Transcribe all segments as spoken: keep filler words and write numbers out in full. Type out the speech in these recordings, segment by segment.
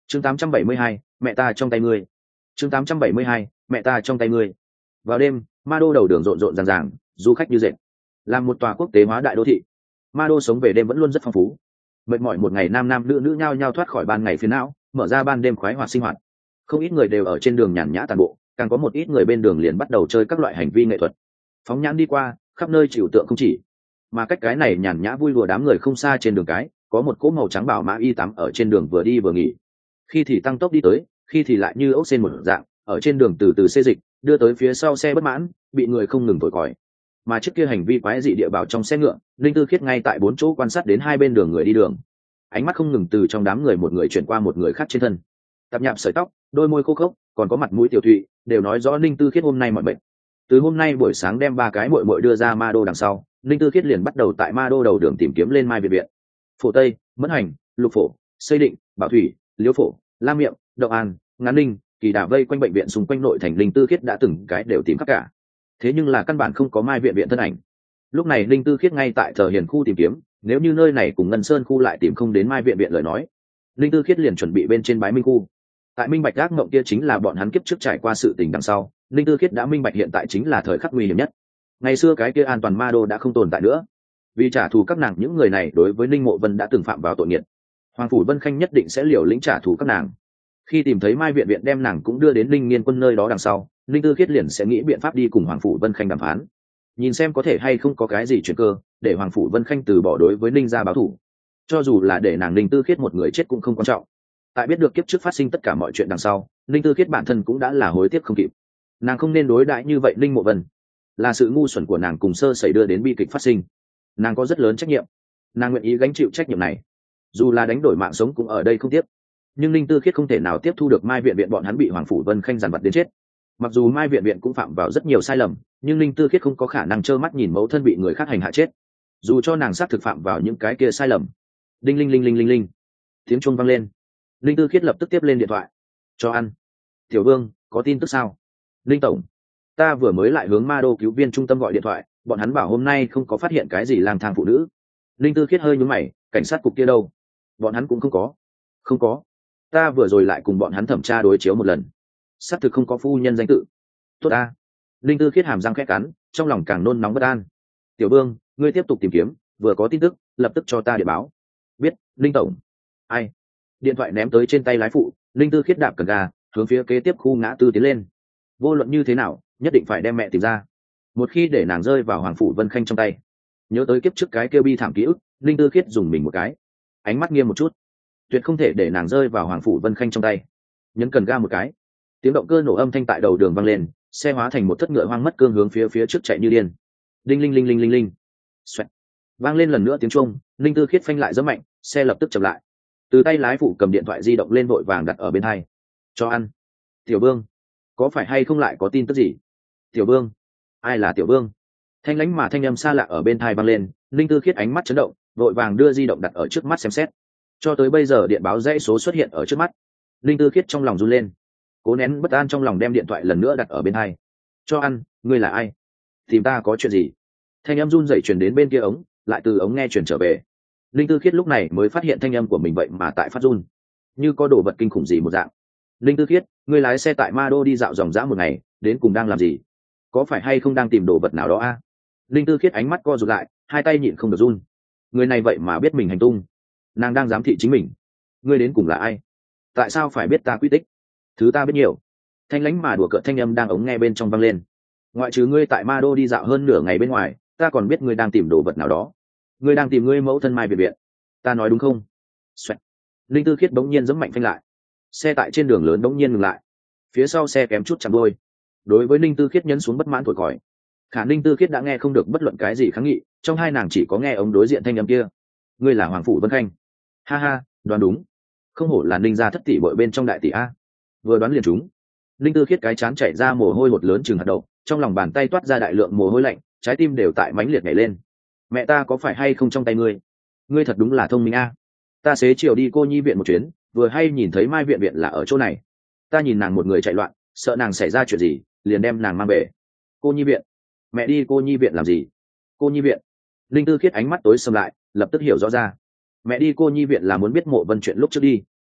chương tám trăm bảy mươi hai, mẹ ta trong tay ngươi. chương tám trăm bảy mươi hai, mẹ ta trong tay ngươi. Vào đêm, ma đô đầu đường rộn rộn ràng ràng, du khách như dệt. Làm một tòa quốc tế hóa đại đô thị, ma đô sống về đêm vẫn luôn rất phong phú. Mệt mỏi một ngày nam nam nữ nữ nhao nhao thoát khỏi ban ngày phiền não, mở ra ban đêm khoái hoạt sinh hoạt. Không ít người đều ở trên đường nhàn nhã tàn bộ, càng có một ít người bên đường liền bắt đầu chơi các loại hành vi nghệ thuật. Phóng nhãn đi qua, khắp nơi chịu tượng không chỉ. Mà cách cái này nhàn nhã vui lùa đám người không xa trên đường cái, có một cỗ màu trắng bảo mã y tám ở trên đường vừa đi vừa nghỉ. Khi thì tăng tốc đi tới, khi thì lại như ốc sên một dạng, ở trên đường từ từ xê dịch, đưa tới phía sau xe bất mãn, bị người không ngừng thổi còi. Mà trước kia hành vi quái dị địa bảo trong xe ngựa, Linh Tư Khiết ngay tại bốn chỗ quan sát đến hai bên đường người đi đường. Ánh mắt không ngừng từ trong đám người một người chuyển qua một người khác trên thân. Tạp nhạp sợi tóc, đôi môi khô khốc, còn có mặt mũi tiểu thụy, đều nói rõ Linh Tư Khiết hôm nay mọi bệnh. Từ hôm nay buổi sáng đem ba cái muội muội đưa ra ma đô đằng sau, Linh Tư Khiết liền bắt đầu tại ma đô đầu đường tìm kiếm lên mai viện viện. Phổ Tây, Mẫn Hành, Lục Phổ, Xây Định, Bảo Thủy, Liễu Phổ, Lam Miệng, Động An, Ngán Ninh, Kỳ Đà vây quanh bệnh viện xung quanh nội thành Linh Tư Khiết đã từng cái đều tìm khắp cả. Thế nhưng là căn bản không có mai viện viện thân ảnh. Lúc này Linh Tư Khiết ngay tại Thờ Hiền khu tìm kiếm, nếu như nơi này cùng Ngân Sơn khu lại tìm không đến mai viện viện lời nói, Linh Tư Khiết liền chuẩn bị bên trên Bái Minh khu. Tại minh bạch ác mộng kia chính là bọn hắn kiếp trước trải qua sự tình đằng sau, Linh Tư Khiết đã minh bạch hiện tại chính là thời khắc nguy hiểm nhất. Ngày xưa cái kia an toàn ma đô đã không tồn tại nữa, vì trả thù các nàng những người này đối với Linh Mộ Vân đã từng phạm vào tội nghiệt. Hoàng phủ Vân Khanh nhất định sẽ liều lĩnh trả thù các nàng. Khi tìm thấy mai viện viện đem nàng cũng đưa đến Linh Nghiên Quân nơi đó đằng sau, Linh Tư Khiết liền sẽ nghĩ biện pháp đi cùng Hoàng phủ Vân Khanh đàm phán, nhìn xem có thể hay không có cái gì chuyển cơ để Hoàng phủ Vân Khanh từ bỏ đối với Linh gia báo thù. Cho dù là để nàng Linh Tư Khiết một người chết cũng không quan trọng. Tại biết được kiếp trước phát sinh tất cả mọi chuyện đằng sau, Linh Tư Khiết bản thân cũng đã là hối tiếc không kịp. Nàng không nên đối đãi như vậy Linh Mộ Vân, là sự ngu xuẩn của nàng cùng sơ sẩy đưa đến bi kịch phát sinh. Nàng có rất lớn trách nhiệm, nàng nguyện ý gánh chịu trách nhiệm này, dù là đánh đổi mạng sống cũng ở đây không tiếc. Nhưng Linh Tư Khiết không thể nào tiếp thu được mai viện viện bọn hắn bị Hoàng phủ Vân Khanh giàn vặt đến chết. Mặc dù mai viện viện cũng phạm vào rất nhiều sai lầm, nhưng Linh Tư Khiết không có khả năng trơ mắt nhìn mẫu thân bị người khác hành hạ chết, dù cho nàng xác thực phạm vào những cái kia sai lầm. Đinh linh linh linh linh linh, tiếng chuông vang lên. Linh Tư Khiết lập tức tiếp lên điện thoại. Cho ăn. Tiểu Vương, có tin tức sao? Linh tổng, ta vừa mới lại hướng ma đô cứu viên trung tâm gọi điện thoại, bọn hắn bảo hôm nay không có phát hiện cái gì lang thang phụ nữ. Linh Tư Khiết hơi nhướng mày, cảnh sát cục kia đâu? Bọn hắn cũng không có. Không có. Ta vừa rồi lại cùng bọn hắn thẩm tra đối chiếu một lần, xác thực không có phu nhân danh tự. Tốt a. Linh Tư Khiết hàm răng khẽ cắn, trong lòng càng nôn nóng bất an. Tiểu Vương, ngươi tiếp tục tìm kiếm, vừa có tin tức lập tức cho ta điện báo. Biết, Linh tổng. Ai? Điện thoại ném tới trên tay lái phụ, Linh Tư Khiết đạp cần ga, hướng phía kế tiếp khu ngã tư tiến lên. Vô luận như thế nào, nhất định phải đem mẹ tìm ra. Một khi để nàng rơi vào Hoàng phủ Vân Khanh trong tay, nhớ tới kiếp trước cái kêu bi thảm ký ức, Linh Tư Khiết dùng mình một cái, ánh mắt nghiêm một chút. Tuyệt không thể để nàng rơi vào Hoàng phủ Vân Khanh trong tay. Nhấn cần ga một cái, tiếng động cơ nổ âm thanh tại đầu đường vang lên, xe hóa thành một thất ngựa hoang mất cương hướng phía phía trước chạy như điên. Đinh linh linh linh linh linh. Xoẹt. Vang lên lần nữa tiếng chuông, Linh Tư Khiết phanh lại rất mạnh, xe lập tức chậm lại. Từ tay lái phụ cầm điện thoại di động lên vội vàng đặt ở bên hai. Cho ăn. Tiểu Vương, có phải hay không lại có tin tức gì? Tiểu Vương, ai là Tiểu Vương? Thanh lãnh mà thanh âm xa lạ ở bên thai vang lên, Linh Tư Khiết ánh mắt chấn động, vội vàng đưa di động đặt ở trước mắt xem xét. Cho tới bây giờ điện báo dãy số xuất hiện ở trước mắt, Linh Tư Khiết trong lòng run lên, cố nén bất an trong lòng đem điện thoại lần nữa đặt ở bên hai. Cho ăn, ngươi là ai? Tìm ta có chuyện gì? Thanh âm run rẩy truyền đến bên kia ống, lại từ ống nghe truyền trở về. Linh Tư Khiết lúc này mới phát hiện thanh âm của mình vậy mà tại phát run, như có đồ vật kinh khủng gì một dạng. Linh Tư Khiết, ngươi lái xe tại Ma Đô đi dạo dòng dã một ngày, đến cùng đang làm gì? Có phải hay không đang tìm đồ vật nào đó a? À? Linh Tư Khiết ánh mắt co rụt lại, hai tay nhịn không được run. Người này vậy mà biết mình hành tung, nàng đang giám thị chính mình. Ngươi đến cùng là ai? Tại sao phải biết ta quy tích? Thứ ta biết nhiều. Thanh lãnh mà đùa cợt thanh âm đang ống nghe bên trong vang lên. Ngoại trừ ngươi tại Ma Đô đi dạo hơn nửa ngày bên ngoài, ta còn biết ngươi đang tìm đồ vật nào đó. Ngươi đang tìm ngươi mẫu thân Mai Biệt Biệt. Ta nói đúng không? Xoẹt. Linh Tư Khiết bỗng nhiên giẫm mạnh phanh lại. Xe tại trên đường lớn bỗng nhiên ngừng lại. Phía sau xe kém chút chạm đôi. Đối với Linh Tư Khiết nhấn xuống bất mãn thổi còi. Khả Linh Tư Khiết đã nghe không được bất luận cái gì kháng nghị, trong hai nàng chỉ có nghe ống đối diện thanh âm kia. Ngươi là Hoàng phủ Vân Khanh. Ha ha, đoán đúng. Không hổ là Ninh gia thất tỷ bội bên trong đại tỷ a. Vừa đoán liền trúng. Linh Tư Khiết cái chán chảy ra mồ hôi hột lớn chừng hạt đậu, trong lòng bàn tay toát ra đại lượng mồ hôi lạnh, trái tim đều tại mãnh liệt nhảy lên. Mẹ ta có phải hay không trong tay ngươi? Ngươi thật đúng là thông minh a. Ta xế chiều đi cô nhi viện một chuyến, vừa hay nhìn thấy Mai viện viện là ở chỗ này. Ta nhìn nàng một người chạy loạn, sợ nàng xảy ra chuyện gì, liền đem nàng mang về. Cô nhi viện? Mẹ đi cô nhi viện làm gì? Cô nhi viện? Linh Tư Khiết ánh mắt tối sầm lại, lập tức hiểu rõ ra. Mẹ đi cô nhi viện là muốn biết Mộ Vân chuyện lúc trước đi.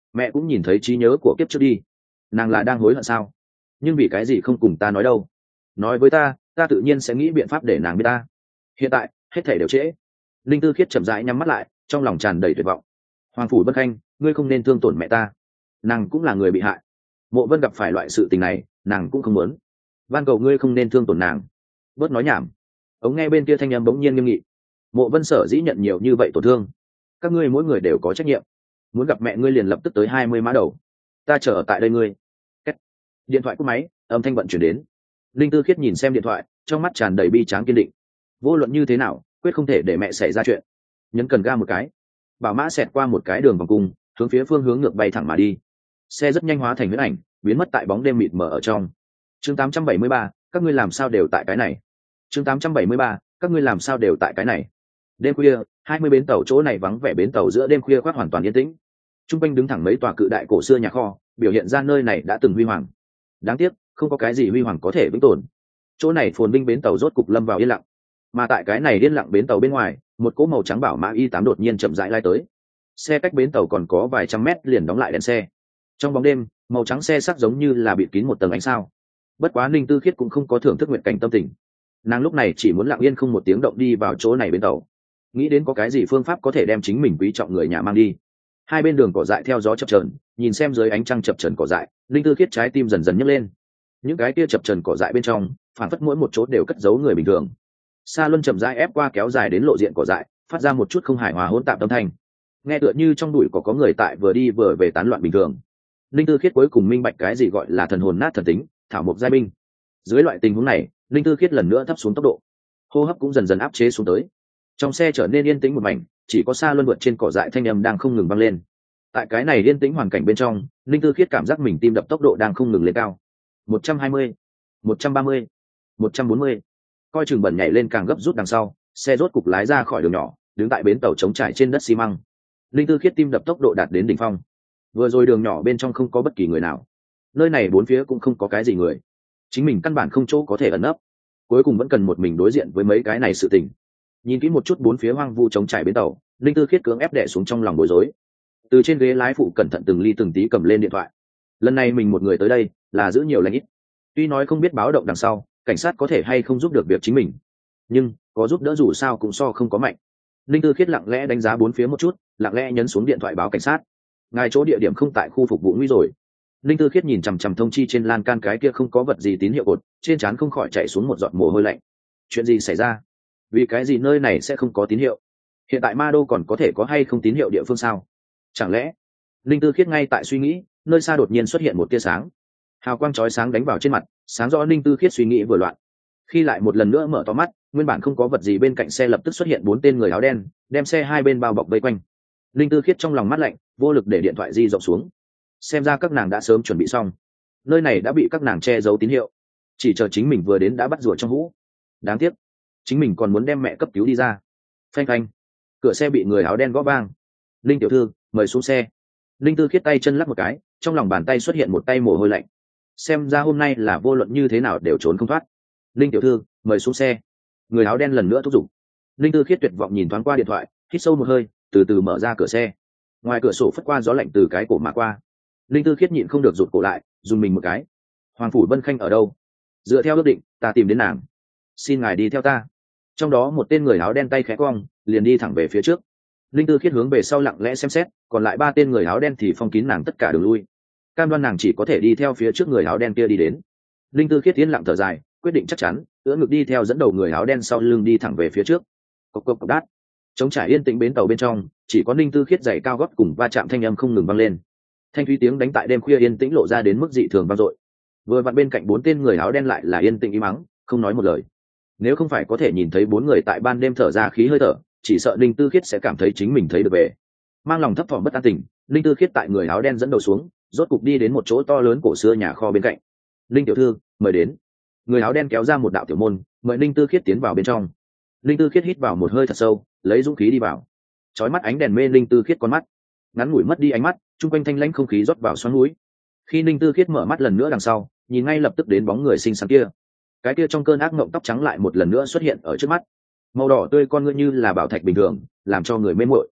mẹ cũng nhìn thấy trí nhớ của kiếp trước đi, nàng là đang hối hận sao? Nhưng vì cái gì không cùng ta nói đâu? Nói với ta, ta tự nhiên sẽ nghĩ biện pháp để nàng biết ta. Hiện tại hết thảy đều trễ. Linh Tư Khiết chậm rãi nhắm mắt lại, trong lòng tràn đầy tuyệt vọng. Hoàng phủ Vân Khanh, ngươi không nên thương tổn mẹ ta, nàng cũng là người bị hại. Mộ Vân gặp phải loại sự tình này, nàng cũng không muốn. Van cầu ngươi không nên thương tổn nàng. Bớt nói nhảm. Ống nghe bên kia thanh âm bỗng nhiên nghiêm nghị. Mộ Vân sở dĩ nhận nhiều như vậy tổn thương, các ngươi mỗi người đều có trách nhiệm. Muốn gặp mẹ ngươi liền lập tức tới hai mươi mã đầu. Ta chờ ở tại đây ngươi. Kết. Điện thoại cúp máy, âm thanh vận chuyển đến. Linh Tư Khiết nhìn xem điện thoại, trong mắt tràn đầy bi tráng kiên định. Vô luận như thế nào, quyết không thể để mẹ xảy ra chuyện. Nhấn cần ga một cái, bảo mã xẹt qua một cái đường vòng cung, hướng phía phương hướng ngược bay thẳng mà đi. Xe rất nhanh hóa thành huyễn ảnh, biến mất tại bóng đêm mịt mờ ở trong. Chương tám trăm bảy mươi ba, các ngươi làm sao đều tại cái này? Chương tám trăm bảy mươi ba, các ngươi làm sao đều tại cái này? Đêm khuya, hai mươi bến tàu chỗ này vắng vẻ, bến tàu giữa đêm khuya khoác hoàn toàn yên tĩnh. Trung quanh đứng thẳng mấy tòa cự đại cổ xưa nhà kho, biểu hiện ra nơi này đã từng huy hoàng. Đáng tiếc, không có cái gì huy hoàng có thể vĩnh tồn. Chỗ này phồn vinh bến tàu rốt cục lâm vào yên lặng. Mà tại cái này yên lặng bến tàu bên ngoài, một cỗ màu trắng bảo mã y tám đột nhiên chậm rãi lai tới. Xe cách bến tàu còn có vài trăm mét liền đóng lại đèn xe. Trong bóng đêm, màu trắng xe sắc giống như là bịt kín một tầng ánh sao. Bất quá Ninh Tư Khiết cũng không có thưởng thức nguyện cảnh tâm tình. Nàng lúc này chỉ muốn lặng yên không một tiếng động đi vào chỗ này bến tàu, nghĩ đến có cái gì phương pháp có thể đem chính mình quý trọng người nhà mang đi. Hai bên đường cỏ dại theo gió chập chờn, nhìn xem dưới ánh trăng chập chờn cỏ dại, Ninh Tư Khiết trái tim dần dần nhấc lên. Những cái kia chập chờn cỏ dại bên trong, phản phất mỗi một chỗ đều cất giấu người bình thường. Sa Luân chậm rãi ép qua kéo dài đến lộ diện cỏ dại, phát ra một chút không hài hòa hỗn tạp âm thanh. Nghe tựa như trong bụi có có người tại vừa đi vừa về tán loạn bình thường. Linh Tư Khiết cuối cùng minh bạch cái gì gọi là thần hồn nát thần tính, thảo mộc giai binh. Dưới loại tình huống này, Linh Tư Khiết lần nữa thấp xuống tốc độ, hô hấp cũng dần dần áp chế xuống tới. Trong xe trở nên yên tĩnh một mảnh, chỉ có Sa Luân vượt trên cỏ dại thanh âm đang không ngừng vang lên. Tại cái này yên tĩnh hoàn cảnh bên trong, Linh Tư Khiết cảm giác mình tim đập tốc độ đang không ngừng lên cao. một trăm hai mươi, một trăm ba mươi, một trăm bốn mươi. Coi chừng bẩn nhảy lên càng gấp rút đằng sau, xe rốt cục lái ra khỏi đường nhỏ, đứng tại bến tàu trống trải trên đất xi măng. Linh Tư Khiết tim đập tốc độ đạt đến đỉnh phong. Vừa rồi đường nhỏ bên trong không có bất kỳ người nào, nơi này bốn phía cũng không có cái gì người, chính mình căn bản không chỗ có thể ẩn nấp, cuối cùng vẫn cần một mình đối diện với mấy cái này sự tình. Nhìn kỹ một chút bốn phía hoang vu trống trải bến tàu, Linh Tư Khiết cưỡng ép đè xuống trong lòng bối rối, từ trên ghế lái phụ cẩn thận từng ly từng tí cầm lên điện thoại. Lần này mình một người tới đây là giữ nhiều lãnh ít, tuy nói không biết báo động đằng sau cảnh sát có thể hay không giúp được việc chính mình, nhưng có giúp đỡ dù sao cũng so không có mạnh. Linh Tư Khiết lặng lẽ đánh giá bốn phía một chút, lặng lẽ nhấn xuống điện thoại báo cảnh sát. Ngài chỗ địa điểm không tại khu phục vụ nguy rồi. Linh Tư Khiết nhìn chằm chằm thông chi trên lan can cái kia không có vật gì tín hiệu cột, trên trán không khỏi chạy xuống một giọt mồ hôi lạnh. Chuyện gì xảy ra? Vì cái gì nơi này sẽ không có tín hiệu? Hiện tại Ma Đô còn có thể có hay không tín hiệu địa phương sao? Chẳng lẽ? Linh Tư Khiết ngay tại suy nghĩ, nơi xa đột nhiên xuất hiện một tia sáng. Hào quang chói sáng đánh vào trên mặt, sáng rõ Linh Tư Khiết suy nghĩ vừa loạn. Khi lại một lần nữa mở to mắt, nguyên bản không có vật gì bên cạnh xe lập tức xuất hiện bốn tên người áo đen, đem xe hai bên bao bọc vây quanh. Linh Tư Khiết trong lòng mát lạnh, vô lực để điện thoại di rộng xuống. Xem ra các nàng đã sớm chuẩn bị xong, nơi này đã bị các nàng che giấu tín hiệu, chỉ chờ chính mình vừa đến đã bắt rùa trong hũ. Đáng tiếc, chính mình còn muốn đem mẹ cấp cứu đi ra. Phanh phanh, cửa xe bị người áo đen gõ vang. Linh tiểu thư, mời xuống xe. Linh Tư Khiết tay chân lắc một cái, trong lòng bàn tay xuất hiện một tay mồ hôi lạnh. Xem ra hôm nay là vô luận như thế nào đều trốn không thoát. Linh tiểu thư, mời xuống xe. Người áo đen lần nữa thúc giục. Linh Tư Khiết tuyệt vọng nhìn thoáng qua điện thoại, hít sâu một hơi, từ từ mở ra cửa xe. Ngoài cửa sổ phất qua gió lạnh từ cái cổ mà qua. Linh Tư Khiết nhịn không được rụt cổ lại, run mình một cái. Hoàng phủ Vân Khanh ở đâu? Dựa theo ước định, ta tìm đến nàng. Xin ngài đi theo ta. Trong đó một tên người áo đen tay khẽ cong, liền đi thẳng về phía trước. Linh Tư Khiết hướng về sau lặng lẽ xem xét, còn lại ba tên người áo đen thì phong kín nàng tất cả đường lui. Cam đoan nàng chỉ có thể đi theo phía trước người áo đen kia đi đến. Linh Tư Khiết yên lặng thở dài, quyết định chắc chắn, ưỡn ngực đi theo dẫn đầu người áo đen sau lưng đi thẳng về phía trước. Cộc cộc cộc đát. Trống trải yên tĩnh bến tàu bên trong, chỉ có Linh Tư Khiết giày cao gót cùng va chạm thanh âm không ngừng vang lên. Thanh thúy tiếng đánh tại đêm khuya yên tĩnh lộ ra đến mức dị thường vang dội. Vừa vặn bên cạnh bốn tên người áo đen lại là yên tĩnh im mắng, không nói một lời. Nếu không phải có thể nhìn thấy bốn người tại ban đêm thở ra khí hơi thở, chỉ sợ Linh Tư Khiết sẽ cảm thấy chính mình thấy được về. Mang lòng thấp thỏm bất an tình, Linh Tư Khiết tại người áo đen dẫn đầu xuống, rốt cục đi đến một chỗ to lớn cổ xưa nhà kho bên cạnh. Linh tiểu thư, mời đến. Người áo đen kéo ra một đạo tiểu môn, mời Linh Tư Khiết tiến vào bên trong. Linh Tư Khiết hít vào một hơi thật sâu, lấy dũng khí đi vào. Chói mắt ánh đèn mê Linh Tư Khiết con mắt, ngắn ngủi mất đi ánh mắt, trung quanh thanh lãnh không khí rót vào xoắn mũi. Khi Linh Tư Khiết mở mắt lần nữa đằng sau, nhìn ngay lập tức đến bóng người xinh xắn kia. Cái kia trong cơn ác mộng tóc trắng lại một lần nữa xuất hiện ở trước mắt. Màu đỏ tươi con ngươi như là bảo thạch bình thường, làm cho người mê muội.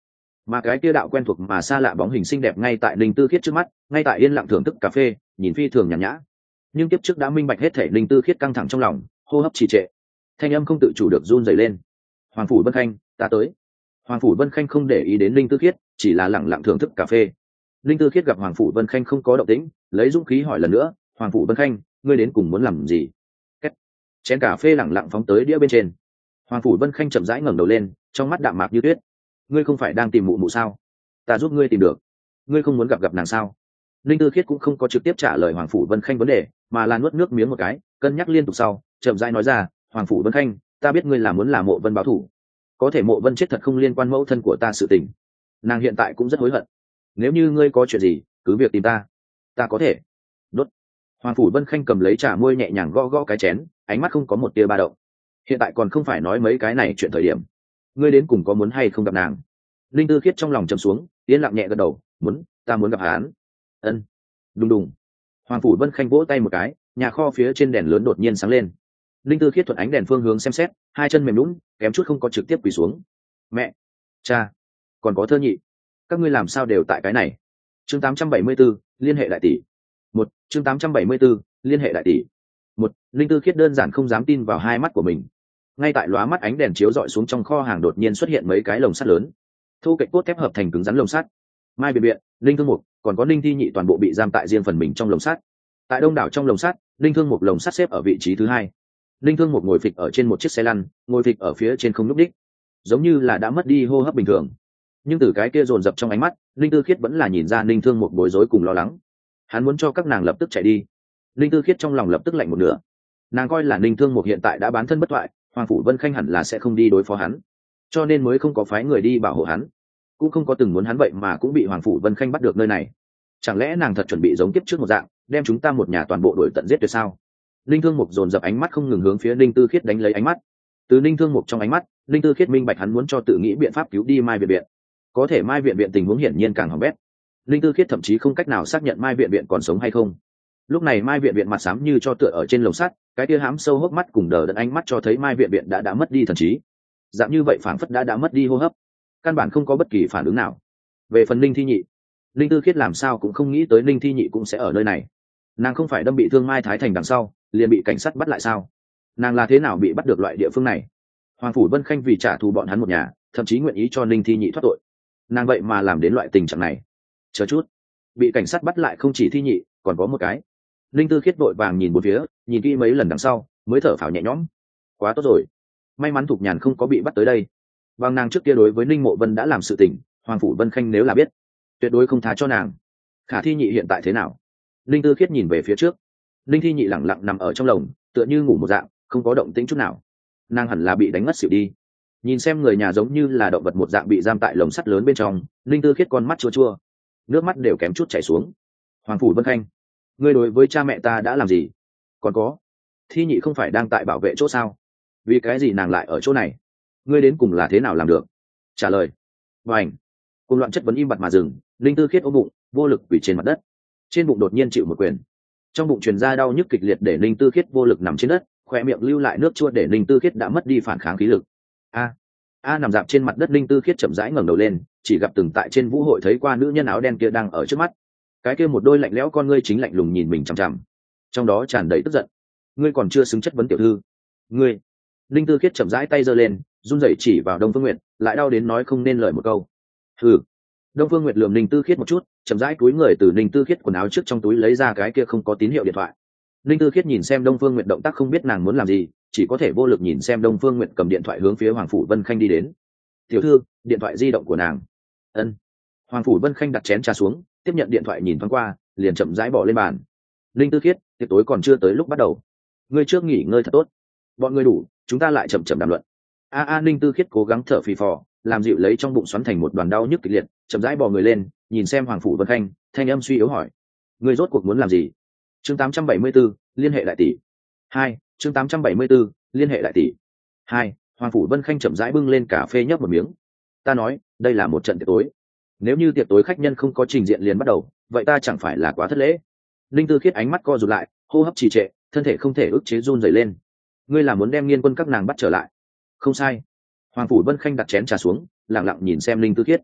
mà cái kia đạo quen thuộc mà xa lạ bóng hình xinh đẹp ngay tại Ninh Tư Khiết trước mắt, ngay tại yên lặng thưởng thức cà phê, nhìn phi thường nhàn nhã. Nhưng tiếp trước đã minh bạch hết thể, Ninh Tư Khiết căng thẳng trong lòng, hô hấp trì trệ, thanh âm không tự chủ được run rẩy lên. Hoàng phủ Vân Khanh, ta tới. Hoàng phủ Vân Khanh không để ý đến Ninh Tư Khiết, chỉ là lặng lặng thưởng thức cà phê. Ninh Tư Khiết gặp Hoàng phủ Vân Khanh không có động tĩnh, lấy dũng khí hỏi lần nữa, Hoàng phủ Vân Khanh, ngươi đến cùng muốn làm gì? Kết. Chén cà phê lặng lặng phóng tới đĩa bên trên. Hoàng phủ Vân Khanh chậm rãi ngẩng đầu lên, trong mắt đạm mạc như tuyết. Ngươi không phải đang tìm mụ mụ sao? Ta giúp ngươi tìm được. Ngươi không muốn gặp gặp nàng sao? Ninh Tư Khiết cũng không có trực tiếp trả lời Hoàng phủ Vân Khanh vấn đề, mà là nuốt nước miếng một cái, cân nhắc liên tục sau, chậm rãi nói ra, Hoàng phủ Vân Khanh, ta biết ngươi là muốn làm Mộ Vân báo thù, có thể Mộ Vân chết thật không liên quan mẫu thân của ta sự tình, nàng hiện tại cũng rất hối hận. Nếu như ngươi có chuyện gì, cứ việc tìm ta, ta có thể. Đốt. Hoàng phủ Vân Khanh cầm lấy trà môi nhẹ nhàng gõ gõ cái chén, ánh mắt không có một tia ba động. Hiện tại còn không phải nói mấy cái này chuyện thời điểm. Ngươi đến cùng có muốn hay không gặp nàng? Linh Tư Khiết trong lòng trầm xuống, yên lặng nhẹ gật đầu, muốn, ta muốn gặp hắn. Ân. Đùng đùng. Hoàng phủ Vân Khanh vỗ tay một cái, nhà kho phía trên đèn lớn đột nhiên sáng lên. Linh Tư Khiết thuận ánh đèn phương hướng xem xét, hai chân mềm nhũn, kém chút không có trực tiếp quỳ xuống. Mẹ, cha, còn có Thơ Nhị, các ngươi làm sao đều tại cái này? Chương tám trăm bảy mươi 874, liên hệ đại tỷ. Một, chương tám trăm bảy mươi 874, liên hệ đại tỷ. Một, Linh Tư Khiết đơn giản không dám tin vào hai mắt của mình. Ngay tại lóa mắt ánh đèn chiếu rọi xuống, trong kho hàng đột nhiên xuất hiện mấy cái lồng sắt lớn, thu cạnh cốt thép hợp thành cứng rắn lồng sắt. Mai Biện Biện, Linh Thương Mục, còn có Linh Thi Nhị toàn bộ bị giam tại riêng phần mình trong lồng sắt. Tại đông đảo trong lồng sắt, Linh Thương Mục lồng sắt xếp ở vị trí thứ hai. Linh Thương Mục ngồi phịch ở trên một chiếc xe lăn, ngồi phịch ở phía trên không nhúc đích, giống như là đã mất đi hô hấp bình thường. Nhưng từ cái kia dồn dập trong ánh mắt, Linh Tư Khiết vẫn là nhìn ra Linh Thương Mục bối rối cùng lo lắng. Hắn muốn cho các nàng lập tức chạy đi. Linh Tư Khiết trong lòng lập tức lạnh một nửa. Nàng coi là Linh Thương Mục hiện tại đã bán thân bất thoại, Hoàng phủ Vân Khanh hẳn là sẽ không đi đối phó hắn, cho nên mới không có phái người đi bảo hộ hắn, cũng không có từng muốn hắn vậy mà cũng bị Hoàng phủ Vân Khanh bắt được nơi này. Chẳng lẽ nàng thật chuẩn bị giống kiếp trước một dạng, đem chúng ta một nhà toàn bộ đuổi tận giết tuyệt sao? Linh Thương Mục dồn dập ánh mắt không ngừng hướng phía Linh Tư Khiết đánh lấy ánh mắt. Từ Linh Thương Mục trong ánh mắt, Linh Tư Khiết minh bạch hắn muốn cho tự nghĩ biện pháp cứu đi Mai Viện Viện. Có thể Mai Viện Viện tình huống hiển nhiên càng hỏng bét. Linh Tư Khiết thậm chí không cách nào xác nhận Mai Viện Viện còn sống hay không. Lúc này Mai Viện Viện mặt xám như cho tựa ở trên lồng sắt, cái kia hám sâu hốc mắt cùng đờ đẫn ánh mắt cho thấy Mai Viện Viện đã đã mất đi thần trí. Dạng như vậy phảng phất đã đã mất đi hô hấp, căn bản không có bất kỳ phản ứng nào. Về phần Linh Thi Nhị, Linh Tư Khiết làm sao cũng không nghĩ tới Linh Thi Nhị cũng sẽ ở nơi này. Nàng không phải đâm bị thương Mai Thái Thành đằng sau liền bị cảnh sát bắt lại sao? Nàng là thế nào bị bắt được loại địa phương này? Hoàng phủ Vân Khanh vì trả thù bọn hắn một nhà, thậm chí nguyện ý cho Linh Thi Nhị thoát tội. Nàng vậy mà làm đến loại tình trạng này. Chờ chút, bị cảnh sát bắt lại không chỉ Thi Nhị, còn có một cái. Linh Tư Khiết vội vàng nhìn bốn phía, nhìn kỹ mấy lần đằng sau mới thở phào nhẹ nhõm. Quá tốt rồi, may mắn Thục Nhàn không có bị bắt tới đây. Bằng nàng trước kia đối với Ninh Mộ Vân đã làm sự tình, Hoàng phủ Vân Khanh nếu là biết, tuyệt đối không tha cho nàng. Khả Thi Nhị hiện tại thế nào? Linh Tư Khiết nhìn về phía trước. Linh Thi Nhị lẳng lặng nằm ở trong lồng, tựa như ngủ một dạng, không có động tĩnh chút nào. Nàng hẳn là bị đánh ngất xỉu đi. Nhìn xem người nhà giống như là động vật một dạng bị giam tại lồng sắt lớn bên trong, Linh Tư Khiết con mắt chua chua, nước mắt đều kém chút chảy xuống. Hoàng phủ Vân Khanh, ngươi đối với cha mẹ ta đã làm gì? Còn có, Thi Nhị không phải đang tại bảo vệ chỗ sao? Vì cái gì nàng lại ở chỗ này? Ngươi đến cùng là thế nào làm được? Trả lời. Vành. Cùng loạn chất vấn im bặt mà dừng. Linh Tư Khiết ôm bụng, vô lực quỳ trên mặt đất. Trên bụng đột nhiên chịu một quyền, trong bụng truyền ra đau nhức kịch liệt để Linh Tư Khiết vô lực nằm trên đất, khoe miệng lưu lại nước chua để Linh Tư Khiết đã mất đi phản kháng khí lực. A, a nằm dạp trên mặt đất, Linh Tư Khiết chậm rãi ngẩng đầu lên, chỉ gặp từng tại trên vũ hội thấy qua nữ nhân áo đen kia đang ở trước mắt. Cái kia một đôi lạnh lẽo con ngươi chính lạnh lùng nhìn mình chằm chằm, trong đó tràn đầy tức giận. Ngươi còn chưa xứng chất vấn tiểu thư. Ngươi. Linh Tư Khiết chậm rãi tay giơ lên, run rẩy chỉ vào Đông Phương Nguyệt, lại đau đến nói không nên lời một câu. Hừ. Đông Phương Nguyệt lườm Linh Tư Khiết một chút, chậm rãi cúi người từ Linh Tư Khiết quần áo trước trong túi lấy ra cái kia không có tín hiệu điện thoại. Linh Tư Khiết nhìn xem Đông Phương Nguyệt động tác không biết nàng muốn làm gì, chỉ có thể vô lực nhìn xem Đông Phương Nguyệt cầm điện thoại hướng phía Hoàng phủ Vân Khanh đi đến. Tiểu thư, điện thoại di động của nàng. Ân. Hoàng phủ Vân Khanh đặt chén trà xuống, tiếp nhận điện thoại nhìn thoáng qua, liền chậm rãi bỏ lên bàn. Linh Tư Khiết, tiệc tối còn chưa tới lúc bắt đầu, ngươi trước nghỉ ngơi thật tốt. Bọn ngươi đủ, chúng ta lại chậm chậm đàm luận. A a Linh Tư Khiết cố gắng thở phì phò, làm dịu lấy trong bụng xoắn thành một đoàn đau nhức kịch liệt, chậm rãi bò người lên, nhìn xem Hoàng phủ Vân Khanh, thanh âm suy yếu hỏi: ngươi rốt cuộc muốn làm gì? Chương tám trăm bảy mươi 874, liên hệ đại tỷ. Hai, chương tám trăm bảy mươi 874, liên hệ đại tỷ. Hai, Hoàng phủ Vân Khanh chậm rãi bưng lên cà phê nhấp một miếng. Ta nói, đây là một trận tiệc tối. Nếu như tiệc tối khách nhân không có trình diện liền bắt đầu, vậy ta chẳng phải là quá thất lễ? Linh Tư Khiết ánh mắt co rụt lại, hô hấp trì trệ, thân thể không thể ức chế run rẩy lên. Ngươi là muốn đem Nghiên Quân các nàng bắt trở lại? Không sai. Hoàng phủ Vân Khanh đặt chén trà xuống, lặng lặng nhìn xem Linh Tư Khiết.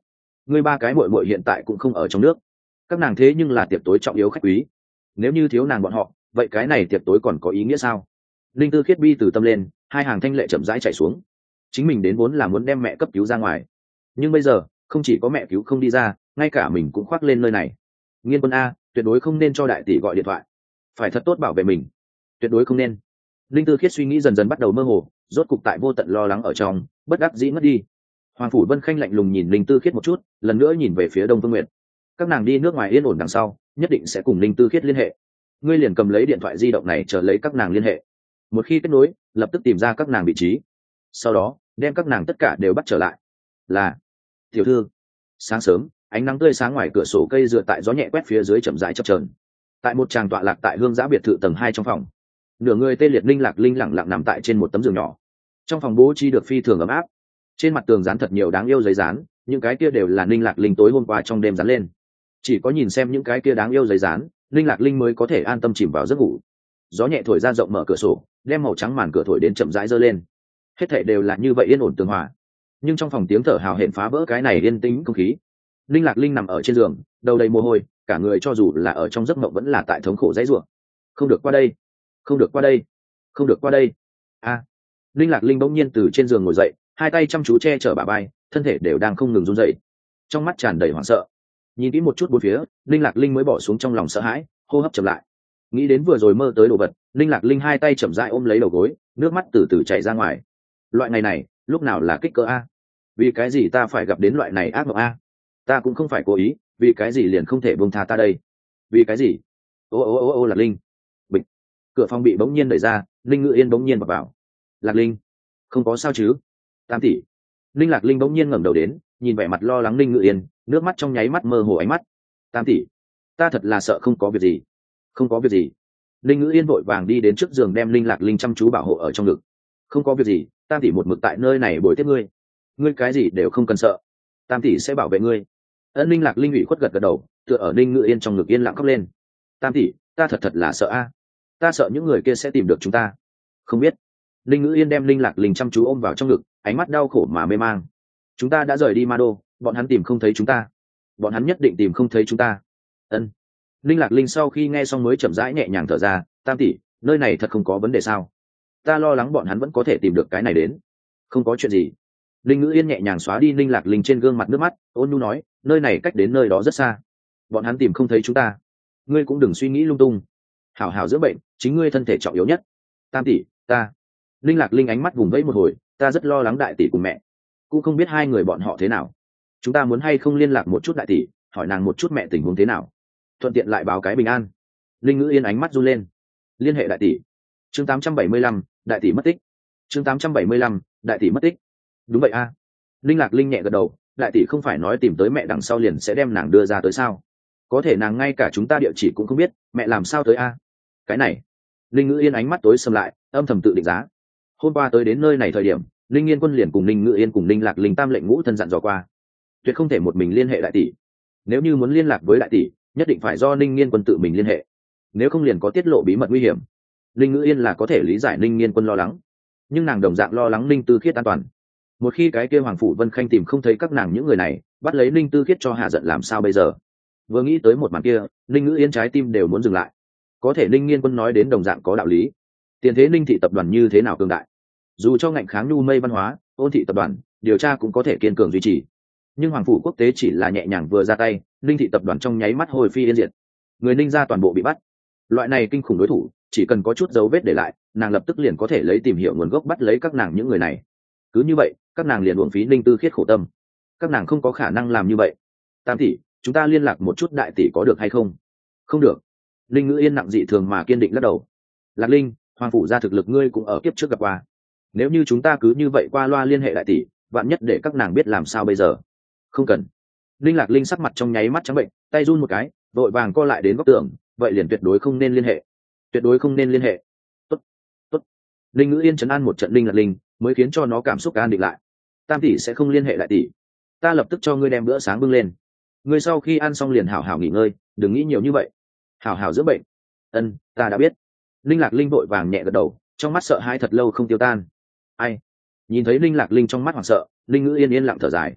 ngươi ba cái muội muội hiện tại cũng không ở trong nước, các nàng thế nhưng là tiệc tối trọng yếu khách quý, nếu như thiếu nàng bọn họ vậy cái này tiệc tối còn có ý nghĩa sao? Linh Tư Khiết bi từ tâm lên, hai hàng thanh lệ chậm rãi chảy xuống. Chính mình đến vốn là muốn đem mẹ cấp cứu ra ngoài, nhưng bây giờ không chỉ có mẹ cứu không đi ra, ngay cả mình cũng khoác lên nơi này. Nghiên Quân a, tuyệt đối không nên cho đại tỷ gọi điện thoại, phải thật tốt bảo vệ mình, tuyệt đối không nên. Linh Tư Khiết suy nghĩ dần dần bắt đầu mơ hồ, rốt cục tại vô tận lo lắng ở trong bất đắc dĩ mất đi. Hoàng phủ Vân Khanh lạnh lùng nhìn Linh Tư Khiết một chút, lần nữa nhìn về phía Đông Phương Nguyệt. Các nàng đi nước ngoài yên ổn đằng sau, nhất định sẽ cùng Linh Tư Khiết liên hệ. Ngươi liền cầm lấy điện thoại di động này chờ lấy các nàng liên hệ. Một khi kết nối, lập tức tìm ra các nàng vị trí, sau đó đem các nàng tất cả đều bắt trở lại. Là tiểu thư. Sáng sớm, ánh nắng tươi sáng ngoài cửa sổ cây dựa tại gió nhẹ quét phía dưới chậm rãi chập chờn. Tại một tràng tọa lạc tại hương giã biệt thự tầng hai trong phòng, nửa người tê liệt Linh Lạc Linh lẳng lặng nằm tại trên một tấm giường nhỏ. Trong phòng bố trí được phi thường ấm áp, trên mặt tường dán thật nhiều đáng yêu giấy dán, những cái kia đều là Linh Lạc Linh tối hôm qua trong đêm dán lên. Chỉ có nhìn xem những cái kia đáng yêu giấy dán, Linh Lạc Linh mới có thể an tâm chìm vào giấc ngủ. Gió nhẹ thổi ra rộng mở cửa sổ, đem màu trắng màn cửa thổi đến chậm rãi giơ lên. Hết thảy đều là như vậy yên ổn tường hòa, nhưng trong phòng tiếng thở hào hẹn phá vỡ cái này yên tĩnh không khí. Linh Lạc Linh nằm ở trên giường, đầu đầy mồ hôi, cả người cho dù là ở trong giấc mộng vẫn là tại thống khổ dãy rủa. Không được qua đây, không được qua đây, không được qua đây. A! À. Linh Lạc Linh bỗng nhiên từ trên giường ngồi dậy, hai tay chăm chú che chở bả vai, thân thể đều đang không ngừng run rẩy, trong mắt tràn đầy hoảng sợ. Nhìn kỹ một chút bốn phía, Linh Lạc Linh mới bỏ xuống trong lòng sợ hãi, hô hấp chậm lại. Nghĩ đến vừa rồi mơ tới đồ vật, Linh Lạc Linh hai tay chậm rãi ôm lấy đầu gối, nước mắt từ từ chảy ra ngoài. Loại ngày này, lúc nào là kích cỡ a? Vì cái gì ta phải gặp đến loại này ác mộng a? Ta cũng không phải cố ý, vì cái gì liền không thể buông tha ta đây? Vì cái gì? Ô ô ô ô Lạc Linh. Bịch. Cửa phòng bị bỗng nhiên đẩy ra, Linh Ngự Yên bỗng nhiên vào vào. Lạc Linh, không có sao chứ? Tam tỷ. Linh Lạc Linh bỗng nhiên ngẩng đầu đến, nhìn vẻ mặt lo lắng Linh Ngự Yên, nước mắt trong nháy mắt mơ hồ ánh mắt. Tam tỷ, ta thật là sợ không có việc gì. Không có việc gì. Linh Ngự Yên vội vàng đi đến trước giường đem Linh Lạc Linh chăm chú bảo hộ ở trong ngực. Không có việc gì, Tam tỷ một mực tại nơi này bồi tiếp ngươi, ngươi cái gì đều không cần sợ, Tam tỷ sẽ bảo vệ ngươi. Ân Linh Lạc Linh ủy khuất gật gật đầu, tựa ở Linh Ngự Yên trong ngực yên lặng khóc lên. Tam tỷ, ta thật thật là sợ a, ta sợ những người kia sẽ tìm được chúng ta. Không biết. Linh Ngự Yên đem Linh Lạc Linh chăm chú ôm vào trong ngực, ánh mắt đau khổ mà mê mang. Chúng ta đã rời đi Ma Đô, bọn hắn tìm không thấy chúng ta, bọn hắn nhất định tìm không thấy chúng ta. Ân. Linh Lạc Linh sau khi nghe xong mới chậm rãi nhẹ nhàng thở ra. Tam tỷ, nơi này thật không có vấn đề sao? Ta lo lắng bọn hắn vẫn có thể tìm được cái này đến. Không có chuyện gì. Linh Ngữ Yên nhẹ nhàng xóa đi Linh Lạc Linh trên gương mặt nước mắt, ôn nhu nói, nơi này cách đến nơi đó rất xa, bọn hắn tìm không thấy chúng ta, ngươi cũng đừng suy nghĩ lung tung, hảo hảo dưỡng bệnh, chính ngươi thân thể trọng yếu nhất. Tam tỷ, ta. Linh Lạc Linh ánh mắt vùng vẫy một hồi, ta rất lo lắng đại tỷ cùng mẹ, cũng không biết hai người bọn họ thế nào, chúng ta muốn hay không liên lạc một chút đại tỷ, hỏi nàng một chút mẹ tình huống thế nào, thuận tiện lại báo cái bình an. Linh Ngữ Yên ánh mắt run lên. Liên hệ đại tỷ. Chương tám trăm bảy mươi lăm, đại tỷ mất tích. Chương tám trăm bảy mươi lăm, đại tỷ mất tích. Đúng vậy a. Linh Lạc Linh nhẹ gật đầu, đại tỷ không phải nói tìm tới mẹ đằng sau liền sẽ đem nàng đưa ra tới sao? Có thể nàng ngay cả chúng ta địa chỉ cũng không biết, mẹ làm sao tới a? Cái này. Linh Ngữ Yên ánh mắt tối sầm lại, âm thầm tự định giá. Hôm qua tới đến nơi này thời điểm, Linh Nghiên Quân liền cùng Linh Ngữ Yên cùng Linh Lạc Linh tam lệnh ngũ thân dặn dò qua, tuyệt không thể một mình liên hệ đại tỷ. Nếu như muốn liên lạc với đại tỷ, nhất định phải do Linh Nghiên Quân tự mình liên hệ, nếu không liền có tiết lộ bí mật nguy hiểm. Linh Ngữ Yên là có thể lý giải Linh Nghiên Quân lo lắng, nhưng nàng đồng dạng lo lắng Linh Tư Khiết an toàn. Một khi cái kia Hoàng phủ Vân Khanh tìm không thấy các nàng những người này, bắt lấy Linh Tư Khiết cho hạ giận làm sao bây giờ? Vừa nghĩ tới một màn kia, Linh Ngữ Yên trái tim đều muốn dừng lại. Có thể Linh Nghiên Quân nói đến đồng dạng có đạo lý. Tiền thế Linh thị tập đoàn như thế nào cường đại, dù cho ngạnh kháng nhu mây văn hóa, Ôn thị tập đoàn điều tra cũng có thể kiên cường duy trì. Nhưng Hoàng phủ quốc tế chỉ là nhẹ nhàng vừa ra tay, Linh thị tập đoàn trong nháy mắt hồi phi yên diệt, người Ninh gia toàn bộ bị bắt. Loại này kinh khủng đối thủ, chỉ cần có chút dấu vết để lại, nàng lập tức liền có thể lấy tìm hiểu nguồn gốc bắt lấy các nàng những người này. Cứ như vậy, các nàng liền uổng phí Linh Tư Khiết khổ tâm. Các nàng không có khả năng làm như vậy. Tam tỷ, chúng ta liên lạc một chút đại tỷ có được hay không? Không được. Linh Ngữ Yên nặng dị thường mà kiên định lắc đầu. Lạc Linh, Hoàng phủ gia thực lực ngươi cũng ở kiếp trước gặp qua. Nếu như chúng ta cứ như vậy qua loa liên hệ đại tỷ, vạn nhất để các nàng biết làm sao bây giờ? Không cần. Linh Lạc Linh sắc mặt trong nháy mắt trắng bệnh, tay run một cái, vội vàng co lại đến góc tường, vậy liền tuyệt đối không nên liên hệ. Tuyệt đối không nên liên hệ. Tốt, tốt. Linh Ngữ Yên trấn an một trận Linh Lạc Linh, mới khiến cho nó cảm xúc an định lại. Tam tỷ sẽ không liên hệ đại tỷ, ta lập tức cho ngươi đem bữa sáng bưng lên. Ngươi sau khi ăn xong liền hảo hảo nghỉ ngơi, đừng nghĩ nhiều như vậy. Hảo hảo dưỡng bệnh. Ân, ta đã biết. Linh Lạc Linh vội vàng nhẹ gật đầu, trong mắt sợ hãi thật lâu không tiêu tan. Ai? Nhìn thấy Linh Lạc Linh trong mắt hoảng sợ, Linh Ngữ Yên yên lặng thở dài.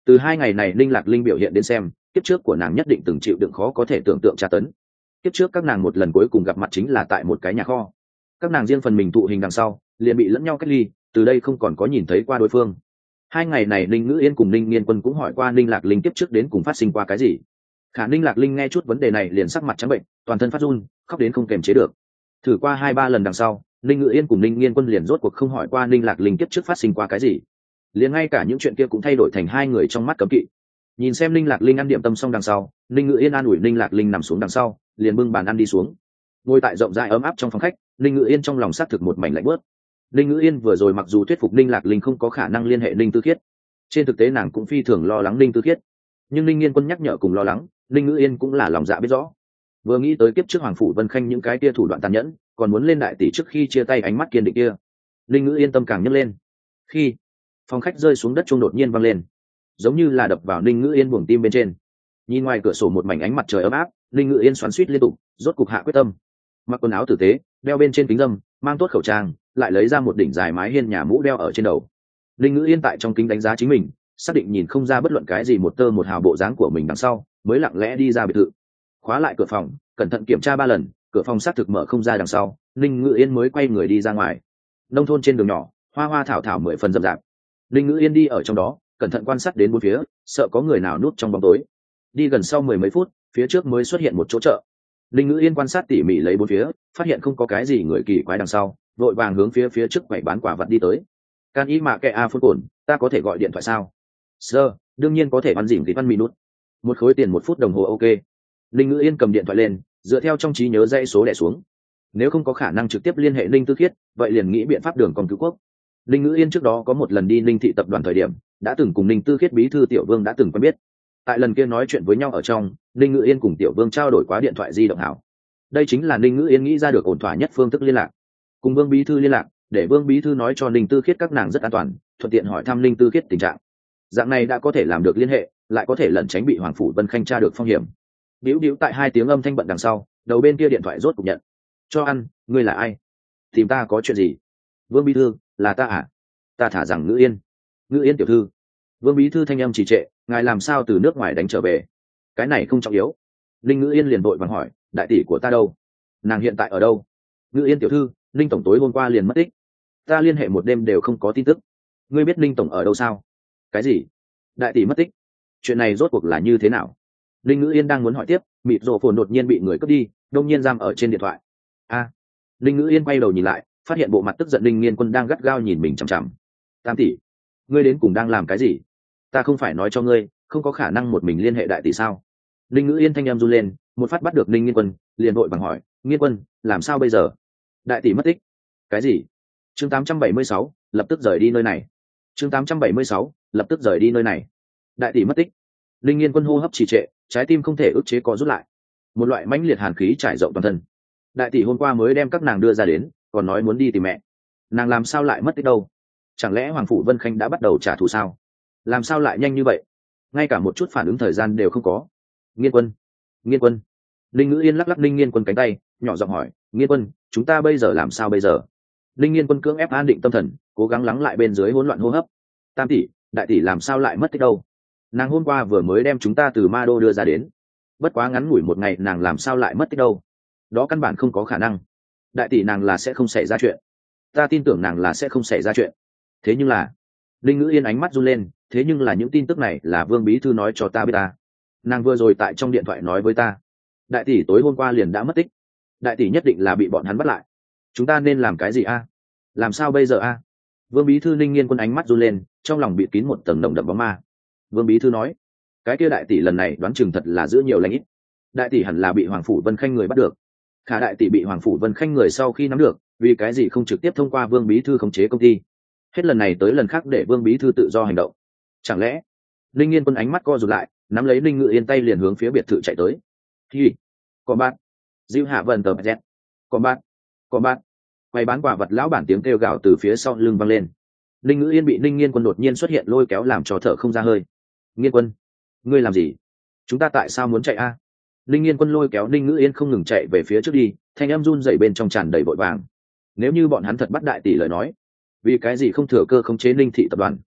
Từ hai ngày này Ninh Lạc Linh biểu hiện đến xem, kiếp trước của nàng nhất định từng chịu đựng khó có thể tưởng tượng tra tấn. Kiếp trước các nàng một lần cuối cùng gặp mặt chính là tại một cái nhà kho. Các nàng riêng phần mình tụ hình đằng sau, liền bị lẫn nhau cách ly, từ đây không còn có nhìn thấy qua đối phương. Hai ngày này Ninh Ngữ Yên cùng Ninh Nghiên Quân cũng hỏi qua Ninh Lạc Linh kiếp trước đến cùng phát sinh qua cái gì. Khả Ninh Lạc Linh nghe chút vấn đề này liền sắc mặt trắng bệnh, toàn thân phát run, khóc đến không kềm chế được. Thử qua hai ba lần đằng sau, Ninh Ngữ Yên cùng Ninh Nghiên Quân liền rốt cuộc không hỏi qua Ninh Lạc Linh kiếp trước phát sinh qua cái gì. Liền ngay cả những chuyện kia cũng thay đổi thành hai người trong mắt cấm kỵ. Nhìn xem Ninh Lạc Linh ăn điểm tâm xong đằng sau, Ninh Ngữ Yên an ủi Ninh Lạc Linh nằm xuống đằng sau, liền bưng bàn ăn đi xuống. Ngồi tại rộng rãi ấm áp trong phòng khách, Ninh Ngữ Yên trong lòng xác thực một mảnh lạnh bớt. Ninh Ngữ Yên vừa rồi mặc dù thuyết phục Ninh Lạc Linh không có khả năng liên hệ Ninh Tư Khiết, trên thực tế nàng cũng phi thường lo lắng Ninh Tư Khiết, nhưng Ninh Nghiên Quân nhắc nhở cùng lo lắng, Ninh Ngữ Yên cũng là lòng dạ biết rõ. Vừa nghĩ tới kiếp trước Hoàng phủ Vân Khanh những cái kia thủ đoạn tàn nhẫn, còn muốn lên đại tỷ trước khi chia tay ánh mắt kiên định kia, Ninh Ngữ Yên tâm càng nhấc lên. Khi phòng khách rơi xuống đất chuông đột nhiên vang lên, giống như là đập vào Ninh Ngữ Yên buồng tim bên trên. Nhìn ngoài cửa sổ một mảnh ánh mặt trời ấm áp, Ninh Ngữ Yên xoắn xuýt liên tục, rốt cục hạ quyết tâm. Mặc quần áo tử tế, đeo bên trên kính râm, mang tốt khẩu trang, lại lấy ra một đỉnh dài mái hiên nhà mũ đeo ở trên đầu. Ninh Ngữ Yên tại trong kính đánh giá chính mình, xác định nhìn không ra bất luận cái gì một tơ một hào bộ dáng của mình đằng sau, mới lặng lẽ đi ra biệt thự. Khóa lại cửa phòng, cẩn thận kiểm tra ba lần, cửa phòng xác thực mở không ra đằng sau, Ninh Ngữ Yên mới quay người đi ra ngoài. Nông thôn trên đường nhỏ, hoa hoa thảo thảo mười phần rậm rạp. Ninh Ngữ Yên đi ở trong đó, cẩn thận quan sát đến bốn phía, sợ có người nào núp trong bóng tối. Đi gần sau mười mấy phút, phía trước mới xuất hiện một chỗ chợ. Ninh Ngữ Yên quan sát tỉ mỉ lấy bốn phía, phát hiện không có cái gì người kỳ quái đằng sau, vội vàng hướng phía phía trước quầy bán quả vật đi tới. Can ý mà kệ a phun cồn, ta có thể gọi điện thoại sao? Sir, đương nhiên có thể ăn dỉm thì ăn mì nút. Một khối tiền một phút đồng hồ ok. Ninh Ngữ Yên cầm điện thoại lên, dựa theo trong trí nhớ dãy số đẻ xuống. Nếu không có khả năng trực tiếp liên hệ Ninh Tư Khiết, vậy liền nghĩ biện pháp đường còn cứu quốc. Ninh Ngữ Yên trước đó có một lần đi Ninh thị tập đoàn thời điểm, đã từng cùng Ninh Tư Khiết bí thư Tiểu Vương đã từng quen biết. Tại lần kia nói chuyện với nhau ở trong, Ninh Ngữ Yên cùng Tiểu Vương trao đổi qua điện thoại di động hảo. Đây chính là Ninh Ngữ Yên nghĩ ra được ổn thỏa nhất phương thức liên lạc. Cùng Vương bí thư liên lạc, để Vương bí thư nói cho Ninh Tư Khiết các nàng rất an toàn, thuận tiện hỏi thăm Ninh Tư Khiết tình trạng. Dạng này đã có thể làm được liên hệ, lại có thể lẩn tránh bị Hoàng phủ Vân Khanh tra được phong hiểm. Điếu điếu tại hai tiếng âm thanh bận đằng sau, đầu bên kia điện thoại rốt cục nhận. Cho ăn, ngươi là ai? Tìm ta có chuyện gì? Vương bí thư, là ta à? Ta thả rằng Ngữ Yên. Ngữ Yên tiểu thư. Vương bí thư thanh âm trì trệ, ngài làm sao từ nước ngoài đánh trở về? Cái này không trọng yếu. Linh Ngữ Yên liền vội vàng hỏi, đại tỷ của ta đâu? Nàng hiện tại ở đâu? Ngữ Yên tiểu thư, Linh tổng tối hôm qua liền mất tích. Ta liên hệ một đêm đều không có tin tức. Ngươi biết Linh tổng ở đâu sao? Cái gì? Đại tỷ mất tích? Chuyện này rốt cuộc là như thế nào? Linh Ngữ Yên đang muốn hỏi tiếp, mịt rổ phồn đột nhiên bị người cướp đi, đông nhiên giam ở trên điện thoại. A. À. Linh Ngữ Yên quay đầu nhìn lại, phát hiện bộ mặt tức giận Linh Nghiên Quân đang gắt gao nhìn mình chằm chằm. Tam tỷ, ngươi đến cùng đang làm cái gì? Ta không phải nói cho ngươi, không có khả năng một mình liên hệ đại tỷ sao? Linh Ngữ Yên thanh em run lên, một phát bắt được Linh Nghiên Quân, liền vội vàng hỏi, Nghiên Quân, làm sao bây giờ? Đại tỷ mất tích. Cái gì? Chương tám trăm bảy mươi sáu, lập tức rời đi nơi này. Chương tám trăm bảy mươi sáu, lập tức rời đi nơi này. Đại tỷ mất tích. Linh Nghiên Quân hô hấp trì trệ, trái tim không thể ức chế co rút lại. Một loại mãnh liệt hàn khí trải rộng toàn thân. Đại tỷ hôm qua mới đem các nàng đưa ra đến, còn nói muốn đi tìm mẹ. Nàng làm sao lại mất tích đâu? Chẳng lẽ Hoàng phủ Vân Khanh đã bắt đầu trả thù sao? Làm sao lại nhanh như vậy? Ngay cả một chút phản ứng thời gian đều không có. Nghiên Quân, Nghiên Quân. Linh Ngữ Yên lắc lắc Linh Nghiên Quân cánh tay, nhỏ giọng hỏi, Nghiên Quân, chúng ta bây giờ làm sao bây giờ? Linh Nghiên Quân cưỡng ép an định tâm thần, cố gắng lắng lại bên dưới hỗn loạn hô hấp. Tam tỷ, đại tỷ làm sao lại mất tích đâu? Nàng hôm qua vừa mới đem chúng ta từ Ma Đô đưa ra đến. Bất quá ngắn ngủi một ngày nàng làm sao lại mất tích đâu? Đó căn bản không có khả năng. Đại tỷ nàng là sẽ không xảy ra chuyện. Ta tin tưởng nàng là sẽ không xảy ra chuyện. Thế nhưng là, Linh Ngữ Yên ánh mắt run lên, thế nhưng là những tin tức này là Vương bí thư nói cho ta biết ta. Nàng vừa rồi tại trong điện thoại nói với ta, đại tỷ tối hôm qua liền đã mất tích. Đại tỷ nhất định là bị bọn hắn bắt lại. Chúng ta nên làm cái gì a? Làm sao bây giờ a? Vương bí thư Linh Nghiên Quân ánh mắt run lên, trong lòng bị kín một tầng nồng đậm bóng ma. Vương bí thư nói, cái kia đại tỷ lần này đoán chừng thật là giữ nhiều lãnh ít. Đại tỷ hẳn là bị Hoàng phủ Vân Khanh người bắt được. Khả đại tỷ bị Hoàng phủ Vân Khanh người sau khi nắm được, vì cái gì không trực tiếp thông qua Vương bí thư khống chế công ty? Hết lần này tới lần khác để Vương bí thư tự do hành động. Chẳng lẽ? Linh Nghiên Quân ánh mắt co rụt lại, nắm lấy Linh Ngữ Yên tay liền hướng phía biệt thự chạy tới. Hi, có bạn. Diêu Hạ Vân tờ bẹt. Có bạn, có bạn. Quay bán quả vật lão bản tiếng kêu gào từ phía sau lưng vang lên. Linh Ngữ Yên bị Linh Nghiên Quân đột nhiên xuất hiện lôi kéo làm cho thở không ra hơi. Nghiên Quân, ngươi làm gì? Chúng ta tại sao muốn chạy a? Linh Nghiên Quân lôi kéo Linh Ngữ Yên không ngừng chạy về phía trước đi, thanh âm run rẩy bên trong tràn đầy vội vàng. Nếu như bọn hắn thật bắt đại tỷ lời nói, vì cái gì không thừa cơ khống chế Linh thị tập đoàn?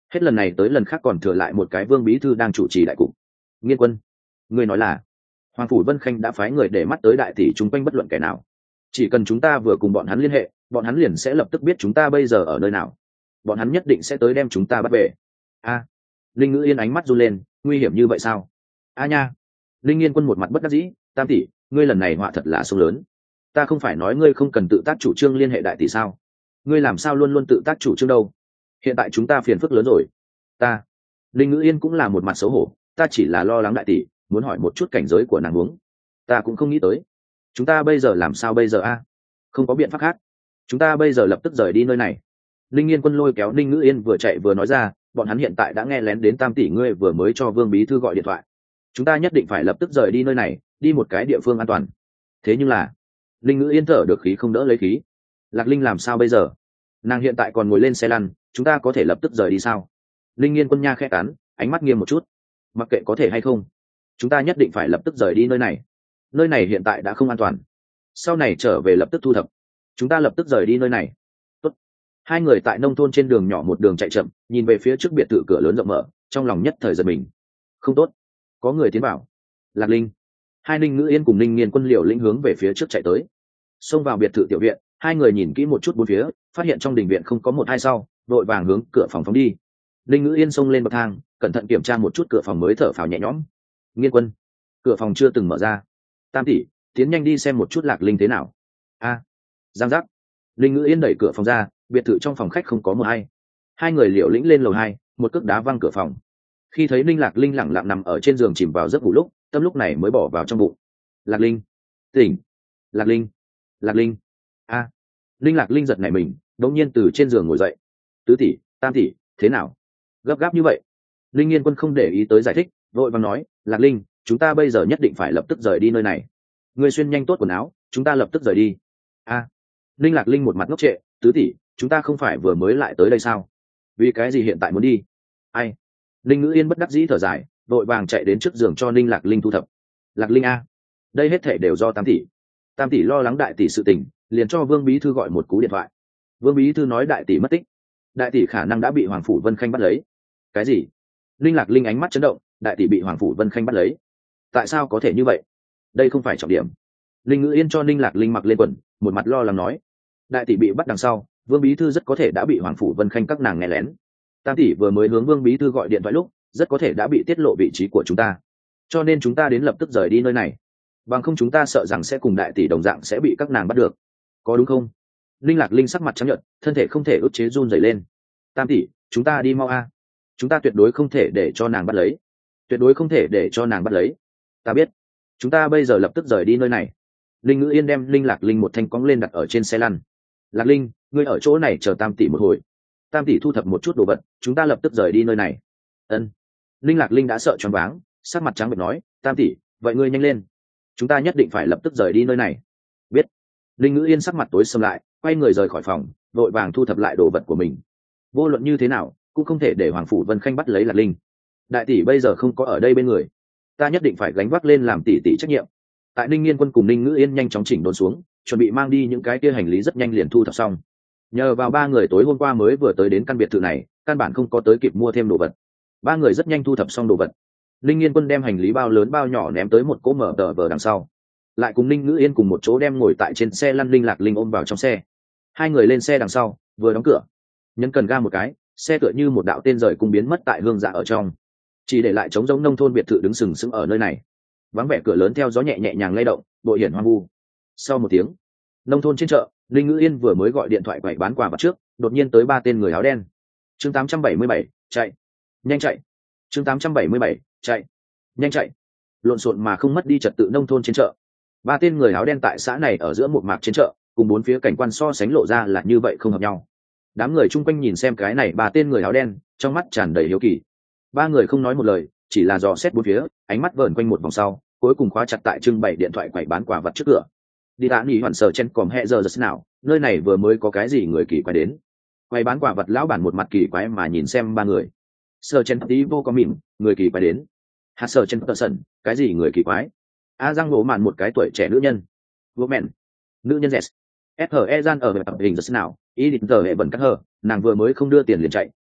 Hết lần này tới lần khác còn thừa lại một cái Vương bí thư đang chủ trì đại cục. Nghiên Quân, ngươi nói là Hoàng phủ Vân Khanh đã phái người để mắt tới đại tỷ chúng quanh bất luận kẻ nào, chỉ cần chúng ta vừa cùng bọn hắn liên hệ, bọn hắn liền sẽ lập tức biết chúng ta bây giờ ở nơi nào, bọn hắn nhất định sẽ tới đem chúng ta bắt về. A, Linh Ngữ Yên ánh mắt run lên, nguy hiểm như vậy sao? A nha. Linh Nghiên Quân một mặt bất đắc dĩ, tam tỷ, ngươi lần này họa thật là sông lớn. Ta không phải nói ngươi không cần tự tác chủ trương liên hệ đại tỷ sao? Ngươi làm sao luôn luôn tự tác chủ trương đâu? Hiện tại chúng ta phiền phức lớn rồi. Ta, Linh Ngữ Yên cũng là một mặt xấu hổ, ta chỉ là lo lắng đại tỷ, muốn hỏi một chút cảnh giới của nàng huống. Ta cũng không nghĩ tới. Chúng ta bây giờ làm sao bây giờ a? Không có biện pháp khác. Chúng ta bây giờ lập tức rời đi nơi này. Linh Nghiên Quân lôi kéo Linh Ngữ Yên vừa chạy vừa nói ra, bọn hắn hiện tại đã nghe lén đến tam tỷ ngươi vừa mới cho Vương bí thư gọi điện thoại. Chúng ta nhất định phải lập tức rời đi nơi này, đi một cái địa phương an toàn. Thế nhưng là, Linh Ngữ Yên thở được khí không đỡ lấy khí. Lạc Linh làm sao bây giờ? Nàng hiện tại còn ngồi lên xe lăn, chúng ta có thể lập tức rời đi sao? Linh Nghiên Quân nha khẽ cắn, ánh mắt nghiêm một chút. Mặc kệ có thể hay không, chúng ta nhất định phải lập tức rời đi nơi này. Nơi này hiện tại đã không an toàn, sau này trở về lập tức thu thập. Chúng ta lập tức rời đi nơi này. Tốt. Hai người tại nông thôn trên đường nhỏ một đường chạy chậm, nhìn về phía trước biệt thự cửa lớn rộng mở, trong lòng nhất thời giật mình. Không tốt, có người tiến vào. Lạc Linh, hai Linh Ngữ Yên cùng Linh Nghiên Quân liều lĩnh hướng về phía trước chạy tới. Xông vào biệt thự tiểu viện, hai người nhìn kỹ một chút bốn phía, phát hiện trong đình viện không có một hai sau, đội vàng hướng cửa phòng phóng đi. Linh Ngữ Yên xông lên bậc thang, cẩn thận kiểm tra một chút cửa phòng mới thở phào nhẹ nhõm. Nghiên Quân, cửa phòng chưa từng mở ra. Tam tỷ, tiến nhanh đi xem một chút Lạc Linh thế nào. A, giang giác. Linh Ngữ Yên đẩy cửa phòng ra, biệt thự trong phòng khách không có một ai. Hai người liều lĩnh lên lầu hai, một cước đá văng cửa phòng. Khi thấy Linh Lạc Linh lẳng lặng nằm ở trên giường chìm vào giấc ngủ lúc, tâm lúc này mới bỏ vào trong bụng. Lạc Linh, tỉnh. Lạc Linh, Lạc Linh. A. Linh Lạc Linh giật nảy mình, đột nhiên từ trên giường ngồi dậy. Tứ tỷ, tam tỷ, thế nào? Gấp gáp như vậy? Linh Nghiên Quân không để ý tới giải thích, vội vàng nói, Lạc Linh, chúng ta bây giờ nhất định phải lập tức rời đi nơi này. Ngươi xuyên nhanh tốt quần áo, chúng ta lập tức rời đi. A. Linh Lạc Linh một mặt ngốc trệ, tứ tỷ, chúng ta không phải vừa mới lại tới đây sao? Vì cái gì hiện tại muốn đi? Ai? Linh Ngữ Yên bất đắc dĩ thở dài, vội vàng chạy đến trước giường cho Linh Lạc Linh thu thập. Lạc Linh a, đây hết thể đều do tam tỷ. Tam tỷ lo lắng đại tỷ sự tình, liền cho Vương bí thư gọi một cú điện thoại. Vương bí thư nói đại tỷ mất tích, đại tỷ khả năng đã bị Hoàng phủ Vân Khanh bắt lấy. Cái gì? Linh Lạc Linh ánh mắt chấn động, đại tỷ bị Hoàng phủ Vân Khanh bắt lấy? Tại sao có thể như vậy? Đây không phải trọng điểm. Linh Ngữ Yên cho Linh Lạc Linh mặc lên quần, một mặt lo lắng nói, đại tỷ bị bắt đằng sau, Vương bí thư rất có thể đã bị Hoàng phủ Vân Khanh các nàng nghe lén. Tam tỷ vừa mới hướng Vương bí thư gọi điện thoại lúc, rất có thể đã bị tiết lộ vị trí của chúng ta, cho nên chúng ta đến lập tức rời đi nơi này, bằng không chúng ta sợ rằng sẽ cùng đại tỷ đồng dạng sẽ bị các nàng bắt được, có đúng không? Linh Lạc Linh sắc mặt trắng nhợt, thân thể không thể ức chế run rẩy lên. Tam tỷ, chúng ta đi mau a, chúng ta tuyệt đối không thể để cho nàng bắt lấy, tuyệt đối không thể để cho nàng bắt lấy. Ta biết, chúng ta bây giờ lập tức rời đi nơi này. Linh Ngữ Yên đem Linh Lạc Linh một thanh cóng lên đặt ở trên xe lăn. Lạc Linh, ngươi ở chỗ này chờ tam tỷ một hồi, tam tỷ thu thập một chút đồ vật, chúng ta lập tức rời đi nơi này. Ân. Linh Lạc Linh đã sợ choáng váng, sắc mặt trắng bệch nói, tam tỷ, vậy ngươi nhanh lên, chúng ta nhất định phải lập tức rời đi nơi này. Biết. Linh Ngữ Yên sắc mặt tối sầm lại, quay người rời khỏi phòng, vội vàng thu thập lại đồ vật của mình. Vô luận như thế nào cũng không thể để Hoàng phủ Vân Khanh bắt lấy Lạc Linh. Đại tỷ bây giờ không có ở đây bên người, ta nhất định phải gánh vác lên làm tỷ tỷ trách nhiệm. Tại Ninh Nghiên Quân cùng Ninh Ngữ Yên nhanh chóng chỉnh đốn xuống, chuẩn bị mang đi những cái kia hành lý, rất nhanh liền thu thập xong. Nhờ vào ba người tối hôm qua mới vừa tới đến căn biệt thự này, căn bản không có tới kịp mua thêm đồ vật. Ba người rất nhanh thu thập xong đồ vật. Ninh Nghiên Quân đem hành lý bao lớn bao nhỏ ném tới một cỗ mở tờ vờ đằng sau, lại cùng Ninh Ngữ Yên cùng một chỗ đem ngồi tại trên xe lăn Linh Lạc Linh ôm vào trong xe. Hai người lên xe đằng sau, vừa đóng cửa, nhấn cần ga một cái, xe tựa như một đạo tên rời cung biến mất tại hương dạ ở trong, chỉ để lại trống rỗng nông thôn biệt thự đứng sừng sững ở nơi này. Vắng vẻ cửa lớn theo gió nhẹ nhẹ nhàng lay động, bội hiển hoang vu. Sau một tiếng, nông thôn trên chợ, Linh Ngữ Yên vừa mới gọi điện thoại quậy bán quà vặt trước, đột nhiên tới ba tên người áo đen. Chương tám trăm bảy mươi bảy, chạy, nhanh chạy. Chương tám trăm bảy mươi bảy, chạy, nhanh chạy. Lộn xộn mà không mất đi trật tự nông thôn trên chợ. Ba tên người áo đen tại xã này ở giữa một mạc trên chợ, cùng bốn phía cảnh quan so sánh lộ ra là như vậy không hợp nhau. Đám người chung quanh nhìn xem cái này ba tên người áo đen, trong mắt tràn đầy hiếu kỳ. Ba người không nói một lời, chỉ là dò xét bốn phía, ánh mắt vờn quanh một vòng sau, cuối cùng khóa chặt tại trưng bày điện thoại quậy bán quà vặt trước cửa. Đi đã nghỉ hoàn sở chen còm hẹ giờ giật nào, nơi này vừa mới có cái gì người kỳ quái đến. Quay bán quà vật lão bản một mặt kỳ quái mà nhìn xem ba người. Sở chen tí vô có mỉm, người kỳ quái đến. Hạt sở chen tờ sần, cái gì người kỳ quái. A Giang ngộ mạn một cái tuổi trẻ nữ nhân. Vô mẹn, nữ nhân dẹt. ép hờ e gian ở tập hình giật nào, ý định tờ hệ bẩn cắt hờ, nàng vừa mới không đưa tiền liền chạy,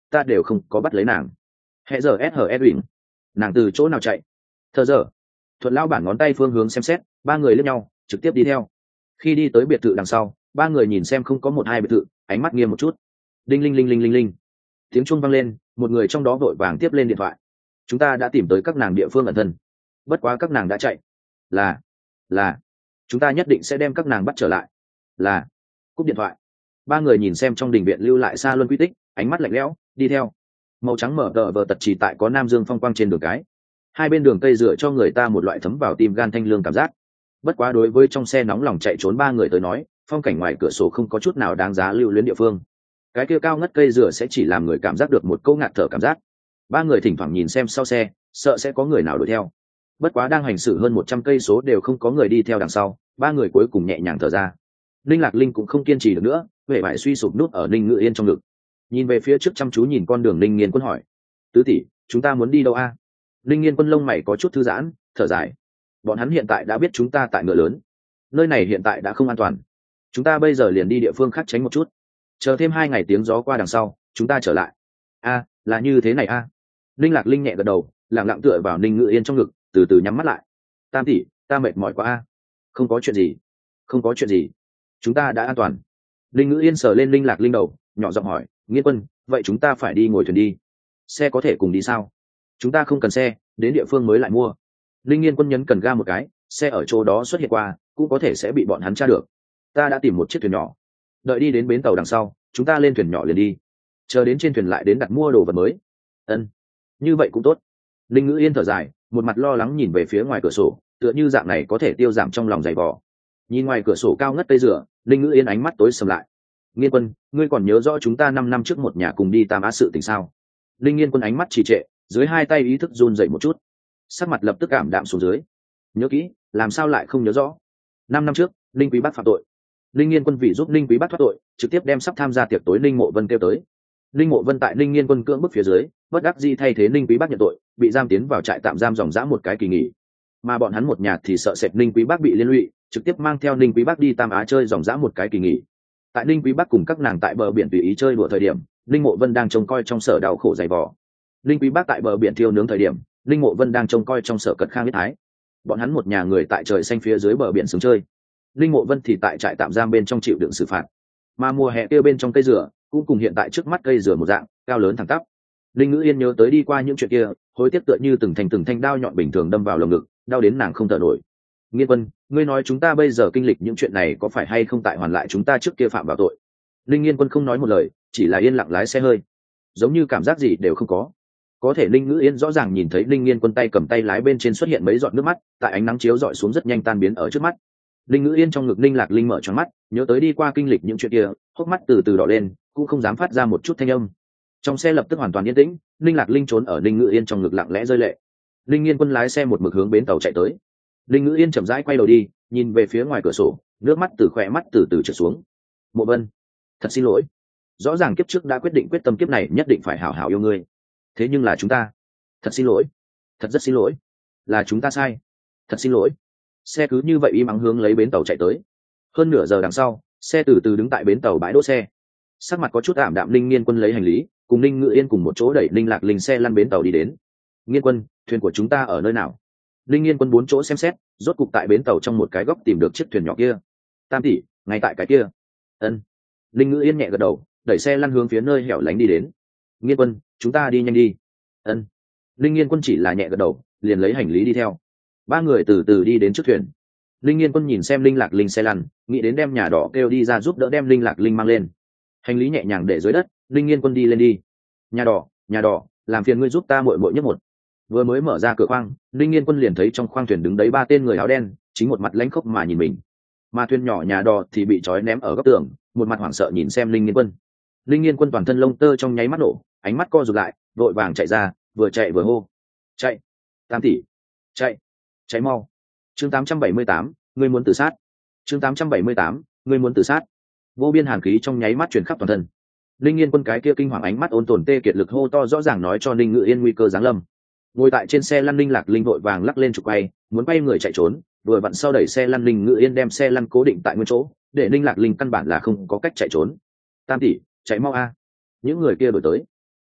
ta đều không có bắt lấy nàng. Hẹ giờ ét hờ edwin, nàng từ chỗ nào chạy? Thờ giờ thuận lao bản ngón tay phương hướng xem xét, ba người lướt nhau trực tiếp đi theo. Khi đi tới biệt thự đằng sau, ba người nhìn xem không có một hai biệt thự, ánh mắt nghiêm một chút. Đinh linh linh linh linh linh, tiếng chuông vang lên, một người trong đó vội vàng tiếp lên điện thoại. Chúng ta đã tìm tới các nàng địa phương ẩn thân, bất quá các nàng đã chạy. Là là chúng ta nhất định sẽ đem các nàng bắt trở lại. Là cúp điện thoại. Ba người nhìn xem trong đình viện lưu lại xa luân quy tích, ánh mắt lạnh lẽo đi theo. Màu trắng mở tờ vờ tật chỉ tại có nam dương phong quang trên đường cái, hai bên đường cây dựa cho người ta một loại thấm vào tim gan thanh lương cảm giác. Bất quá đối với trong xe nóng lòng chạy trốn ba người tới nói, phong cảnh ngoài cửa sổ không có chút nào đáng giá lưu luyến địa phương. Cái kia cao ngất cây dừa sẽ chỉ làm người cảm giác được một câu ngạt thở cảm giác. Ba người thỉnh thoảng nhìn xem sau xe, sợ sẽ có người nào đuổi theo. Bất quá đang hành xử hơn một trăm cây số đều không có người đi theo đằng sau, ba người cuối cùng nhẹ nhàng thở ra. Linh Lạc Linh cũng không kiên trì được nữa, vẻ vải suy sụp nút ở Ninh Ngự Yên trong ngực. Nhìn về phía trước chăm chú nhìn con đường, Ninh Nghiên Quân hỏi: "Tứ tỷ, chúng ta muốn đi đâu a?" À? Ninh Nghiên Quân lông mày có chút thư giãn, thở dài: "Bọn hắn hiện tại đã biết chúng ta tại ngựa lớn, nơi này hiện tại đã không an toàn. Chúng ta bây giờ liền đi địa phương khác tránh một chút, chờ thêm hai ngày tiếng gió qua đằng sau, chúng ta trở lại." "A, là như thế này a." À? Linh Lạc Linh nhẹ gật đầu, lặng lặng tựa vào Ninh Ngự Yên trong ngực, từ từ nhắm mắt lại. "Tam tỷ, ta mệt mỏi quá a." À? "Không có chuyện gì, không có chuyện gì, chúng ta đã an toàn." Linh Ngữ Yên sờ lên Linh Lạc Linh đầu, nhỏ giọng hỏi: "Nghiên Quân, vậy chúng ta phải đi ngồi thuyền đi, xe có thể cùng đi sao?" "Chúng ta không cần xe, đến địa phương mới lại mua." Linh Nghiên Quân nhấn cần ga một cái, xe ở chỗ đó xuất hiện qua, cũng có thể sẽ bị bọn hắn tra được. "Ta đã tìm một chiếc thuyền nhỏ, đợi đi đến bến tàu đằng sau, chúng ta lên thuyền nhỏ liền đi, chờ đến trên thuyền lại đến đặt mua đồ vật mới." "Ân, như vậy cũng tốt." Linh Ngữ Yên thở dài, một mặt lo lắng nhìn về phía ngoài cửa sổ, tựa như dạng này có thể tiêu giảm trong lòng dày vò. Nhìn ngoài cửa sổ cao ngất tây rửa, Linh Ngữ Yên ánh mắt tối sầm lại. "Nghiên Quân, ngươi còn nhớ rõ chúng ta năm năm trước một nhà cùng đi Tam Á sự tình sao?" Linh Nghiên Quân ánh mắt trì trệ, dưới hai tay ý thức run dậy một chút, sắc mặt lập tức cảm đạm xuống dưới. "Nhớ kỹ, làm sao lại không nhớ rõ? Năm năm trước, Linh Quý Bắc phạm tội. Linh Nghiên Quân vì giúp Linh Quý Bắc thoát tội, trực tiếp đem sắp tham gia tiệc tối Linh Mộ Vân kêu tới. Linh Mộ Vân tại Linh Nghiên Quân cưỡng bức phía dưới, bất đắc dĩ thay thế Linh Quý Bắc nhận tội, bị giam tiến vào trại tạm giam dòng dã một cái kỳ nghỉ. Mà bọn hắn một nhà thì sợ sệt Linh Quý Bắc bị liên lụy, trực tiếp mang theo Linh Quý Bắc đi Tam Á chơi dòng dã một cái kỳ nghỉ. Tại Linh Quý Bắc cùng các nàng tại bờ biển tùy ý chơi đùa thời điểm, Linh Mộ Vân đang trông coi trong sở đau khổ dày vò. Linh Quý Bắc tại bờ biển thiêu nướng thời điểm, Linh Mộ Vân đang trông coi trong sở cật khang biết thái. Bọn hắn một nhà người tại trời xanh phía dưới bờ biển sướng chơi. Linh Mộ Vân thì tại trại tạm giam bên trong chịu đựng xử phạt. Mà mùa hè kia bên trong cây dừa, cũng cùng hiện tại trước mắt cây dừa một dạng, cao lớn thẳng tắp. Linh Ngữ Yên nhớ tới đi qua những chuyện kia, hối tiếc tựa như từng thành từng thanh đao nhọn bình thường đâm vào lồng ngực, đau đến nàng không thở nổi. "Nghiên Quân, ngươi nói chúng ta bây giờ kinh lịch những chuyện này có phải hay không tại hoàn lại chúng ta trước kia phạm vào tội?" Linh Nghiên Quân không nói một lời, chỉ là yên lặng lái xe hơi, giống như cảm giác gì đều không có. Có thể Linh Ngữ Yên rõ ràng nhìn thấy Linh Nghiên Quân tay cầm tay lái bên trên xuất hiện mấy giọt nước mắt, tại ánh nắng chiếu rọi xuống rất nhanh tan biến ở trước mắt. Linh Ngữ Yên trong ngực Linh Lạc Linh mở tròn mắt, nhớ tới đi qua kinh lịch những chuyện kia, hốc mắt từ từ đỏ lên, cũng không dám phát ra một chút thanh âm. Trong xe lập tức hoàn toàn yên tĩnh, Linh Lạc Linh trốn ở Linh Ngữ Yên trong ngực lặng lẽ rơi lệ. Linh Nghiên Quân lái xe một mực hướng bến tàu chạy tới. Linh Ngữ Yên chậm rãi quay đầu đi, nhìn về phía ngoài cửa sổ, nước mắt từ khóe mắt từ từ trượt xuống. "Mộ Vân, thật xin lỗi. Rõ ràng kiếp trước đã quyết định quyết tâm kiếp này nhất định phải hảo hảo yêu ngươi. Thế nhưng là chúng ta, thật xin lỗi, thật rất xin lỗi, là chúng ta sai, thật xin lỗi." Xe cứ như vậy im ắng hướng lấy bến tàu chạy tới. Hơn nửa giờ đằng sau, xe từ từ đứng tại bến tàu bãi đỗ xe. Sắc mặt có chút ảm đạm Linh Nghiên Quân lấy hành lý, cùng Linh Ngự Yên cùng một chỗ đẩy Linh Lạc Linh xe lăn bến tàu đi đến. "Nghiên Quân, thuyền của chúng ta ở nơi nào?" Linh Nghiên Quân bốn chỗ xem xét, rốt cục tại bến tàu trong một cái góc tìm được chiếc thuyền nhỏ kia. "Tam tỷ, ngay tại cái kia." "Ân." Linh Ngự Yên nhẹ gật đầu, đẩy xe lăn hướng phía nơi hẻo lánh đi đến. "Nghiên Quân, chúng ta đi nhanh đi." "Ân." Linh Nghiên Quân chỉ là nhẹ gật đầu, liền lấy hành lý đi theo. Ba người từ từ đi đến trước thuyền. Linh Nghiên Quân nhìn xem Linh Lạc Linh xe lăn, nghĩ đến đem nhà đỏ kêu đi ra giúp đỡ đem Linh Lạc Linh mang lên. Hành lý nhẹ nhàng để dưới đất, Linh Nghiên Quân đi lên đi. "Nhà đỏ, nhà đỏ, làm phiền ngươi giúp ta muội muội nhất một." Vừa mới mở ra cửa khoang, Linh Nghiên Quân liền thấy trong khoang thuyền đứng đấy ba tên người áo đen, chính một mặt lãnh khốc mà nhìn mình. Mà thuyền nhỏ nhà đỏ thì bị trói ném ở góc tường, một mặt hoảng sợ nhìn xem Linh Nghiên Quân. Linh Nghiên Quân toàn thân lông tơ trong nháy mắt nổ, ánh mắt co rụt lại, vội vàng chạy ra, vừa chạy vừa hô: "Chạy, Tam tỷ, chạy, chạy mau." Chương tám trăm bảy mươi tám, ngươi muốn tự sát. Chương tám trăm bảy mươi tám, ngươi muốn tự sát. Vô biên hàn khí trong nháy mắt truyền khắp toàn thân. Linh Nghiên Quân cái kia kinh hoàng ánh mắt ôn tồn tê kiệt lực hô to rõ ràng nói cho Linh Ngự Yên nguy cơ giáng lâm. Ngồi tại trên xe lăn Linh Lạc Linh vội vàng lắc lên trục quay, muốn quay người chạy trốn, vừa vặn sau đẩy xe lăn Linh Ngự Yên đem xe lăn cố định tại nguyên chỗ, để Linh Lạc Linh căn bản là không có cách chạy trốn. "Tam tỷ, chạy mau a." Những người kia đuổi tới.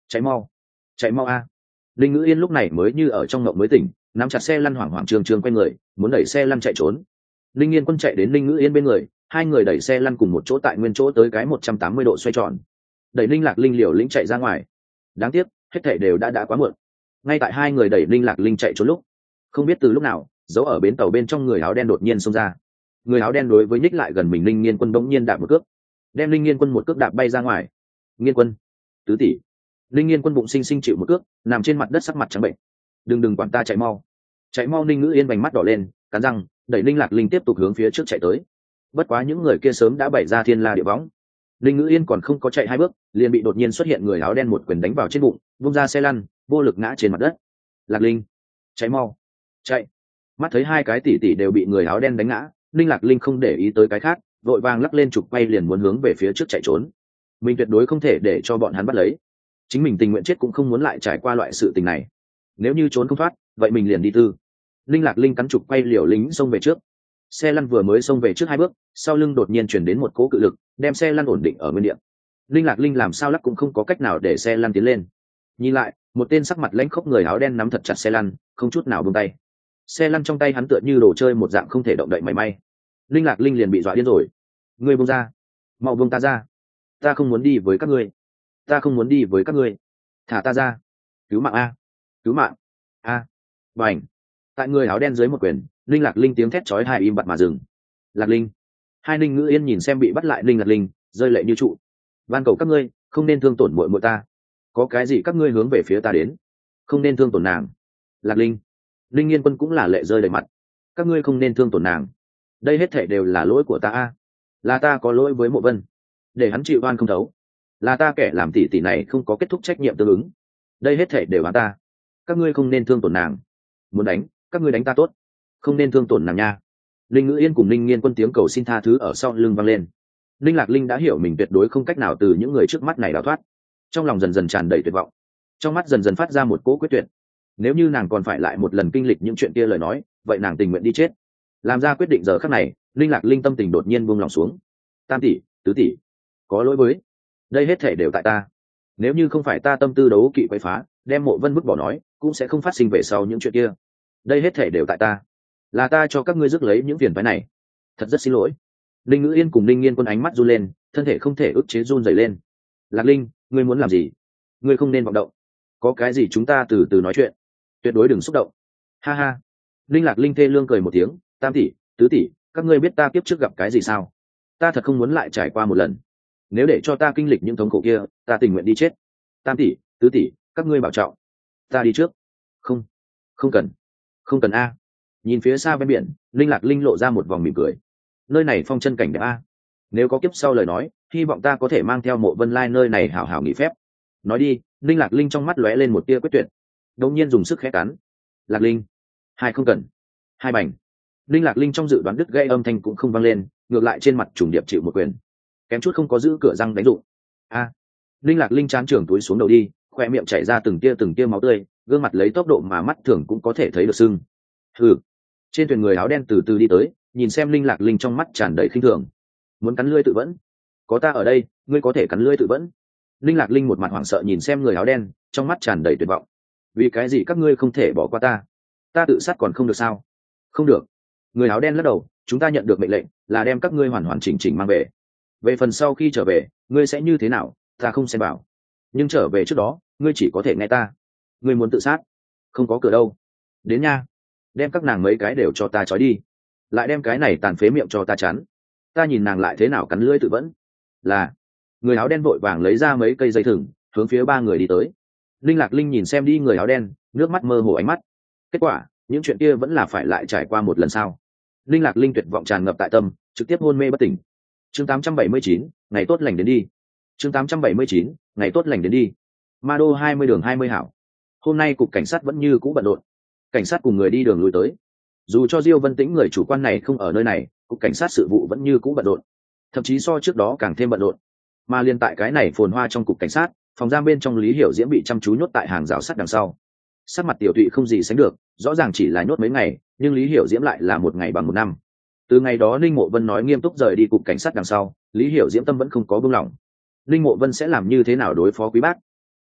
Chạy mau, chạy mau a. Linh Ngữ Yên lúc này mới như ở trong ngộng mới tỉnh, nắm chặt xe lăn hoảng hoảng trương trương quay người, muốn đẩy xe lăn chạy trốn. Linh Yên Quân chạy đến Linh Ngữ Yên bên người, hai người đẩy xe lăn cùng một chỗ tại nguyên chỗ tới cái một trăm tám mươi độ xoay tròn, đẩy Linh Lạc Linh liều lĩnh chạy ra ngoài. Đáng tiếc, hết thảy đều đã đã quá muộn. Ngay tại hai người đẩy Linh Lạc Linh chạy trốn lúc, không biết từ lúc nào, giấu ở bến tàu bên trong người áo đen đột nhiên xông ra. Người áo đen đối với nhích lại gần mình Linh Nghiên Quân bỗng nhiên đạp một cước, đem Linh Nghiên Quân một cước đạp bay ra ngoài. Nghiên Quân, tứ tỷ. Linh Nghiên Quân bụng sinh sinh chịu một cước, nằm trên mặt đất sắc mặt trắng bệnh. Đừng đừng quản ta, chạy mau, chạy mau. Linh Ngữ Yên vành mắt đỏ lên, cắn răng đẩy Linh Lạc Linh tiếp tục hướng phía trước chạy tới. Bất quá những người kia sớm đã bày ra thiên la địa võng. Linh Ngữ Yên còn không có chạy hai bước, liền bị đột nhiên xuất hiện người áo đen một quyền đánh vào trên bụng, vung ra xe lăn, vô lực ngã trên mặt đất. Lạc Linh, chạy mau, chạy. Mắt thấy hai cái tỷ tỷ đều bị người áo đen đánh ngã, Linh Lạc Linh không để ý tới cái khác, vội vàng lắc lên trục quay liền muốn hướng về phía trước chạy trốn. Mình tuyệt đối không thể để cho bọn hắn bắt lấy. Chính mình tình nguyện chết cũng không muốn lại trải qua loại sự tình này. Nếu như trốn không thoát, vậy mình liền đi tư. Linh Lạc Linh cắn trục quay liều lính xông về trước. Xe lăn vừa mới xông về trước hai bước, sau lưng đột nhiên chuyển đến một cỗ cự lực, đem xe lăn ổn định ở nguyên địa. Linh Lạc Linh làm sao lắc cũng không có cách nào để xe lăn tiến lên. Nhìn lại, một tên sắc mặt lãnh khốc người áo đen nắm thật chặt xe lăn, không chút nào buông tay. Xe lăn trong tay hắn tựa như đồ chơi một dạng không thể động đậy mảy may. Linh Lạc Linh liền bị dọa điên rồi. Ngươi buông ra, mau buông ta ra. Ta không muốn đi với các ngươi. Ta không muốn đi với các ngươi. Thả ta ra. Cứu mạng a, cứu mạng a. Bành. Tại người áo đen dưới một quyền, Linh Lạc Linh tiếng thét chói tai im bặt mà dừng. Lạc Linh. Hai Linh Ngữ Yên nhìn xem bị bắt lại Linh Lạc Linh, rơi lệ như trụ. Van cầu các ngươi, không nên thương tổn muội muội ta. Có cái gì các ngươi hướng về phía ta đến, không nên thương tổn nàng. Lạc Linh. Linh Nghiên Quân cũng là lệ rơi đầy mặt. Các ngươi không nên thương tổn nàng. Đây hết thảy đều là lỗi của ta a. Là ta có lỗi với Mộ Vân, để hắn chịu oan không thấu. Là ta kẻ làm tỷ tỷ này không có kết thúc trách nhiệm tương ứng. Đây hết thảy đều là ta. Các ngươi không nên thương tổn nàng. Muốn đánh, các ngươi đánh ta tốt, không nên thương tổn nàng nha. Linh Ngữ Yên cùng Linh Nghiên Quân tiếng cầu xin tha thứ ở sau lưng vang lên. Linh Lạc Linh đã hiểu mình tuyệt đối không cách nào từ những người trước mắt này đào thoát, trong lòng dần dần tràn đầy tuyệt vọng, trong mắt dần dần phát ra một cỗ quyết tuyệt. Nếu như nàng còn phải lại một lần kinh lịch những chuyện kia lời nói, vậy nàng tình nguyện đi chết. Làm ra quyết định giờ khắc này, Linh Lạc Linh tâm tình đột nhiên buông lòng xuống. Tam tỷ, tứ tỷ, có lỗi với, đây hết thể đều tại ta. Nếu như không phải ta tâm tư đấu kỵ quấy phá, đem Mộ Vân vứt bỏ nói, cũng sẽ không phát sinh về sau những chuyện kia. Đây hết thể đều tại ta, là ta cho các ngươi rước lấy những phiền phái này, thật rất xin lỗi. Linh Ngữ Yên cùng Linh Nghiên Quân ánh mắt run lên, thân thể không thể ức chế run rẩy lên. Lạc Linh, ngươi muốn làm gì? Ngươi không nên vọng động. Có cái gì chúng ta từ từ nói chuyện, tuyệt đối đừng xúc động. Ha ha. Linh Lạc Linh thê lương cười một tiếng. Tam tỷ, tứ tỷ, các ngươi biết ta kiếp trước gặp cái gì sao? Ta thật không muốn lại trải qua một lần. Nếu để cho ta kinh lịch những thống khổ kia, ta tình nguyện đi chết. Tam tỷ, tứ tỷ, các ngươi bảo trọng. Ta đi trước. Không, không cần, không cần a. Nhìn phía xa bên biển, Linh Lạc Linh lộ ra một vòng mỉm cười. Nơi này phong chân cảnh đẹp a. Nếu có kiếp sau lời nói, hy vọng ta có thể mang theo Mộ Vân lai nơi này hảo hảo nghỉ phép. Nói đi, Linh Lạc Linh trong mắt lóe lên một tia quyết tuyệt, đột nhiên dùng sức khẽ cắn. Lạc Linh, hai không cần, hai bành. Linh Lạc Linh trong dự đoán đứt gãy âm thanh cũng không vang lên, ngược lại trên mặt trùng điệp chịu một quyền, kém chút không có giữ cửa răng đánh rụng. A. Linh Lạc Linh chán trường túi xuống đầu đi, khoe miệng chảy ra từng tia từng tia máu tươi, gương mặt lấy tốc độ mà mắt thường cũng có thể thấy được sưng. Hừ. Trên thuyền người áo đen từ từ đi tới, nhìn xem Linh Lạc Linh trong mắt tràn đầy khinh thường. Muốn cắn lưỡi tự vẫn, có ta ở đây, ngươi có thể cắn lưỡi tự vẫn. Linh Lạc Linh một mặt hoảng sợ nhìn xem người áo đen, trong mắt tràn đầy tuyệt vọng. Vì cái gì các ngươi không thể bỏ qua ta? Ta tự sát còn không được sao? Không được. Người áo đen lắc đầu, chúng ta nhận được mệnh lệnh là đem các ngươi hoàn hoàn chỉnh chỉnh mang về. Về phần sau khi trở về, ngươi sẽ như thế nào, ta không xem bảo. Nhưng trở về trước đó, ngươi chỉ có thể nghe ta. Ngươi muốn tự sát, không có cửa đâu. Đến nha, đem các nàng mấy cái đều cho ta trói đi, lại đem cái này tàn phế miệng cho ta chắn. Ta nhìn nàng lại thế nào cắn lưỡi tự vẫn. Là. Người áo đen vội vàng lấy ra mấy cây dây thừng, hướng phía ba người đi tới. Linh Lạc Linh nhìn xem đi người áo đen, nước mắt mơ hồ ánh mắt. Kết quả, những chuyện kia vẫn là phải lại trải qua một lần sau. Linh Lạc Linh tuyệt vọng tràn ngập tại tâm, trực tiếp hôn mê bất tỉnh. Chương tám trăm bảy mươi chín, ngày tốt lành đến đi. Chương tám trăm bảy mươi chín, ngày tốt lành đến đi. Ma Đô hai mươi đường hai mươi hảo. Hôm nay cục cảnh sát vẫn như cũ bận rộn. Cảnh sát cùng người đi đường lui tới. Dù cho Diêu Vân Tĩnh người chủ quan này không ở nơi này, cục cảnh sát sự vụ vẫn như cũ bận rộn. Thậm chí so trước đó càng thêm bận rộn. Mà liên tại cái này phồn hoa trong cục cảnh sát, phòng giam bên trong Lý Hiểu Diễm bị chăm chú nhốt tại hàng rào sắt đằng sau. Sắc mặt tiểu tụy không gì sánh được, rõ ràng chỉ là nhốt mấy ngày, nhưng Lý Hiểu Diễm lại là một ngày bằng một năm. Từ ngày đó Ninh Mộ Vân nói nghiêm túc rời đi cục cảnh sát đằng sau, Lý Hiểu Diễm tâm vẫn không có buông lỏng. Ninh Mộ Vân sẽ làm như thế nào đối phó Quý Bác?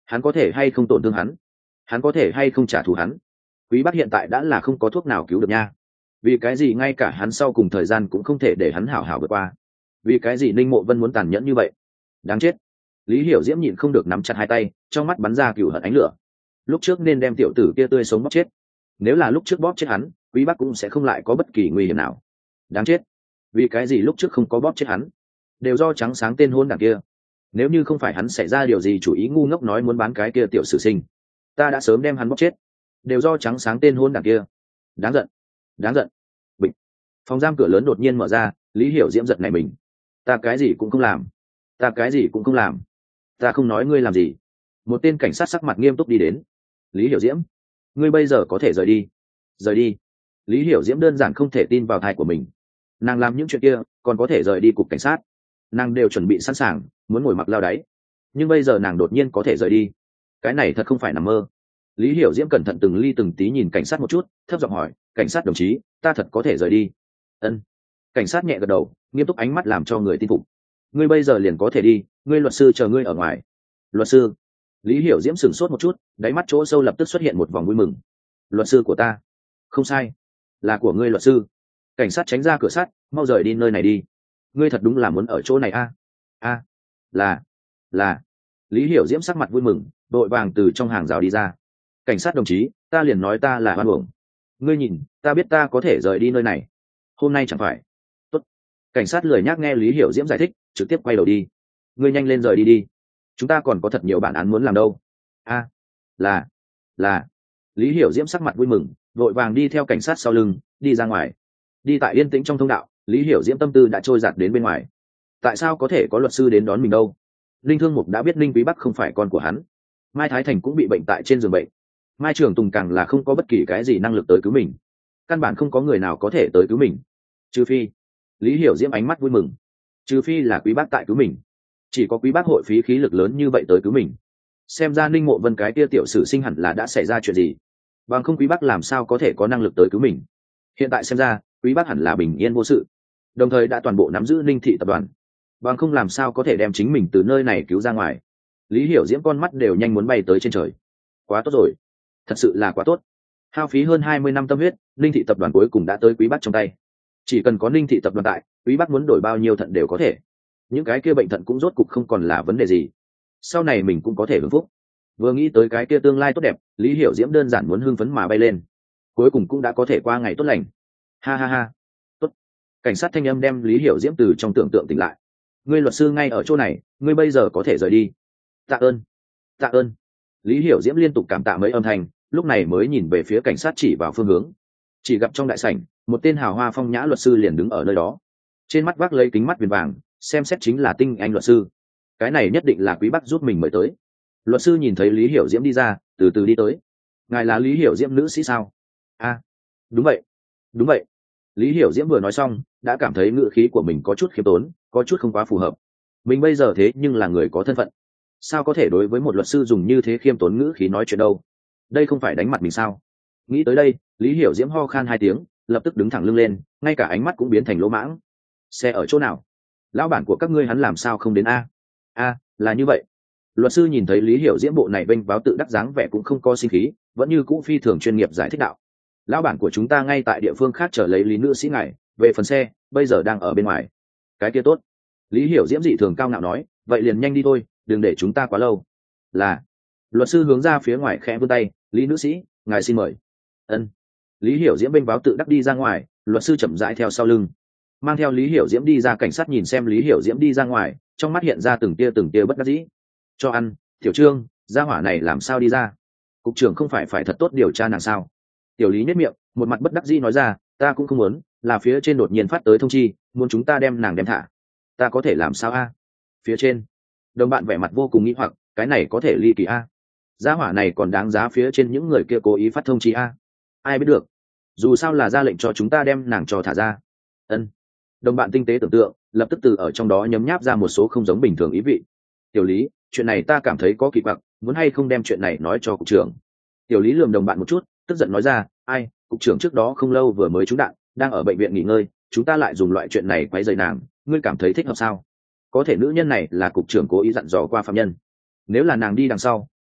hắn có thể hay không tổn thương hắn, hắn có thể hay không trả thù hắn. Quý Bắc hiện tại đã là không có thuốc nào cứu được nha. Vì cái gì ngay cả hắn sau cùng thời gian cũng không thể để hắn hảo hảo vượt qua? Vì cái gì Ninh Mộ Vân muốn tàn nhẫn như vậy? Đáng chết. Lý Hiểu Diễm nhịn không được nắm chặt hai tay, trong mắt bắn ra cừu hận ánh lửa. Lúc trước nên đem tiểu tử kia tươi sống bóp chết. Nếu là lúc trước bóp chết hắn, Quý Bắc cũng sẽ không lại có bất kỳ nguy hiểm nào. Đáng chết. Vì cái gì lúc trước không có bóp chết hắn? Đều do trắng sáng tên hôn đảng kia. Nếu như không phải hắn xảy ra điều gì chủ ý ngu ngốc nói muốn bán cái kia tiểu sử sinh, ta đã sớm đem hắn bóp chết. Đều do trắng sáng tên hôn đảng kia. Đáng giận. Đáng giận. Bịch. Phòng giam cửa lớn đột nhiên mở ra, Lý Hiểu Diễm giận này mình. Ta cái gì cũng không làm. Ta cái gì cũng không làm. Ta không nói ngươi làm gì. Một tên cảnh sát sắc mặt nghiêm túc đi đến. Lý Hiểu Diễm, ngươi bây giờ có thể rời đi. Rời đi. Lý Hiểu Diễm đơn giản không thể tin vào thai của mình. Nàng làm những chuyện kia còn có thể rời đi cục cảnh sát. Nàng đều chuẩn bị sẵn sàng muốn ngồi mặc lao đáy, nhưng bây giờ nàng đột nhiên có thể rời đi. Cái này thật không phải nằm mơ. Lý Hiểu Diễm cẩn thận từng ly từng tí nhìn cảnh sát một chút, thấp giọng hỏi, cảnh sát đồng chí, ta thật có thể rời đi? Ân. Cảnh sát nhẹ gật đầu, nghiêm túc ánh mắt làm cho người tin phục. Ngươi bây giờ liền có thể đi, ngươi luật sư chờ ngươi ở ngoài. Luật sư? Lý Hiểu Diễm sửng sốt một chút, đáy mắt chỗ sâu lập tức xuất hiện một vòng vui mừng. Luật sư của ta? Không sai, là của ngươi luật sư. Cảnh sát tránh ra cửa sắt, mau rời đi nơi này đi. Ngươi thật đúng là muốn ở chỗ này a? A, à, là là Lý Hiểu Diễm sắc mặt vui mừng, đội vàng từ trong hàng rào đi ra. Cảnh sát đồng chí, ta liền nói ta là oan uổng. Ngươi nhìn, ta biết ta có thể rời đi nơi này. Hôm nay chẳng phải. Tốt. Cảnh sát lười nhác nghe Lý Hiểu Diễm giải thích, trực tiếp quay đầu đi. Ngươi nhanh lên rời đi đi. Chúng ta còn có thật nhiều bản án muốn làm đâu. A, à, là là Lý Hiểu Diễm sắc mặt vui mừng, vội vàng đi theo cảnh sát sau lưng, đi ra ngoài. Đi tại yên tĩnh trong thông đạo, Lý Hiểu Diễm tâm tư đã trôi dạt đến bên ngoài. Tại sao có thể có luật sư đến đón mình đâu? Linh Thương Mục đã biết Linh Quý Bắc không phải con của hắn. Mai Thái Thành cũng bị bệnh tại trên giường bệnh. Mai Trường Tùng càng là không có bất kỳ cái gì năng lực tới cứu mình. Căn bản không có người nào có thể tới cứu mình. Trừ phi, Lý Hiểu Diễm ánh mắt vui mừng. Trừ phi là Quý Bắc tại cứu mình. Chỉ có Quý Bắc hội phí khí lực lớn như vậy tới cứu mình. Xem ra Ninh Mộ Vân cái kia tiểu sử sinh hẳn là đã xảy ra chuyện gì. Bằng không Quý Bắc làm sao có thể có năng lực tới cứu mình. Hiện tại xem ra, Quý Bắc hẳn là bình yên vô sự. Đồng thời đã toàn bộ nắm giữ Ninh thị tập đoàn. Bằng không làm sao có thể đem chính mình từ nơi này cứu ra ngoài. Lý Hiểu Diễm con mắt đều nhanh muốn bay tới trên trời. Quá tốt rồi, thật sự là quá tốt. Hao phí hơn hai mươi năm tâm huyết, Ninh thị tập đoàn cuối cùng đã tới Quý Bắc trong tay. Chỉ cần có Ninh thị tập đoàn tại, Quý Bắc muốn đổi bao nhiêu thận đều có thể. Những cái kia bệnh thận cũng rốt cục không còn là vấn đề gì. Sau này mình cũng có thể hưởng phúc. Vừa nghĩ tới cái kia tương lai tốt đẹp, Lý Hiểu Diễm đơn giản muốn hưng phấn mà bay lên. Cuối cùng cũng đã có thể qua ngày tốt lành. Ha ha ha. Tốt. Cảnh sát thanh âm đem Lý Hiểu Diễm từ trong tưởng tượng tỉnh lại. Ngươi luật sư ngay ở chỗ này, ngươi bây giờ có thể rời đi. Tạ ơn. Tạ ơn. Lý Hiểu Diễm liên tục cảm tạ mấy âm thanh, lúc này mới nhìn về phía cảnh sát chỉ vào phương hướng. Chỉ gặp trong đại sảnh, một tên hào hoa phong nhã luật sư liền đứng ở nơi đó. Trên mắt vác lấy kính mắt viền vàng, xem xét chính là tinh anh luật sư. Cái này nhất định là Quý Bắc giúp mình mời tới. Luật sư nhìn thấy Lý Hiểu Diễm đi ra, từ từ đi tới. Ngài là Lý Hiểu Diễm nữ sĩ sao? A, à, đúng vậy. Đúng vậy. Lý Hiểu Diễm vừa nói xong, đã cảm thấy ngữ khí của mình có chút khiêm tốn, có chút không quá phù hợp. Mình bây giờ thế nhưng là người có thân phận, sao có thể đối với một luật sư dùng như thế khiêm tốn ngữ khí nói chuyện đâu? Đây không phải đánh mặt mình sao? Nghĩ tới đây, Lý Hiểu Diễm ho khan hai tiếng, lập tức đứng thẳng lưng lên, ngay cả ánh mắt cũng biến thành lỗ mãng. Xe ở chỗ nào? Lão bản của các ngươi hắn làm sao không đến a? A, là như vậy. Luật sư nhìn thấy Lý Hiểu Diễm bộ này bênh báo tự đắc dáng vẻ cũng không có sinh khí, vẫn như cũ phi thường chuyên nghiệp giải thích đạo. Lão bản của chúng ta ngay tại địa phương khác chờ lấy Lý nữ sĩ ngài, về phần xe, bây giờ đang ở bên ngoài. Cái kia tốt. Lý Hiểu Diễm dị thường cao ngạo nói, vậy liền nhanh đi thôi, đừng để chúng ta quá lâu. Là. Luật sư hướng ra phía ngoài khẽ vươn tay, Lý nữ sĩ, ngài xin mời. Ân. Lý Hiểu Diễm bênh báo tự đắc đi ra ngoài, luật sư chậm rãi theo sau lưng. Mang theo Lý Hiểu Diễm đi ra, cảnh sát nhìn xem Lý Hiểu Diễm đi ra ngoài, trong mắt hiện ra từng tia từng tia bất đắc dĩ. Cho ăn, Tiểu Trương, gia hỏa này làm sao đi ra? Cục trưởng không phải phải thật tốt điều tra nàng sao? Tiểu Lý nhếch miệng, một mặt bất đắc dĩ nói ra, ta cũng không muốn, là phía trên đột nhiên phát tới thông chi, muốn chúng ta đem nàng đem thả. Ta có thể làm sao a? Phía trên. Đồng bạn vẻ mặt vô cùng nghi hoặc, cái này có thể ly kỳ a? Gia hỏa này còn đáng giá phía trên những người kia cố ý phát thông chi a? Ai biết được? Dù sao là ra lệnh cho chúng ta đem nàng cho thả ra. Ân. Đồng bạn tinh tế tưởng tượng, lập tức từ ở trong đó nhấm nháp ra một số không giống bình thường ý vị. Tiểu Lý, chuyện này ta cảm thấy có kỳ quặc, muốn hay không đem chuyện này nói cho cục trưởng? Tiểu Lý lườm đồng bạn một chút, tức giận nói ra, ai, cục trưởng trước đó không lâu vừa mới trúng đạn, đang ở bệnh viện nghỉ ngơi, chúng ta lại dùng loại chuyện này quấy rầy nàng, ngươi cảm thấy thích hợp sao? Có thể nữ nhân này là cục trưởng cố ý dặn dò qua phạm nhân, nếu là nàng đi đằng sau,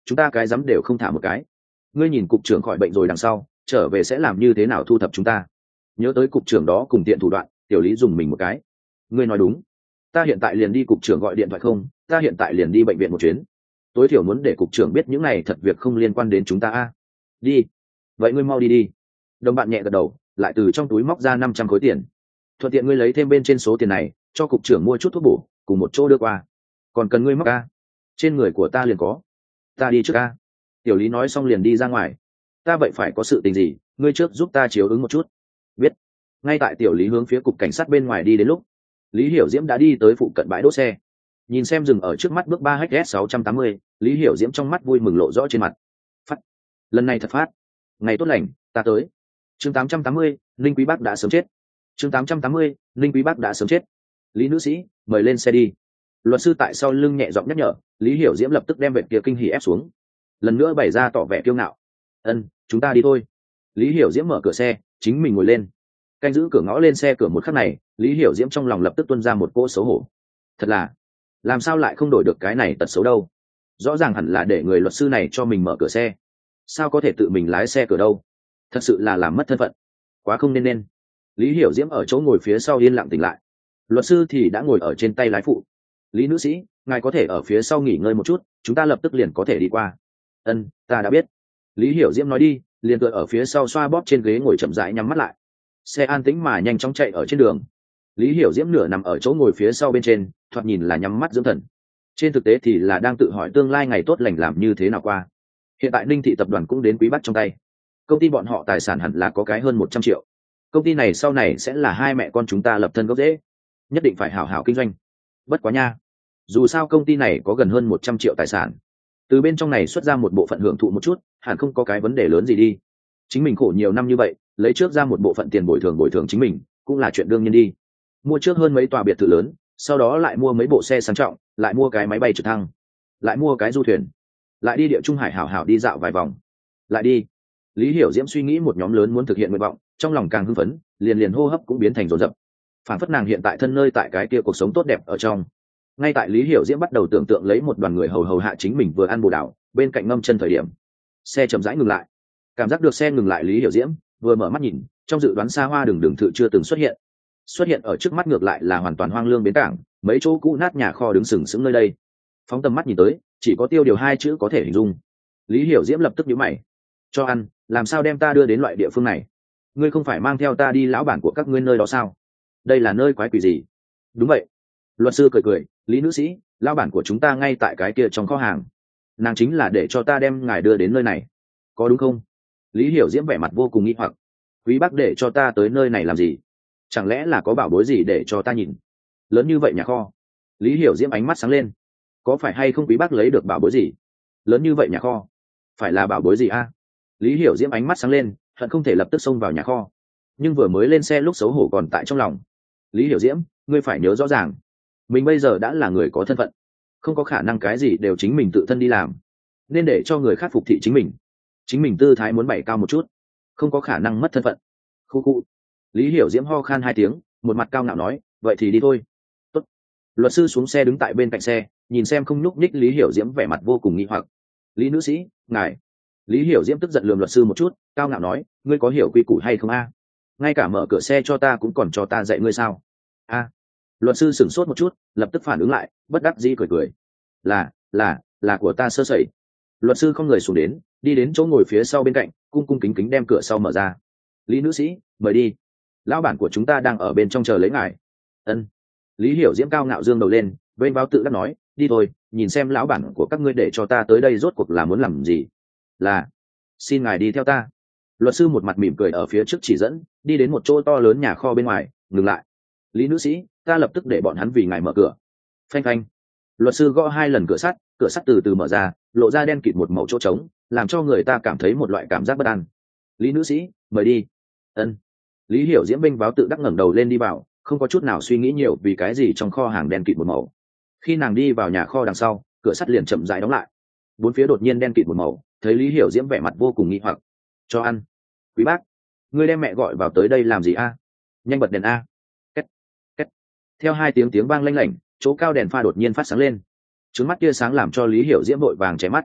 chúng ta cái dám đều không thả một cái. Ngươi nhìn cục trưởng khỏi bệnh rồi đằng sau trở về sẽ làm như thế nào thu thập chúng ta? Nhớ tới cục trưởng đó cùng tiện thủ đoạn, tiểu lý dùng mình một cái. Ngươi nói đúng, ta hiện tại liền đi cục trưởng gọi điện thoại không, ta hiện tại liền đi bệnh viện một chuyến, tối thiểu muốn để cục trưởng biết những này thật việc không liên quan đến chúng ta a. Đi, vậy ngươi mau đi đi. Đồng bạn nhẹ gật đầu, lại từ trong túi móc ra năm trăm khối tiền. Thuận tiện ngươi lấy thêm bên trên số tiền này cho cục trưởng mua chút thuốc bổ cùng một chỗ đưa qua. Còn cần ngươi móc a? Trên người của ta liền có. Ta đi trước a. Tiểu lý nói xong liền đi ra ngoài. Ta vậy phải có sự tình gì, ngươi trước giúp ta chiếu ứng một chút. Biết. Ngay tại tiểu lý hướng phía cục cảnh sát bên ngoài đi đến lúc, Lý Hiểu Diễm đã đi tới phụ cận bãi đỗ xe. Nhìn xem dừng ở trước mắt bước ba H S sáu trăm tám mươi, Lý Hiểu Diễm trong mắt vui mừng lộ rõ trên mặt. Phát. Lần này thật phát. Ngày tốt lành, ta tới. Chương tám trăm tám mươi, Linh Quý Bắc đã sớm chết. Chương tám trăm tám mươi, Linh Quý Bắc đã sớm chết. Lý nữ sĩ, mời lên xe đi. Luật sư tại sau lưng nhẹ giọng nhắc nhở, Lý Hiểu Diễm lập tức đem vệ kia kinh hỉ ép xuống. Lần nữa bày ra tỏ vẻ kiêu ngạo. Ân, chúng ta đi thôi. Lý Hiểu Diễm mở cửa xe, chính mình ngồi lên. Canh giữ cửa ngõ lên xe cửa một khắc này, Lý Hiểu Diễm trong lòng lập tức tuôn ra một cỗ xấu hổ. Thật là, làm sao lại không đổi được cái này tật xấu đâu? Rõ ràng hẳn là để người luật sư này cho mình mở cửa xe, sao có thể tự mình lái xe cửa đâu? Thật sự là làm mất thân phận, quá không nên nên. Lý Hiểu Diễm ở chỗ ngồi phía sau yên lặng tỉnh lại, luật sư thì đã ngồi ở trên tay lái phụ. Lý nữ sĩ, ngài có thể ở phía sau nghỉ ngơi một chút, chúng ta lập tức liền có thể đi qua. Ân, ta đã biết. Lý Hiểu Diễm nói đi, liền tựa ở phía sau xoa bóp trên ghế ngồi chậm rãi nhắm mắt lại. Xe an tĩnh mà nhanh chóng chạy ở trên đường. Lý Hiểu Diễm nửa nằm ở chỗ ngồi phía sau bên trên, thoạt nhìn là nhắm mắt dưỡng thần, trên thực tế thì là đang tự hỏi tương lai ngày tốt lành làm như thế nào qua. Hiện tại Ninh Thị tập đoàn cũng đến Quý Bắc trong tay, công ty bọn họ tài sản hẳn là có cái hơn một trăm triệu. Công ty này sau này sẽ là hai mẹ con chúng ta lập thân gốc rễ, nhất định phải hảo hảo kinh doanh. Bất quá nha, dù sao công ty này có gần hơn một trăm triệu tài sản, từ bên trong này xuất ra một bộ phận hưởng thụ một chút, hẳn không có cái vấn đề lớn gì đi. Chính mình khổ nhiều năm như vậy, lấy trước ra một bộ phận tiền bồi thường bồi thường chính mình, cũng là chuyện đương nhiên đi. Mua trước hơn mấy tòa biệt thự lớn, sau đó lại mua mấy bộ xe sang trọng, lại mua cái máy bay trực thăng, lại mua cái du thuyền, lại đi địa trung hải hảo hảo đi dạo vài vòng, lại đi. Lý Hiểu Diễm suy nghĩ một nhóm lớn muốn thực hiện nguyện vọng, trong lòng càng hưng phấn, liền liền hô hấp cũng biến thành rồn rập. Phản phất nàng hiện tại thân nơi tại cái kia cuộc sống tốt đẹp ở trong. Ngay tại Lý Hiểu Diễm bắt đầu tưởng tượng lấy một đoàn người hầu hầu hạ chính mình vừa ăn bồ đào, bên cạnh ngâm chân thời điểm, xe chậm rãi ngừng lại. Cảm giác được xe ngừng lại, Lý Hiểu Diễm vừa mở mắt nhìn, trong dự đoán xa hoa đường đường thự chưa từng xuất hiện. Xuất hiện ở trước mắt ngược lại là hoàn toàn hoang lương bến cảng, mấy chỗ cũ nát nhà kho đứng sừng sững nơi đây. Phóng tầm mắt nhìn tới, chỉ có tiêu điều hai chữ có thể hình dung. Lý Hiểu Diễm lập tức nhíu mày. Cho ăn, làm sao đem ta đưa đến loại địa phương này? Ngươi không phải mang theo ta đi lão bản của các ngươi nơi đó sao? Đây là nơi quái quỷ gì? Đúng vậy. Luật sư cười cười, Lý nữ sĩ, lão bản của chúng ta ngay tại cái kia trong kho hàng. Nàng chính là để cho ta đem ngài đưa đến nơi này, có đúng không? Lý Hiểu Diễm vẻ mặt vô cùng nghi hoặc. Quý Bắc để cho ta tới nơi này làm gì? Chẳng lẽ là có bảo bối gì để cho ta nhìn? Lớn như vậy nhà kho. Lý Hiểu Diễm ánh mắt sáng lên. Có phải hay không Quý Bắc lấy được bảo bối gì? Lớn như vậy nhà kho, phải là bảo bối gì a? Lý Hiểu Diễm ánh mắt sáng lên, hận không thể lập tức xông vào nhà kho, nhưng vừa mới lên xe lúc xấu hổ còn tại trong lòng. Lý Hiểu Diễm, ngươi phải nhớ rõ ràng, mình bây giờ đã là người có thân phận, không có khả năng cái gì đều chính mình tự thân đi làm, nên để cho người khác phục thị chính mình. Chính mình tư thái muốn bày cao một chút, không có khả năng mất thân phận. Khu khu. Lý Hiểu Diễm ho khan hai tiếng, một mặt cao ngạo nói, vậy thì đi thôi. Tốt. Luật sư xuống xe đứng tại bên cạnh xe, nhìn xem không nhúc nhích Lý Hiểu Diễm vẻ mặt vô cùng nghi hoặc. Lý nữ sĩ, ngài. Lý Hiểu Diễm tức giận lườm luật sư một chút, cao ngạo nói, ngươi có hiểu quy củ hay không a? Ngay cả mở cửa xe cho ta cũng còn cho ta dạy ngươi sao? A. Luật sư sửng sốt một chút, lập tức phản ứng lại, bất đắc dĩ cười cười. Là, là, là của ta sơ sẩy. Luật sư không người xuống đến, đi đến chỗ ngồi phía sau bên cạnh, cung cung kính kính đem cửa sau mở ra. Lý nữ sĩ, mời đi. Lão bản của chúng ta đang ở bên trong chờ lấy ngài. Ân. Lý Hiểu Diễm cao ngạo dương đầu lên, vênh váo tự đắc nói, đi thôi, nhìn xem lão bản của các ngươi để cho ta tới đây rốt cuộc là muốn làm gì. Là, xin ngài đi theo ta. Luật sư một mặt mỉm cười ở phía trước chỉ dẫn, đi đến một chỗ to lớn nhà kho bên ngoài, ngừng lại. Lý nữ sĩ, ta lập tức để bọn hắn vì ngài mở cửa. Phanh phanh. Luật sư gõ hai lần cửa sắt, cửa sắt từ từ mở ra, lộ ra đen kịt một màu chỗ trống, làm cho người ta cảm thấy một loại cảm giác bất an. Lý nữ sĩ, mời đi. Ân. Lý Hiểu Diễm bênh váo tự đắc ngẩng đầu lên đi vào, không có chút nào suy nghĩ nhiều vì cái gì trong kho hàng đen kịt một màu. Khi nàng đi vào nhà kho đằng sau, cửa sắt liền chậm rãi đóng lại. Bốn phía đột nhiên đen kịt một màu, thấy Lý Hiểu Diễm vẻ mặt vô cùng nghi hoặc. Cho ăn. Quý bác, ngươi đem mẹ gọi vào tới đây làm gì a? Nhanh bật đèn a. Két, két. Theo hai tiếng tiếng vang lanh lảnh, chỗ cao đèn pha đột nhiên phát sáng lên. Trứng mắt tia sáng làm cho Lý Hiểu Diễm vội vàng che mắt.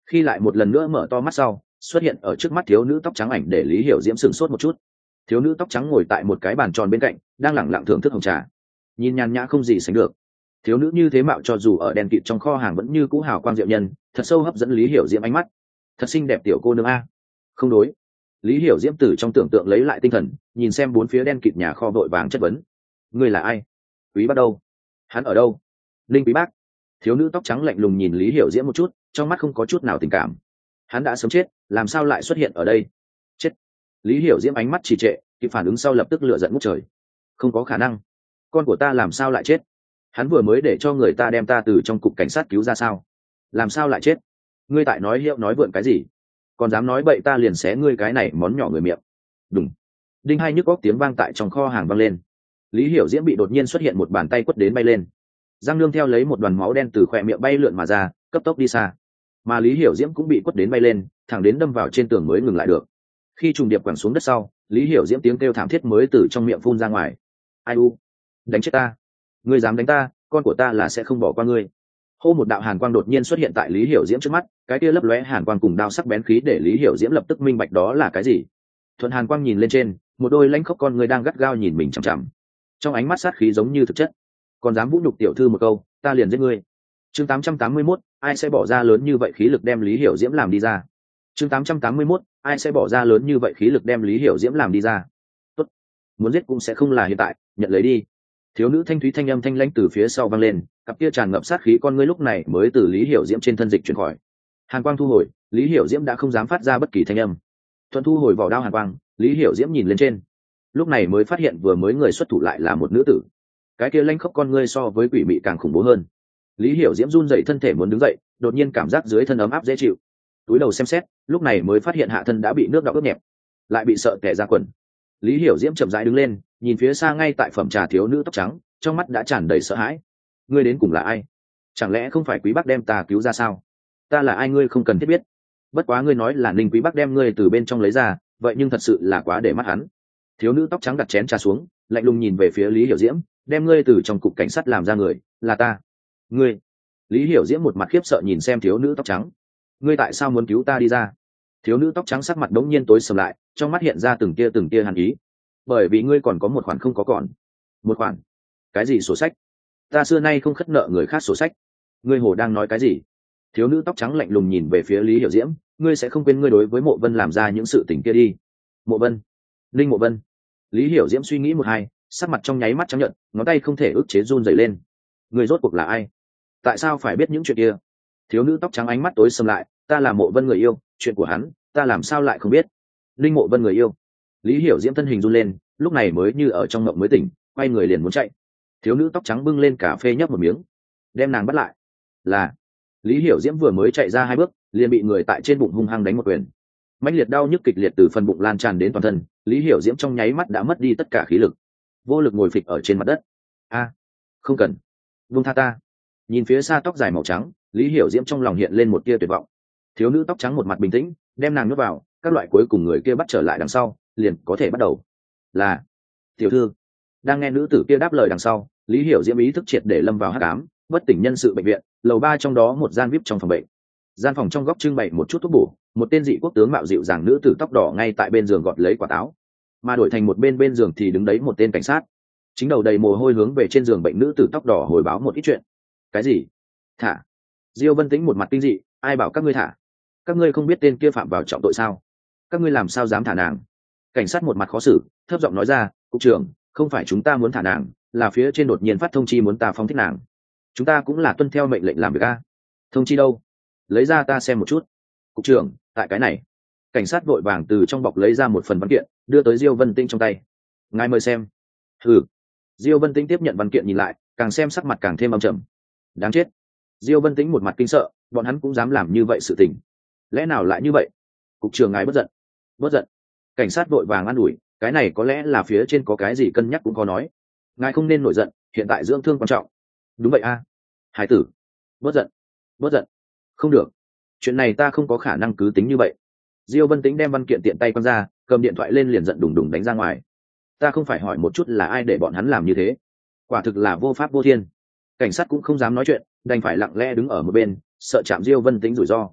khi lại một lần nữa mở to mắt sau, xuất hiện ở trước mắt thiếu nữ tóc trắng ảnh để Lý Hiểu Diễm sửng sốt một chút. Thiếu nữ tóc trắng ngồi tại một cái bàn tròn bên cạnh, đang lẳng lặng thưởng thức hồng trà, nhìn nhàn nhã không gì sánh được. Thiếu nữ như thế mạo cho dù ở đèn kịt trong kho hàng vẫn như cũ hào quang diệu nhân, thật sâu hấp dẫn Lý Hiểu Diễm ánh mắt. Thật xinh đẹp tiểu cô nương a. Không đối. Lý Hiểu Diễm từ trong tưởng tượng lấy lại tinh thần, nhìn xem bốn phía đen kịt nhà kho vội vàng chất vấn. Ngươi là ai? Quý bác đâu? Hắn ở đâu? Linh Quý bác. Thiếu nữ tóc trắng lạnh lùng nhìn Lý Hiểu Diễm một chút, trong mắt không có chút nào tình cảm. Hắn đã sớm chết, làm sao lại xuất hiện ở đây? Chết. Lý Hiểu Diễm ánh mắt trì trệ, kịp phản ứng sau lập tức lửa giận ngút trời. Không có khả năng. Con của ta làm sao lại chết? Hắn vừa mới để cho người ta đem ta từ trong cục cảnh sát cứu ra sao? Làm sao lại chết? Ngươi tại nói hiệu nói vượn cái gì? Còn dám nói bậy ta liền xé ngươi cái này món nhỏ người miệng. Đùng. Đinh hai nhức góc tiếng vang tại trong kho hàng vang lên. Lý Hiểu Diễm bị đột nhiên xuất hiện một bàn tay quất đến bay lên. Giang Nương theo lấy một đoàn máu đen từ khóe miệng bay lượn mà ra, cấp tốc đi xa. Mà Lý Hiểu Diễm cũng bị quất đến bay lên, thẳng đến đâm vào trên tường mới ngừng lại được. Khi trùng điệp quẳng xuống đất sau, Lý Hiểu Diễm tiếng kêu thảm thiết mới từ trong miệng phun ra ngoài. Ai u, đánh chết ta! Ngươi dám đánh ta, con của ta là sẽ không bỏ qua ngươi. Hô, một đạo hàn quang đột nhiên xuất hiện tại Lý Hiểu Diễm trước mắt, cái kia lấp lóe hàn quang cùng đao sắc bén khí để Lý Hiểu Diễm lập tức minh bạch đó là cái gì. Thuận hàn quang nhìn lên trên, một đôi lãnh khốc con người đang gắt gao nhìn mình chằm chằm, trong ánh mắt sát khí giống như thực chất. Còn dám vũ nhục tiểu thư một câu, ta liền giết ngươi. Chương tám trăm tám mươi mốt, ai sẽ bỏ ra lớn như vậy khí lực đem Lý Hiểu Diễm làm đi ra? Chương tám trăm tám mươi mốt, ai sẽ bỏ ra lớn như vậy khí lực đem Lý Hiểu Diễm làm đi ra? Tốt, muốn giết cũng sẽ không là hiện tại, nhận lấy đi. Thiếu nữ thanh thúy thanh âm thanh lãnh từ phía sau vang lên, cặp kia tràn ngập sát khí con ngươi lúc này mới từ Lý Hiểu Diễm trên thân dịch chuyển khỏi. Hàn quang thu hồi, Lý Hiểu Diễm đã không dám phát ra bất kỳ thanh âm. Thuận thu hồi vỏ đao hàn quang, Lý Hiểu Diễm nhìn lên trên, lúc này mới phát hiện vừa mới người xuất thủ lại là một nữ tử. Cái kia lanh khóc con ngươi so với quỷ mị càng khủng bố hơn. Lý Hiểu Diễm run dậy thân thể muốn đứng dậy, đột nhiên cảm giác dưới thân ấm áp dễ chịu, túi đầu xem xét, lúc này mới phát hiện hạ thân đã bị nước đọng ướt nhẹp, lại bị sợ tè ra quần. Lý Hiểu Diễm chậm rãi đứng lên, nhìn phía xa ngay tại phẩm trà thiếu nữ tóc trắng, trong mắt đã tràn đầy sợ hãi. Ngươi đến cùng là ai? Chẳng lẽ không phải Quý Bắc đem ta cứu ra sao? Ta là ai ngươi không cần thiết biết. Bất quá ngươi nói là Ninh Quý Bắc đem ngươi từ bên trong lấy ra, vậy nhưng thật sự là quá để mắt hắn. Thiếu nữ tóc trắng đặt chén trà xuống, lạnh lùng nhìn về phía Lý Hiểu Diễm, đem ngươi từ trong cục cảnh sát làm ra người, là ta. Ngươi? Lý Hiểu Diễm một mặt khiếp sợ nhìn xem thiếu nữ tóc trắng. Ngươi tại sao muốn cứu ta đi ra? Thiếu nữ tóc trắng sắc mặt đống nhiên tối sầm lại, trong mắt hiện ra từng tia từng tia hàn ý. Bởi vì ngươi còn có một khoản không có còn. Một khoản? Cái gì sổ sách? Ta xưa nay không khất nợ người khác sổ sách. Ngươi hồ đang nói cái gì? Thiếu nữ tóc trắng lạnh lùng nhìn về phía Lý Hiểu Diễm, ngươi sẽ không quên ngươi đối với Mộ Vân làm ra những sự tình kia đi. Mộ Vân? Linh Mộ Vân? Lý Hiểu Diễm suy nghĩ một hai, sắc mặt trong nháy mắt trắng nhợt, ngón tay không thể ức chế run rẩy lên. Ngươi rốt cuộc là ai? Tại sao phải biết những chuyện kia? Thiếu nữ tóc trắng ánh mắt tối sầm lại, ta là Mộ Vân người yêu, chuyện của hắn, ta làm sao lại không biết? Linh Mộ Vân người yêu? Lý Hiểu Diễm thân hình run lên, lúc này mới như ở trong mộng mới tỉnh, quay người liền muốn chạy. Thiếu nữ tóc trắng bưng lên cà phê nhấp một miếng, đem nàng bắt lại. Là. Lý Hiểu Diễm vừa mới chạy ra hai bước, liền bị người tại trên bụng hung hăng đánh một quyền. Mãnh liệt đau nhức kịch liệt từ phần bụng lan tràn đến toàn thân, Lý Hiểu Diễm trong nháy mắt đã mất đi tất cả khí lực, vô lực ngồi phịch ở trên mặt đất. A, không cần, buông tha ta. Nhìn phía xa tóc dài màu trắng, Lý Hiểu Diễm trong lòng hiện lên một tia tuyệt vọng. Thiếu nữ tóc trắng một mặt bình tĩnh, đem nàng nhốt vào, các loại cuối cùng người kia bắt trở lại đằng sau, liền có thể bắt đầu. Là tiểu thư. Đang nghe nữ tử kia đáp lời đằng sau, Lý Hiểu Diễm ý thức triệt để lâm vào hắc ám, bất tỉnh nhân sự bệnh viện, lầu ba trong đó một gian vip trong phòng bệnh. Gian phòng trong góc trưng bày một chút thuốc bổ, một tên dị quốc tướng mạo dịu dàng nữ tử tóc đỏ ngay tại bên giường gọt lấy quả táo, mà đổi thành một bên bên giường thì đứng đấy một tên cảnh sát, chính đầu đầy mồ hôi hướng về trên giường bệnh nữ tử tóc đỏ hồi báo một ít chuyện. Cái gì? Thả? Diêu Vân Tĩnh một mặt kinh dị, ai bảo các ngươi thả? Các ngươi không biết tên kia phạm vào trọng tội sao? Các ngươi làm sao dám thả nàng? Cảnh sát một mặt khó xử, thấp giọng nói ra, cục trưởng, không phải chúng ta muốn thả nàng, là phía trên đột nhiên phát thông chi muốn ta phóng thích nàng. Chúng ta cũng là tuân theo mệnh lệnh làm việc a. Thông chi đâu? Lấy ra ta xem một chút. Cục trưởng, tại cái này. Cảnh sát vội vàng từ trong bọc lấy ra một phần văn kiện, đưa tới Diêu Vân Tĩnh trong tay. Ngài mời xem. Ừ. Diêu Vân Tĩnh tiếp nhận văn kiện nhìn lại, càng xem sắc mặt càng thêm âm trầm. Đáng chết. Diêu Vân Tĩnh một mặt kinh sợ, bọn hắn cũng dám làm như vậy sự tình. Lẽ nào lại như vậy? Cục trưởng ngài bất giận. Bất giận. Cảnh sát vội vàng an ủi, cái này có lẽ là phía trên có cái gì cân nhắc cũng có nói. Ngài không nên nổi giận, hiện tại dưỡng thương quan trọng. Đúng vậy a. À. Hải tử. Bất giận. Bất giận. Không được. Chuyện này ta không có khả năng cứ tính như vậy. Diêu Vân Tĩnh đem văn kiện tiện tay quăng ra, cầm điện thoại lên liền giận đùng đùng đánh ra ngoài. Ta không phải hỏi một chút là ai để bọn hắn làm như thế. Quả thực là vô pháp vô thiên. Cảnh sát cũng không dám nói chuyện, đành phải lặng lẽ đứng ở một bên, sợ chạm Diêu Vân Tĩnh rủi ro.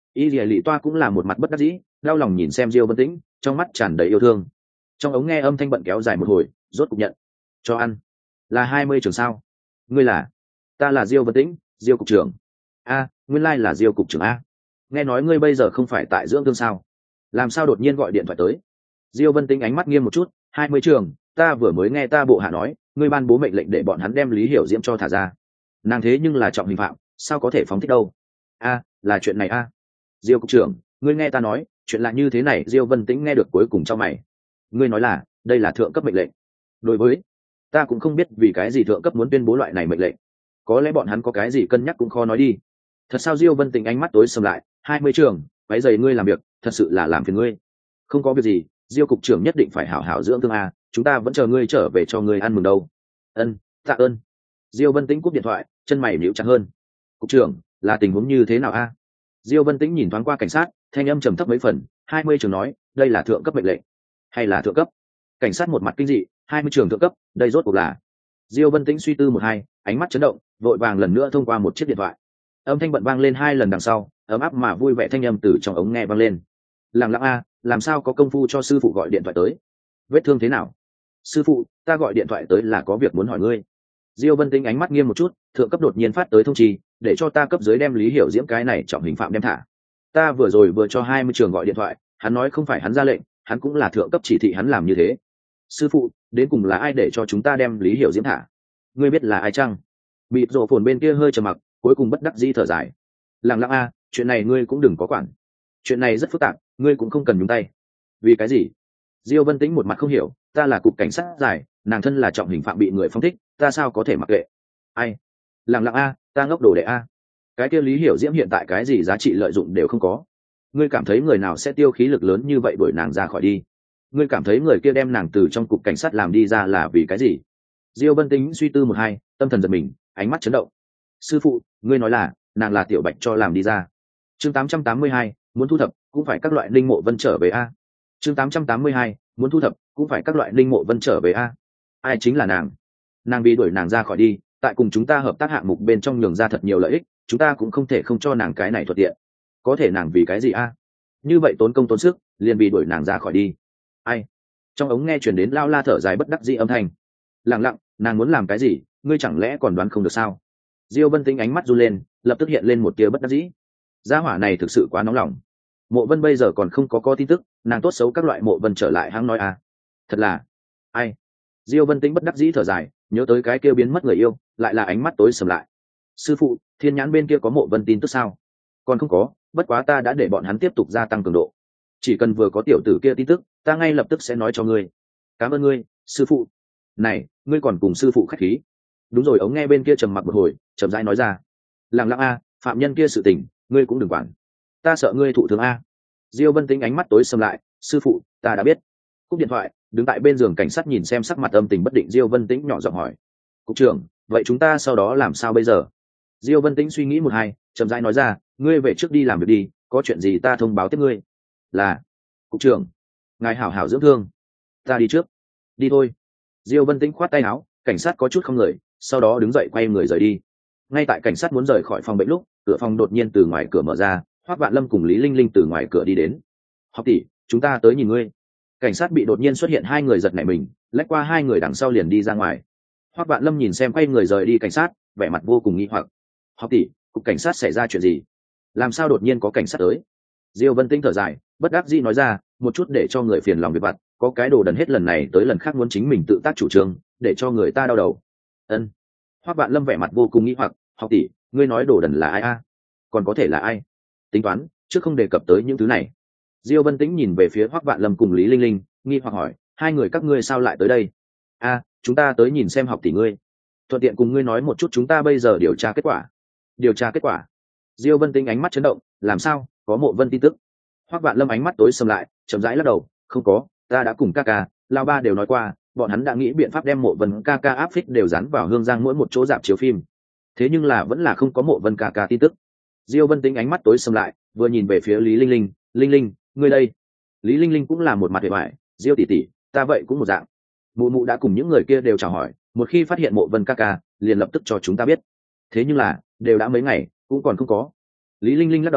Y Lệ Lệ Toa cũng là một mặt bất đắc dĩ, đau lòng nhìn xem Diêu Vân Tĩnh, trong mắt tràn đầy yêu thương. Trong ống nghe âm thanh bận kéo dài một hồi, rốt cục nhận. Cho ăn. Là hai mươi trường sao? Ngươi là? Ta là Diêu Vân Tĩnh, Diêu cục trưởng. A, nguyên lai là Diêu cục trưởng a. Nghe nói ngươi bây giờ không phải tại dưỡng thương sao? Làm sao đột nhiên gọi điện thoại tới? Diêu Vân Tĩnh ánh mắt nghiêm một chút, hai mươi trường, ta vừa mới nghe ta bộ hạ nói, ngươi ban bố mệnh lệnh để bọn hắn đem Lý Hiểu Diễm cho thả ra. Nàng thế nhưng là trọng hình phạm, sao có thể phóng thích đâu? A, là chuyện này a. Diêu cục trưởng, ngươi nghe ta nói, chuyện là như thế này. Diêu Vân Tĩnh nghe được cuối cùng trong mày. Ngươi nói là, đây là thượng cấp mệnh lệnh. Đối với, ta cũng không biết vì cái gì thượng cấp muốn tuyên bố loại này mệnh lệnh. Có lẽ bọn hắn có cái gì cân nhắc cũng khó nói đi. Thật sao? Diêu Vân Tĩnh ánh mắt tối sầm lại, hai mươi trường, váy giày ngươi làm việc, thật sự là làm phiền ngươi. Không có việc gì, Diêu cục trưởng nhất định phải hảo hảo dưỡng thương a, chúng ta vẫn chờ ngươi trở về cho ngươi ăn mừng đâu. Ân, tạ ơn. Diêu Vân Tĩnh cúp điện thoại, chân mày nhíu chặt hơn. Cục trưởng, là tình huống như thế nào a? Diêu Vân Tĩnh nhìn thoáng qua cảnh sát, thanh âm trầm thấp mấy phần. Hai mươi trường nói, đây là thượng cấp mệnh lệnh, hay là thượng cấp? Cảnh sát một mặt kinh dị, hai mươi trường thượng cấp, đây rốt cuộc là? Diêu Vân Tĩnh suy tư một hai, ánh mắt chấn động, vội vàng lần nữa thông qua một chiếc điện thoại. Âm thanh bận vang lên hai lần đằng sau, ấm áp mà vui vẻ thanh âm từ trong ống nghe vang lên. Lặng lặng a, làm sao có công phu cho sư phụ gọi điện thoại tới? Vết thương thế nào? Sư phụ, ta gọi điện thoại tới là có việc muốn hỏi ngươi. Diêu Vân Tĩnh ánh mắt nghiêm một chút, thượng cấp đột nhiên phát tới thông chi, để cho ta cấp dưới đem Lý Hiểu Diễm cái này trọng hình phạm đem thả. Ta vừa rồi vừa cho hai mươi trường gọi điện thoại, hắn nói không phải hắn ra lệnh, hắn cũng là thượng cấp chỉ thị hắn làm như thế. Sư phụ, đến cùng là ai để cho chúng ta đem Lý Hiểu Diễm thả? Ngươi biết là ai chăng? Bịt rổ phồn bên kia hơi trầm mặc, cuối cùng bất đắc dĩ thở dài. Lặng lặng a, chuyện này ngươi cũng đừng có quản. Chuyện này rất phức tạp, ngươi cũng không cần nhúng tay. Vì cái gì? Diêu Vân Tĩnh một mặt không hiểu, ta là cục cảnh sát giải, nàng thân là trọng hình phạm bị người phóng thích, ta sao có thể mặc kệ? Ai? Lặng lặng a, ta ngốc đồ đệ a. Cái kia Lý Hiểu Diễm hiện tại cái gì giá trị lợi dụng đều không có. Ngươi cảm thấy người nào sẽ tiêu khí lực lớn như vậy đuổi nàng ra khỏi đi? Ngươi cảm thấy người kia đem nàng từ trong cục cảnh sát làm đi ra là vì cái gì? Diêu Vân Tĩnh suy tư một hai, tâm thần giật mình, ánh mắt chấn động. Sư phụ, ngươi nói là nàng là Tiểu Bạch cho làm đi ra? Chương tám trăm tám mươi hai, muốn thu thập cũng phải các loại linh mộ vân trở về a. Chương tám trăm tám mươi hai, muốn thu thập cũng phải các loại linh mộ vân trở về a. Ai chính là nàng? Nàng vì đuổi nàng ra khỏi đi, tại cùng chúng ta hợp tác hạng mục bên trong nhường ra thật nhiều lợi ích, chúng ta cũng không thể không cho nàng cái này thuận tiện. Có thể nàng vì cái gì a? Như vậy tốn công tốn sức, liền vì đuổi nàng ra khỏi đi. Ai? Trong ống nghe truyền đến lao la thở dài bất đắc dĩ âm thanh. Lặng lặng, nàng muốn làm cái gì, ngươi chẳng lẽ còn đoán không được sao? Diêu Vân Tĩnh ánh mắt run lên, lập tức hiện lên một tia bất đắc dĩ. Gia hỏa này thực sự quá nóng lòng. Mộ Vân bây giờ còn không có có tin tức, nàng tốt xấu các loại Mộ Vân trở lại hăng nói à? Thật là, ai? Diêu Vân Tĩnh bất đắc dĩ thở dài, nhớ tới cái kia biến mất người yêu, lại là ánh mắt tối sầm lại. Sư phụ, Thiên Nhãn bên kia có Mộ Vân tin tức sao? Còn không có, bất quá ta đã để bọn hắn tiếp tục gia tăng cường độ. Chỉ cần vừa có tiểu tử kia tin tức, ta ngay lập tức sẽ nói cho ngươi. Cảm ơn ngươi, sư phụ. Này, ngươi còn cùng sư phụ khách khí? Đúng rồi, ống nghe bên kia trầm mặc một hồi, chậm rãi nói ra. Lặng lặng a, phạm nhân kia sự tình, ngươi cũng đừng quản. Ta sợ ngươi thụ thương a. Diêu Vân Tĩnh ánh mắt tối sầm lại, sư phụ, ta đã biết. Cúp điện thoại, đứng tại bên giường cảnh sát nhìn xem sắc mặt âm tình bất định Diêu Vân Tĩnh nhỏ giọng hỏi. Cục trưởng, vậy chúng ta sau đó làm sao bây giờ? Diêu Vân Tĩnh suy nghĩ một hai, chậm rãi nói ra, ngươi về trước đi làm việc đi, có chuyện gì ta thông báo tiếp ngươi. Là, cục trưởng, ngài hảo hảo dưỡng thương. Ta đi trước. Đi thôi. Diêu Vân Tĩnh khoát tay áo, cảnh sát có chút không người, sau đó đứng dậy quay người rời đi. Ngay tại cảnh sát muốn rời khỏi phòng bệnh lúc, cửa phòng đột nhiên từ ngoài cửa mở ra, Hoắc Vạn Lâm cùng Lý Linh Linh từ ngoài cửa đi đến. Học tỷ, chúng ta tới nhìn ngươi. Cảnh sát bị đột nhiên xuất hiện hai người giật nảy mình, lách qua hai người đằng sau liền đi ra ngoài. Hoắc Vạn Lâm nhìn xem quay người rời đi cảnh sát, vẻ mặt vô cùng nghi hoặc. Học tỷ, cục cảnh sát xảy ra chuyện gì? Làm sao đột nhiên có cảnh sát tới? Diêu Vân Tĩnh thở dài, bất đắc dĩ nói ra, một chút để cho người phiền lòng việc vặt, có cái đồ đần hết lần này tới lần khác muốn chính mình tự tác chủ trương, để cho người ta đau đầu. Ân. Hoắc Vạn Lâm vẻ mặt vô cùng nghi hoặc, học tỷ, ngươi nói đồ đần là ai a? Còn có thể là ai? Tính toán, trước không đề cập tới những thứ này. Diêu Vân Tĩnh nhìn về phía Hoắc Vạn Lâm cùng Lý Linh Linh, nghi hoặc hỏi, hai người các ngươi sao lại tới đây? A, chúng ta tới nhìn xem học tỷ ngươi, thuận tiện cùng ngươi nói một chút chúng ta bây giờ điều tra kết quả. Điều tra kết quả? Diêu Vân Tĩnh ánh mắt chấn động, làm sao, có Mộ Vân tin tức? Hoắc Vạn Lâm ánh mắt tối sầm lại, chậm rãi lắc đầu, không có, ta đã cùng ca ca, lão ba đều nói qua, bọn hắn đã nghĩ biện pháp đem Mộ Vân ca ca áp phích đều dán vào Hương Giang mỗi một chỗ rạp chiếu phim. Thế nhưng là vẫn là không có Mộ Vân ca ca tin tức. Diêu Vân Tĩnh ánh mắt tối sầm lại, vừa nhìn về phía Lý Linh Linh, Linh Linh, ngươi đây. Lý Linh Linh cũng là một mặt vẻ vải, Diêu tỷ tỷ, ta vậy cũng một dạng. Mụ mụ đã cùng những người kia đều chào hỏi, một khi phát hiện Mộ Vân ca ca, liền lập tức cho chúng ta biết. Thế nhưng là, đều đã mấy ngày, cũng còn không có. Lý Linh Linh lắc đầu,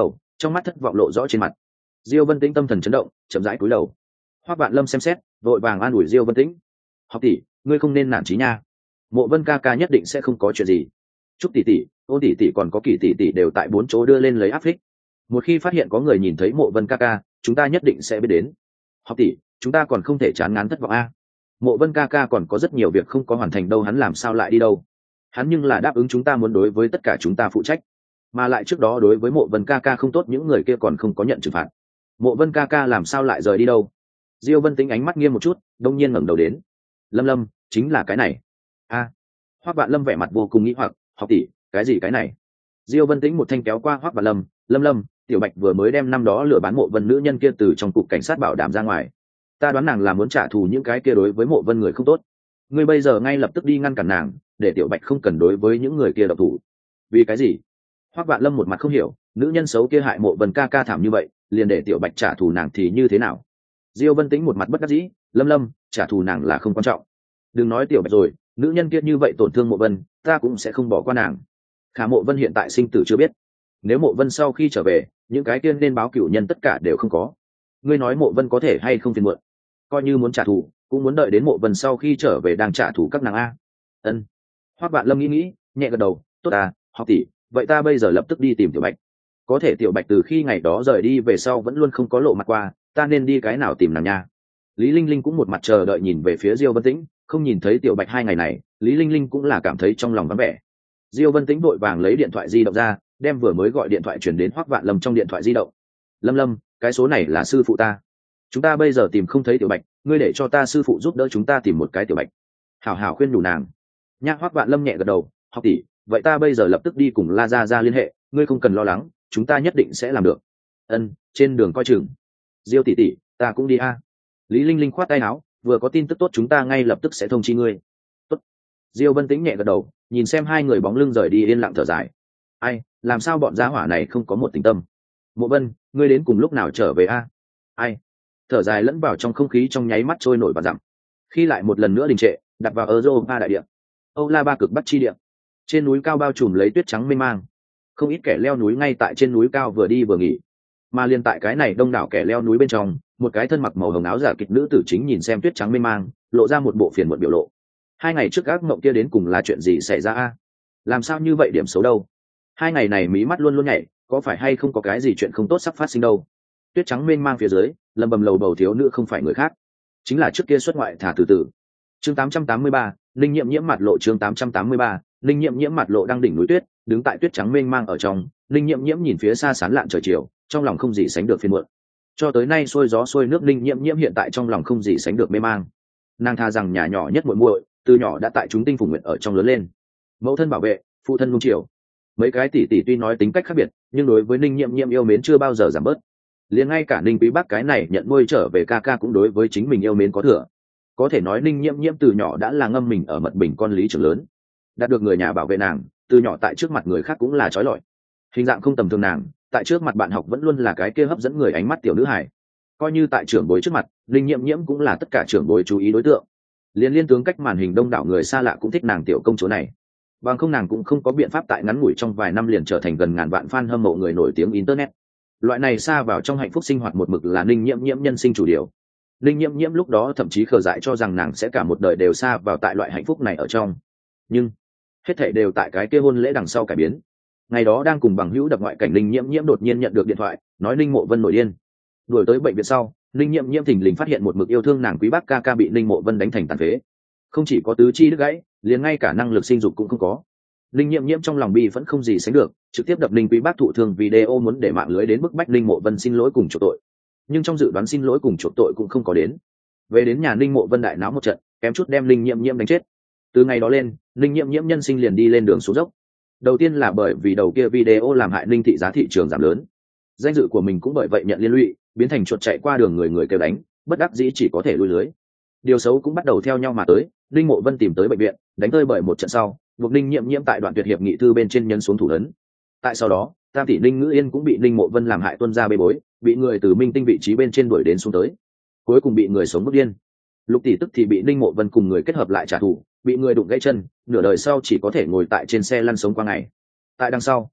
trong mắt thất vọng lộ rõ trên mặt. Diêu Vân Tĩnh tâm thần chấn động, chậm rãi cúi đầu. Hoắc Vạn Lâm xem xét, vội vàng an ủi Diêu Vân Tĩnh: "Học tỷ, ngươi không nên nản chí nha. Mộ Vân ca ca nhất định sẽ không có chuyện gì. Trúc tỷ tỷ, Ôn tỷ tỷ còn có Kỳ tỷ tỷ đều tại bốn chỗ đưa lên lấy áp phích. Một khi phát hiện có người nhìn thấy Mộ Vân ca ca, chúng ta nhất định sẽ biết đến. Học tỷ, chúng ta còn không thể chán ngán thất vọng a. Mộ Vân ca ca còn có rất nhiều việc không có hoàn thành đâu, hắn làm sao lại đi đâu? Hắn nhưng là đáp ứng chúng ta muốn đối với tất cả chúng ta phụ trách, mà lại trước đó đối với Mộ Vân ca ca không tốt, những người kia còn không có nhận trừng phạt. Mộ Vân ca ca làm sao lại rời đi đâu?" Diêu Vân Tĩnh ánh mắt nghiêm một chút, đông nhiên ngẩng đầu đến. "Lâm Lâm, chính là cái này." "A." À. Hoắc Vạn Lâm vẻ mặt vô cùng nghĩ hoặc: "Học tỷ, cái gì cái này?" Diêu Vân Tĩnh một thanh kéo qua Hoắc Vạn Lâm: "Lâm Lâm, Tiểu Bạch vừa mới đem năm đó lừa bán Mộ Vân nữ nhân kia từ trong cục cảnh sát bảo đảm ra ngoài. Ta đoán nàng là muốn trả thù những cái kia đối với Mộ Vân người không tốt. Ngươi bây giờ ngay lập tức đi ngăn cản nàng, để Tiểu Bạch không cần đối với những người kia động thủ." "Vì cái gì?" Hoắc Vạn Lâm một mặt không hiểu, nữ nhân xấu kia hại Mộ Vân ca ca thảm như vậy, liền để Tiểu Bạch trả thù nàng thì như thế nào? Diêu Vân Tĩnh một mặt bất đắc dĩ: "Lâm Lâm, trả thù nàng là không quan trọng. Đừng nói Tiểu Bạch rồi, nữ nhân kia như vậy tổn thương Mộ Vân, ta cũng sẽ không bỏ qua nàng. Khả Mộ Vân hiện tại sinh tử chưa biết, nếu Mộ Vân sau khi trở về, những cái kia nên báo cửu nhân tất cả đều không có. Ngươi nói Mộ Vân có thể hay không phiền muộn? Coi như muốn trả thù, cũng muốn đợi đến Mộ Vân sau khi trở về đang trả thù các nàng a." Ân. Hoắc Vạn Lâm nghĩ nghĩ, nhẹ gật đầu: "Tốt à, Học tỷ, vậy ta bây giờ lập tức đi tìm Tiểu Bạch. Có thể Tiểu Bạch từ khi ngày đó rời đi về sau vẫn luôn không có lộ mặt qua, ta nên đi cái nào tìm nàng nha?" Lý Linh Linh cũng một mặt chờ đợi nhìn về phía Diêu Vân Tĩnh, không nhìn thấy Tiểu Bạch hai ngày này, Lý Linh Linh cũng là cảm thấy trong lòng vắng vẻ. Diêu Vân Tĩnh vội vàng lấy điện thoại di động ra, đem vừa mới gọi điện thoại truyền đến Hoắc Vạn Lâm trong điện thoại di động. "Lâm Lâm, cái số này là sư phụ ta. Chúng ta bây giờ tìm không thấy Tiểu Bạch, ngươi để cho ta sư phụ giúp đỡ chúng ta tìm một cái Tiểu Bạch." Hảo hảo khuyên nhủ nàng. Nhã Hoắc Vạn Lâm nhẹ gật đầu: "Học tỷ, vậy ta bây giờ lập tức đi cùng La Gia Gia liên hệ, ngươi không cần lo lắng, chúng ta nhất định sẽ làm được." "Ân, trên đường coi chừng." "Diêu tỷ tỷ, ta cũng đi a." Lý Linh Linh khoát tay áo: "Vừa có tin tức tốt chúng ta ngay lập tức sẽ thông chi ngươi." "Tốt." Diêu Vân Tĩnh nhẹ gật đầu, nhìn xem hai người bóng lưng rời đi yên lặng thở dài. Ai, làm sao bọn gia hỏa này không có một tình tâm? Mộ Vân, ngươi đến cùng lúc nào trở về a? Ai? Thở dài lẫn vào trong không khí trong nháy mắt trôi nổi và dặm. Khi lại một lần nữa đình trệ, đặt vào Europa đại địa. Âu La Ba cực Bắc chi địa. Trên núi cao bao trùm lấy tuyết trắng mênh mang. Không ít kẻ leo núi ngay tại trên núi cao vừa đi vừa nghỉ. Mà liên tại cái này đông đảo kẻ leo núi bên trong, một cái thân mặc màu hồng áo giả kịch nữ tử chính nhìn xem tuyết trắng mênh mang, lộ ra một bộ phiền muộn biểu lộ. Hai ngày trước ác mộng kia đến cùng là chuyện gì xảy ra a? Làm sao như vậy điểm xấu đâu? Hai ngày này mí mắt luôn luôn nhảy, có phải hay không có cái gì chuyện không tốt sắp phát sinh đâu? Tuyết trắng mênh mang phía dưới, lầm bầm lầu bầu thiếu nữ không phải người khác, chính là trước kia xuất ngoại thả từ từ. Chương tám trăm tám mươi ba, Linh Nhiệm Nhiễm mặt lộ. Chương tám trăm tám mươi ba, Linh Nhiệm Nhiễm mặt lộ đang đỉnh núi tuyết, đứng tại tuyết trắng mênh mang ở trong, Linh Nhiệm Nhiễm nhìn phía xa sán lạn trời chiều, trong lòng không gì sánh được phiền muộn. Cho tới nay xuôi gió xuôi nước, Linh Nhiệm Nhiễm hiện tại trong lòng không gì sánh được mê mang. Nàng tha rằng nhà nhỏ nhất muội muội, từ nhỏ đã tại chúng tinh phủ nguyện ở trong lớn lên, mẫu thân bảo vệ, phụ thân nung chiều. Mấy cái tỷ tỷ tuy nói tính cách khác biệt, nhưng đối với Linh Nhiệm Nhiễm yêu mến chưa bao giờ giảm bớt. Liền ngay cả Ninh Quý Bắc cái này nhận nuôi trở về ca ca cũng đối với chính mình yêu mến có thừa. Có thể nói Ninh Nhiễm Nhiễm từ nhỏ đã là ngâm mình ở mật bình con lý trưởng lớn, đạt được người nhà bảo vệ nàng, từ nhỏ tại trước mặt người khác cũng là trói lọi. Hình dạng không tầm thường nàng, tại trước mặt bạn học vẫn luôn là cái kia hấp dẫn người ánh mắt tiểu nữ hài. Coi như tại trưởng bối trước mặt, Ninh Nhiễm Nhiễm cũng là tất cả trưởng bối chú ý đối tượng. Liên liên tướng cách màn hình đông đảo người xa lạ cũng thích nàng tiểu công chúa này. Bằng không nàng cũng không có biện pháp tại ngắn ngủi trong vài năm liền trở thành gần ngàn vạn fan hâm mộ người nổi tiếng internet. Loại này xa vào trong hạnh phúc sinh hoạt một mực là Ninh Nhiễm Nhiễm nhân sinh chủ điều. Ninh Nhiễm Nhiễm lúc đó thậm chí khờ dại cho rằng nàng sẽ cả một đời đều xa vào tại loại hạnh phúc này ở trong. Nhưng hết thảy đều tại cái kia hôn lễ đằng sau cải biến. Ngày đó đang cùng bằng hữu đập ngoại cảnh, Ninh Nhiễm Nhiễm đột nhiên nhận được điện thoại, nói Ninh Mộ Vân nổi điên. Đuổi tới bệnh viện sau, Ninh Nhiễm Nhiễm thình lình phát hiện một mực yêu thương nàng Quý Bác ca ca bị Ninh Mộ Vân đánh thành tàn phế. Không chỉ có tứ chi đứt gãy, liền ngay cả năng lực sinh dục cũng không có. Ninh Nhiễm Nhiễm trong lòng bi vẫn không gì sánh được, trực tiếp đập Ninh Quý Bác thụ thương video muốn để mạng lưới đến bức bách Ninh Mộ Vân xin lỗi cùng chuộc tội. Nhưng trong dự đoán xin lỗi cùng chuộc tội cũng không có đến. Về đến nhà Ninh Mộ Vân đại náo một trận, kém chút đem Ninh Nhiễm Nhiễm đánh chết. Từ ngày đó lên, Ninh Nhiễm Nhiễm nhân sinh liền đi lên đường xuống dốc. Đầu tiên là bởi vì đầu kia video làm hại Ninh thị giá thị trường giảm lớn, danh dự của mình cũng bởi vậy nhận liên lụy, biến thành chuột chạy qua đường người người kêu đánh, bất đắc dĩ chỉ có thể lui lưới. Điều xấu cũng bắt đầu theo nhau mà tới, Ninh Mộ Vân tìm tới bệnh viện, đánh tơi bởi một trận sau, buộc Ninh Nhiễm Nhiễm tại đoạn tuyệt hiệp nghị thư bên trên nhấn xuống thủ ấn. Tại sau đó, Tam tỷ Ninh Ngữ Yên cũng bị Ninh Mộ Vân làm hại tuân ra bê bối, bị người từ minh tinh vị trí bên trên đuổi đến xuống tới, cuối cùng bị người sống bức điên. Lục tỷ tức thì bị Ninh Mộ Vân cùng người kết hợp lại trả thù, bị người đụng gãy chân, nửa đời sau chỉ có thể ngồi tại trên xe lăn sống qua ngày. Tại đằng sau,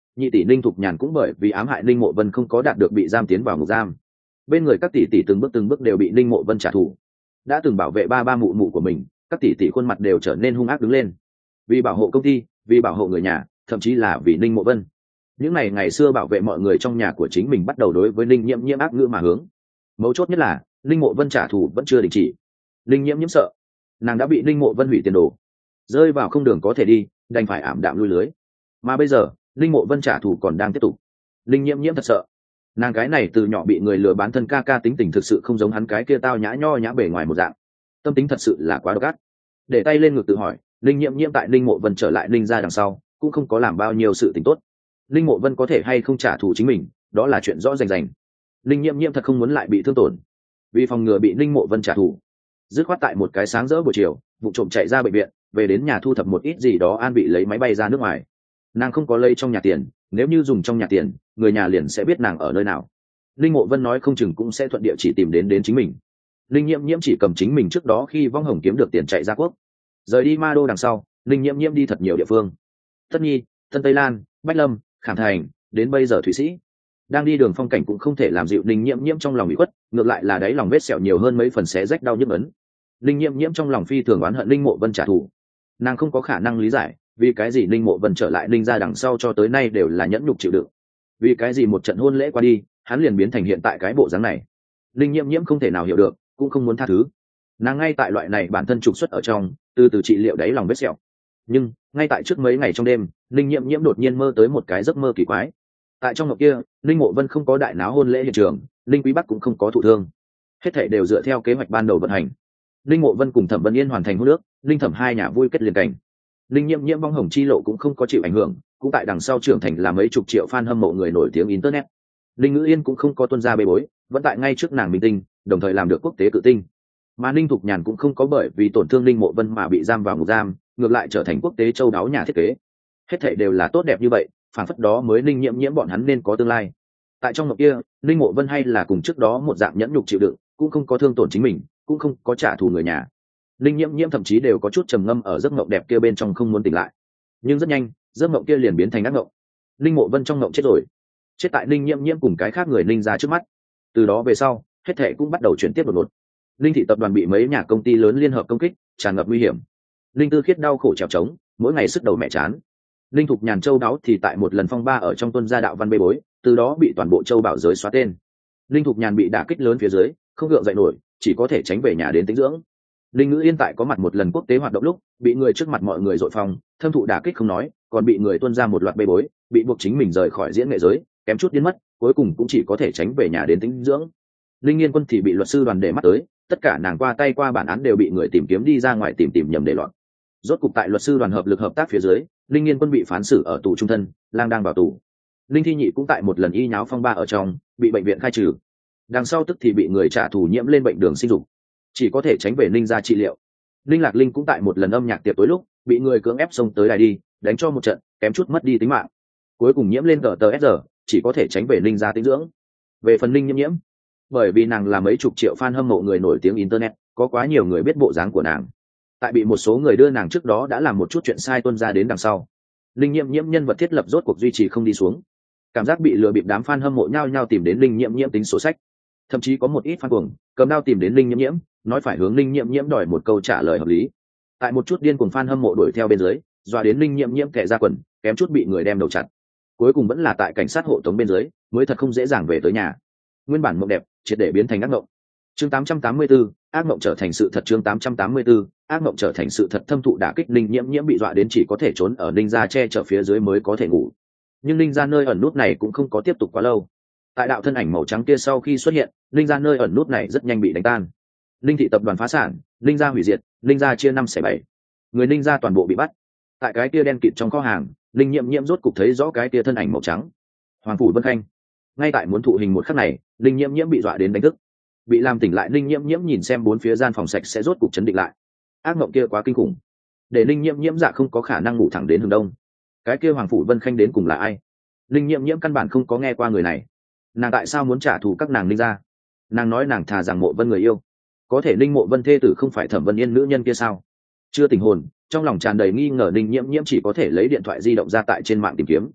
nhị tỷ ninh thục nhàn cũng bởi vì ám hại ninh mộ vân không có đạt được bị giam tiến vào ngục giam. Bên người các tỷ tỷ từng bước từng bước đều bị ninh mộ vân trả thù. Đã từng bảo vệ ba ba mụ mụ của mình, các tỷ tỷ khuôn mặt đều trở nên hung ác đứng lên, vì bảo hộ công ty, vì bảo hộ người nhà, thậm chí là vì ninh mộ vân. Những ngày ngày xưa bảo vệ mọi người trong nhà của chính mình bắt đầu đối với ninh nhiễm nhiễm ác ngữ mà hướng. Mấu chốt nhất là ninh mộ vân trả thù vẫn chưa đình chỉ. Ninh nhiễm nhiễm sợ nàng đã bị ninh mộ vân hủy tiền đồ, rơi vào không đường có thể đi, đành phải ảm đạm lui lưới. Mà bây giờ ninh mộ vân trả thù còn đang tiếp tục. Ninh nhiễm nhiễm thật sợ, nàng cái này từ nhỏ bị người lừa bán thân ca ca tính tình thực sự không giống hắn cái kia tao nhã nho nhã bề ngoài một dạng, tâm tính thật sự là quá độc ác. Để tay lên ngực tự hỏi, ninh nhiễm nhiễm tại ninh mộ vân trở lại ninh ra đằng sau cũng không có làm bao nhiêu sự tình tốt. Ninh mộ vân có thể hay không trả thù chính mình, đó là chuyện rõ rành rành. Ninh nhiễm nhiễm thật không muốn lại bị thương tổn, vì phòng ngừa bị ninh mộ vân trả thù, dứt khoát tại một cái sáng rỡ buổi chiều vụ trộm chạy ra bệnh viện, về đến nhà thu thập một ít gì đó an bị lấy máy bay ra nước ngoài. Nàng không có lấy trong nhà tiền, nếu như dùng trong nhà tiền người nhà liền sẽ biết nàng ở nơi nào. Ninh mộ vân nói không chừng cũng sẽ thuận địa chỉ tìm đến đến chính mình. Ninh nhiễm nhiễm chỉ cầm chính mình trước đó khi vong hồng kiếm được tiền chạy ra quốc. Rời đi ma đô đằng sau, Ninh nhiễm nhiễm đi thật nhiều địa phương: Tất Nhi, Tân Tây Lan, Bách Lâm, Khảm Thành, đến bây giờ Thụy Sĩ. Đang đi đường phong cảnh cũng không thể làm dịu Ninh nhiễm nhiễm trong lòng bị khuất, ngược lại là đáy lòng vết sẹo nhiều hơn mấy phần xé rách đau nhức ấn. Ninh nhiễm nhiễm trong lòng phi thường oán hận Ninh mộ vân trả thù. Nàng không có khả năng lý giải vì cái gì Ninh mộ vân trở lại Ninh gia đằng sau cho tới nay đều là nhẫn nhục chịu đựng, vì cái gì một trận hôn lễ qua đi hắn liền biến thành hiện tại cái bộ dáng này. Ninh nhiễm nhiễm không thể nào hiểu được, cũng không muốn tha thứ. Nàng ngay tại loại này bản thân trục xuất ở trong, từ từ trị liệu đáy lòng vết sẹo. Nhưng ngay tại trước mấy ngày trong đêm, Ninh nhiễm nhiễm đột nhiên mơ tới một cái giấc mơ kỳ quái. Tại trong mộng kia, Ninh mộ vân không có đại náo hôn lễ hiện trường, Ninh quý bắc cũng không có thụ thương, hết thảy đều dựa theo kế hoạch ban đầu vận hành. Ninh mộ vân cùng Thẩm Vân Yên hoàn thành hôn ước, Ninh Thẩm hai nhà vui kết liền cảnh. Ninh nhiễm nhiễm vong hồng chi lộ cũng không có chịu ảnh hưởng, cũng tại đằng sau trưởng thành là mấy chục triệu fan hâm mộ người nổi tiếng internet. Ninh Ngữ Yên cũng không có tuân ra bê bối, vẫn tại ngay trước nàng minh tinh, đồng thời làm được quốc tế cự tinh. Mà Ninh Thục Nhàn cũng không có bởi vì tổn thương Ninh Mộ Vân mà bị giam vào ngục giam, ngược lại trở thành quốc tế châu đáo nhà thiết kế. Hết thảy đều là tốt đẹp như vậy, phản phất đó mới Ninh nhiễm nhiễm bọn hắn nên có tương lai. Tại trong mộng kia, Ninh Mộ Vân hay là cùng trước đó một dạng nhẫn nhục chịu đựng, cũng không có thương tổn chính mình, cũng không có trả thù người nhà. Ninh nhiễm nhiễm thậm chí đều có chút trầm ngâm ở giấc mộng đẹp kia bên trong không muốn tỉnh lại. Nhưng rất nhanh, giấc mộng kia liền biến thành ác mộng. Ninh Mộ Vân trong mộng chết rồi, chết tại Ninh nhiễm nhiễm cùng cái khác người Ninh ra trước mắt. Từ đó về sau, hết thảy cũng bắt đầu chuyển tiếp đột ngột. Ninh thị tập đoàn bị mấy nhà công ty lớn liên hợp công kích, tràn ngập nguy hiểm. Ninh Tư Khiết đau khổ trèo trống, mỗi ngày sức đầu mẹ chán. Ninh Thục Nhàn châu đáo thì tại một lần phong ba ở trong tuân gia đạo văn bê bối, từ đó bị toàn bộ châu bảo giới xóa tên. Ninh Thục Nhàn bị đả kích lớn phía dưới, không gượng dậy nổi, chỉ có thể tránh về nhà đến tĩnh dưỡng. Ninh Ngữ Yên tại có mặt một lần quốc tế hoạt động lúc, bị người trước mặt mọi người dội phòng, thâm thụ đả kích không nói, còn bị người tuân ra một loạt bê bối, bị buộc chính mình rời khỏi diễn nghệ giới, kém chút điên mất, cuối cùng cũng chỉ có thể tránh về nhà đến tĩnh dưỡng. Linh Nghiên Quân thì bị luật sư đoàn để mắt tới, tất cả nàng qua tay qua bản án đều bị người tìm kiếm đi ra ngoài tìm tìm nhầm để loạn. Rốt cục tại luật sư đoàn hợp lực hợp tác phía dưới, Linh Nghiên Quân bị phán xử ở tù trung thân, lang đang vào tù. Linh Thi Nhị cũng tại một lần y nháo phong ba ở trong, bị bệnh viện khai trừ. Đằng sau tức thì bị người trả thù nhiễm lên bệnh đường sinh dục, chỉ có thể tránh về Ninh gia trị liệu. Linh Lạc Linh cũng tại một lần âm nhạc tiệc tối lúc, bị người cưỡng ép xông tới đài đi, đánh cho một trận, kém chút mất đi tính mạng. Cuối cùng nhiễm lên tờ tờ ét giờ, chỉ có thể tránh về Ninh gia tĩnh dưỡng. Về phần Ninh nhiễm nhiễm, bởi vì nàng là mấy chục triệu fan hâm mộ người nổi tiếng internet, có quá nhiều người biết bộ dáng của nàng. Tại bị một số người đưa nàng trước đó đã làm một chút chuyện sai tuân ra đến đằng sau, Linh nhiễm nhiễm nhân vật thiết lập rốt cuộc duy trì không đi xuống. Cảm giác bị lừa bịp đám fan hâm mộ nhau nhau tìm đến Linh nhiễm nhiễm tính sổ sách. Thậm chí có một ít fan cuồng cầm đao tìm đến Linh nhiễm nhiễm, nói phải hướng Linh nhiễm nhiễm đòi một câu trả lời hợp lý. Tại một chút điên cuồng fan hâm mộ đuổi theo bên dưới, dọa đến Linh nhiễm nhiễm kẻ ra quần, kém chút bị người đem đầu chặt. Cuối cùng vẫn là tại cảnh sát hộ tống bên dưới, mới thật không dễ dàng về tới nhà. Nguyên bản mộng đẹp triệt để biến thành ác mộng. Chương tám trăm tám mươi tư, ác mộng trở thành sự thật. Chương tám trăm tám mươi tư, ác mộng trở thành sự thật. Thâm thụ đả kích, Linh nhiễm nhiễm bị dọa đến chỉ có thể trốn ở Ninh gia che chở phía dưới mới có thể ngủ. Nhưng Ninh gia nơi ẩn nút này cũng không có tiếp tục quá lâu. Tại đạo thân ảnh màu trắng kia sau khi xuất hiện, Ninh gia nơi ẩn nút này rất nhanh bị đánh tan. Ninh thị tập đoàn phá sản, Ninh gia hủy diệt, Ninh gia chia năm xẻ bảy, người Ninh gia toàn bộ bị bắt. Tại cái kia đen kịt trong kho hàng, Linh nhiễm nhiễm rốt cục thấy rõ cái kia thân ảnh màu trắng, Hoàng phủ Vân Khanh. Ngay tại muốn thụ hình một khắc này, Linh nhiễm nhiễm bị dọa đến đánh thức. Bị làm tỉnh lại, Linh nhiễm nhiễm nhìn xem bốn phía gian phòng sạch sẽ rốt cục chấn định lại. Ác mộng kia quá kinh khủng, để Linh nhiễm nhiễm dạ không có khả năng ngủ thẳng đến hướng đông. Cái kia Hoàng phủ Vân Khanh đến cùng là ai? Linh nhiễm nhiễm căn bản không có nghe qua người này. Nàng tại sao muốn trả thù các nàng Linh gia? Nàng nói nàng thà rằng Mộ Vân người yêu, có thể Linh Mộ Vân thê tử không phải Thẩm Vân Yên nữ nhân kia sao? Chưa tỉnh hồn, trong lòng tràn đầy nghi ngờ, Linh nhiễm nhiễm chỉ có thể lấy điện thoại di động ra tại trên mạng tìm kiếm.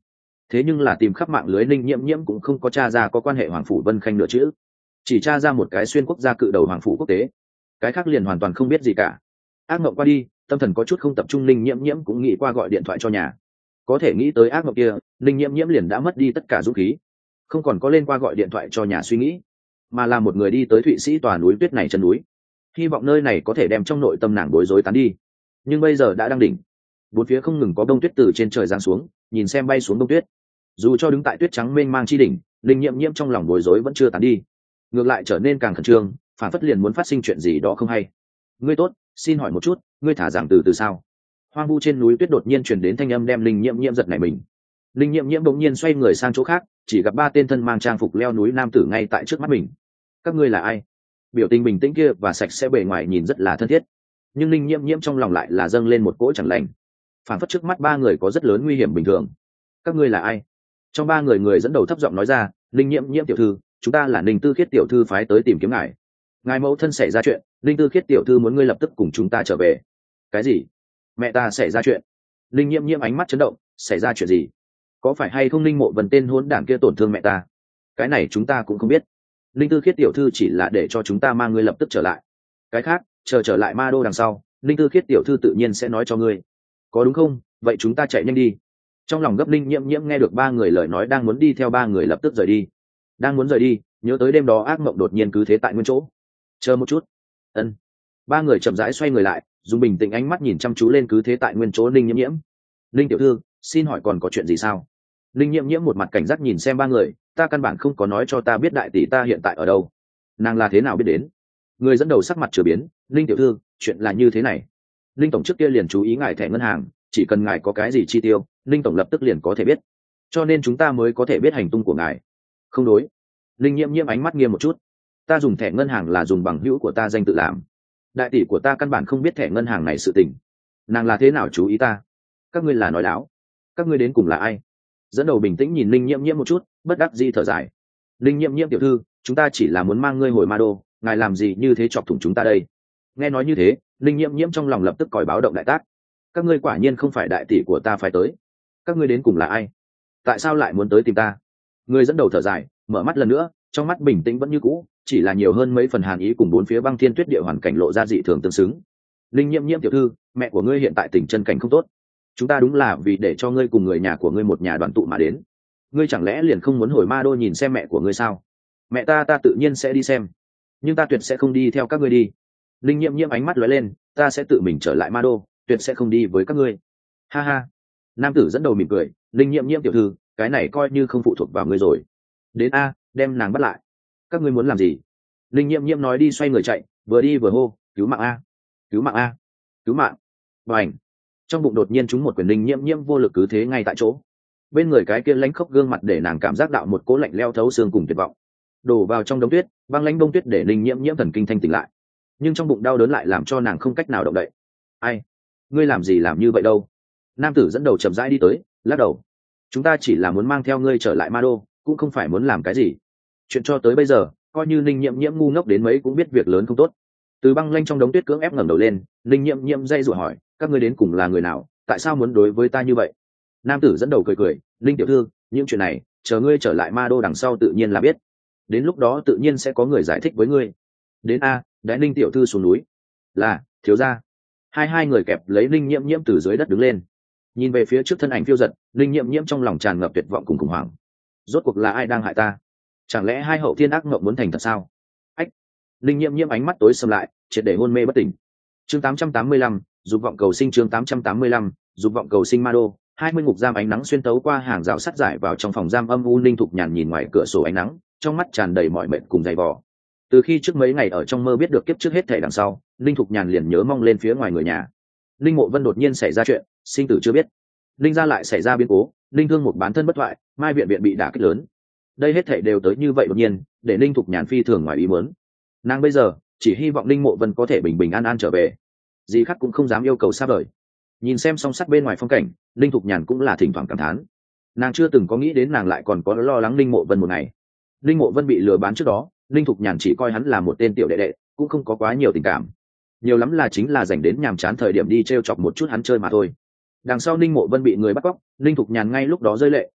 thế nhưng là tìm khắp mạng lưới ninh nhiễm nhiễm cũng không có tra ra có quan hệ hoàng phủ vân khanh nữa chữ, chỉ tra ra một cái xuyên quốc gia cự đầu hoàng phủ quốc tế, cái khác liền hoàn toàn không biết gì cả. Ác mộng qua đi, tâm thần có chút không tập trung, ninh nhiễm nhiễm cũng nghĩ qua gọi điện thoại cho nhà, có thể nghĩ tới ác mộng kia, ninh nhiễm nhiễm liền đã mất đi tất cả dũng khí, không còn có lên qua gọi điện thoại cho nhà suy nghĩ, mà là một người đi tới Thụy Sĩ tòa núi tuyết này chân núi, hy vọng nơi này có thể đem trong nội tâm nàng bối rối tán đi. Nhưng bây giờ đã đang đỉnh, bốn phía không ngừng có bông tuyết từ trên trời giáng xuống, nhìn xem bay xuống bông tuyết, dù cho đứng tại tuyết trắng mênh mang chi đỉnh, linh nhiễm nhiễm trong lòng bối rối vẫn chưa tán đi, ngược lại trở nên càng khẩn trương, phản phất liền muốn phát sinh chuyện gì đó không hay. Ngươi tốt, xin hỏi một chút, ngươi thả giảng từ từ sao? Hoang vu trên núi tuyết đột nhiên truyền đến thanh âm đem linh nhiễm nhiễm giật nảy mình. Linh nhiễm nhiễm bỗng nhiên xoay người sang chỗ khác, chỉ gặp ba tên thân mang trang phục leo núi nam tử ngay tại trước mắt mình. Các ngươi là ai? Biểu tình bình tĩnh kia và sạch sẽ bề ngoài nhìn rất là thân thiết, nhưng linh nhiễm nhiễm trong lòng lại là dâng lên một cỗ chẳng lành, phản phất trước mắt ba người có rất lớn nguy hiểm bình thường. Các ngươi là ai? Trong ba người, người dẫn đầu thấp giọng nói ra, linh nhiễm nhiễm tiểu thư, chúng ta là Ninh Tư Khiết tiểu thư phái tới tìm kiếm ngài. Ngài mẫu thân xảy ra chuyện, Ninh Tư Khiết tiểu thư muốn ngươi lập tức cùng chúng ta trở về. Cái gì? Mẹ ta xảy ra chuyện? Linh nhiễm nhiễm ánh mắt chấn động, xảy ra chuyện gì? Có phải hay không Ninh Mộ Vân tên hỗn đản kia tổn thương mẹ ta? Cái này chúng ta cũng không biết. Ninh Tư Khiết tiểu thư chỉ là để cho chúng ta mang ngươi lập tức trở lại. Cái khác, chờ trở lại Ma Đô đằng sau, Ninh Tư Khiết tiểu thư tự nhiên sẽ nói cho ngươi. Có đúng không? Vậy chúng ta chạy nhanh đi. Trong lòng gấp, Linh nhiễm nhiễm nghe được ba người lời nói đang muốn đi theo ba người lập tức rời đi. Đang muốn rời đi, nhớ tới đêm đó ác mộng đột nhiên cứ thế tại nguyên chỗ. Chờ một chút. Ân. Ba người chậm rãi xoay người lại, dùng bình tĩnh ánh mắt nhìn chăm chú lên cứ thế tại nguyên chỗ Linh nhiễm nhiễm. Linh tiểu thư, xin hỏi còn có chuyện gì sao? Linh nhiễm nhiễm một mặt cảnh giác nhìn xem ba người, ta căn bản không có nói cho ta biết đại tỷ ta hiện tại ở đâu. Nàng là thế nào biết đến? Người dẫn đầu sắc mặt chưa biến, Linh tiểu thư, chuyện là như thế này. Linh tổng trước kia liền chú ý ngài thẻ ngân hàng, chỉ cần ngài có cái gì chi tiêu, Linh tổng lập tức liền có thể biết, cho nên chúng ta mới có thể biết hành tung của ngài. Không đối. Linh nhiễm nhiễm ánh mắt nghiêm một chút, ta dùng thẻ ngân hàng là dùng bằng hữu của ta danh tự làm, đại tỷ của ta căn bản không biết thẻ ngân hàng này sự tình, nàng là thế nào chú ý ta? Các ngươi là nói láo, các ngươi đến cùng là ai? Dẫn đầu bình tĩnh nhìn Linh nhiễm nhiễm một chút, bất đắc dĩ thở dài. Linh nhiễm nhiễm tiểu thư, chúng ta chỉ là muốn mang ngươi hồi Ma Đô, ngài làm gì như thế chọc thủng chúng ta đây? Nghe nói như thế, Linh nhiễm nhiễm trong lòng lập tức còi báo động đại tác. Các ngươi quả nhiên không phải đại tỷ của ta phải tới. Các ngươi đến cùng là ai? Tại sao lại muốn tới tìm ta? Người dẫn đầu thở dài, mở mắt lần nữa, trong mắt bình tĩnh vẫn như cũ, chỉ là nhiều hơn mấy phần hàn ý, cùng bốn phía băng thiên tuyết địa hoàn cảnh lộ ra dị thường tương xứng. Linh nhiễm nhiễm tiểu thư, mẹ của ngươi hiện tại tình chân cảnh không tốt, chúng ta đúng là vì để cho ngươi cùng người nhà của ngươi một nhà đoàn tụ mà đến. Ngươi chẳng lẽ liền không muốn hồi Ma Đô nhìn xem mẹ của ngươi sao? Mẹ ta ta tự nhiên sẽ đi xem, nhưng ta tuyệt sẽ không đi theo các ngươi đi. Linh nhiễm nhiễm ánh mắt lóe lên, ta sẽ tự mình trở lại Ma Đô, tuyệt sẽ không đi với các ngươi. Ha ha. Nam tử dẫn đầu mỉm cười, Linh nhiễm nhiễm tiểu thư, cái này coi như không phụ thuộc vào ngươi rồi. Đến a, đem nàng bắt lại. Các ngươi muốn làm gì? Linh nhiễm nhiễm nói đi xoay người chạy, vừa đi vừa hô, cứu mạng a, cứu mạng a, cứu mạng. Bành. Trong bụng đột nhiên trúng một quyền, Linh nhiễm nhiễm vô lực cứ thế ngay tại chỗ. Bên người cái kia lãnh khốc gương mặt để nàng cảm giác đạo một cỗ lạnh leo thấu xương cùng tuyệt vọng. Đổ vào trong đống tuyết, băng lãnh bông tuyết để Linh nhiễm nhiễm thần kinh thanh tỉnh lại, nhưng trong bụng đau đớn lại làm cho nàng không cách nào động đậy. Ai? Ngươi làm gì làm như vậy đâu? Nam tử dẫn đầu chậm rãi đi tới, lắc đầu. Chúng ta chỉ là muốn mang theo ngươi trở lại Ma Đô, cũng không phải muốn làm cái gì. Chuyện cho tới bây giờ, coi như Linh nhiễm nhiễm ngu ngốc đến mấy cũng biết việc lớn không tốt. Từ băng lanh trong đống tuyết cưỡng ép ngẩng đầu lên, Linh nhiễm nhiễm dây dụa hỏi, các ngươi đến cùng là người nào, tại sao muốn đối với ta như vậy? Nam tử dẫn đầu cười cười, Linh tiểu thư, những chuyện này, chờ ngươi trở lại Ma Đô đằng sau tự nhiên là biết. Đến lúc đó tự nhiên sẽ có người giải thích với ngươi. Đến a, đái Linh tiểu thư xuống núi. Là, thiếu gia. Hai hai người kẹp lấy Linh nhiễm nhiễm từ dưới đất đứng lên, nhìn về phía trước thân ảnh phiêu giật. Linh nhiễm nhiễm trong lòng tràn ngập tuyệt vọng cùng khủng hoảng. Rốt cuộc là ai đang hại ta? Chẳng lẽ hai hậu thiên ác mộng muốn thành thật sao? Ách. Linh nhiễm nhiễm ánh mắt tối sầm lại, triệt để hôn mê bất tỉnh. Chương tám trăm tám mươi lăm, dục vọng cầu sinh. Chương tám trăm tám mươi lăm, dục vọng cầu sinh. Ma Đô, hai mươi ngục giam. Ánh nắng xuyên tấu qua hàng rào sắt giải vào trong phòng giam âm u. Linh Thục Nhàn nhìn ngoài cửa sổ ánh nắng, trong mắt tràn đầy mọi mệt cùng dày vò. Từ khi trước mấy ngày ở trong mơ biết được kiếp trước hết thảy đằng sau, Linh Thục Nhàn liền nhớ mong lên phía ngoài người nhà. Linh Mộ Vân đột nhiên xảy ra chuyện, sinh tử chưa biết. Linh gia lại xảy ra biến cố, Linh thương một bán thân bất thoại, Mai viện viện bị đả kích lớn. Đây hết thảy đều tới như vậy đột nhiên, để Linh Thục Nhàn phi thường ngoài ý muốn. Nàng bây giờ chỉ hy vọng Linh Mộ Vân có thể bình bình an an trở về, gì khác cũng không dám yêu cầu xa vời. Nhìn xem song sắt bên ngoài phong cảnh, Linh Thục Nhàn cũng là thỉnh thoảng cảm thán. Nàng chưa từng có nghĩ đến nàng lại còn có lo lắng Linh Mộ Vân một ngày. Linh Mộ Vân bị lừa bán trước đó, Linh Thục Nhàn chỉ coi hắn là một tên tiểu đệ đệ, cũng không có quá nhiều tình cảm, nhiều lắm là chính là dành đến nhàm chán thời điểm đi t r e o chọc một chút hắn chơi mà thôi. Đằng sau Linh Mộ Vân bị người bắt cóc, Linh Thục Nhàn ngay lúc đó rơi lệ,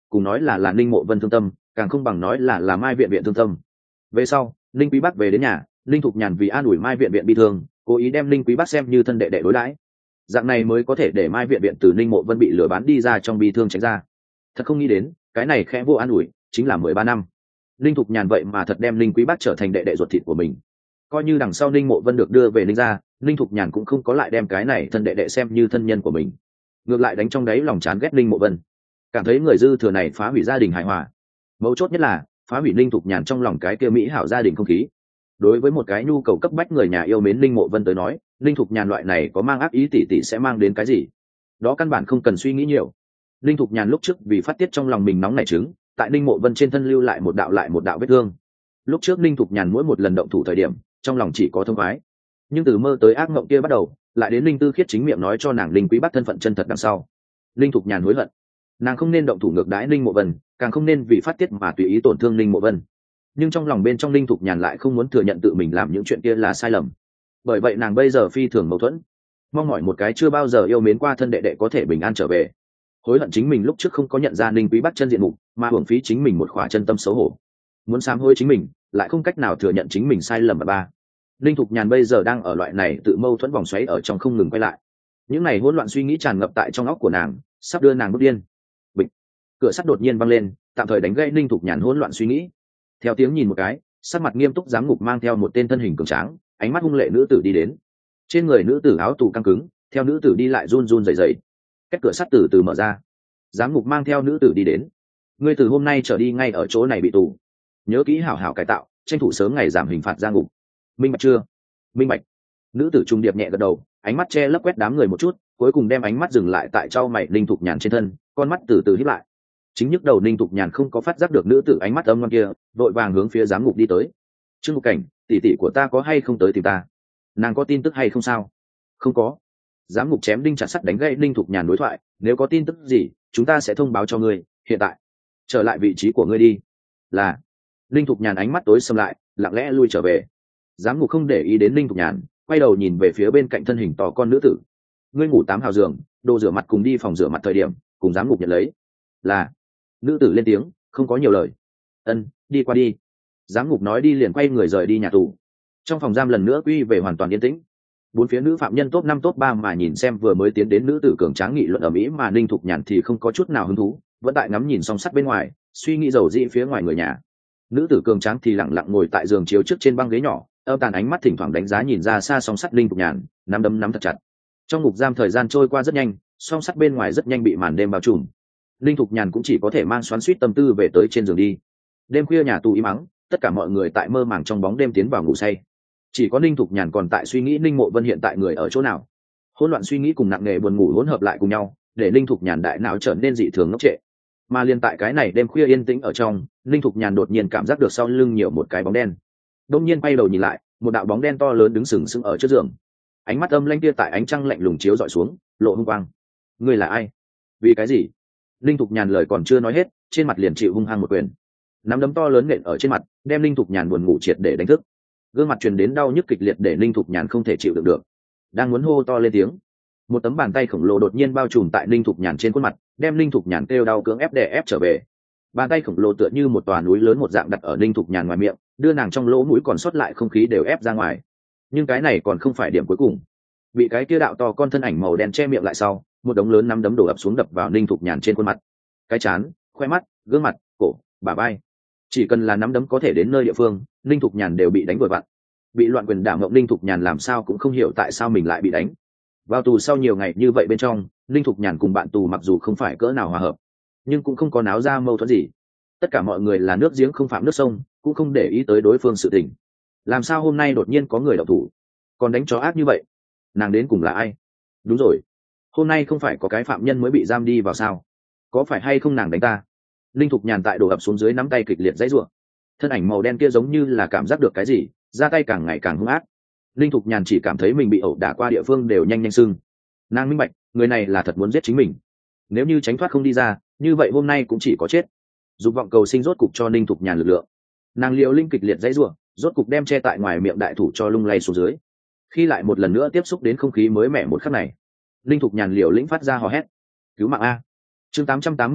cùng nói là là ninh mộ vân thương tâm, càng không bằng nói là là mai viện viện thương tâm. Về sau ninh quý bắc về đến nhà, ninh thục nhàn vì an ủi mai viện viện bị thương, cố ý đem ninh quý bắc xem như thân đệ đệ đối đãi, dạng này mới có thể để mai viện viện từ ninh mộ vân bị lừa bán đi ra trong bi thương tránh ra. Thật không nghĩ đến cái này khẽ vô an ủi chính là mười ba năm. Ninh thục nhàn vậy mà thật đem ninh quý bắc trở thành đệ đệ ruột thịt của mình. Coi như đằng sau ninh mộ vân được đưa về ninh gia, ninh thục nhàn cũng không có lại đem cái này thân đệ đệ xem như thân nhân của mình, ngược lại đánh trong đáy lòng chán ghét ninh mộ vân, cảm thấy người dư thừa này phá hủy gia đình hài hòa. Mấu chốt nhất là phá hủy ninh thục nhàn trong lòng cái kia mỹ hảo gia đình không khí. Đối với một cái nhu cầu cấp bách người nhà yêu mến ninh mộ vân tới nói, ninh thục nhàn loại này có mang ác ý tỷ tỷ sẽ mang đến cái gì, đó căn bản không cần suy nghĩ nhiều. Ninh thục nhàn lúc trước vì phát tiết trong lòng mình nóng nảy trứng, tại ninh mộ vân trên thân lưu lại một đạo lại một đạo vết thương. Lúc trước ninh thục nhàn mỗi một lần động thủ thời điểm trong lòng chỉ có thông khoái, nhưng từ mơ tới ác mộng kia bắt đầu, lại đến linh tư khiết chính miệng nói cho nàng linh quý bắc thân phận chân thật đằng sau, linh thục nhàn hối hận. Nàng không nên động thủ ngược đãi linh mộ vân, càng không nên vì phát tiết mà tùy ý tổn thương linh mộ vân, nhưng trong lòng bên trong linh thục nhàn lại không muốn thừa nhận tự mình làm những chuyện kia là sai lầm. Bởi vậy nàng bây giờ phi thường mâu thuẫn, mong mỏi một cái chưa bao giờ yêu mến qua thân đệ đệ có thể bình an trở về, hối hận chính mình lúc trước không có nhận ra linh quý bắc chân diện mục, mà hưởng phí chính mình một khỏa chân tâm xấu hổ, muốn sám hối chính mình lại không cách nào thừa nhận chính mình sai lầm. Mà ba linh thục nhàn bây giờ đang ở loại này tự mâu thuẫn vòng xoáy ở trong không ngừng quay lại, những này hỗn loạn suy nghĩ tràn ngập tại trong óc của nàng, sắp đưa nàng bước điên. Bịch, cửa sắt đột nhiên văng lên, tạm thời đánh gãy linh thục nhàn hỗn loạn suy nghĩ. Theo tiếng nhìn một cái, sắc mặt nghiêm túc giám ngục mang theo một tên thân hình cường tráng, ánh mắt hung lệ nữ tử đi đến. Trên người nữ tử áo tù căng cứng, theo nữ tử đi lại run run rẩy rẩy. Cách cửa sắt từ từ mở ra, giám ngục mang theo nữ tử đi đến. Ngươi từ hôm nay trở đi ngay ở chỗ này bị tù, nhớ kỹ hảo hảo cải tạo, tranh thủ sớm ngày giảm hình phạt ra ngục. Minh bạch chưa? Minh bạch. Nữ tử trung điệp nhẹ gật đầu, ánh mắt che lấp quét đám người một chút, cuối cùng đem ánh mắt dừng lại tại trao mày linh thục nhàn trên thân, con mắt từ từ híp lại. Chính nhức đầu linh thục nhàn không có phát giác được nữ tử ánh mắt âm ngoan kia, đội vàng hướng phía giám ngục đi tới. Trương Ngục Cảnh, tỷ tỷ của ta có hay không tới tìm ta? Nàng có tin tức hay không sao? Không có. Giám ngục chém đinh chặt sắt đánh gãy linh thục nhàn đối thoại, nếu có tin tức gì chúng ta sẽ thông báo cho ngươi, hiện tại trở lại vị trí của ngươi đi. Là. Linh thục nhàn ánh mắt tối sầm lại, lặng lẽ lui trở về. Giám ngục không để ý đến linh thục nhàn, quay đầu nhìn về phía bên cạnh thân hình to con nữ tử. Ngươi ngủ tám hào giường, đồ rửa mặt cùng đi phòng rửa mặt thời điểm cùng giám ngục nhận lấy. Là. Nữ tử lên tiếng, không có nhiều lời. Ân, đi qua đi. Giám ngục nói đi liền quay người rời đi nhà tù. Trong phòng giam lần nữa quy về hoàn toàn yên tĩnh. Bốn phía nữ phạm nhân top năm top ba mà nhìn xem vừa mới tiến đến nữ tử cường tráng nghị luận ở mỹ, mà linh thục nhàn thì không có chút nào hứng thú, vẫn tại ngắm nhìn song sắt bên ngoài, suy nghĩ dầu dĩ phía ngoài người nhà. Nữ tử cường tráng thì lặng lặng ngồi tại giường chiếu trước trên băng ghế nhỏ, âm tàn ánh mắt thỉnh thoảng đánh giá nhìn ra xa song sắt linh thục nhàn, nắm đấm nắm thật chặt. Trong ngục giam thời gian trôi qua rất nhanh, song sắt bên ngoài rất nhanh bị màn đêm bao trùm. Linh thục nhàn cũng chỉ có thể mang xoắn xuýt tâm tư về tới trên giường đi. Đêm khuya nhà tù im ắng, tất cả mọi người tại mơ màng trong bóng đêm tiến vào ngủ say. Chỉ có Linh thục nhàn còn tại suy nghĩ Linh Mộ Vân hiện tại người ở chỗ nào. Hỗn loạn suy nghĩ cùng nặng nề buồn ngủ hỗn hợp lại cùng nhau, để Linh thục nhàn đại não trở nên dị thường ngốc trệ. Mà liên tại cái này đêm khuya yên tĩnh ở trong, Linh thục nhàn đột nhiên cảm giác được sau lưng nhiều một cái bóng đen. Đông nhiên quay đầu nhìn lại, một đạo bóng đen to lớn đứng sừng sững ở trước giường. Ánh mắt âm lãnh kia tại ánh trăng lạnh lùng chiếu dọi xuống, lộ hung quang. Ngươi là ai? Vì cái gì? Linh thục nhàn lời còn chưa nói hết, trên mặt liền chịu hung hăng một quyền. Nắm đấm to lớn nện ở trên mặt, đem Linh thục nhàn buồn ngủ triệt để đánh thức. Gương mặt truyền đến đau nhức kịch liệt để Linh thục nhàn không thể chịu đựng được, đang muốn hô to lên tiếng, một tấm bàn tay khổng lồ đột nhiên bao trùm tại Linh thục nhàn trên khuôn mặt, đem Linh thục nhàn kêu đau cưỡng ép đè ép trở về. Bàn tay khổng lồ tựa như một tòa núi lớn một dạng đặt ở Linh thục nhàn ngoài miệng, đưa nàng trong lỗ mũi còn sót lại không khí đều ép ra ngoài. Nhưng cái này còn không phải điểm cuối cùng. Bị cái kia đạo to con thân ảnh màu đen che miệng lại sau, một đống lớn nắm đấm đổ ập xuống đập vào Linh thục nhàn trên khuôn mặt, cái trán, khoe mắt, gương mặt, cổ, bả vai. Chỉ cần là nắm đấm có thể đến nơi địa phương, Linh thục nhàn đều bị đánh vội vặn. Bị loạn quyền đảo ngộng Linh thục nhàn làm sao cũng không hiểu tại sao mình lại bị đánh. Vào tù sau nhiều ngày như vậy bên trong, Linh thục nhàn cùng bạn tù mặc dù không phải cỡ nào hòa hợp, nhưng cũng không có náo ra mâu thuẫn gì. Tất cả mọi người là nước giếng không phạm nước sông, cũng không để ý tới đối phương sự tình. Làm sao hôm nay đột nhiên có người động thủ, còn đánh chó ác như vậy? Nàng đến cùng là ai? Đúng rồi, hôm nay không phải có cái phạm nhân mới bị giam đi vào sao? Có phải hay không nàng đánh ta? Linh thục nhàn tại đổ ập xuống dưới nắm tay kịch liệt dãy rủa. Thân ảnh màu đen kia giống như là cảm giác được cái gì, ra tay càng ngày càng hung ác. Linh thục nhàn chỉ cảm thấy mình bị ẩu đả qua địa phương đều nhanh nhanh sưng. Nàng minh bạch, người này là thật muốn giết chính mình. Nếu như tránh thoát không đi ra, như vậy hôm nay cũng chỉ có chết. Dục vọng cầu sinh rốt cục cho Linh thục nhàn lực lượng. Nàng liều linh kịch liệt dãy rủa, rốt cục đem che tại ngoài miệng đại thủ cho lung lay xuống dưới. Khi lại một lần nữa tiếp xúc đến không khí mới mẻ một khắc này, Linh thục nhàn liều lĩnh phát ra hò hét: cứu mạng a! Chương tám trăm tám mươi sáu,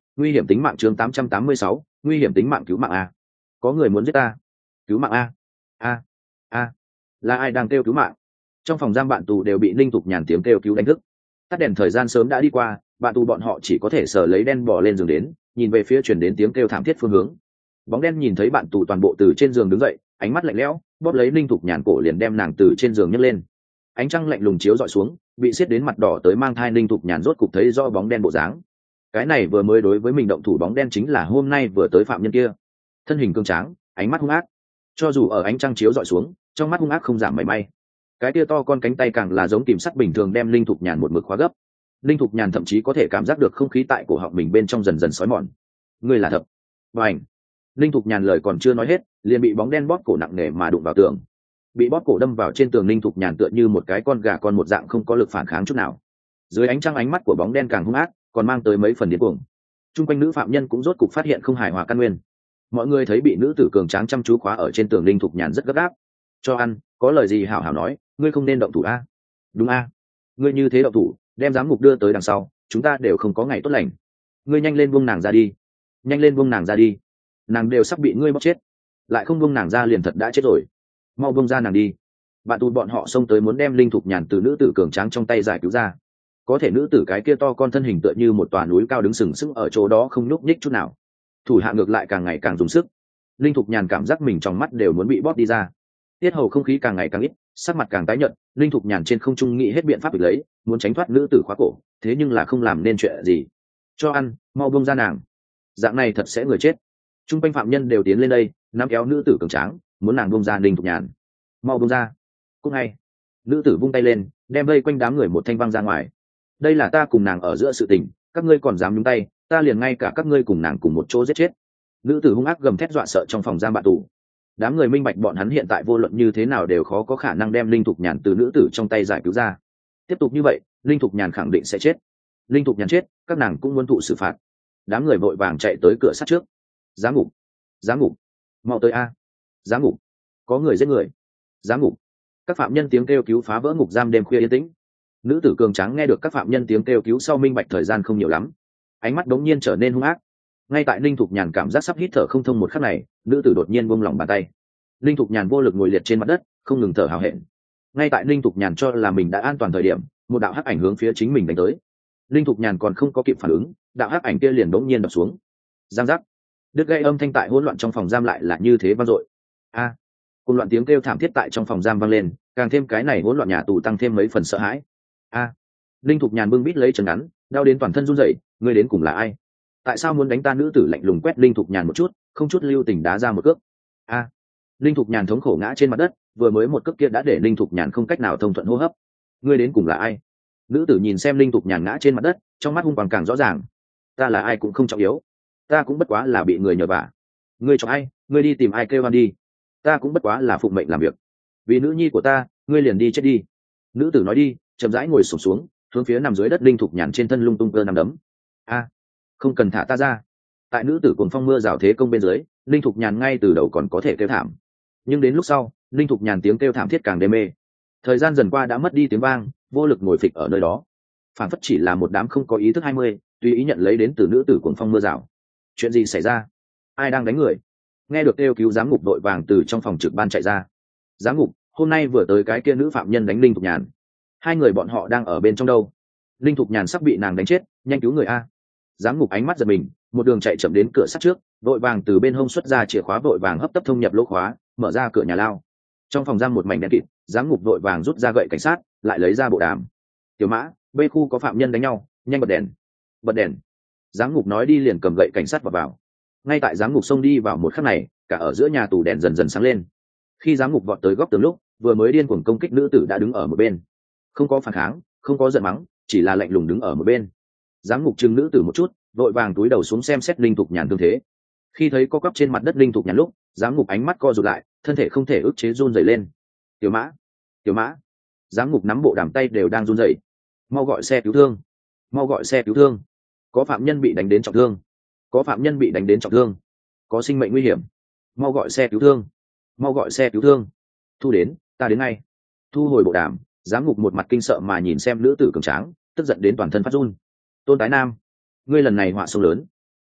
Nguy hiểm tính mạng chương tám trăm tám mươi sáu, nguy hiểm tính mạng cứu mạng a. Có người muốn giết ta. Cứu mạng a. A. A. Là ai đang kêu cứu mạng? Trong phòng giam bạn tù đều bị Linh Thục Nhàn tiếng kêu cứu đánh thức. Tắt đèn thời gian sớm đã đi qua, bạn tù bọn họ chỉ có thể sờ lấy đen bò lên giường đến, nhìn về phía chuyển đến tiếng kêu thảm thiết phương hướng. Bóng đen nhìn thấy bạn tù toàn bộ từ trên giường đứng dậy, ánh mắt lạnh lẽo, bóp lấy Linh Thục Nhàn cổ liền đem nàng từ trên giường nhấc lên. Ánh trăng lạnh lùng chiếu dọi xuống, bị xiết đến mặt đỏ tới mang thai Linh Thục Nhàn rốt cục thấy rõ bóng đen bộ dáng. Cái này vừa mới đối với mình động thủ bóng đen chính là hôm nay vừa tới phạm nhân kia. Thân hình cương tráng, ánh mắt hung ác, cho dù ở ánh trăng chiếu dọi xuống, trong mắt hung ác không giảm mảy may. Cái kia to con cánh tay càng là giống kìm sắt bình thường đem Linh Thục Nhàn một mực khóa gấp. Linh Thục Nhàn thậm chí có thể cảm giác được không khí tại cổ họng mình bên trong dần dần xói mòn. Ngươi là Thập. Và ảnh. Linh Thục Nhàn lời còn chưa nói hết, liền bị bóng đen bóp cổ nặng nề mà đụng vào tường. Bị bóp cổ đâm vào trên tường, Linh Thục Nhàn tựa như một cái con gà con một dạng không có lực phản kháng chút nào. Dưới ánh trăng ánh mắt của bóng đen càng hung ác, còn mang tới mấy phần điên cuồng. Trung quanh nữ phạm nhân cũng rốt cục phát hiện không hài hòa căn nguyên. Mọi người thấy bị nữ tử cường tráng chăm chú khóa ở trên tường, Linh Thục Nhàn rất gấp gáp. Cho ăn, có lời gì hảo hảo nói, ngươi không nên động thủ a. Đúng a, ngươi như thế động thủ, đem giám ngục đưa tới đằng sau, chúng ta đều không có ngày tốt lành. Ngươi nhanh lên buông nàng ra đi, nhanh lên buông nàng ra đi, nàng đều sắp bị ngươi bóc chết, lại không buông nàng ra liền thật đã chết rồi. Mau buông ra nàng đi. Bạn tù bọn họ xông tới muốn đem Linh Thục Nhàn từ nữ tử cường tráng trong tay giải cứu ra. Có thể nữ tử cái kia to con thân hình tựa như một tòa núi cao đứng sừng sững ở chỗ đó không nhúc nhích chút nào. Thủ hạ ngược lại càng ngày càng dùng sức. Linh Thục Nhàn cảm giác mình trong mắt đều muốn bị bóp đi ra. Tiết hầu không khí càng ngày càng ít, sắc mặt càng tái nhợt. Linh Thục Nhàn trên không trung nghĩ hết biện pháp để lấy, muốn tránh thoát nữ tử khóa cổ, thế nhưng là không làm nên chuyện gì. Cho ăn, mau buông ra nàng. Dạng này thật sẽ người chết. Trung quanh phạm nhân đều tiến lên đây, nắm kéo nữ tử cường tráng, muốn nàng buông ra Linh Thục Nhàn. Mau buông ra. Cũng ngay. Nữ tử vung tay lên, đem vây quanh đám người một thanh văng ra ngoài. Đây là ta cùng nàng ở giữa sự tình, các ngươi còn dám nhúng tay, ta liền ngay cả các ngươi cùng nàng cùng một chỗ giết chết. Nữ tử hung ác gầm thét dọa sợ trong phòng giam bạn tù. Đám người minh bạch bọn hắn hiện tại vô luận như thế nào đều khó có khả năng đem Linh Thục Nhàn từ nữ tử trong tay giải cứu ra. Tiếp tục như vậy, Linh Thục Nhàn khẳng định sẽ chết. Linh Thục Nhàn chết, các nàng cũng muốn thụ xử phạt. Đám người vội vàng chạy tới cửa sắt trước. Giám ngục, giám ngục, mau tới a. Giám ngục, có người giết người. Giám ngục. Các phạm nhân tiếng kêu cứu phá vỡ ngục giam đêm khuya yên tĩnh. Nữ tử cường tráng nghe được các phạm nhân tiếng kêu cứu sau minh bạch thời gian không nhiều lắm, ánh mắt đống nhiên trở nên hung ác. Ngay tại Linh Thục Nhàn cảm giác sắp hít thở không thông một khắc này, nữ tử đột nhiên buông lỏng bàn tay. Linh Thục Nhàn vô lực ngồi liệt trên mặt đất, không ngừng thở hào hẹn. Ngay tại Linh Thục Nhàn cho là mình đã an toàn thời điểm, một đạo hắc ảnh hướng phía chính mình đánh tới. Linh Thục Nhàn còn không có kịp phản ứng, đạo hắc ảnh kia liền đống nhiên đập xuống. Giang giác. Đứt gây âm thanh tại hỗn loạn trong phòng giam lại là như thế vang dội. A. À. Cùng loạn tiếng kêu thảm thiết tại trong phòng giam vang lên, càng thêm cái này hỗn loạn nhà tù tăng thêm mấy phần sợ hãi. A. À. Linh Thục Nhàn bưng bít lấy chân ngắn, đau đến toàn thân run rẩy, ngươi đến cùng là ai? Tại sao muốn đánh ta? Nữ tử lạnh lùng quét Linh Thục Nhàn một chút, không chút lưu tình đá ra một cước. A. À. Linh Thục Nhàn thống khổ ngã trên mặt đất, vừa mới một cước kia đã để Linh Thục Nhàn không cách nào thông thuận hô hấp. Ngươi đến cùng là ai? Nữ tử nhìn xem Linh Thục Nhàn ngã trên mặt đất, trong mắt hung quang càng rõ ràng. Ta là ai cũng không trọng yếu, ta cũng bất quá là bị người nhờ vả. Ngươi chọn ai, ngươi đi tìm ai kêu oan đi. Ta cũng bất quá là phụng mệnh làm việc. Vì nữ nhi của ta, ngươi liền đi chết đi. Nữ tử nói đi, chậm rãi ngồi xổm xuống, hướng phía nằm dưới đất Linh Thục Nhàn trên thân lung tung cơ nằm đấm. A, không cần thả ta ra. Tại nữ tử cuồng phong mưa rào thế công bên dưới, Linh Thục Nhàn ngay từ đầu còn có thể kêu thảm, nhưng đến lúc sau, Linh Thục Nhàn tiếng kêu thảm thiết càng đê mê. Thời gian dần qua đã mất đi tiếng vang, vô lực ngồi phịch ở nơi đó, phản phất chỉ là một đám không có ý thức hai mươi, tùy ý nhận lấy đến từ nữ tử cuồng phong mưa rào. Chuyện gì xảy ra? Ai đang đánh người? Nghe được kêu cứu, giám ngục đội vàng từ trong phòng trực ban chạy ra. Giám ngục, hôm nay vừa tới cái kia nữ phạm nhân đánh Linh Thục Nhàn, hai người bọn họ đang ở bên trong đâu? Linh Thục Nhàn sắp bị nàng đánh chết, nhanh cứu người a. Giám ngục ánh mắt giật mình, một đường chạy chậm đến cửa sắt trước, vội vàng từ bên hông xuất ra chìa khóa, vội vàng hấp tấp thông nhập lỗ khóa, mở ra cửa nhà lao. Trong phòng giam một mảnh đen kịt, giám ngục vội vàng rút ra gậy cảnh sát, lại lấy ra bộ đàm. Tiểu Mã, B khu có phạm nhân đánh nhau, nhanh bật đèn. Bật đèn. Giám ngục nói đi liền cầm gậy cảnh sát vào vào. Ngay tại giám ngục xông đi vào một khắc này, cả ở giữa nhà tù đèn dần dần sáng lên. Khi giám ngục vọt tới góc tường lúc, vừa mới điên cuồng công kích nữ tử đã đứng ở một bên, không có phản kháng, không có giận mắng, chỉ là lạnh lùng đứng ở một bên. Giám ngục trừng nữ tử một chút, vội vàng túi đầu xuống xem xét Linh Thục Nhàn thương thế. Khi thấy co quắp trên mặt đất Linh Thục Nhàn lúc, giám ngục ánh mắt co rụt lại, thân thể không thể ức chế run rẩy lên. Tiểu Mã, Tiểu Mã. Giám ngục nắm bộ đàm tay đều đang run rẩy. Mau gọi xe cứu thương, mau gọi xe cứu thương. Có phạm nhân bị đánh đến trọng thương, có phạm nhân bị đánh đến trọng thương, có sinh mệnh nguy hiểm. Mau gọi xe cứu thương, mau gọi xe cứu thương. Thu đến, ta đến ngay. Thu hồi bộ đàm, giám ngục một mặt kinh sợ mà nhìn xem nữ tử cường tráng, tức giận đến toàn thân phát run. Tôn Tái Nam, ngươi lần này họa sâu lớn.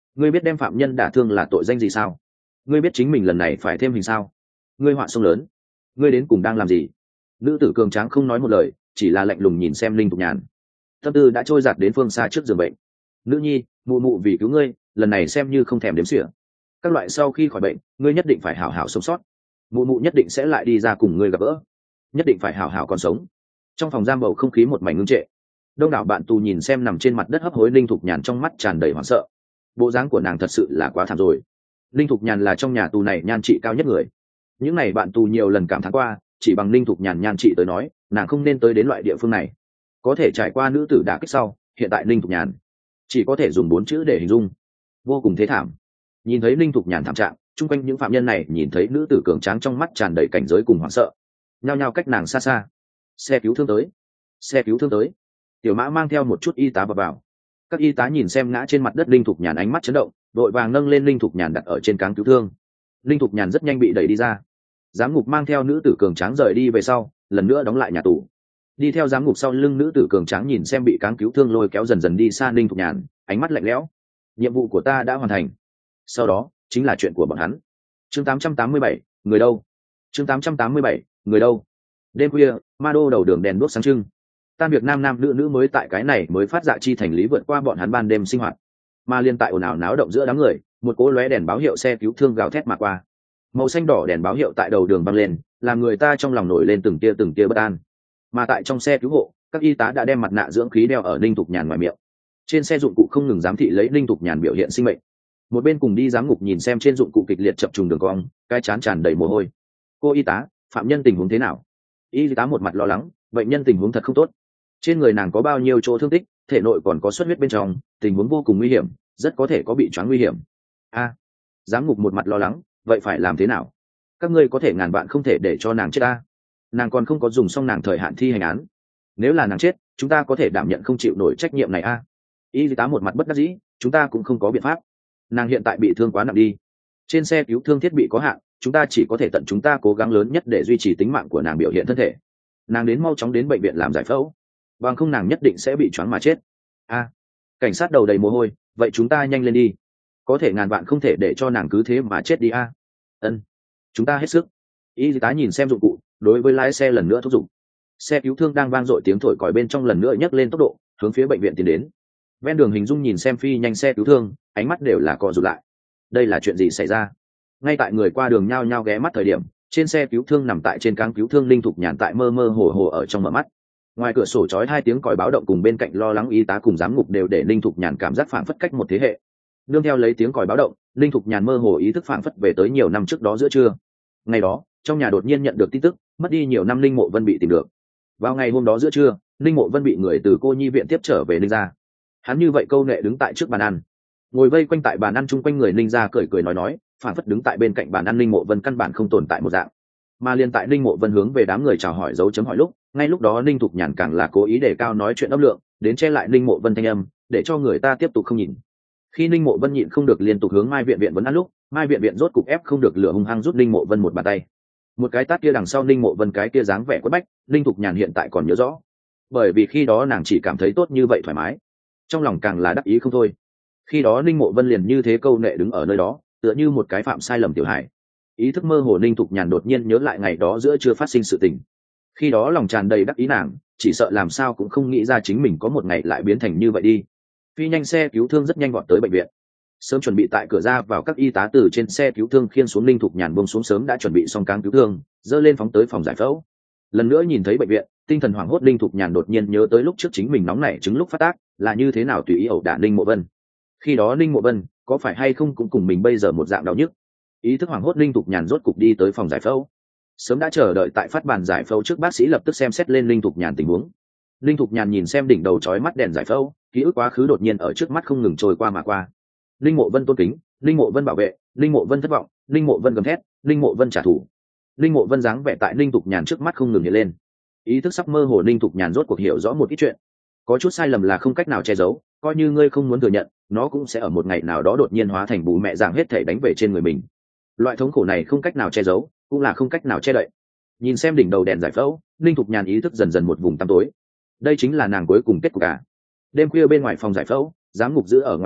ngươi biết đem phạm nhân đả thương là tội danh gì sao? Ngươi biết chính mình lần này phải thêm hình sao? Ngươi họa sông lớn, ngươi đến cùng đang làm gì? Nữ tử cường tráng không nói một lời, chỉ là lạnh lùng nhìn xem Linh Thục Nhàn. Tâm tư đã trôi giạt đến phương xa trước giường bệnh. Nữ nhi, mụ mụ vì cứu ngươi, lần này xem như không thèm đếm xỉa. Các loại sau khi khỏi bệnh, ngươi nhất định phải hảo hảo sống sót. Mụ mụ nhất định sẽ lại đi ra cùng ngươi gặp gỡ, nhất định phải hảo hảo còn sống. Trong phòng giam bầu không khí một mảnh ngưng trệ. Đông đảo bạn tù nhìn xem nằm trên mặt đất hấp hối Linh Thục Nhàn, trong mắt tràn đầy hoảng sợ. Bộ dáng của nàng thật sự là quá thảm rồi. Linh Thục Nhàn là trong nhà tù này nhan trị cao nhất người. Những này bạn tù nhiều lần cảm thán qua, chỉ bằng Linh Thục Nhàn nhan trị tới nói, nàng không nên tới đến loại địa phương này. Có thể trải qua nữ tử đả kích sau, hiện tại Linh Thục Nhàn chỉ có thể dùng bốn chữ để hình dung: vô cùng thế thảm. Nhìn thấy Linh Thục Nhàn thảm trạng, chung quanh những phạm nhân này nhìn thấy nữ tử cường tráng trong mắt tràn đầy cảnh giới cùng hoảng sợ, nhao nhao cách nàng xa xa. Xe cứu thương tới, xe cứu thương tới. Tiểu Mã mang theo một chút y tá vào vào. Các y tá nhìn xem ngã trên mặt đất Linh Thục Nhàn, ánh mắt chấn động, đội vàng nâng lên Linh Thục Nhàn đặt ở trên cáng cứu thương. Linh Thục Nhàn rất nhanh bị đẩy đi ra. Giám ngục mang theo nữ tử cường tráng rời đi về sau, lần nữa đóng lại nhà tù. Đi theo giám ngục sau lưng nữ tử cường tráng nhìn xem bị cáng cứu thương lôi kéo dần dần đi xa Linh Thục Nhàn, ánh mắt lạnh lẽo. Nhiệm vụ của ta đã hoàn thành, sau đó chính là chuyện của bọn hắn. Chương tám trăm tám mươi bảy, người đâu? Chương tám trăm tám mươi bảy, người đâu? Đêm khuya, ma đô đầu đường đèn đuốc sáng trưng. Tan việc nam nam nữ nữ mới tại cái này mới phát dạ chi thành lý vượt qua bọn hắn ban đêm sinh hoạt. Mà liên tại ồn ào náo động giữa đám người, một cỗ lóe đèn báo hiệu xe cứu thương gào thét mà qua. Màu xanh đỏ đèn báo hiệu tại đầu đường văng lên, làm người ta trong lòng nổi lên từng tia từng tia bất an. Mà tại trong xe cứu hộ, các y tá đã đem mặt nạ dưỡng khí đeo ở Linh Thục Nhàn ngoài miệng. Trên xe dụng cụ không ngừng giám thị lấy Linh Thục Nhàn biểu hiện sinh mệnh. Một bên cùng đi giám ngục nhìn xem trên dụng cụ kịch liệt chập trùng đường cong, cái chán tràn đầy mồ hôi. Cô y tá, phạm nhân tình huống thế nào? Y tá một mặt lo lắng, bệnh nhân tình huống thật không tốt. Trên người nàng có bao nhiêu chỗ thương tích, thể nội còn có xuất huyết bên trong, tình huống vô cùng nguy hiểm, rất có thể có bị choáng nguy hiểm. A, giám ngục một mặt lo lắng, vậy phải làm thế nào? Các ngươi có thể ngàn vạn không thể để cho nàng chết a. Nàng còn không có dùng xong nàng thời hạn thi hành án. Nếu là nàng chết, chúng ta có thể đảm nhận không chịu nổi trách nhiệm này a. Y tá một mặt bất đắc dĩ, chúng ta cũng không có biện pháp. Nàng hiện tại bị thương quá nặng đi. Trên xe cứu thương thiết bị có hạn, chúng ta chỉ có thể tận chúng ta cố gắng lớn nhất để duy trì tính mạng của nàng biểu hiện thân thể. Nàng đến mau chóng đến bệnh viện làm giải phẫu, bằng không nàng nhất định sẽ bị choáng mà chết. A, cảnh sát đầu đầy mồ hôi, vậy chúng ta nhanh lên đi. Có thể ngàn vạn không thể để cho nàng cứ thế mà chết đi a. Ân, chúng ta hết sức. Y tá nhìn xem dụng cụ, đối với lái xe lần nữa thúc giục. Xe cứu thương đang vang dội tiếng thổi còi bên trong lần nữa nhấc lên tốc độ, hướng phía bệnh viện tiến đến. Ven đường hình dung nhìn xem phi nhanh xe cứu thương, ánh mắt đều là co rụt lại. Đây là chuyện gì xảy ra? Ngay tại người qua đường nhao nhao ghé mắt thời điểm, trên xe cứu thương nằm tại trên cáng cứu thương Linh Thục Nhàn tại mơ mơ hồ hồ ở trong mở mắt. Ngoài cửa sổ chói hai tiếng còi báo động cùng bên cạnh lo lắng y tá cùng giám ngục đều để Linh Thục Nhàn cảm giác phảng phất cách một thế hệ. Nương theo lấy tiếng còi báo động, Linh Thục Nhàn mơ hồ ý thức phảng phất về tới nhiều năm trước đó giữa trưa. Ngày đó, trong nhà đột nhiên nhận được tin tức, mất đi nhiều năm Linh Mộ Vân bị tìm được. Vào ngày hôm đó giữa trưa, Linh Mộ Vân bị người từ cô nhi viện tiếp trở về Linh gia. Hắn như vậy câu nệ đứng tại trước bàn ăn, ngồi vây quanh tại bàn ăn chung quanh người Linh gia cười cười nói nói, phảng phất đứng tại bên cạnh bàn ăn Linh Mộ Vân căn bản không tồn tại một dạng. Mà liên tại Linh Mộ Vân hướng về đám người chào hỏi dấu chấm hỏi lúc, ngay lúc đó Linh Thục Nhàn càng là cố ý để cao nói chuyện âm lượng, đến che lại Linh Mộ Vân thanh âm, để cho người ta tiếp tục không nhìn. Khi Linh Mộ Vân nhịn không được liên tục hướng Mai viện viện vấn ăn lúc, Mai viện viện rốt cục ép không được lửa hung hăng rút Linh Mộ Vân một bàn tay. Một cái tát kia đằng sau Linh Mộ Vân cái kia dáng vẻ quất bách, Linh Thục Nhàn hiện tại còn nhớ rõ. Bởi vì khi đó nàng chỉ cảm thấy tốt như vậy thoải mái, trong lòng càng là đắc ý không thôi. Khi đó Linh Mộ Vân liền như thế câu nệ đứng ở nơi đó, tựa như một cái phạm sai lầm tiểu hài. Ý thức mơ hồ Linh Thục Nhàn đột nhiên nhớ lại ngày đó giữa chưa phát sinh sự tình. Khi đó lòng tràn đầy đắc ý nàng, chỉ sợ làm sao cũng không nghĩ ra chính mình có một ngày lại biến thành như vậy đi. Phi nhanh xe cứu thương rất nhanh gọn tới bệnh viện. Sớm chuẩn bị tại cửa ra vào các y tá từ trên xe cứu thương khiêng xuống Linh Thục Nhàn buông xuống sớm đã chuẩn bị xong cáng cứu thương, dơ lên phóng tới phòng giải phẫu. Lần nữa nhìn thấy bệnh viện, tinh thần hoảng hốt Linh Thục Nhàn đột nhiên nhớ tới lúc trước chính mình nóng nảy chứng lúc phát tác, là như thế nào tùy ý ẩu đả Linh Mộ Vân. Khi đó Linh Mộ Vân có phải hay không cũng cùng mình bây giờ một dạng đau nhức. Ý thức hoảng hốt Linh Thục Nhàn rốt cục đi tới phòng giải phẫu. Sớm đã chờ đợi tại phát bàn giải phẫu trước bác sĩ lập tức xem xét lên Linh Thục Nhàn tình huống. Linh Thục Nhàn nhìn xem đỉnh đầu chói mắt đèn giải phẫu, ký ức quá khứ đột nhiên ở trước mắt không ngừng trôi qua mà qua. Linh Mộ Vân tôn kính, Linh Mộ Vân bảo vệ, Linh Mộ Vân thất vọng, Linh Mộ Vân gầm thét, Linh Mộ Vân trả thù. Linh Mộ Vân dáng vẻ tại Linh Thục Nhàn trước mắt không ngừng hiện lên. Ý thức sắp mơ hồ Linh Thục Nhàn rốt cuộc hiểu rõ một ít chuyện. Có chút sai lầm là không cách nào che giấu, coi như ngươi không muốn thừa nhận, nó cũng sẽ ở một ngày nào đó đột nhiên hóa thành bù mẹ giảng hết thể đánh về trên người mình. Loại thống khổ này không cách nào che giấu, cũng là không cách nào che đậy. Nhìn xem đỉnh đầu đèn giải phẫu, Linh Thục Nhàn ý thức dần dần một vùng tăm tối. Đây chính là nàng cuối cùng kết cục cả. Đêm khuya bên ngoài phòng giải phẫu, giám ngục giữ ở ngoài cửa,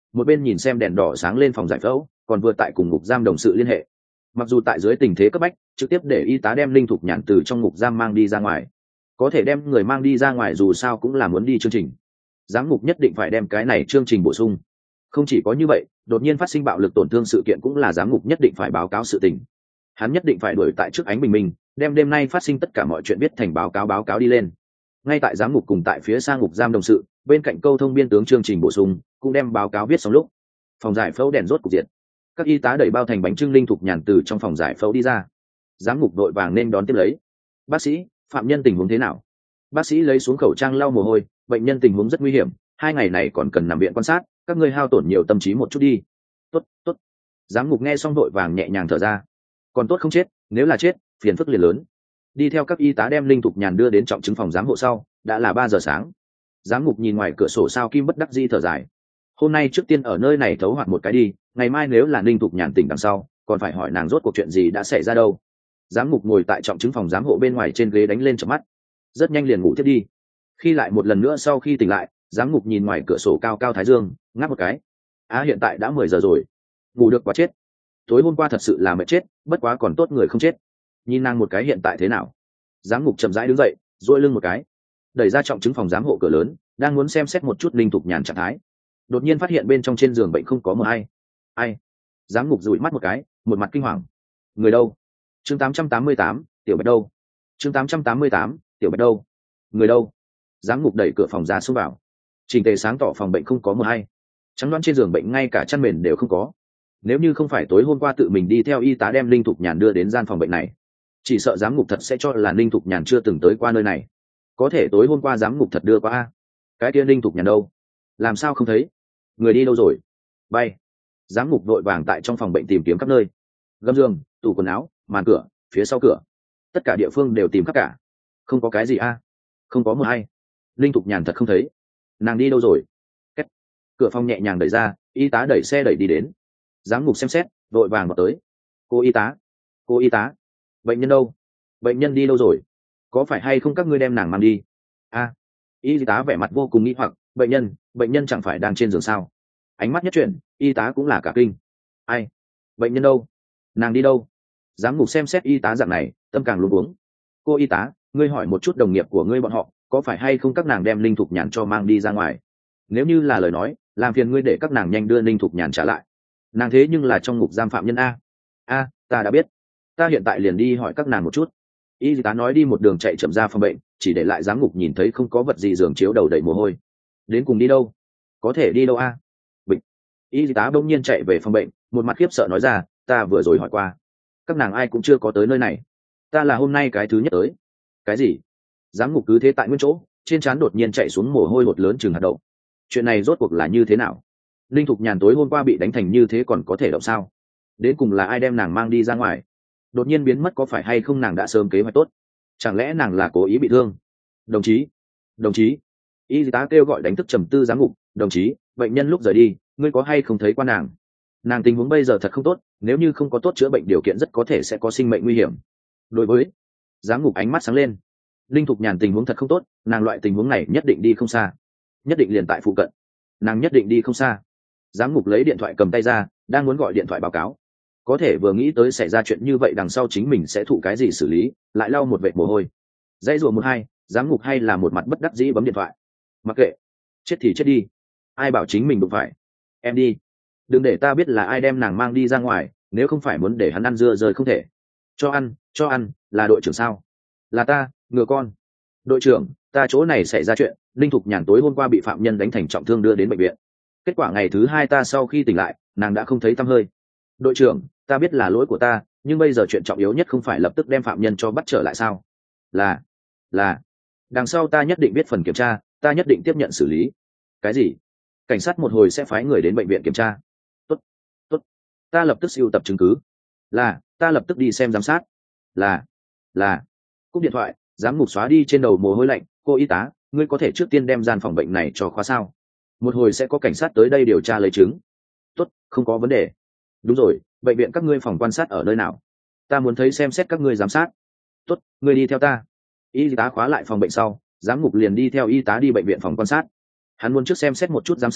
một bên nhìn xem đèn đỏ sáng lên phòng giải phẫu, còn vừa tại cùng ngục giam đồng sự liên hệ. Mặc dù tại dưới tình thế cấp bách, trực tiếp để y tá đem Linh Thục Nhàn từ trong ngục giam mang đi ra ngoài, có thể đem người mang đi ra ngoài dù sao cũng là muốn đi chương trình, giám ngục nhất định phải đem cái này chương trình bổ sung. Không chỉ có như vậy, đột nhiên phát sinh bạo lực tổn thương sự kiện cũng là giám ngục nhất định phải báo cáo sự tình. Hắn nhất định phải đuổi tại trước ánh bình minh, đem đêm nay phát sinh tất cả mọi chuyện viết thành báo cáo báo cáo đi lên. Ngay tại giám ngục cùng tại phía xa ngục giam đồng sự, bên cạnh câu thông biên tướng chương trình bổ sung cũng đem báo cáo viết xong lúc, phòng giải phẫu đèn rốt cục diệt. Các y tá đẩy bao thành bánh trưng Linh Thục Nhàn từ trong phòng giải phẫu đi ra. Giám ngục đội vàng nên đón tiếp lấy. Bác sĩ, phạm nhân tình huống thế nào? Bác sĩ lấy xuống khẩu trang lau mồ hôi. Bệnh nhân tình huống rất nguy hiểm, hai ngày này còn cần nằm viện quan sát, các ngươi hao tổn nhiều tâm trí một chút đi. Tốt, tốt. Giám ngục nghe xong đội vàng nhẹ nhàng thở ra. Còn tốt không chết, nếu là chết, phiền phức liền lớn. Đi theo các y tá đem Linh Thục Nhàn đưa đến trọng chứng phòng giám hộ sau, đã là ba giờ sáng. Giám ngục nhìn ngoài cửa sổ sao kim bất đắc dĩ thở dài. Hôm nay trước tiên ở nơi này thấu hoạt một cái đi, ngày mai nếu là Linh Thục Nhàn tỉnh đằng sau, còn phải hỏi nàng rốt cuộc chuyện gì đã xảy ra đâu. Giám ngục ngồi tại trọng chứng phòng giám hộ bên ngoài trên ghế đánh lên chợp mắt, rất nhanh liền ngủ tiếp đi. Khi lại một lần nữa sau khi tỉnh lại, giám ngục nhìn ngoài cửa sổ cao cao thái dương, ngáp một cái. Á à, hiện tại đã mười giờ rồi, ngủ được quá chết. Tối hôm qua thật sự là mệt chết, bất quá còn tốt người không chết. Nhìn nàng một cái hiện tại thế nào? Giám ngục chậm rãi đứng dậy, duỗi lưng một cái, đẩy ra trọng chứng phòng giám hộ cửa lớn, đang muốn xem xét một chút Linh Thục Nhàn trạng thái. Đột nhiên phát hiện bên trong trên giường bệnh không có một ai. Ai? Giám ngục dụi mắt một cái, một mặt kinh hoàng. Người đâu? Chương tám trăm tám mươi tám, tiểu Bạch đâu? Chương tám trăm tám mươi tám, tiểu Bạch đâu? Người đâu? Giám ngục đẩy cửa phòng ra xông vào. Trình tề sáng tỏ phòng bệnh không có một ai. Trắng đoán trên giường bệnh ngay cả chăn mền đều không có. Nếu như không phải tối hôm qua tự mình đi theo y tá đem Linh Thục Nhàn đưa đến gian phòng bệnh này, chỉ sợ giám ngục thật sẽ cho là Linh Thục Nhàn chưa từng tới qua nơi này. Có thể tối hôm qua giám ngục thật đưa qua a. Cái kia Linh Thục Nhàn đâu? Làm sao không thấy? Người đi đâu rồi? Bay. Giám ngục vội vàng tại trong phòng bệnh tìm kiếm khắp nơi. Gầm giường, tủ quần áo, màn cửa, phía sau cửa, tất cả địa phương đều tìm khắp cả. Không có cái gì a. Không có một ai. Linh Thục Nhàn thật không thấy. Nàng đi đâu rồi? Kết. Cửa phòng nhẹ nhàng đẩy ra, y tá đẩy xe đẩy đi đến. Giám ngục xem xét, vội vàng vào tới. Cô y tá, cô y tá, bệnh nhân đâu? Bệnh nhân đi đâu rồi? Có phải hay không các ngươi đem nàng mang đi? A. À, y tá vẻ mặt vô cùng nghi hoặc. Bệnh nhân, bệnh nhân chẳng phải đang trên giường sao? Ánh mắt nhất chuyển, y tá cũng là cả kinh. Ai? Bệnh nhân đâu? Nàng đi đâu? Giám ngục xem xét y tá dạng này, tâm càng luống cuống. Cô y tá, ngươi hỏi một chút đồng nghiệp của ngươi bọn họ, có phải hay không các nàng đem Linh Thục Nhàn cho mang đi ra ngoài? Nếu như là lời nói, làm phiền ngươi để các nàng nhanh đưa Linh Thục Nhàn trả lại. Nàng thế nhưng là trong ngục giam phạm nhân a. A, ta đã biết, ta hiện tại liền đi hỏi các nàng một chút. Y tá nói đi một đường chạy chậm ra phòng bệnh, chỉ để lại giám ngục nhìn thấy không có vật gì giường chiếu đầu đầy mồ hôi. Đến cùng đi đâu? Có thể đi đâu a? Bệnh. Y tá bỗng nhiên chạy về phòng bệnh, một mặt khiếp sợ nói ra, ta vừa rồi hỏi qua, các nàng ai cũng chưa có tới nơi này, ta là hôm nay cái thứ nhất tới. Cái gì? Giám ngục cứ thế tại nguyên chỗ, trên trán đột nhiên chạy xuống mồ hôi hột lớn chừng hạt đậu. Chuyện này rốt cuộc là như thế nào? Linh Thục Nhàn tối hôm qua bị đánh thành như thế còn có thể động sao? Đến cùng là ai đem nàng mang đi ra ngoài? Đột nhiên biến mất có phải hay không nàng đã sớm kế hoạch tốt? Chẳng lẽ nàng là cố ý bị thương? Đồng chí, đồng chí, y tá kêu gọi đánh thức trầm tư giám ngục. Đồng chí, bệnh nhân lúc rời đi, ngươi có hay không thấy qua nàng? Nàng tình huống bây giờ thật không tốt, nếu như không có tốt chữa bệnh điều kiện rất có thể sẽ có sinh mệnh nguy hiểm. Đối với giám ngục ánh mắt sáng lên. Linh Thục Nhàn tình huống thật không tốt, nàng loại tình huống này nhất định đi không xa, nhất định liền tại phụ cận, nàng nhất định đi không xa. Giám ngục lấy điện thoại cầm tay ra, đang muốn gọi điện thoại báo cáo, có thể vừa nghĩ tới xảy ra chuyện như vậy đằng sau chính mình sẽ thụ cái gì xử lý, lại lau một vệt mồ hôi. Dãy rủa một hai, giám ngục hay là một mặt bất đắc dĩ bấm điện thoại. Mặc kệ, chết thì chết đi, ai bảo chính mình đụng phải. Em đi, đừng để ta biết là ai đem nàng mang đi ra ngoài, nếu không phải muốn để hắn ăn dưa rời không thể. Cho ăn, cho ăn, là đội trưởng sao? Là ta, ngựa con. Đội trưởng, ta chỗ này xảy ra chuyện, Linh Thục Nhàn tối hôm qua bị phạm nhân đánh thành trọng thương đưa đến bệnh viện. Kết quả ngày thứ hai ta sau khi tỉnh lại, nàng đã không thấy tăm hơi. Đội trưởng, ta biết là lỗi của ta, nhưng bây giờ chuyện trọng yếu nhất không phải lập tức đem phạm nhân cho bắt trở lại sao? Là, là, đằng sau ta nhất định biết phần kiểm tra, ta nhất định tiếp nhận xử lý. Cái gì? Cảnh sát một hồi sẽ phái người đến bệnh viện kiểm tra. Tốt, tốt, ta lập tức sưu tập chứng cứ. Là, ta lập tức đi xem giám sát. Là, là. Cúp điện thoại, giám ngục xóa đi trên đầu mồ hôi lạnh. Cô y tá, ngươi có thể trước tiên đem gian phòng bệnh này cho khóa sao? Một hồi sẽ có cảnh sát tới đây điều tra lấy chứng. Tốt, không có vấn đề. Đúng rồi, bệnh viện các ngươi phòng quan sát ở nơi nào? Ta muốn thấy xem xét các ngươi giám sát. Tốt, ngươi đi theo ta. Y tá khóa lại phòng bệnh sau, giám ngục liền đi theo y tá đi bệnh viện phòng quan sát. Hắn muốn trước xem xét một chút giám sát,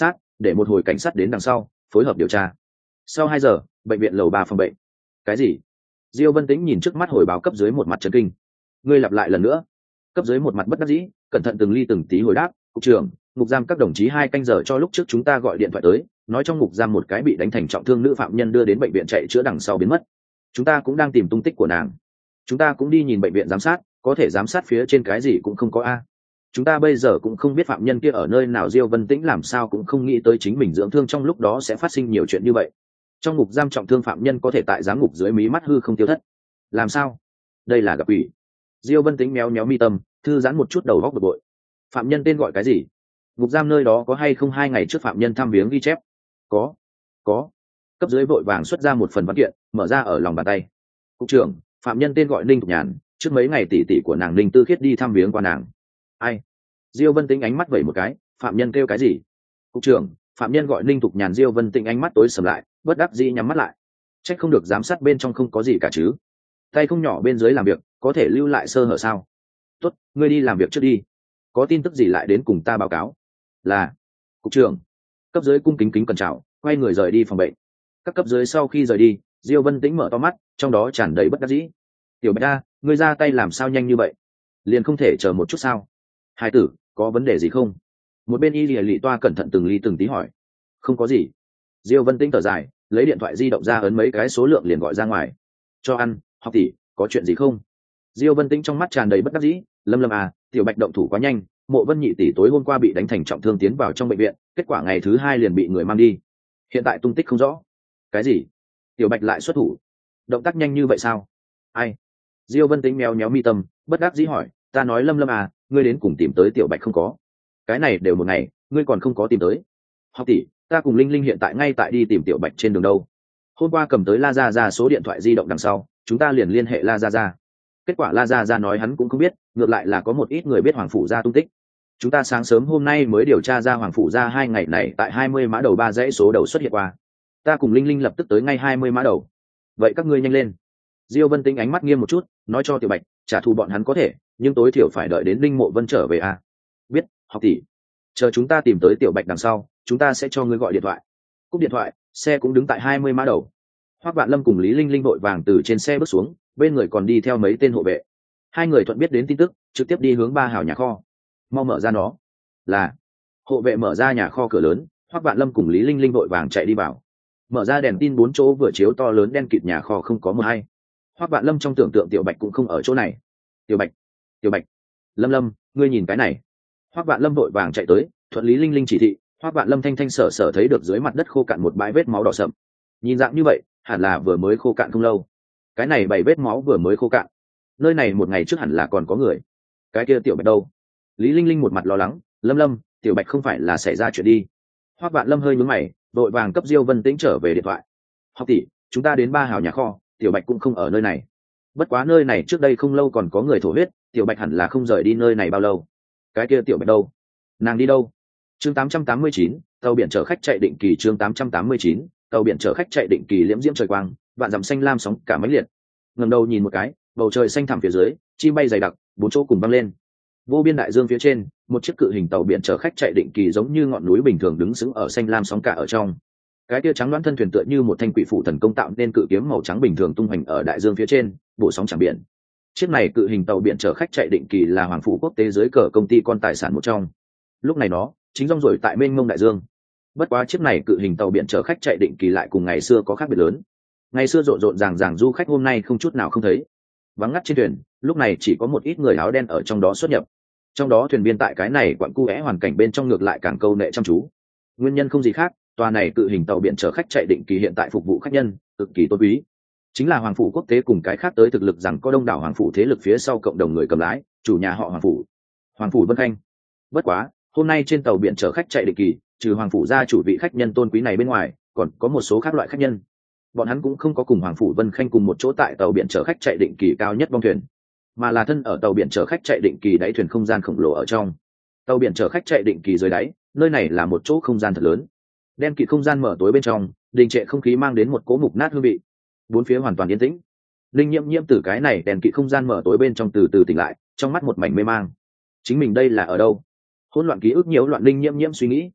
để một hồi cảnh sát đến đằng sau phối hợp điều tra. Sau hai giờ, bệnh viện lầu ba phòng bệnh. Cái gì? Diêu Vân Tĩnh nhìn trước mắt hồi báo cấp dưới một mặt chấn kinh. Ngươi lặp lại lần nữa. Cấp dưới một mặt bất đắc dĩ, cẩn thận từng ly từng tí hồi đáp. Cục trưởng, ngục giam các đồng chí hai canh giờ cho lúc trước chúng ta gọi điện thoại tới, nói trong ngục giam một cái bị đánh thành trọng thương nữ phạm nhân đưa đến bệnh viện chạy chữa đằng sau biến mất. Chúng ta cũng đang tìm tung tích của nàng. Chúng ta cũng đi nhìn bệnh viện giám sát, có thể giám sát phía trên cái gì cũng không có a. Chúng ta bây giờ cũng không biết phạm nhân kia ở nơi nào. Diêu Vân Tĩnh làm sao cũng không nghĩ tới chính mình dưỡng thương trong lúc đó sẽ phát sinh nhiều chuyện như vậy. Trong ngục giam trọng thương phạm nhân có thể tại giám ngục dưới mí mắt hư không tiêu thất. Làm sao? Đây là gặp ủy. Diêu Vân Tĩnh méo méo mi tâm, thư giãn một chút đầu góc bực bội. Phạm nhân tên gọi cái gì? Ngục giam nơi đó có hay không hai ngày trước phạm nhân thăm viếng ghi chép? Có. Có. Cấp dưới vội vàng xuất ra một phần văn kiện, mở ra ở lòng bàn tay. Cục trưởng, phạm nhân tên gọi Ninh Thục Nhàn, trước mấy ngày tỷ tỷ của nàng Ninh Tư Khiết đi thăm viếng qua nàng. Ai? Diêu Vân Tĩnh ánh mắt vẩy một cái, phạm nhân kêu cái gì? Cục trưởng, phạm nhân gọi Ninh Thục Nhàn. Diêu Vân Tĩnh ánh mắt tối sầm lại, bất đắc dĩ nhắm mắt lại. Trách không được giám sát bên trong không có gì cả chứ. Tay không nhỏ bên dưới làm việc, có thể lưu lại sơ hở sao? Tốt, ngươi đi làm việc trước đi. Có tin tức gì lại đến cùng ta báo cáo. Là. Cục trưởng. Cấp dưới cung kính kính cẩn chào, quay người rời đi phòng bệnh. Các cấp dưới sau khi rời đi, Diêu Vân Tĩnh mở to mắt, trong đó tràn đầy bất đắc dĩ. Tiểu Bạch A, ngươi ra tay làm sao nhanh như vậy? Liền không thể chờ một chút sao? Hai tử, có vấn đề gì không? Một bên y lìa lị toa cẩn thận từng ly từng tí hỏi. Không có gì. Diêu Vân Tĩnh thở dài, lấy điện thoại di động ra ấn mấy cái số lượng liền gọi ra ngoài. Cho ăn, học tỷ, có chuyện gì không? Diêu Vân Tĩnh trong mắt tràn đầy bất đắc dĩ. Lâm Lâm à, Tiểu Bạch động thủ quá nhanh, Mộ Vân nhị tỷ tối hôm qua bị đánh thành trọng thương tiến vào trong bệnh viện, kết quả ngày thứ hai liền bị người mang đi. Hiện tại tung tích không rõ. Cái gì? Tiểu Bạch lại xuất thủ? Động tác nhanh như vậy sao? Ai? Diêu Vân Tĩnh méo méo mi tâm, bất đắc dĩ hỏi, ta nói Lâm Lâm à, ngươi đến cùng tìm tới Tiểu Bạch không có? Cái này đều một ngày, ngươi còn không có tìm tới. Học tỷ, ta cùng Linh Linh hiện tại ngay tại đi tìm Tiểu Bạch trên đường đâu. Hôm qua cầm tới La Gia Gia số điện thoại di động đằng sau, chúng ta liền liên hệ La Gia Gia. Kết quả La Gia Gia nói hắn cũng không biết, ngược lại là có một ít người biết Hoàng Phủ Gia tung tích. Chúng ta sáng sớm hôm nay mới điều tra ra Hoàng Phủ Gia hai ngày này tại hai mươi mã đầu ba dãy số đầu xuất hiện qua. Ta cùng Linh Linh lập tức tới ngay hai mươi mã đầu. Vậy các ngươi nhanh lên. Diêu Vân Tĩnh ánh mắt nghiêm một chút, nói cho Tiểu Bạch, trả thù bọn hắn có thể, nhưng tối thiểu phải đợi đến Linh Mộ Vân trở về à. Biết, học tỷ. Chờ chúng ta tìm tới Tiểu Bạch đằng sau, chúng ta sẽ cho ngươi gọi điện thoại. Cúp điện thoại, xe cũng đứng tại hai mươi mã đầu. Hoắc Vạn Lâm cùng Lý Linh Linh vội vàng từ trên xe bước xuống, bên người còn đi theo mấy tên hộ vệ. Hai người thuận biết đến tin tức, trực tiếp đi hướng ba hào nhà kho. Mau mở ra nó. Là. Hộ vệ mở ra nhà kho cửa lớn, Hoắc Vạn Lâm cùng Lý Linh Linh vội vàng chạy đi vào. Mở ra đèn tin bốn chỗ vừa chiếu to lớn đen kịt nhà kho không có một ai. Hoắc Vạn Lâm trong tưởng tượng Tiểu Bạch cũng không ở chỗ này. Tiểu Bạch, Tiểu Bạch, Lâm Lâm, ngươi nhìn cái này. Hoắc Vạn Lâm vội vàng chạy tới, thuận Lý Linh Linh chỉ thị, Hoắc Vạn Lâm thanh thanh sở sở thấy được dưới mặt đất khô cạn một bãi vết máu đỏ sậm. Nhìn dạng như vậy, hẳn là vừa mới khô cạn không lâu. Cái này bảy vết máu vừa mới khô cạn. Nơi này một ngày trước hẳn là còn có người. Cái kia Tiểu Bạch đâu? Lý Linh Linh một mặt lo lắng, Lâm Lâm, Tiểu Bạch không phải là xảy ra chuyện đi. Hoắc Vạn Lâm hơi nhướng mày, vội vàng cấp Diêu Vân Tĩnh trở về điện thoại. Học tỷ, chúng ta đến ba hào nhà kho, Tiểu Bạch cũng không ở nơi này. Bất quá nơi này trước đây không lâu còn có người thổ huyết, Tiểu Bạch hẳn là không rời đi nơi này bao lâu. Cái kia Tiểu Bạch đâu? Nàng đi đâu? Chương tám trăm tám mươi chín, tàu biển chở khách chạy định kỳ. Chương tám trăm tám mươi chín, tàu biển chở khách chạy định kỳ. Liễm diễm trời quang, vạn dặm xanh lam sóng cả mãnh liệt. Ngẩng đầu nhìn một cái, bầu trời xanh thẳm phía dưới, chim bay dày đặc, bốn chỗ cùng vang lên. Vô biên đại dương phía trên, một chiếc cự hình tàu biển chở khách chạy định kỳ giống như ngọn núi bình thường đứng sững ở xanh lam sóng cả ở trong. Cái kia trắng đoán thân thuyền tựa như một thanh quỷ phụ thần công tạo nên cự kiếm màu trắng bình thường tung hoành ở đại dương phía trên, bổ sóng chẳng biển. Chiếc này cự hình tàu biển chở khách chạy định kỳ là Hoàng Phủ Quốc tế dưới cờ công ty con tài sản một trong. Lúc này nó chính rong ruổi tại mênh mông đại dương. Bất quá chiếc này cự hình tàu biển chở khách chạy định kỳ lại cùng ngày xưa có khác biệt lớn. Ngày xưa rộn rộn ràng ràng du khách hôm nay không chút nào không thấy. Vắng ngắt trên thuyền, lúc này chỉ có một ít người áo đen ở trong đó xuất nhập. Trong đó thuyền viên tại cái này quặn cu é hoàn cảnh bên trong ngược lại càng câu nệ chăm chú. Nguyên nhân không gì khác, tòa này cự hình tàu biển chở khách chạy định kỳ hiện tại phục vụ khách nhân cực kỳ tôn quý, chính là Hoàng Phủ Quốc tế cùng cái khác tới thực lực rằng có đông đảo Hoàng Phủ thế lực phía sau cộng đồng người cầm lái, chủ nhà họ Hoàng Phủ, Hoàng Phủ Vân Khanh. Bất quá hôm nay trên tàu biển chở khách chạy định kỳ, trừ Hoàng Phủ gia chủ vị khách nhân tôn quý này bên ngoài, còn có một số khác loại khách nhân. Bọn hắn cũng không có cùng Hoàng Phủ Vân Khanh cùng một chỗ tại tàu biển chở khách chạy định kỳ cao nhất bong thuyền, mà là thân ở tàu biển chở khách chạy định kỳ đáy thuyền không gian khổng lồ ở trong. Tàu biển chở khách chạy định kỳ dưới đáy, nơi này là một chỗ không gian thật lớn. Đen kịt không gian mở tối bên trong, đình trệ không khí mang đến một cỗ mục nát hương vị. Bốn phía hoàn toàn yên tĩnh. Linh Nhiễm Nhiễm từ cái này đèn kịt không gian mở tối bên trong từ từ tỉnh lại, trong mắt một mảnh mê mang. Chính mình đây là ở đâu? Hỗn loạn ký ức nhiễu loạn Linh Nhiễm Nhiễm suy nghĩ.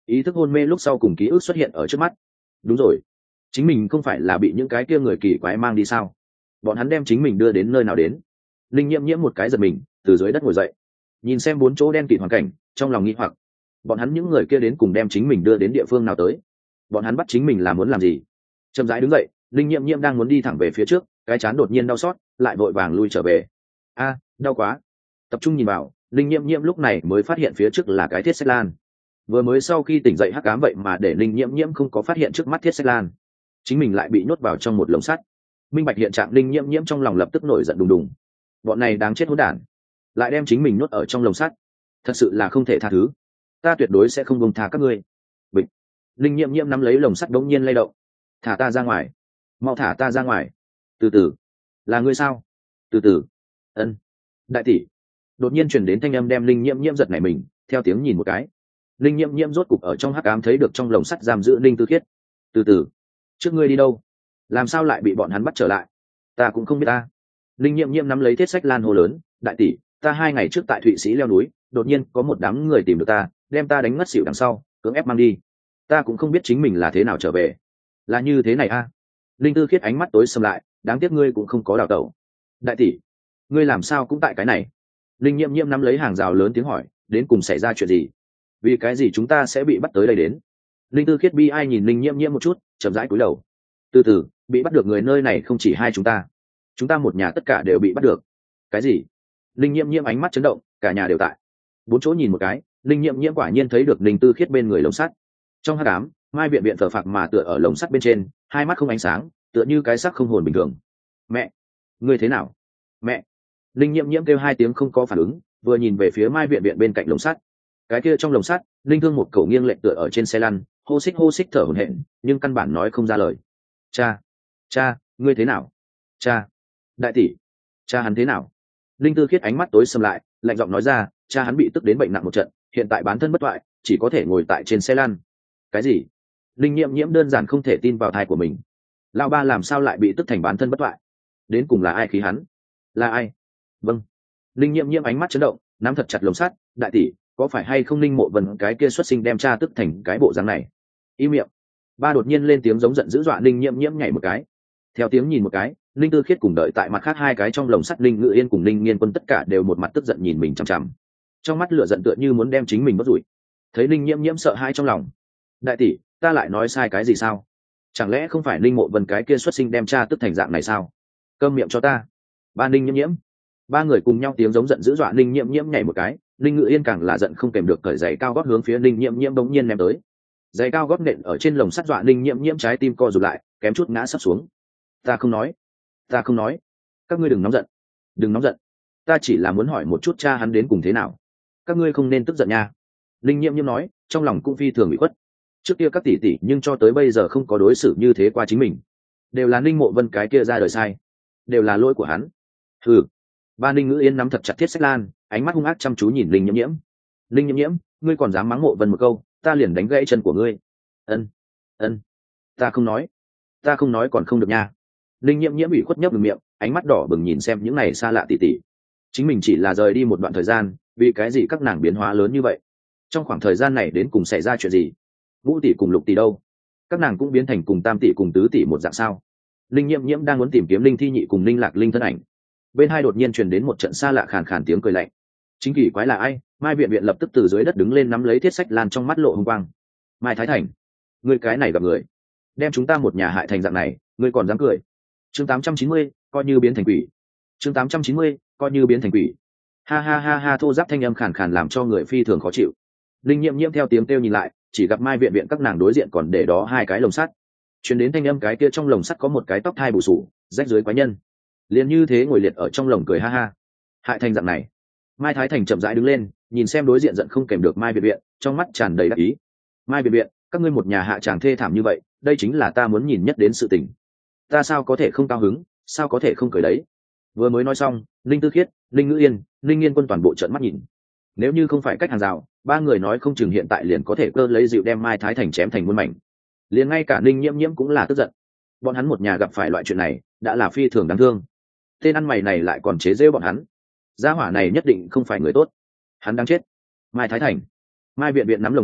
ý thức hôn mê lúc sau cùng ký ức xuất hiện ở trước mắt. Đúng rồi, chính mình không phải là bị những cái kia người kỳ quái mang đi sao? Bọn hắn đem chính mình đưa đến nơi nào đến? Linh nhiễm nhiễm một cái giật mình, từ dưới đất ngồi dậy, nhìn xem bốn chỗ đen kịt hoàn cảnh, trong lòng nghi hoặc, bọn hắn những người kia đến cùng đem chính mình đưa đến địa phương nào tới? Bọn hắn bắt chính mình là muốn làm gì? Chậm rãi đứng dậy, Linh nhiễm nhiễm đang muốn đi thẳng về phía trước, cái chán đột nhiên đau xót, lại vội vàng lui trở về. A, đau quá. Tập trung nhìn vào, Linh nhiễm nhiễm lúc này mới phát hiện phía trước là cái thiết sách lan. Vừa mới sau khi tỉnh dậy hắc ám vậy mà để Linh nhiễm nhiễm không có phát hiện trước mắt thiết sách lan, chính mình lại bị nhốt vào trong một lồng sắt. Minh bạch hiện trạng, Linh nhiễm nhiễm trong lòng lập tức nổi giận đùng đùng. Bọn này đáng chết hỗn đản, lại đem chính mình nhốt ở trong lồng sắt, thật sự là không thể tha thứ. Ta tuyệt đối sẽ không buông tha các ngươi. Bịch. Linh nhiễm nhiễm nắm lấy lồng sắt đống nhiên lay động. Thả ta ra ngoài, mau thả ta ra ngoài. Từ từ, là ngươi sao? Từ từ. Ân. Đại tỷ. Đột nhiên truyền đến thanh âm đem Linh nhiễm nhiễm giật nảy mình, theo tiếng nhìn một cái, Linh nhiễm nhiễm rốt cục ở trong hắc ám thấy được trong lồng sắt giam giữ Linh Tư Khiết. Từ từ, trước ngươi đi đâu? Làm sao lại bị bọn hắn bắt trở lại? Ta cũng không biết ta. Linh nhiễm nhiễm nắm lấy thiết sách lan hô lớn, đại tỷ, ta hai ngày trước tại Thụy Sĩ leo núi, đột nhiên có một đám người tìm được ta, đem ta đánh ngất xỉu đằng sau, cưỡng ép mang đi. Ta cũng không biết chính mình là thế nào trở về. Là như thế này a? À? Linh Tư Khiết ánh mắt tối sầm lại, đáng tiếc ngươi cũng không có đào tẩu. Đại tỷ, ngươi làm sao cũng tại cái này? Linh nhiễm nhiễm nắm lấy hàng rào lớn tiếng hỏi, đến cùng xảy ra chuyện gì? Vì cái gì chúng ta sẽ bị bắt tới đây đến? Linh Tư Khiết bi ai nhìn Linh nhiễm nhiễm một chút, chậm rãi cúi đầu. Từ từ, bị bắt được người nơi này không chỉ hai chúng ta, chúng ta một nhà tất cả đều bị bắt được. Cái gì? Linh nhiễm nhiễm ánh mắt chấn động, cả nhà đều tại. Bốn chỗ nhìn một cái, Linh nhiễm nhiễm quả nhiên thấy được Linh Tư Khiết bên người lồng sắt. Trong hắc ám, Mai Viện Viện thở phạc mà tựa ở lồng sắt bên trên, hai mắt không ánh sáng, tựa như cái xác không hồn bình thường. Mẹ, ngươi thế nào? Mẹ. Linh nhiễm nhiễm kêu hai tiếng không có phản ứng, vừa nhìn về phía Mai Viện Viện bên cạnh lồng sắt. Cái kia trong lồng sắt, Linh Thương một cầu nghiêng lệch tựa ở trên xe lăn, hô xích hô xích thở hổn hển, nhưng căn bản nói không ra lời. Cha, cha, ngươi thế nào? Cha, đại tỷ, cha hắn thế nào? Linh Tư Khiết ánh mắt tối sầm lại, lạnh giọng nói ra, cha hắn bị tức đến bệnh nặng một trận, hiện tại bán thân bất toại, chỉ có thể ngồi tại trên xe lăn. Cái gì? Linh nhiễm nhiễm đơn giản không thể tin vào thai của mình. Lão ba làm sao lại bị tức thành bán thân bất toại? Đến cùng là ai khí hắn? Là ai? Vâng. Linh nhiễm nhiễm ánh mắt chấn động, nắm thật chặt lồng sắt, đại tỷ, có phải hay không Linh Mộ Vân cái kia xuất sinh đem cha tức thành cái bộ dáng này? Im miệng. Ba đột nhiên lên tiếng giống giận dữ dọa Linh nhiễm nhiễm nhảy một cái. Theo tiếng nhìn một cái, Linh Tư Khiết cùng đợi tại mặt khác hai cái trong lồng sắt Linh Ngự Yên cùng Linh Nghiên Quân tất cả đều một mặt tức giận nhìn mình chằm chằm. Trong mắt lửa giận tựa như muốn đem chính mình bắt rủi. Thấy Linh nhiễm nhiễm sợ hãi trong lòng. Đại tỷ, ta lại nói sai cái gì sao? Chẳng lẽ không phải Linh Mộ Vân cái kia xuất sinh đem cha tức thành dạng này sao? Câm miệng cho ta. Ba Linh nhiễm nhiễm. Ba người cùng nhau tiếng giống giận dữ dọa Linh nhiễm nhiễm nhảy một cái, Linh Ngự Yên càng là giận không kèm được cởi giày cao gót hướng phía Linh nhiễm nhiễm bỗng nhiên ném tới. Giày cao gót nện ở trên lồng sắt dọa Linh nhiễm nhiễm trái tim co rụt lại, kém chút ngã sắp xuống. Ta không nói, ta không nói. Các ngươi đừng nóng giận, đừng nóng giận. Ta chỉ là muốn hỏi một chút cha hắn đến cùng thế nào. Các ngươi không nên tức giận nha. Linh nhiễm nhiễm nói, trong lòng cũng phi thường bị khuất. Trước kia các tỷ tỷ nhưng cho tới bây giờ không có đối xử như thế qua chính mình. Đều là Linh Mộ Vân cái kia ra đời sai, đều là lỗi của hắn. Hừ. Ba Ninh Ngữ Yên nắm thật chặt thiết sách lan, ánh mắt hung ác chăm chú nhìn Linh nhiễm nhiễm. Linh nhiễm nhiễm, ngươi còn dám mắng Mộ Vân một câu, ta liền đánh gãy chân của ngươi. Ân, ân, ta không nói, ta không nói còn không được nha. Linh nhiễm nhiễm bị khuất nhấp ngừng miệng, ánh mắt đỏ bừng nhìn xem những này xa lạ tỉ tỉ. Chính mình chỉ là rời đi một đoạn thời gian, vì cái gì các nàng biến hóa lớn như vậy? Trong khoảng thời gian này đến cùng xảy ra chuyện gì? Ngũ tỷ cùng Lục tỷ đâu? Các nàng cũng biến thành cùng Tam tỷ cùng Tứ tỷ một dạng sao? Linh nhiễm nhiễm đang muốn tìm kiếm Linh Thi Nhị cùng Linh Lạc Linh thân ảnh. Bên hai đột nhiên truyền đến một trận xa lạ khàn khàn tiếng cười lạnh. Chính kỳ quái là ai? Mai Viện Viện lập tức từ dưới đất đứng lên nắm lấy thiết sách lan trong mắt lộ hung quang. Mai Thái Thành, ngươi cái này gặp người, đem chúng ta một nhà hại thành dạng này, ngươi còn dám cười? Chương tám trăm chín mươi, coi như biến thành quỷ. Chương tám trăm chín mươi, coi như biến thành quỷ. Ha ha ha ha, thô giáp thanh âm khàn khàn làm cho người phi thường khó chịu. Linh nhiễm nhiễm theo tiếng kêu nhìn lại, chỉ gặp Mai Viện Viện các nàng đối diện còn để đó hai cái lồng sắt. Truyền đến thanh âm cái kia trong lồng sắt có một cái tóc thai bù sù, rách dưới quái nhân. Liền như thế ngồi liệt ở trong lồng cười ha ha. Hại thành dạng này. Mai Thái Thành chậm rãi đứng lên, nhìn xem đối diện giận không kèm được Mai Viện Viện, trong mắt tràn đầy đắc ý. Mai Viện Viện, các ngươi một nhà hạ chàng thê thảm như vậy, đây chính là ta muốn nhìn nhất đến sự tình. Ta sao có thể không cao hứng, sao có thể không cười đấy? Vừa mới nói xong, Linh Tư Khiết, Linh Ngữ Yên, Linh Nghiên Quân toàn bộ trợn mắt nhìn. Nếu như không phải cách hàng rào, ba người nói không chừng hiện tại liền có thể cơ lấy dịu đem Mai Thái Thành chém thành muôn mảnh. Liền ngay cả Linh nhiễm nhiễm cũng là tức giận. Bọn hắn một nhà gặp phải loại chuyện này, đã là phi thường đáng thương. Tên ăn mày này lại còn chế giễu bọn hắn. Gia hỏa này nhất định không phải người tốt. Hắn đang chết. Mai Thái Thành. Mai Viện Viện nắm lồng sắt,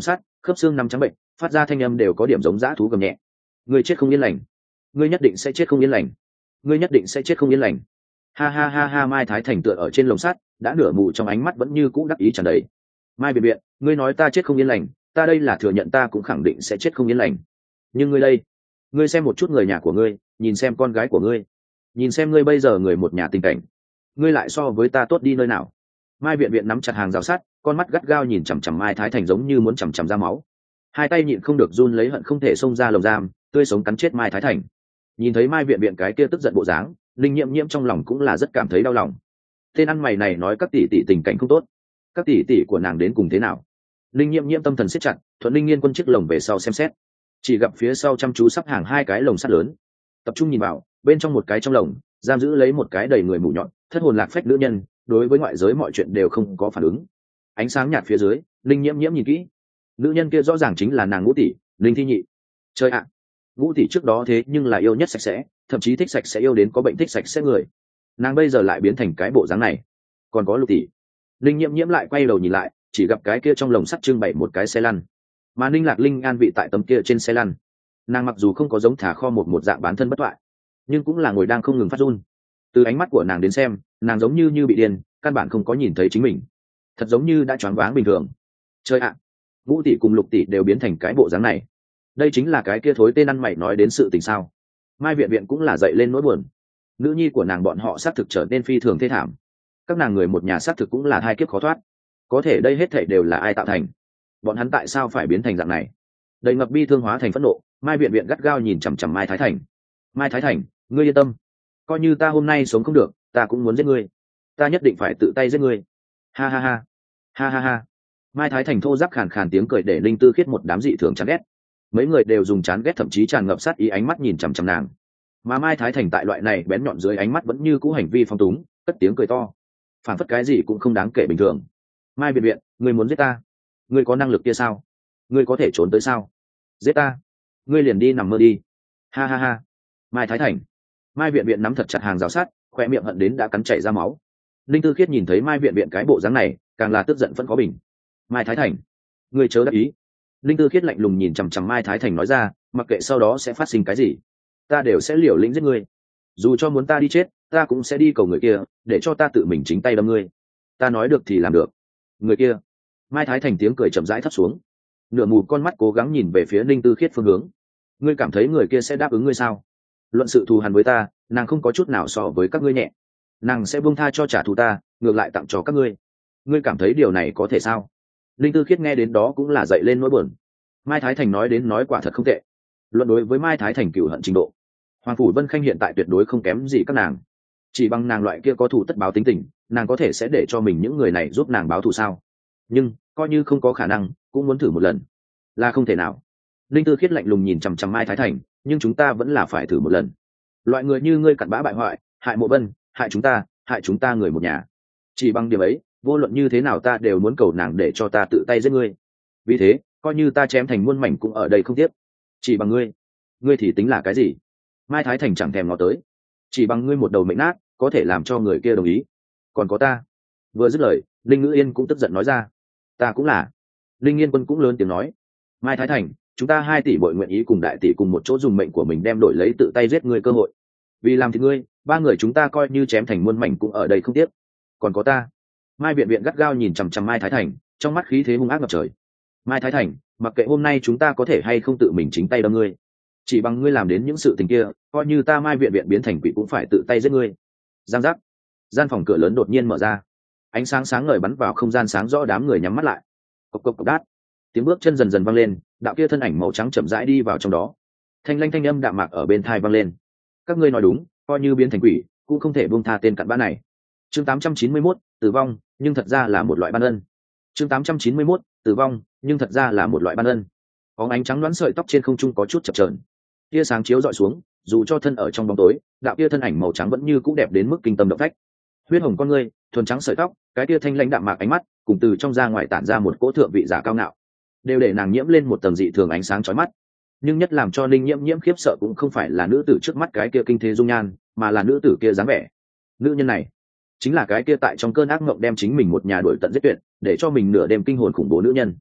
khớp xương nằm trắng bệnh, phát ra thanh âm đều có điểm giống dã thú gầm nhẹ. Ngươi chết không yên lành, ngươi nhất định sẽ chết không yên lành, ngươi nhất định sẽ chết không yên lành. Ha ha ha ha. Mai Thái Thành tựa ở trên lồng sắt, đã nửa mù trong ánh mắt vẫn như cũ đắc ý tràn đầy. Mai biện biện, ngươi nói ta chết không yên lành, ta đây là thừa nhận ta cũng khẳng định sẽ chết không yên lành. Nhưng ngươi đây, ngươi xem một chút người nhà của ngươi, nhìn xem con gái của ngươi, nhìn xem ngươi bây giờ người một nhà tình cảnh, ngươi lại so với ta tốt đi nơi nào. Mai viện viện nắm chặt hàng rào sắt, con mắt gắt gao nhìn chằm chằm Mai Thái Thành giống như muốn chằm chằm ra máu, hai tay nhịn không được run lấy, hận không thể xông ra lồng giam tươi sống cắn chết Mai Thái Thành. Nhìn thấy Mai viện viện cái kia tức giận bộ dáng, Linh Nhiễm Nhiễm trong lòng cũng là rất cảm thấy đau lòng. Tên ăn mày này nói các tỷ tỷ tình cảnh không tốt, các tỷ tỷ của nàng đến cùng thế nào? Linh Nhiễm Nhiễm tâm thần siết chặt, thuận Linh Nghiên Quân chiếc lồng về sau xem xét, chỉ gặp phía sau chăm chú sắp hàng hai cái lồng sắt lớn, tập trung nhìn vào, bên trong một cái trong lồng giam giữ lấy một cái đầy người mù nhọn thất hồn lạc phách nữ nhân, đối với ngoại giới mọi chuyện đều không có phản ứng. Ánh sáng nhạt phía dưới, Linh Nhiễm Nhiễm nhìn kỹ, nữ nhân kia rõ ràng chính là nàng Ngũ tỷ, Linh Thi Nhị. Trời ạ, Ngũ tỷ trước đó thế nhưng là yêu nhất sạch sẽ, thậm chí thích sạch sẽ, yêu đến có bệnh thích sạch sẽ người, nàng bây giờ lại biến thành cái bộ dáng này. Còn có Lục tỷ. Linh Nhiễm Nhiễm lại quay đầu nhìn lại, chỉ gặp cái kia trong lồng sắt trưng bày một cái xe lăn, mà Ninh Lạc Linh an vị tại tấm kia trên xe lăn. Nàng mặc dù không có giống thả kho một một dạng bán thân bất thoại, nhưng cũng là ngồi đang không ngừng phát run. Từ ánh mắt của nàng đến xem, nàng giống như như bị điên, căn bản không có nhìn thấy chính mình, thật giống như đã choáng váng bình thường. Chơi ạ, Vũ tỷ cùng Lục tỷ đều biến thành cái bộ dáng này, đây chính là cái kia thối tên ăn mày nói đến sự tình sao? Mai viện viện cũng là dậy lên nỗi buồn, nữ nhi của nàng bọn họ xác thực trở nên phi thường thê thảm, các nàng người một nhà xác thực cũng là hai kiếp khó thoát. Có thể đây hết thảy đều là ai tạo thành? Bọn hắn tại sao phải biến thành dạng này? Đầy ngập bi thương hóa thành phẫn nộ, Mai viện viện gắt gao nhìn chằm chằm Mai Thái Thành. Mai Thái Thành, ngươi yên tâm, coi như ta hôm nay sống không được, ta cũng muốn giết ngươi, ta nhất định phải tự tay giết ngươi. Ha ha ha, ha ha ha. Mai Thái Thành thô ráp khàn khàn tiếng cười để Linh Tư Khiết một đám dị thường chán ghét. Mấy người đều dùng chán ghét thậm chí tràn ngập sát ý ánh mắt nhìn chằm chằm nàng, mà Mai Thái Thành tại loại này bén nhọn dưới ánh mắt vẫn như cũ hành vi phong túng, cất tiếng cười to, phản phất cái gì cũng không đáng kể bình thường. Mai viện viện, ngươi muốn giết ta? Ngươi có năng lực kia sao? Ngươi có thể trốn tới sao? Giết ta, ngươi liền đi nằm mơ đi. Ha ha ha. Mai Thái Thành. Mai viện viện nắm thật chặt hàng rào sắt, khoe miệng hận đến đã cắn chảy ra máu. Linh Tư Khiết nhìn thấy Mai viện viện cái bộ dáng này, càng là tức giận vẫn có bình. Mai Thái Thành, ngươi chớ đắc ý. Linh Tư Khiết lạnh lùng nhìn chằm chằm Mai Thái Thành nói ra, mặc kệ sau đó sẽ phát sinh cái gì, ta đều sẽ liều lĩnh giết ngươi. Dù cho muốn ta đi chết, ta cũng sẽ đi cầu người kia, để cho ta tự mình chính tay đâm ngươi. Ta nói được thì làm được. Người kia. Mai Thái Thành tiếng cười chậm rãi thấp xuống, nửa mù con mắt cố gắng nhìn về phía Linh Tư Khiết phương hướng. Ngươi cảm thấy người kia sẽ đáp ứng ngươi sao? Luận sự thù hằn với ta, nàng không có chút nào so với các ngươi nhẹ, nàng sẽ buông tha cho trả thù ta, ngược lại tặng cho các ngươi. Ngươi cảm thấy điều này có thể sao? Linh Tư Khiết nghe đến đó cũng là dậy lên nỗi buồn. Mai Thái Thành nói đến nói quả thật không tệ. Luận đối với Mai Thái Thành cựu hận trình độ, Hoàng Phủ Vân Khanh hiện tại tuyệt đối không kém gì các nàng. Chỉ bằng nàng loại kia có thù tất báo tính tình, nàng có thể sẽ để cho mình những người này giúp nàng báo thù sao? Nhưng coi như không có khả năng, cũng muốn thử một lần. Là không thể nào. Linh Tư Khiết lạnh lùng nhìn chằm chằm Mai Thái Thành, nhưng chúng ta vẫn là phải thử một lần. Loại người như ngươi cặn bã bại hoại, hại Mộ Vân, hại chúng ta, hại chúng ta người một nhà. Chỉ bằng điểm ấy, vô luận như thế nào ta đều muốn cầu nàng để cho ta tự tay giết ngươi. Vì thế, coi như ta chém thành muôn mảnh cũng ở đây không tiếc. Chỉ bằng ngươi, ngươi thì tính là cái gì? Mai Thái Thành chẳng thèm ngó tới. Chỉ bằng ngươi một đầu mệnh nát, có thể làm cho người kia đồng ý. Còn có ta. Vừa dứt lời, Linh Ngữ Yên cũng tức giận nói ra. Ta cũng là. Linh Nghiên Quân cũng lớn tiếng nói. Mai Thái Thành, chúng ta hai tỷ bội nguyện ý cùng đại tỷ cùng một chỗ dùng mệnh của mình đem đổi lấy tự tay giết ngươi cơ hội. Vì làm thì ngươi, ba người chúng ta coi như chém thành muôn mảnh cũng ở đây không tiếc. Còn có ta. Mai viện viện gắt gao nhìn chằm chằm Mai Thái Thành, trong mắt khí thế hung ác ngập trời. Mai Thái Thành, mặc kệ hôm nay chúng ta có thể hay không tự mình chính tay đâm ngươi, chỉ bằng ngươi làm đến những sự tình kia, coi như ta Mai viện viện biến thành quỷ cũng phải tự tay giết ngươi. Giang giác. Gian phòng cửa lớn đột nhiên mở ra, ánh sáng sáng ngời bắn vào không gian sáng rõ, đám người nhắm mắt lại. Cộc cộc cộc đát, tiếng bước chân dần dần vang lên, đạo kia thân ảnh màu trắng chậm rãi đi vào trong đó. Thanh lanh thanh âm đạm mạc ở bên tai vang lên. Các ngươi nói đúng, coi như biến thành quỷ cũng không thể buông tha tên cặn bã này. Chương tám trăm chín mươi mốt, tử vong, nhưng thật ra là một loại ban ân. Chương tám trăm chín mươi mốt, tử vong, nhưng thật ra là một loại ban ân. Bóng ánh trắng đoán sợi tóc trên không trung có chút chập chờn, tia sáng chiếu dọi xuống, dù cho thân ở trong bóng tối, đạo kia thân ảnh màu trắng vẫn như cũ đẹp đến mức kinh tâm động phách. Huyết hồng con ngươi, thuần trắng sợi tóc, cái tia thanh lãnh đạm mạc ánh mắt, cùng từ trong ra ngoài tản ra một cỗ thượng vị giả cao ngạo, đều để nàng nhiễm lên một tầng dị thường ánh sáng chói mắt. Nhưng nhất làm cho Linh Nhiễm Nhiễm khiếp sợ cũng không phải là nữ tử trước mắt cái kia kinh thế dung nhan, mà là nữ tử kia dáng vẻ. Nữ nhân này chính là cái kia tại trong cơn ác mộng đem chính mình một nhà đuổi tận giết tuyệt, để cho mình nửa đêm kinh hồn khủng bố nữ nhân.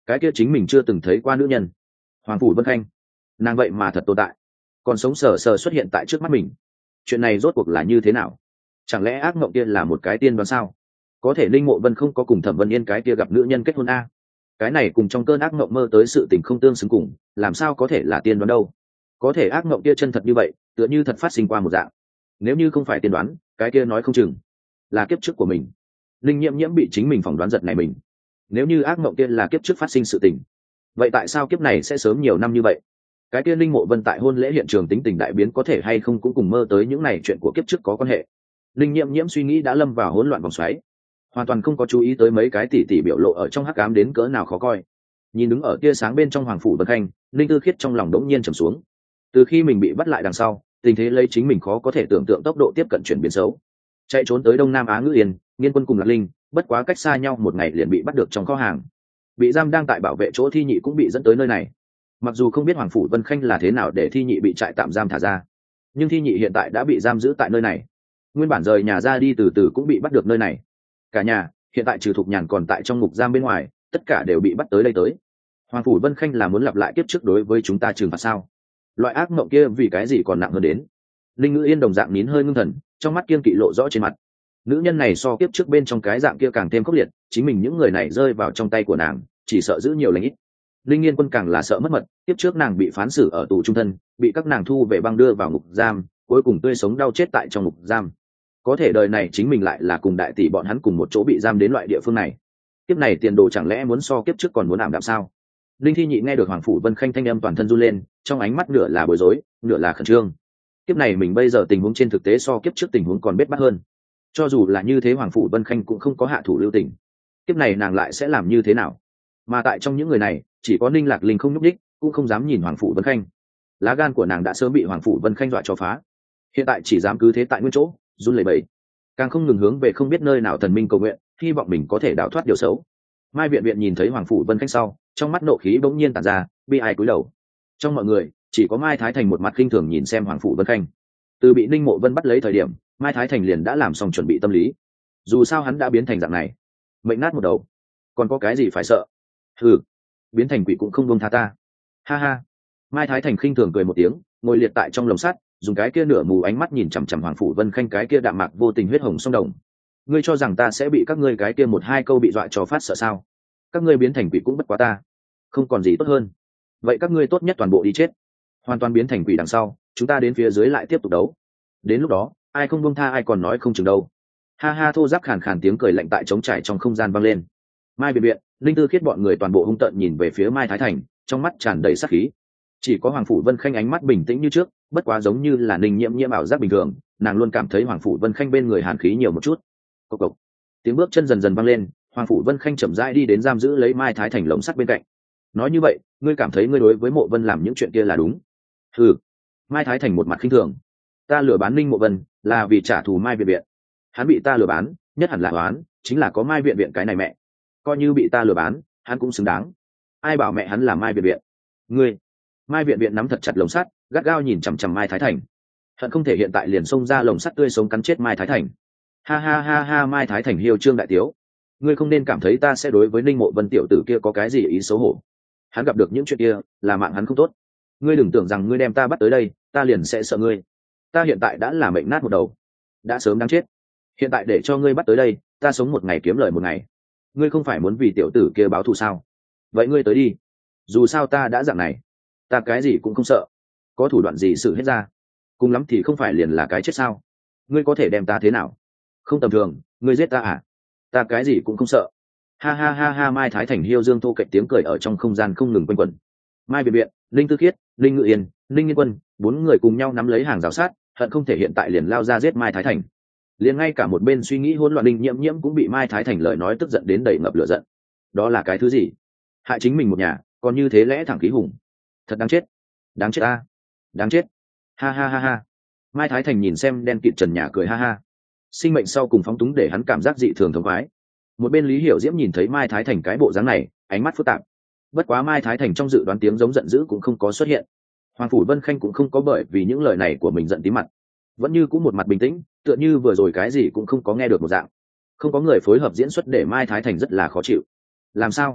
cái kia chính mình chưa từng thấy qua nữ nhân. Hoàng phủ Vân Khanh, nàng vậy mà thật tồn tại, còn sống sờ sờ xuất hiện tại trước mắt mình. Chuyện này rốt cuộc là như thế nào? Chẳng lẽ ác mộng kia là một cái tiên đoán sao? Có thể Linh Mộ Vân không có cùng Thẩm Vân Yên cái kia gặp nữ nhân kết hôn a? Cái này cùng trong cơn ác mộng mơ tới sự tình không tương xứng cùng, làm sao có thể là tiên đoán đâu? Có thể ác mộng kia chân thật như vậy, tựa như thật phát sinh qua một dạng. Nếu như không phải tiên đoán, cái kia nói không chừng là kiếp trước của mình. Linh Nhiễm Nhiễm bị chính mình phỏng đoán giật này mình. Nếu như ác mộng kia là kiếp trước phát sinh sự tình, vậy tại sao kiếp này sẽ sớm nhiều năm như vậy? Cái kia Linh Mộ Vân tại hôn lễ hiện trường tính tình đại biến có thể hay không cũng cùng mơ tới những này chuyện của kiếp trước có quan hệ. Linh Nhiễm Nhiễm suy nghĩ đã lâm vào hỗn loạn vòng xoáy, hoàn toàn không có chú ý tới mấy cái tỉ tỉ biểu lộ ở trong hắc ám đến cỡ nào khó coi. Nhìn đứng ở tia sáng bên trong Hoàng phủ Vân Khanh, Linh Tư Khiết trong lòng đống nhiên trầm xuống. Từ khi mình bị bắt lại đằng sau, tình thế lấy chính mình khó có thể tưởng tượng tốc độ tiếp cận chuyển biến xấu. Chạy trốn tới Đông Nam Á Ngữ Yên, Nghiên Quân cùng Lạc Linh, bất quá cách xa nhau một ngày liền bị bắt được trong kho hàng. Bị giam đang tại bảo vệ chỗ Thi Nhị cũng bị dẫn tới nơi này. Mặc dù không biết Hoàng phủ Vân Khanh là thế nào để Thi Nhị bị trại tạm giam thả ra, nhưng Thi Nhị hiện tại đã bị giam giữ tại nơi này. Nguyên bản rời nhà ra đi từ từ cũng bị bắt được nơi này. Cả nhà hiện tại trừ Thục Nhàn còn tại trong ngục giam bên ngoài, tất cả đều bị bắt tới đây tới. Hoàng phủ Vân Khanh là muốn lặp lại kiếp trước đối với chúng ta trừng phạt sao? Loại ác mộng kia vì cái gì còn nặng hơn đến? Linh Ngữ Yên đồng dạng nín hơi ngưng thần, trong mắt kiên kỵ lộ rõ trên mặt. Nữ nhân này so kiếp trước bên trong cái dạng kia càng thêm khốc liệt, chính mình những người này rơi vào trong tay của nàng, chỉ sợ giữ nhiều lành ít. Linh Nghiên Quân càng là sợ mất mật, kiếp trước nàng bị phán xử ở tù trung thân, bị các nàng thu về băng đưa vào ngục giam, cuối cùng tươi sống đau chết tại trong ngục giam. Có thể đời này chính mình lại là cùng đại tỷ bọn hắn cùng một chỗ bị giam đến loại địa phương này. Kiếp này tiền đồ chẳng lẽ muốn so kiếp trước còn muốn ảm đạm sao? Linh Thi Nhị nghe được Hoàng phủ Vân Khanh thanh âm toàn thân run lên, trong ánh mắt nửa là bối rối, nửa là khẩn trương. Kiếp này mình bây giờ tình huống trên thực tế so kiếp trước tình huống còn bết bát hơn. Cho dù là như thế Hoàng phủ Vân Khanh cũng không có hạ thủ lưu tình. Kiếp này nàng lại sẽ làm như thế nào? Mà tại trong những người này, chỉ có Ninh Lạc Linh không nhúc đích, cũng không dám nhìn Hoàng phủ Vân Khanh. Lá gan của nàng đã sớm bị Hoàng phủ Vân Khanh dọa cho phá, hiện tại chỉ dám cứ thế tại nguyên chỗ, run lẩy bẩy, càng không ngừng hướng về không biết nơi nào thần minh cầu nguyện, hy vọng mình có thể đào thoát điều xấu. Mai Viện Viện nhìn thấy Hoàng phủ Vân Khanh sau, trong mắt nộ khí bỗng nhiên tản ra, bi ai cúi đầu. Trong mọi người, chỉ có Mai Thái Thành một mặt khinh thường nhìn xem Hoàng phủ Vân Khanh. Từ bị Ninh Mộ Vân bắt lấy thời điểm, Mai Thái Thành liền đã làm xong chuẩn bị tâm lý. Dù sao hắn đã biến thành dạng này, mệnh nát một đầu, còn có cái gì phải sợ? Hừ, biến thành quỷ cũng không buông tha ta. Ha ha. Mai Thái Thành khinh thường cười một tiếng, ngồi liệt tại trong lồng sắt, dùng cái kia nửa mù ánh mắt nhìn chằm chằm Hoàng phủ Vân Khanh cái kia đạm mạc vô tình huyết hồng sông đồng. Ngươi cho rằng ta sẽ bị các ngươi cái kia một hai câu bị dọa cho phát sợ sao? Các ngươi biến thành quỷ cũng bất quá ta, không còn gì tốt hơn. Vậy các ngươi tốt nhất toàn bộ đi chết, hoàn toàn biến thành quỷ đằng sau, chúng ta đến phía dưới lại tiếp tục đấu. Đến lúc đó, ai không buông tha ai còn nói không chừng đâu. Ha ha, thô giáp khàn khàn tiếng cười lạnh tại trống trải trong không gian vang lên. Mai Biện Biện, Linh Tư Khiết bọn người toàn bộ hung tợn nhìn về phía Mai Thái Thành, trong mắt tràn đầy sát khí. Chỉ có Hoàng phủ Vân Khanh ánh mắt bình tĩnh như trước, bất quá giống như là Ninh Nhiễm Nhiễm ảo giác bình thường, nàng luôn cảm thấy Hoàng phủ Vân Khanh bên người hàn khí nhiều một chút. Cộc cộc. Tiếng bước chân dần dần vang lên, Hoàng phủ Vân Khanh chậm rãi đi đến giam giữ lấy Mai Thái Thành lồng sắt bên cạnh. Nói như vậy, ngươi cảm thấy ngươi đối với Mộ Vân làm những chuyện kia là đúng? Hừ. Mai Thái Thành một mặt khinh thường. Ta lừa bán Ninh Mộ Vân là vì trả thù Mai Viện Viện. Hắn bị ta lừa bán, nhất hẳn là oán, chính là có Mai Viện Viện cái này mẹ. Coi như bị ta lừa bán, hắn cũng xứng đáng. Ai bảo mẹ hắn là Mai Viện Viện? Ngươi. Mai Viện Viện nắm thật chặt lồng sắt, gắt gao nhìn chằm chằm Mai Thái Thành. Hận không thể hiện tại liền xông ra lồng sắt tươi sống cắn chết Mai Thái Thành. Ha ha ha ha, Mai Thái Thành hiêu trương đại tiếu. Ngươi không nên cảm thấy ta sẽ đối với Ninh Mộ Vân tiểu tử kia có cái gì ý xấu hổ. Hắn gặp được những chuyện kia, là mạng hắn không tốt. Ngươi đừng tưởng rằng ngươi đem ta bắt tới đây, ta liền sẽ sợ ngươi. Ta hiện tại đã là mệnh nát một đầu, đã sớm đáng chết. Hiện tại để cho ngươi bắt tới đây, ta sống một ngày kiếm lời một ngày. Ngươi không phải muốn vì tiểu tử kia báo thù sao? Vậy ngươi tới đi. Dù sao ta đã dạng này, ta cái gì cũng không sợ. Có thủ đoạn gì xử hết ra, cùng lắm thì không phải liền là cái chết sao? Ngươi có thể đem ta thế nào? Không tầm thường, ngươi giết ta à? Ta cái gì cũng không sợ. Ha ha ha ha, Mai Thái Thành hiêu dương thô kệch tiếng cười ở trong không gian không ngừng quanh quẩn. Mai Biện Biện, Linh Tư Khiết, Linh Ngự Yên, Linh Nghiên Quân, bốn người cùng nhau nắm lấy hàng rào sát, hận không thể hiện tại liền lao ra giết Mai Thái Thành. Liền ngay cả một bên suy nghĩ hỗn loạn Linh Nhiễm Nhiễm cũng bị Mai Thái Thành lời nói tức giận đến đầy ngập lửa giận. Đó là cái thứ gì? Hại chính mình một nhà, còn như thế lẽ thẳng khí hùng. Thật đáng chết, đáng chết a, đáng chết. Ha ha ha ha. Mai Thái Thành nhìn xem đen kịt trần nhà cười ha ha. Sinh mệnh sau cùng phóng túng để hắn cảm giác dị thường thống khoái. Một bên Lý Hiểu Diễm nhìn thấy Mai Thái Thành cái bộ dáng này, ánh mắt phức tạp. Bất quá Mai Thái Thành trong dự đoán tiếng giống giận dữ cũng không có xuất hiện. Hoàng phủ Vân Khanh cũng không có bởi vì những lời này của mình giận tím mặt, vẫn như cũng một mặt bình tĩnh, tựa như vừa rồi cái gì cũng không có nghe được một dạng. Không có người phối hợp diễn xuất để Mai Thái Thành rất là khó chịu. Làm sao?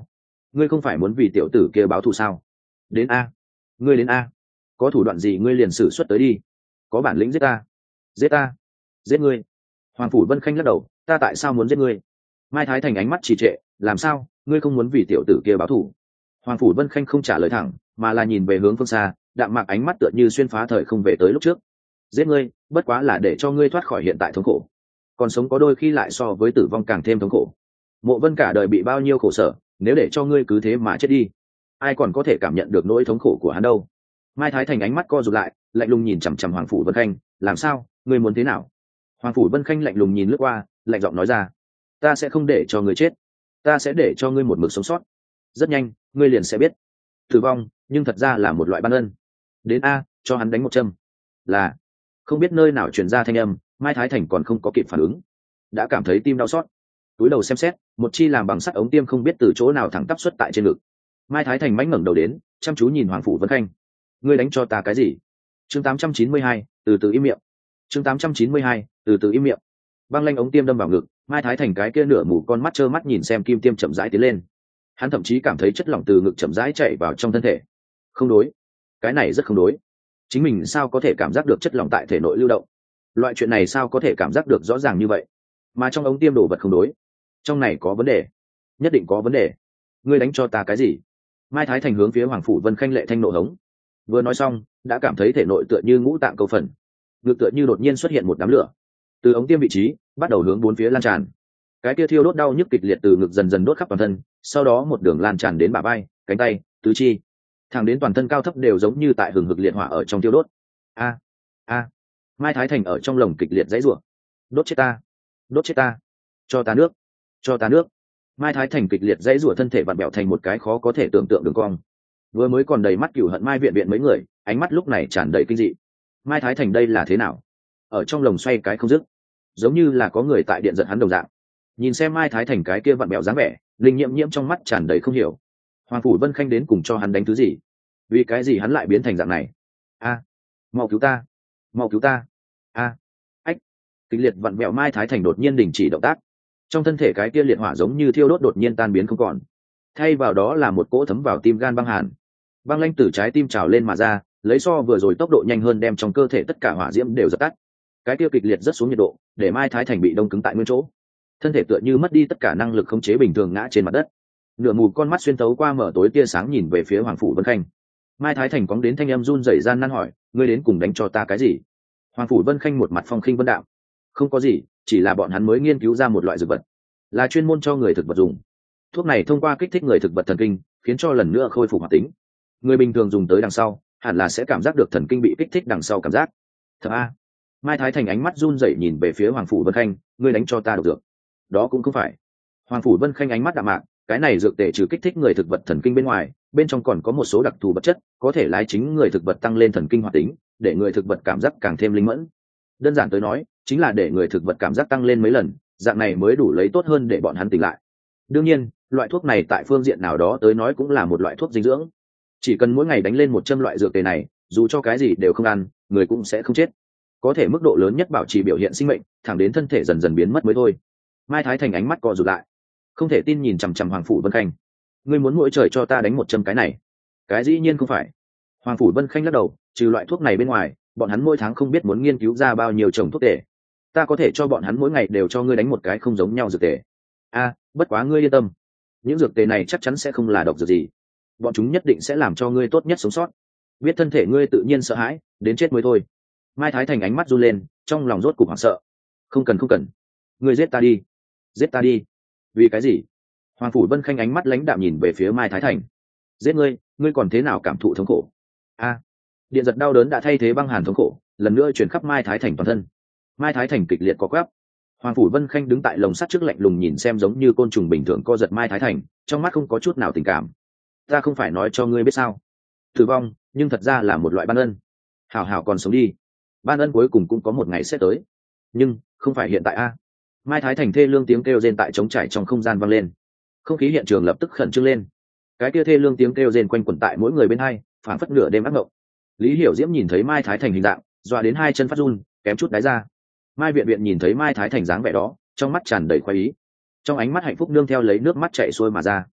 ngươi không phải muốn vì tiểu tử kia báo thù sao? Đến a, ngươi đến a, có thủ đoạn gì ngươi liền xử xuất tới đi, có bản lĩnh giết ta, giết ta, giết ngươi. Hoàng Phủ Vân Khanh lắc đầu, ta tại sao muốn giết ngươi? Mai Thái Thành ánh mắt trì trệ, làm sao, ngươi không muốn vì tiểu tử kia báo thù? Hoàng Phủ Vân Khanh không trả lời thẳng, mà là nhìn về hướng phương xa, đạm mạc ánh mắt tựa như xuyên phá thời không về tới lúc trước. Giết ngươi, bất quá là để cho ngươi thoát khỏi hiện tại thống khổ. Còn sống có đôi khi lại so với tử vong càng thêm thống khổ. Mộ Vân cả đời bị bao nhiêu khổ sở, nếu để cho ngươi cứ thế mà chết đi, ai còn có thể cảm nhận được nỗi thống khổ của hắn đâu. Mai Thái Thành ánh mắt co rụt lại, lạnh lùng nhìn chằm chằm Hoàng Phủ Vân Khanh, làm sao, ngươi muốn thế nào? Hoàng Phủ Vân Khanh lạnh lùng nhìn lướt qua, lạnh giọng nói ra, ta sẽ không để cho ngươi chết, ta sẽ để cho ngươi một mực sống sót. Rất nhanh, ngươi liền sẽ biết, tử vong nhưng thật ra là một loại ban ân. Đến a, cho hắn đánh một châm. Là. Không biết nơi nào truyền ra thanh âm, Mai Thái Thành còn không có kịp phản ứng, đã cảm thấy tim đau xót. Túi đầu xem xét, một chi làm bằng sắt ống tiêm không biết từ chỗ nào thẳng tắp xuất tại trên ngực. Mai Thái Thành mánh ngẩng đầu đến, chăm chú nhìn Hoàng Phủ Vân Khanh. Ngươi đánh cho ta cái gì? Chương tám trăm chín mươi hai, từ từ im miệng. Chương tám trăm chín mươi hai, từ từ im miệng. Băng lanh ống tiêm đâm vào ngực, Mai Thái Thành cái kia nửa mù con mắt trơ mắt nhìn xem kim tiêm chậm rãi tiến lên. Hắn thậm chí cảm thấy chất lỏng từ ngực chậm rãi chạy vào trong thân thể. Không đối, cái này rất không đối. Chính mình sao có thể cảm giác được chất lỏng tại thể nội lưu động? Loại chuyện này sao có thể cảm giác được rõ ràng như vậy? Mà trong ống tiêm đồ vật không đối, trong này có vấn đề, nhất định có vấn đề. Ngươi đánh cho ta cái gì? Mai Thái Thành hướng phía Hoàng Phủ Vân Khanh lệ thanh nộ hống. Vừa nói xong, đã cảm thấy thể nội tựa như ngũ tạng câu phần, ngực tựa như đột nhiên xuất hiện một đám lửa, từ ống tiêm vị trí bắt đầu hướng bốn phía lan tràn. Cái kia thiêu đốt đau nhức kịch liệt từ ngực dần dần đốt khắp toàn thân, sau đó một đường lan tràn đến bả vai, cánh tay, tứ chi, thẳng đến toàn thân cao thấp đều giống như tại hừng hực liệt hỏa ở trong thiêu đốt. A a, Mai Thái Thành ở trong lồng kịch liệt dãy rủa. Đốt chết ta, đốt chết ta, cho ta nước, cho ta nước. Mai Thái Thành kịch liệt dãy rủa, thân thể vặn bẹo thành một cái khó có thể tưởng tượng đường cong. Vừa mới còn đầy mắt cửu hận Mai viện viện mấy người, ánh mắt lúc này tràn đầy kinh dị. Mai Thái Thành đây là thế nào? Ở trong lồng xoay cái không dứt, giống như là có người tại điện giật hắn đồng dạng. Nhìn xem Mai Thái Thành cái kia vặn bẹo dáng vẻ, Linh Nhiễm Nhiễm trong mắt tràn đầy không hiểu. Hoàng Phủ Vân Khanh đến cùng cho hắn đánh thứ gì? Vì cái gì hắn lại biến thành dạng này? A, mau cứu ta, mau cứu ta. A, ách. Kịch liệt vặn bẹo Mai Thái Thành đột nhiên đình chỉ động tác. Trong thân thể cái kia liệt hỏa giống như thiêu đốt đột nhiên tan biến không còn, thay vào đó là một cỗ thấm vào tim gan băng hàn. Băng lanh từ trái tim trào lên mà ra, lấy so vừa rồi tốc độ nhanh hơn, đem trong cơ thể tất cả hỏa diễm đều dập tắt. Cái kia kịch liệt rất xuống nhiệt độ, để Mai Thái Thành bị đông cứng tại nguyên chỗ, thân thể tựa như mất đi tất cả năng lực khống chế bình thường ngã trên mặt đất. Nửa mù con mắt xuyên thấu qua mở tối tia sáng nhìn về phía Hoàng Phủ Vân Khanh. Mai Thái Thành cóng đến thanh âm run rẩy gian nan hỏi, ngươi đến cùng đánh cho ta cái gì? Hoàng Phủ Vân Khanh một mặt phong khinh vân đạm, không có gì, chỉ là bọn hắn mới nghiên cứu ra một loại dược vật, là chuyên môn cho người thực vật dùng. Thuốc này thông qua kích thích người thực vật thần kinh, khiến cho lần nữa khôi phục hoạt tính. Người bình thường dùng tới đằng sau, hẳn là sẽ cảm giác được thần kinh bị kích thích đằng sau cảm giác. Thật a? Mai Thái Thành ánh mắt run rẩy nhìn về phía Hoàng Phủ Vân Khanh, ngươi đánh cho ta độc dược? Đó cũng không phải. Hoàng Phủ Vân Khanh ánh mắt đạm mạc, cái này dược tề trừ kích thích người thực vật thần kinh bên ngoài, bên trong còn có một số đặc thù vật chất, có thể lái chính người thực vật tăng lên thần kinh hoạt tính, để người thực vật cảm giác càng thêm linh mẫn. Đơn giản tới nói, chính là để người thực vật cảm giác tăng lên mấy lần, dạng này mới đủ lấy tốt hơn để bọn hắn tỉnh lại. Đương nhiên, loại thuốc này tại phương diện nào đó tới nói cũng là một loại thuốc dinh dưỡng. Chỉ cần mỗi ngày đánh lên một châm loại dược tề này, dù cho cái gì đều không ăn, người cũng sẽ không chết, có thể mức độ lớn nhất bảo trì biểu hiện sinh mệnh, thẳng đến thân thể dần dần biến mất mới thôi. Mai Thái Thành ánh mắt co rụt lại, không thể tin nhìn chằm chằm Hoàng Phủ Vân Khanh. Ngươi muốn mỗi trời cho ta đánh một châm cái này? Cái dĩ nhiên không phải. Hoàng Phủ Vân Khanh lắc đầu, trừ loại thuốc này bên ngoài, bọn hắn mỗi tháng không biết muốn nghiên cứu ra bao nhiêu chồng thuốc tề. Ta có thể cho bọn hắn mỗi ngày đều cho ngươi đánh một cái không giống nhau dược tề. A, bất quá ngươi yên tâm, những dược tề này chắc chắn sẽ không là độc dược gì, bọn chúng nhất định sẽ làm cho ngươi tốt nhất sống sót. Biết thân thể ngươi tự nhiên sợ hãi, đến chết mới thôi. Mai Thái Thành ánh mắt run lên, trong lòng rốt cục hoảng sợ. Không cần không cần, ngươi giết ta đi, giết ta đi. Vì cái gì? Hoàng Phủ Vân Khanh ánh mắt lãnh đạm nhìn về phía Mai Thái Thành. Giết ngươi, ngươi còn thế nào cảm thụ thống khổ? A, điện giật đau đớn đã thay thế băng hàn thống khổ, lần nữa chuyển khắp Mai Thái Thành toàn thân. Mai Thái Thành kịch liệt co quắp. Hoàng Phủ Vân Khanh đứng tại lồng sắt trước lạnh lùng nhìn xem giống như côn trùng bình thường co giật Mai Thái Thành, trong mắt không có chút nào tình cảm. Ta không phải nói cho ngươi biết sao? Tử vong, nhưng thật ra là một loại ban ân. Hảo hảo còn sống đi. Ban ân cuối cùng cũng có một ngày sẽ tới. Nhưng, không phải hiện tại a. Mai Thái Thành thê lương tiếng kêu rên tại trống trải trong không gian vang lên. Không khí hiện trường lập tức khẩn trương lên. Cái kia thê lương tiếng kêu rên quanh quẩn tại mỗi người bên hai, phảng phất nửa đêm ác mộng. Lý Hiểu Diễm nhìn thấy Mai Thái Thành hình dạng, dọa đến hai chân phát run, kém chút đái ra. Mai Viện Viện nhìn thấy Mai Thái Thành dáng vẻ đó, trong mắt tràn đầy khoái ý, trong ánh mắt hạnh phúc nương theo lấy nước mắt chảy xuôi mà ra.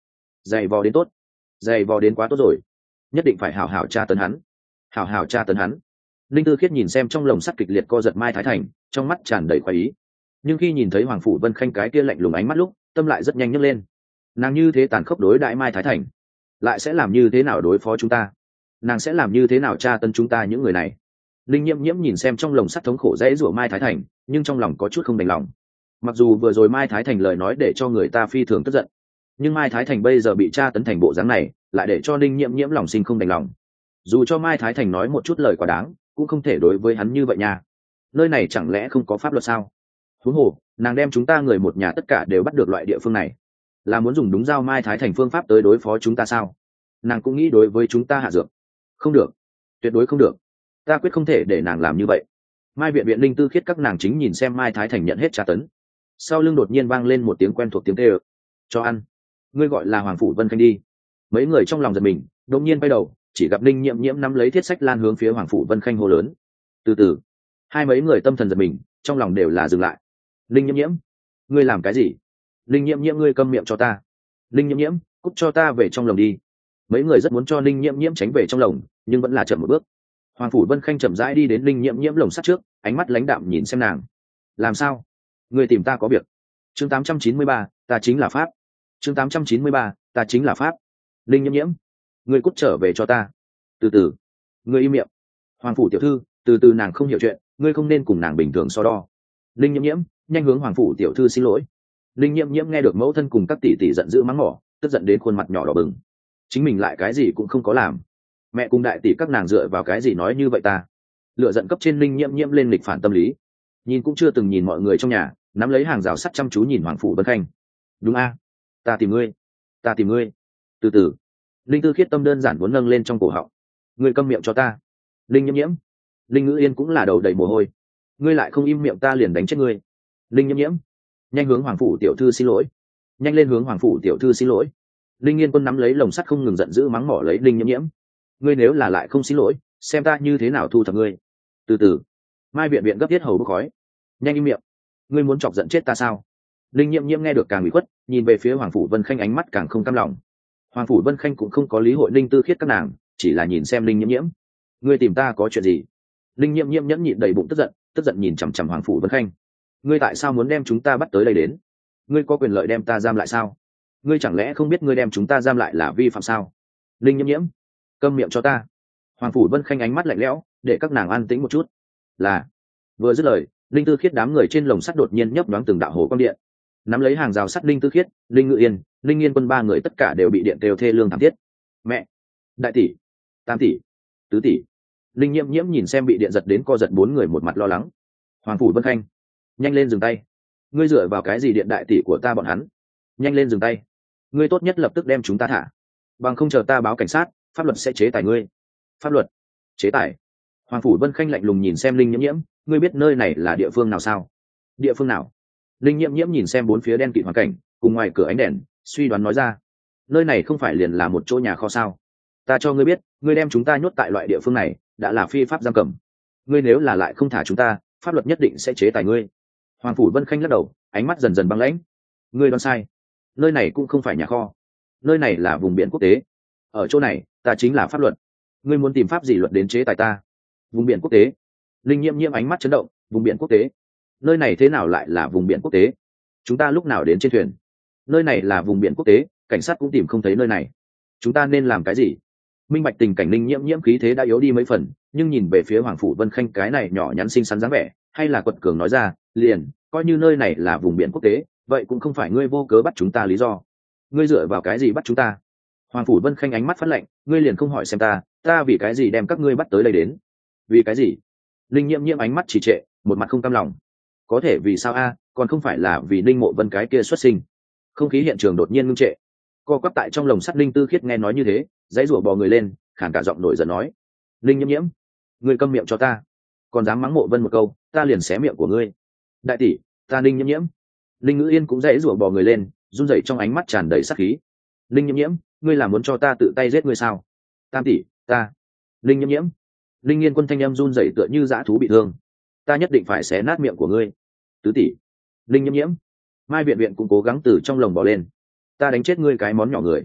Dày vò đến tốt, dày vò đến quá tốt rồi, nhất định phải hảo hảo tra tấn hắn, hảo hảo tra tấn hắn. Linh Tư Khiết nhìn xem trong lồng sắt kịch liệt co giật Mai Thái Thành, trong mắt tràn đầy khoái ý. Nhưng khi nhìn thấy Hoàng Phủ Vân Khanh cái kia lạnh lùng ánh mắt lúc, tâm lại rất nhanh nhấc lên. Nàng như thế tàn khốc đối đãi Mai Thái Thành, lại sẽ làm như thế nào đối phó chúng ta? Nàng sẽ làm như thế nào tra tấn chúng ta những người này? Linh Nhiễm Nhiễm nhìn xem trong lồng sắt thống khổ dễ rủa Mai Thái Thành, nhưng trong lòng có chút không đành lòng. Mặc dù vừa rồi Mai Thái Thành lời nói để cho người ta phi thường tức giận, nhưng Mai Thái Thành bây giờ bị tra tấn thành bộ dáng này, lại để cho Linh Nhiễm Nhiễm lòng sinh không đành lòng. Dù cho Mai Thái Thành nói một chút lời quá đáng, cũng không thể đối với hắn như vậy nha. Nơi này chẳng lẽ không có pháp luật sao? Huống hồ, nàng đem chúng ta người một nhà tất cả đều bắt được loại địa phương này, là muốn dùng đúng giao Mai Thái Thành phương pháp tới đối phó chúng ta sao? Nàng cũng nghĩ đối với chúng ta hạ dược. Không được, tuyệt đối không được, ta quyết không thể để nàng làm như vậy. Mai viện viện Linh Tư Khiết các nàng chính nhìn xem Mai Thái Thành nhận hết tra tấn, sau lưng đột nhiên vang lên một tiếng quen thuộc tiếng kêu. Cho ăn. Ngươi gọi là Hoàng Phủ Vân Khanh đi. Mấy người trong lòng giật mình, đột nhiên quay đầu, chỉ gặp Linh Nhiễm Nhiễm nắm lấy thiết sách lan hướng phía Hoàng Phủ Vân Khanh hô lớn. Từ từ, hai mấy người tâm thần giật mình, trong lòng đều là dừng lại. Linh Nhiễm Nhiễm, ngươi làm cái gì? Linh Nhiễm Nhiễm, ngươi câm miệng cho ta. Linh Nhiễm Nhiễm, cút cho ta về trong lồng đi. Mấy người rất muốn cho Linh Nhiễm Nhiễm tránh về trong lồng, nhưng vẫn là chậm một bước. Hoàng Phủ Vân Khanh chậm rãi đi đến Linh Nhiễm Nhiễm lồng sắt trước, ánh mắt lãnh đạm nhìn xem nàng. Làm sao? Ngươi tìm ta có việc? Chương tám trăm chín mươi ba, ta chính là pháp. Chương tám trăm chín mươi ba, ta chính là pháp. Linh Nhiễm Nhiễm, ngươi cút trở về cho ta. Từ từ, ngươi im miệng. Hoàng phủ tiểu thư, từ từ, nàng không hiểu chuyện, ngươi không nên cùng nàng bình thường so đo. Linh Nhiễm Nhiễm, nhanh hướng Hoàng phủ tiểu thư xin lỗi. Linh Nhiễm Nhiễm nghe được mẫu thân cùng các tỷ tỷ giận dữ mắng mỏ, tức giận đến khuôn mặt nhỏ đỏ bừng. Chính mình lại cái gì cũng không có làm, mẹ cùng đại tỷ các nàng dựa vào cái gì nói như vậy ta? Lựa giận cấp trên Linh Nhiễm Nhiễm lên lịch phản tâm lý, nhìn cũng chưa từng nhìn mọi người trong nhà, nắm lấy hàng rào sắt chăm chú nhìn Hoàng phủ Vân Khanh. Đúng a, ta tìm ngươi, ta tìm ngươi. Từ từ, Linh Tư Khiết tâm đơn giản muốn nâng lên trong cổ họng. Ngươi câm miệng cho ta. Linh Nhiễm Nhiễm. Linh Ngữ Yên cũng là đầu đầy mồ hôi. Ngươi lại không im miệng ta liền đánh chết ngươi. Linh Nhiễm Nhiễm, nhanh hướng Hoàng phủ tiểu thư xin lỗi. Nhanh lên hướng Hoàng phủ tiểu thư xin lỗi. Linh Yên Quân nắm lấy lồng sắt không ngừng giận dữ mắng mỏ lấy Linh Nhiễm Nhiễm. Ngươi nếu là lại không xin lỗi, xem ta như thế nào thu thập ngươi. Từ từ, Mai viện viện gấp thiết hầu bốc khói. Nhanh im miệng. Ngươi muốn chọc giận chết ta sao? Linh Nhiễm Nhiễm nghe được càng ủy khuất, nhìn về phía Hoàng phủ Vân Khanh ánh mắt càng không cam lòng. Hoàng phủ Vân Khanh cũng không có lý hội Linh Tư Khiết các nàng, chỉ là nhìn xem Linh Nhiễm Nhiễm. Ngươi tìm ta có chuyện gì? Linh Nhiễm Nhiễm nhẫn nhịn đầy bụng tức giận, tức giận nhìn chằm chằm Hoàng phủ Vân Khanh. Ngươi tại sao muốn đem chúng ta bắt tới đây đến? Ngươi có quyền lợi đem ta giam lại sao? Ngươi chẳng lẽ không biết ngươi đem chúng ta giam lại là vi phạm sao? Linh Nhiễm Nhiễm, câm miệng cho ta. Hoàng phủ Vân Khanh ánh mắt lạnh lẽo, để các nàng an tĩnh một chút. Là. Vừa dứt lời, Linh Tư Khiết đám người trên lồng sắt đột nhiên nhấp nhoáng từng đạo hồ quang điện. Nắm lấy hàng rào sắt Linh Tư Khiết, Linh Ngự Yên, Linh Yên Quân ba người tất cả đều bị điện kêu thê lương thảm thiết. Mẹ, đại tỷ, tam tỷ, tứ tỷ. Linh Nhiễm Nhiễm nhìn xem bị điện giật đến co giật bốn người, một mặt lo lắng. Hoàng phủ Vân Khanh, nhanh lên dừng tay. Ngươi dựa vào cái gì điện đại tỷ của ta bọn hắn? Nhanh lên dừng tay. Ngươi tốt nhất lập tức đem chúng ta thả, bằng không chờ ta báo cảnh sát, pháp luật sẽ chế tài ngươi. Pháp luật? Chế tài? Hoàng phủ Vân Khanh lạnh lùng nhìn xem Linh Nhiễm Nhiễm, ngươi biết nơi này là địa phương nào sao? Địa phương nào? Linh Nhiễm Nhiễm nhìn xem bốn phía đen kịt hoàn cảnh, cùng ngoài cửa ánh đèn, suy đoán nói ra. Nơi này không phải liền là một chỗ nhà kho sao? Ta cho ngươi biết, ngươi đem chúng ta nhốt tại loại địa phương này, đã là phi pháp giam cầm. Ngươi nếu là lại không thả chúng ta, pháp luật nhất định sẽ chế tài ngươi. Hoàng phủ Vân Khanh lắc đầu, ánh mắt dần dần băng lãnh. Ngươi đoán sai, nơi này cũng không phải nhà kho, nơi này là vùng biển quốc tế. Ở chỗ này, ta chính là pháp luật. Ngươi muốn tìm pháp gì luật đến chế tài ta? Vùng biển quốc tế? Linh Nhiễm Nhiễm ánh mắt chấn động, vùng biển quốc tế? Nơi này thế nào lại là vùng biển quốc tế? Chúng ta lúc nào đến trên thuyền? Nơi này là vùng biển quốc tế, cảnh sát cũng tìm không thấy nơi này. Chúng ta nên làm cái gì? Minh bạch tình cảnh Linh Nhiễm Nhiễm khí thế đã yếu đi mấy phần, nhưng nhìn về phía Hoàng phủ Vân Khanh cái này nhỏ nhắn xinh xắn dáng vẻ, hay là quật cường nói ra, liền, coi như nơi này là vùng biển quốc tế, vậy cũng không phải ngươi vô cớ bắt chúng ta lý do. Ngươi dựa vào cái gì bắt chúng ta? Hoàng phủ Vân Khanh ánh mắt phát lạnh, ngươi liền không hỏi xem ta, ta vì cái gì đem các ngươi bắt tới đây đến? Vì cái gì? Linh Nhiễm Nhiễm ánh mắt trì trệ, một mặt không cam lòng. Có thể vì sao a? Còn không phải là vì Linh Mộ Vân cái kia xuất sinh? Không khí hiện trường đột nhiên ngưng trệ. Co quắp tại trong lồng sắt Linh Tư Khiết nghe nói như thế, dãy rủa bò người lên, khàn cả giọng nổi giận nói: Linh Nhiễm Nhiễm, ngươi câm miệng cho ta, còn dám mắng Mộ Vân một câu, ta liền xé miệng của ngươi. Đại tỷ, ta Linh Nhiễm Nhiễm. Linh Ngữ Yên cũng dãy rủa bò người lên, run rẩy trong ánh mắt tràn đầy sát khí. Linh Nhiễm Nhiễm, ngươi là muốn cho ta tự tay giết ngươi sao? Tam tỷ, ta. Linh Nhiễm Nhiễm. Linh Yên Quân thanh âm run rẩy tựa như dã thú bị thương. Ta nhất định phải xé nát miệng của ngươi. Tứ tỷ. Linh Nhiễm Nhiễm. Mai viện viện cũng cố gắng từ trong lồng bò lên. Ta đánh chết ngươi cái món nhỏ người.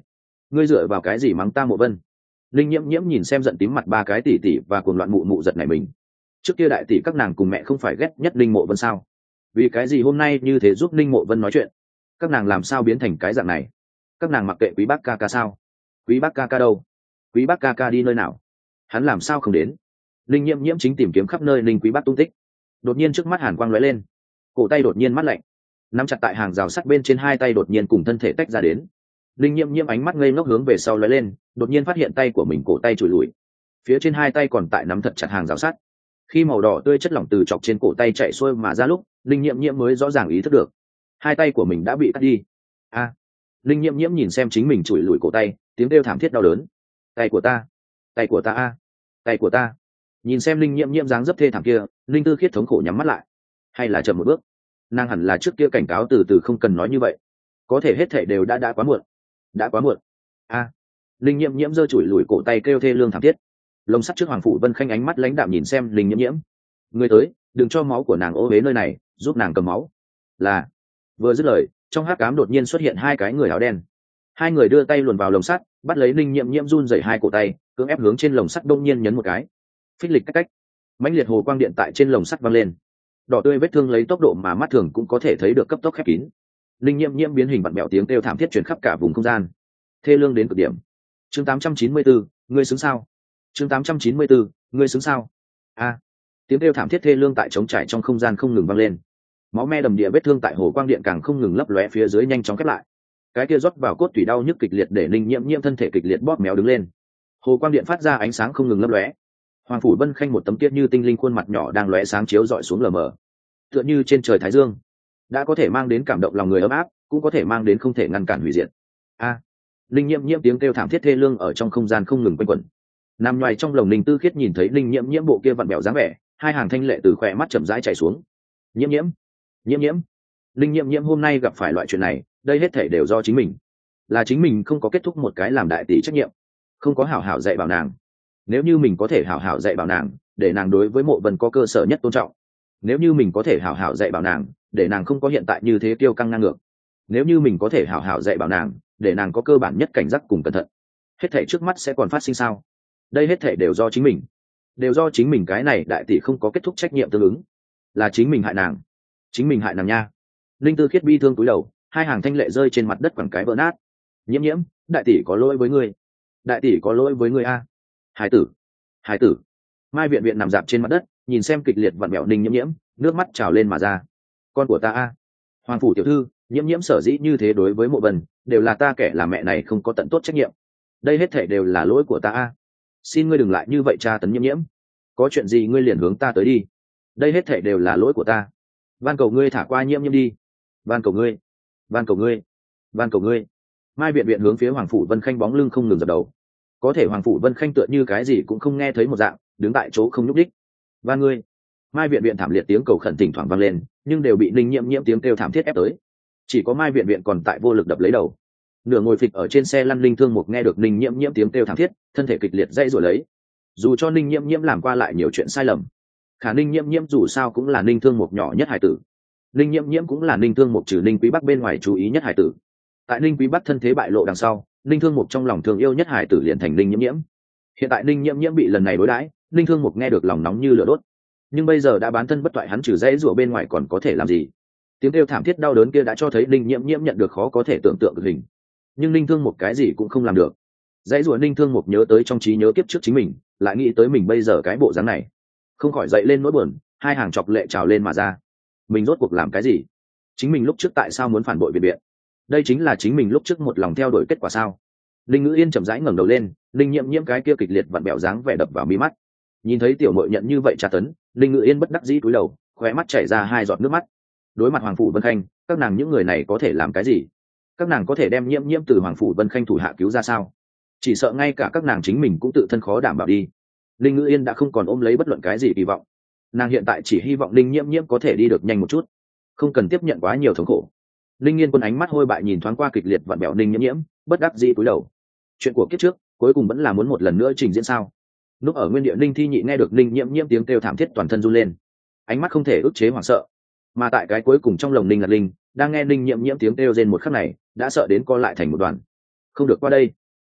ngươi dựa vào cái gì mắng ta Mộ Vân? Linh nhiễm nhiễm nhìn xem giận tím mặt ba cái tỷ tỷ và cuồng loạn mụ mụ giật này mình. Trước kia đại tỷ các nàng cùng mẹ không phải ghét nhất Linh Mộ Vân sao? Vì cái gì hôm nay như thế giúp Linh Mộ Vân nói chuyện? Các nàng làm sao biến thành cái dạng này? Các nàng mặc kệ Quý Bác ca ca sao? Quý Bác ca ca đâu? Quý Bác ca ca đi nơi nào? Hắn làm sao không đến? Linh nhiễm nhiễm chính tìm kiếm khắp nơi Linh Quý Bác tung tích. Đột nhiên trước mắt hàn quang lóe lên, cổ tay đột nhiên mắt lạnh, nắm chặt tại hàng rào sắt bên trên hai tay đột nhiên cùng thân thể tách ra đến. Linh nhiễm nhiễm ánh mắt ngây ngốc hướng về sau lóe lên, đột nhiên phát hiện tay của mình cổ tay trùi lùi, phía trên hai tay còn tại nắm thật chặt hàng rào sắt. Khi màu đỏ tươi chất lỏng từ chọc trên cổ tay chạy xuôi mà ra lúc, Linh nhiễm nhiễm mới rõ ràng ý thức được hai tay của mình đã bị cắt đi. A! À, Linh nhiễm nhiễm nhìn xem chính mình trùi lùi cổ tay, tiếng kêu thảm thiết đau đớn. Tay của ta, tay của ta a, tay của ta! Nhìn xem Linh nhiễm nhiễm dáng dấp thê thảm kia, Linh Tư Khiết thống khổ nhắm mắt lại. Hay là chậm một bước, nàng hẳn là trước kia cảnh cáo từ từ không cần nói như vậy, có thể hết thảy đều đã đã quá muộn, đã quá muộn. A! À, Linh nhiễm nhiễm giơ chùi lùi cổ tay kêu thê lương thảm thiết. Lồng sắt trước Hoàng Phủ Vân Khanh ánh mắt lãnh đạm nhìn xem Linh nhiễm nhiễm. Người tới, đừng cho máu của nàng ô uế nơi này, giúp nàng cầm máu. Là. Vừa dứt lời, trong hắc ám đột nhiên xuất hiện hai cái người áo đen. Hai người đưa tay luồn vào lồng sắt, bắt lấy Linh nhiễm nhiễm run rẩy hai cổ tay, cưỡng ép hướng trên lồng sắt đông nhiên nhấn một cái. Phích lịch cách cách, mãnh liệt hồ quang điện tại trên lồng sắt văng lên. Đỏ tươi vết thương lấy tốc độ mà mắt thường cũng có thể thấy được cấp tốc khép kín. Linh nhiễm nhiễm biến hình vặn bẹo tiếng kêu thảm thiết truyền khắp cả vùng không gian, thê lương đến cực điểm. Chương tám trăm chín mươi bốn, ngươi xứng sao? Chương tám trăm chín mươi bốn, ngươi xứng sao? A! Tiếng kêu thảm thiết thê lương tại trống trải trong không gian không ngừng vang lên. Máu me đầm địa vết thương tại hồ quang điện càng không ngừng lấp lóe phía dưới nhanh chóng khép lại. Cái kia rót vào cốt tủy đau nhức kịch liệt để Linh nhiễm nhiễm thân thể kịch liệt bóp méo đứng lên. Hồ quang điện phát ra ánh sáng không ngừng lấp lóe. Hoàng Phủ Vân Khanh một tấm tiết như tinh linh khuôn mặt nhỏ đang lóe sáng chiếu rọi xuống lờ mờ, tựa như trên trời thái dương, đã có thể mang đến cảm động lòng người ấm áp, cũng có thể mang đến không thể ngăn cản hủy diệt. A! Linh nhiễm nhiễm tiếng kêu thảm thiết thê lương ở trong không gian không ngừng quanh quẩn. Nằm ngoài trong lồng Linh Tư Khiết nhìn thấy Linh nhiễm nhiễm bộ kia vặn bẹo dáng vẻ, hai hàng thanh lệ từ khỏe mắt chậm rãi chảy xuống. Nhiễm nhiễm, nhiễm nhiễm, Linh nhiễm nhiễm hôm nay gặp phải loại chuyện này, đây hết thảy đều do chính mình, là chính mình không có kết thúc một cái làm đại tỷ trách nhiệm, không có hảo hảo dạy bảo nàng. Nếu như mình có thể hảo hảo dạy bảo nàng, để nàng đối với Mộ Vân có cơ sở nhất tôn trọng. Nếu như mình có thể hảo hảo dạy bảo nàng, để nàng không có hiện tại như thế kiêu căng ngang ngược. Nếu như mình có thể hảo hảo dạy bảo nàng, để nàng có cơ bản nhất cảnh giác cùng cẩn thận. Hết thảy trước mắt sẽ còn phát sinh sao? Đây hết thảy đều do chính mình, đều do chính mình, cái này đại tỷ không có kết thúc trách nhiệm tương ứng, là chính mình hại nàng, chính mình hại nàng nha. Linh Tư Khiết bi thương cúi đầu, hai hàng thanh lệ rơi trên mặt đất quẳng cái vỡ nát. Nhiễm nhiễm, đại tỷ có lỗi với ngươi, đại tỷ có lỗi với ngươi a. Hải tử, hải tử. Mai Viện Viện nằm dạp trên mặt đất, nhìn xem kịch liệt vặn vẹo Linh nhiễm nhiễm, nước mắt trào lên mà ra. Con của ta a. Hoàng phủ tiểu thư, nhiễm nhiễm sở dĩ như thế đối với Mộ Vân, đều là ta kẻ làm mẹ này không có tận tốt trách nhiệm. Đây hết thảy đều là lỗi của ta a. Xin ngươi đừng lại như vậy tra tấn nhiễm nhiễm. Có chuyện gì ngươi liền hướng ta tới đi. Đây hết thảy đều là lỗi của ta. Van cầu ngươi thả qua nhiễm nhiễm đi. Van cầu ngươi, van cầu ngươi, van cầu ngươi. Mai Viện Viện hướng phía Hoàng phủ Vân Khanh bóng lưng không ngừng dập đầu. Có thể Hoàng phủ Vân Khanh tựa như cái gì cũng không nghe thấy một dạng, đứng tại chỗ không nhúc đích. Van ngươi. Mai Viện Viện thảm liệt tiếng cầu khẩn thỉnh thoảng vang lên, nhưng đều bị Linh nhiễm nhiễm tiếng kêu thảm thiết ép tới. Chỉ có Mai Viện Viện còn tại vô lực đập lấy đầu. Nửa ngồi phịch ở trên xe lăn Linh Thương Mục nghe được Linh nhiễm nhiễm tiếng kêu thảm thiết, thân thể kịch liệt dãy rồi lấy. Dù cho Linh nhiễm nhiễm làm qua lại nhiều chuyện sai lầm, khả Linh nhiễm nhiễm dù sao cũng là Linh Thương Mục nhỏ nhất hải tử. Linh nhiễm nhiễm cũng là Linh Thương Mục trừ Linh Quý Bắc bên ngoài chú ý nhất hải tử. Tại Linh Quý Bắc thân thế bại lộ đằng sau, Linh Thương Mục trong lòng thương yêu nhất hải tử liền thành Linh nhiễm nhiễm. Hiện tại Linh nhiễm nhiễm bị lần này đối đãi, Linh Thương Mục nghe được lòng nóng như lửa đốt. Nhưng bây giờ đã bán thân bất toại, hắn trừ dãy rủa bên ngoài còn có thể làm gì? Tiếng kêu thảm thiết đau đớn kia đã cho thấy Linh nhiễm nhiễm nhận được khó có thể tưởng tượng được hình. Nhưng Linh Thương Mục cái gì cũng không làm được. Dãy rủa Linh Thương Mục nhớ tới trong trí nhớ kiếp trước chính mình, lại nghĩ tới mình bây giờ cái bộ dáng này, không khỏi dậy lên nỗi buồn, hai hàng chọc lệ trào lên mà ra. Mình rốt cuộc làm cái gì? Chính mình lúc trước tại sao muốn phản bội Viện Viện? Đây chính là chính mình lúc trước một lòng theo đuổi kết quả sao? Linh Ngữ Yên chậm rãi ngẩng đầu lên, Linh nhiễm nhiễm cái kia kịch liệt vặn bẹo dáng vẻ đập vào mí mắt. Nhìn thấy tiểu muội nhận như vậy tra tấn, Linh Ngữ Yên bất đắc dĩ cúi đầu, khóe mắt chảy ra hai giọt nước mắt. Đối mặt Hoàng phủ Vân Khanh, các nàng những người này có thể làm cái gì? Các nàng có thể đem nhiễm nhiễm từ Hoàng phủ Vân Khanh thủ hạ cứu ra sao? Chỉ sợ ngay cả các nàng chính mình cũng tự thân khó đảm bảo đi. Linh Ngữ Yên đã không còn ôm lấy bất luận cái gì kỳ vọng. Nàng hiện tại chỉ hy vọng Linh nhiễm nhiễm có thể đi được nhanh một chút, không cần tiếp nhận quá nhiều thống khổ. Linh Nghiên Quân ánh mắt hôi bại nhìn thoáng qua kịch liệt vặn bẹo Linh nhiễm nhiễm, bất đắc dĩ cúi đầu. Chuyện của kiếp trước, cuối cùng vẫn là muốn một lần nữa trình diễn sao? Lúc ở nguyên địa Linh Thi Nhị nghe được Linh nhiễm nhiễm tiếng kêu thảm thiết toàn thân run lên, ánh mắt không thể ức chế hoảng sợ. Mà tại cái cuối cùng trong lồng Linh Ngật Linh, đang nghe Linh nhiễm nhiễm tiếng kêu rên một khắc này, đã sợ đến co lại thành một đoàn. Không được qua đây,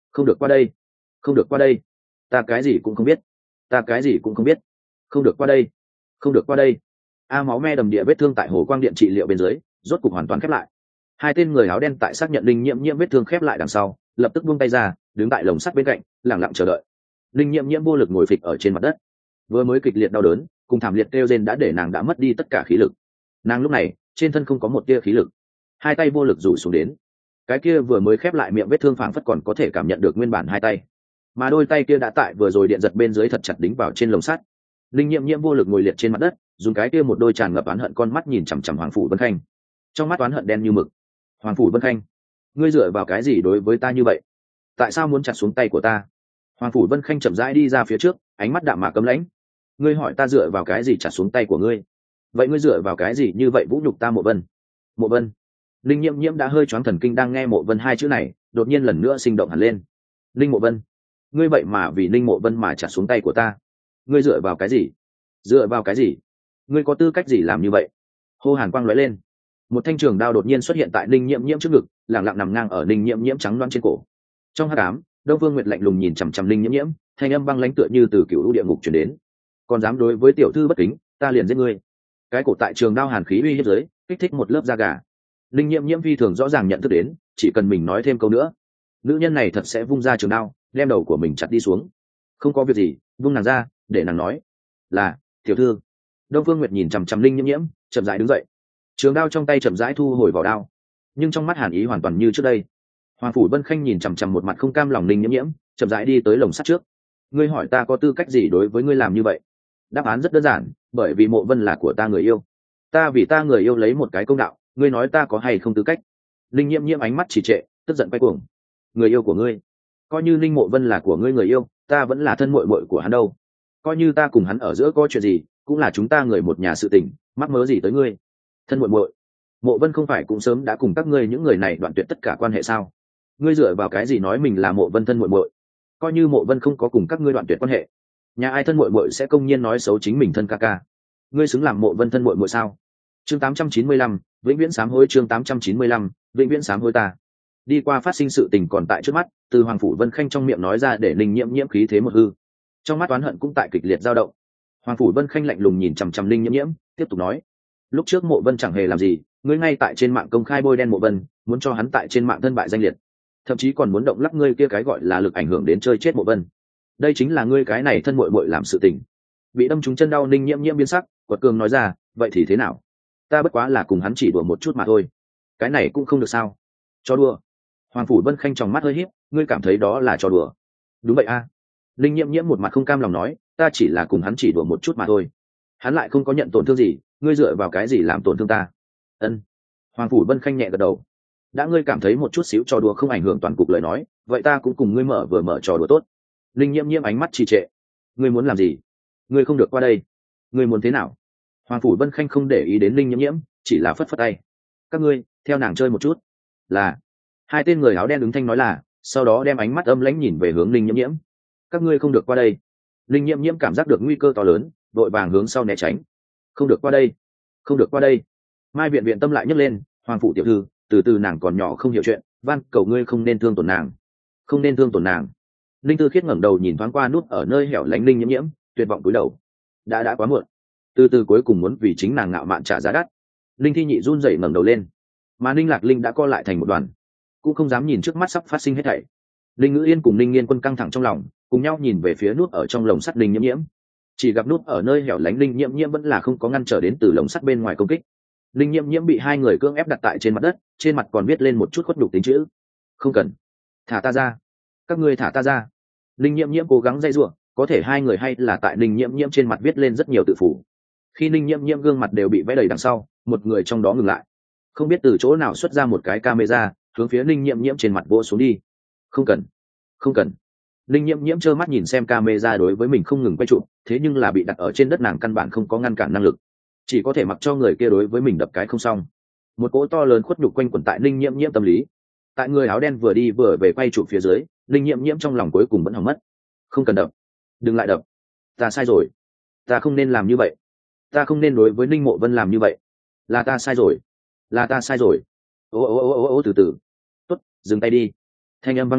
không được qua đây, không được qua đây, ta cái gì cũng không biết, ta cái gì cũng không biết, không được qua đây, không được qua đây. A máu me đầm địa, vết thương tại hồ quang điện trị liệu bên dưới rốt cục hoàn toàn khép lại. Hai tên người áo đen tại xác nhận linh nhiễm nhiễm vết thương khép lại đằng sau, lập tức buông tay ra, đứng tại lồng sắt bên cạnh lẳng lặng chờ đợi. Linh nhiễm nhiễm vô lực ngồi phịch ở trên mặt đất, vừa mới kịch liệt đau đớn cùng thảm liệt kêu rên đã để nàng đã mất đi tất cả khí lực. Nàng lúc này trên thân không có một tia khí lực, hai tay vô lực rủ xuống đến, cái kia vừa mới khép lại miệng vết thương phảng phất còn có thể cảm nhận được nguyên bản hai tay, mà đôi tay kia đã tại vừa rồi điện giật bên dưới thật chặt đính vào trên lồng sắt. Linh nhiễm nhiễm vô lực ngồi liệt trên mặt đất, dùng cái kia một đôi tràn ngập oán hận con mắt nhìn chằm chằm Hoàng Phủ Vân Khanh, trong mắt oán hận đen như mực. Hoàng Phủ Vân Khanh, ngươi dựa vào cái gì đối với ta như vậy? Tại sao muốn chặt xuống tay của ta? Hoàng Phủ Vân Khanh chậm rãi đi ra phía trước, ánh mắt đạm mạc cấm lãnh. Ngươi hỏi ta dựa vào cái gì chặt xuống tay của ngươi? Vậy ngươi dựa vào cái gì như vậy vũ nhục ta Mộ Vân? Mộ Vân. Linh nhiễm nhiễm đã hơi choáng thần kinh, đang nghe Mộ Vân hai chữ này, đột nhiên lần nữa sinh động hẳn lên. Linh Mộ Vân, ngươi vậy mà vì Linh Mộ Vân mà chặt xuống tay của ta? Ngươi dựa vào cái gì? Dựa vào cái gì? Ngươi có tư cách gì làm như vậy? Hô hàn quang lóe lên, một thanh trường đao đột nhiên xuất hiện tại Linh nhiễm nhiễm trước ngực, lẳng lặng nằm ngang ở Linh nhiễm nhiễm trắng loáng trên cổ. Trong hắc ám, Đông Vương Nguyệt lạnh lùng nhìn chằm chằm Linh nhiễm nhiễm, thanh âm băng lãnh tựa như từ cựu lũ địa ngục truyền đến. Còn dám đối với tiểu thư bất kính, ta liền giết ngươi. Cái cổ tại trường đao hàn khí uy hiếp dưới, kích thích một lớp da gà. Linh nhiễm nhiễm phi thường rõ ràng nhận thức đến, chỉ cần mình nói thêm câu nữa, nữ nhân này thật sẽ vung ra trường đao, đem đầu của mình chặt đi xuống. Không có việc gì, vung nàng ra, để nàng nói. Là, tiểu thư. Đông Phương Nguyệt nhìn chằm chằm Linh nhiễm nhiễm, chậm rãi đứng dậy, trường đao trong tay chậm rãi thu hồi vào đao, nhưng trong mắt hàn ý hoàn toàn như trước đây. Hoàng Phủ Vân Khanh nhìn chằm chằm một mặt không cam lòng Linh nhiễm nhiễm, chậm rãi đi tới lồng sắt trước. Ngươi hỏi ta có tư cách gì đối với ngươi làm như vậy? Đáp án rất đơn giản, bởi vì Mộ Vân là của ta người yêu, ta vì ta người yêu lấy một cái công đạo, ngươi nói ta có hay không tư cách? Linh nhiễm nhiễm ánh mắt trì trệ, tức giận quay cuồng. Người yêu của ngươi? Coi như Linh Mộ Vân là của ngươi người yêu, ta vẫn là thân muội muội của hắn đâu. Coi như ta cùng hắn ở giữa có chuyện gì, cũng là chúng ta người một nhà sự tình, mắc mớ gì tới ngươi? Thân muội muội? Mộ Vân không phải cũng sớm đã cùng các ngươi những người này đoạn tuyệt tất cả quan hệ sao? Ngươi dựa vào cái gì nói mình là Mộ Vân thân muội muội? Coi như Mộ Vân không có cùng các ngươi đoạn tuyệt quan hệ, nhà ai thân muội muội sẽ công nhiên nói xấu chính mình thân ca ca? Ngươi xứng làm Mộ Vân thân muội muội sao? Chương tám trăm chín mươi lăm, vĩnh viễn sám hối. Chương tám trăm chín mươi lăm, vĩnh viễn sám hối. Ta đi qua phát sinh sự tình còn tại trước mắt, từ Hoàng Phủ Vân Khanh trong miệng nói ra để Linh nhiễm nhiễm khí thế một hư, trong mắt oán hận cũng tại kịch liệt dao động. Hoàng Phủ Vân Khanh lạnh lùng nhìn chằm chằm Linh nhiễm nhiễm, tiếp tục nói: lúc trước Mộ Vân chẳng hề làm gì, ngươi ngay tại trên mạng công khai bôi đen Mộ Vân, muốn cho hắn tại trên mạng thân bại danh liệt, thậm chí còn muốn động lắc ngươi kia cái gọi là lực ảnh hưởng đến chơi chết Mộ Vân. Đây chính là ngươi cái này thân muội muội làm sự tình. Bị đâm trúng chân đau, Linh nhiễm nhiễm biến sắc, quật cường nói ra: vậy thì thế nào? Ta bất quá là cùng hắn chỉ đùa một chút mà thôi, cái này cũng không được sao? Cho đùa? Hoàng Phủ Vân Khanh trong mắt hơi híp, ngươi cảm thấy đó là cho đùa? Đúng vậy a. À. Linh nhiễm nhiễm một mặt không cam lòng nói: ta chỉ là cùng hắn chỉ đùa một chút mà thôi, hắn lại không có nhận tổn thương gì, ngươi dựa vào cái gì làm tổn thương ta? Ân. Hoàng Phủ Vân Khanh nhẹ gật đầu. Đã ngươi cảm thấy một chút xíu trò đùa không ảnh hưởng toàn cục lời nói, vậy ta cũng cùng ngươi mở vừa mở trò đùa tốt. Linh nhiễm nhiễm ánh mắt trì trệ. Ngươi muốn làm gì? Ngươi không được qua đây. Ngươi muốn thế nào? Hoàng Phủ Vân Khanh không để ý đến Linh nhiễm nhiễm, chỉ là phất phất tay. Các ngươi theo nàng chơi một chút. Là. Hai tên người áo đen ứng thanh nói là, sau đó đem ánh mắt âm lãnh nhìn về hướng Linh nhiễm nhiễm. Các ngươi không được qua đây. Linh nhiễm nhiễm cảm giác được nguy cơ to lớn, vội vàng hướng sau né tránh. Không được qua đây, không được qua đây. Mai Viện Viện tâm lại nhấc lên, Hoàng Phủ tiểu thư, từ từ nàng còn nhỏ không hiểu chuyện, van cầu ngươi không nên thương tổn nàng, không nên thương tổn nàng. Linh Tư Khiết ngẩng đầu nhìn thoáng qua nút ở nơi hẻo lánh Linh nhiễm nhiễm, tuyệt vọng cúi đầu. Đã đã quá muộn. Từ từ cuối cùng muốn vì chính nàng ngạo mạn trả giá đắt. Linh Thi Nhị run rẩy ngẩng đầu lên, mà Linh Lạc Linh đã co lại thành một đoàn, cũng không dám nhìn trước mắt sắp phát sinh hết thảy. Linh Ngữ Yên cùng Linh Nghiên Quân căng thẳng trong lòng, cùng nhau nhìn về phía nút ở trong lồng sắt Linh nhiễm nhiễm. Chỉ gặp nút ở nơi hẻo lánh Linh nhiễm nhiễm vẫn là không có ngăn trở đến từ lồng sắt bên ngoài công kích. Linh nhiễm nhiễm bị hai người cưỡng ép đặt tại trên mặt đất, trên mặt còn viết lên một chút khuất nhục tính chữ: không cần, thả ta ra, các ngươi thả ta ra. Linh nhiễm nhiễm cố gắng dây giụa, có thể hai người hay là tại Linh nhiễm nhiễm trên mặt viết lên rất nhiều tự phủ. Khi Linh nhiễm nhiễm gương mặt đều bị vẽ đầy đằng sau, một người trong đó ngừng lại, không biết từ chỗ nào xuất ra một cái camera, hướng phía Linh nhiễm nhiễm trên mặt vỗ xuống đi. Không cần, không cần. Linh nhiễm nhiễm trơ mắt nhìn xem camera đối với mình không ngừng quay chụp, thế nhưng là bị đặt ở trên đất, nàng căn bản không có ngăn cản năng lực, chỉ có thể mặc cho người kia đối với mình đập cái không xong. Một cỗ to lớn khuất nhục quanh quẩn tại Linh nhiễm nhiễm tâm lý. Tại người áo đen vừa đi vừa về quay chụp phía dưới, Linh nhiễm nhiễm trong lòng cuối cùng vẫn hỏng mất. Không cần đập, đừng lại đập, ta sai rồi, ta không nên làm như vậy, ta không nên đối với Linh Mộ Vân làm như vậy, là ta sai rồi, là ta sai rồi. Ô ô ô ô ô từ từ, tốt, dừng tay đi. Thanh âm vang lên,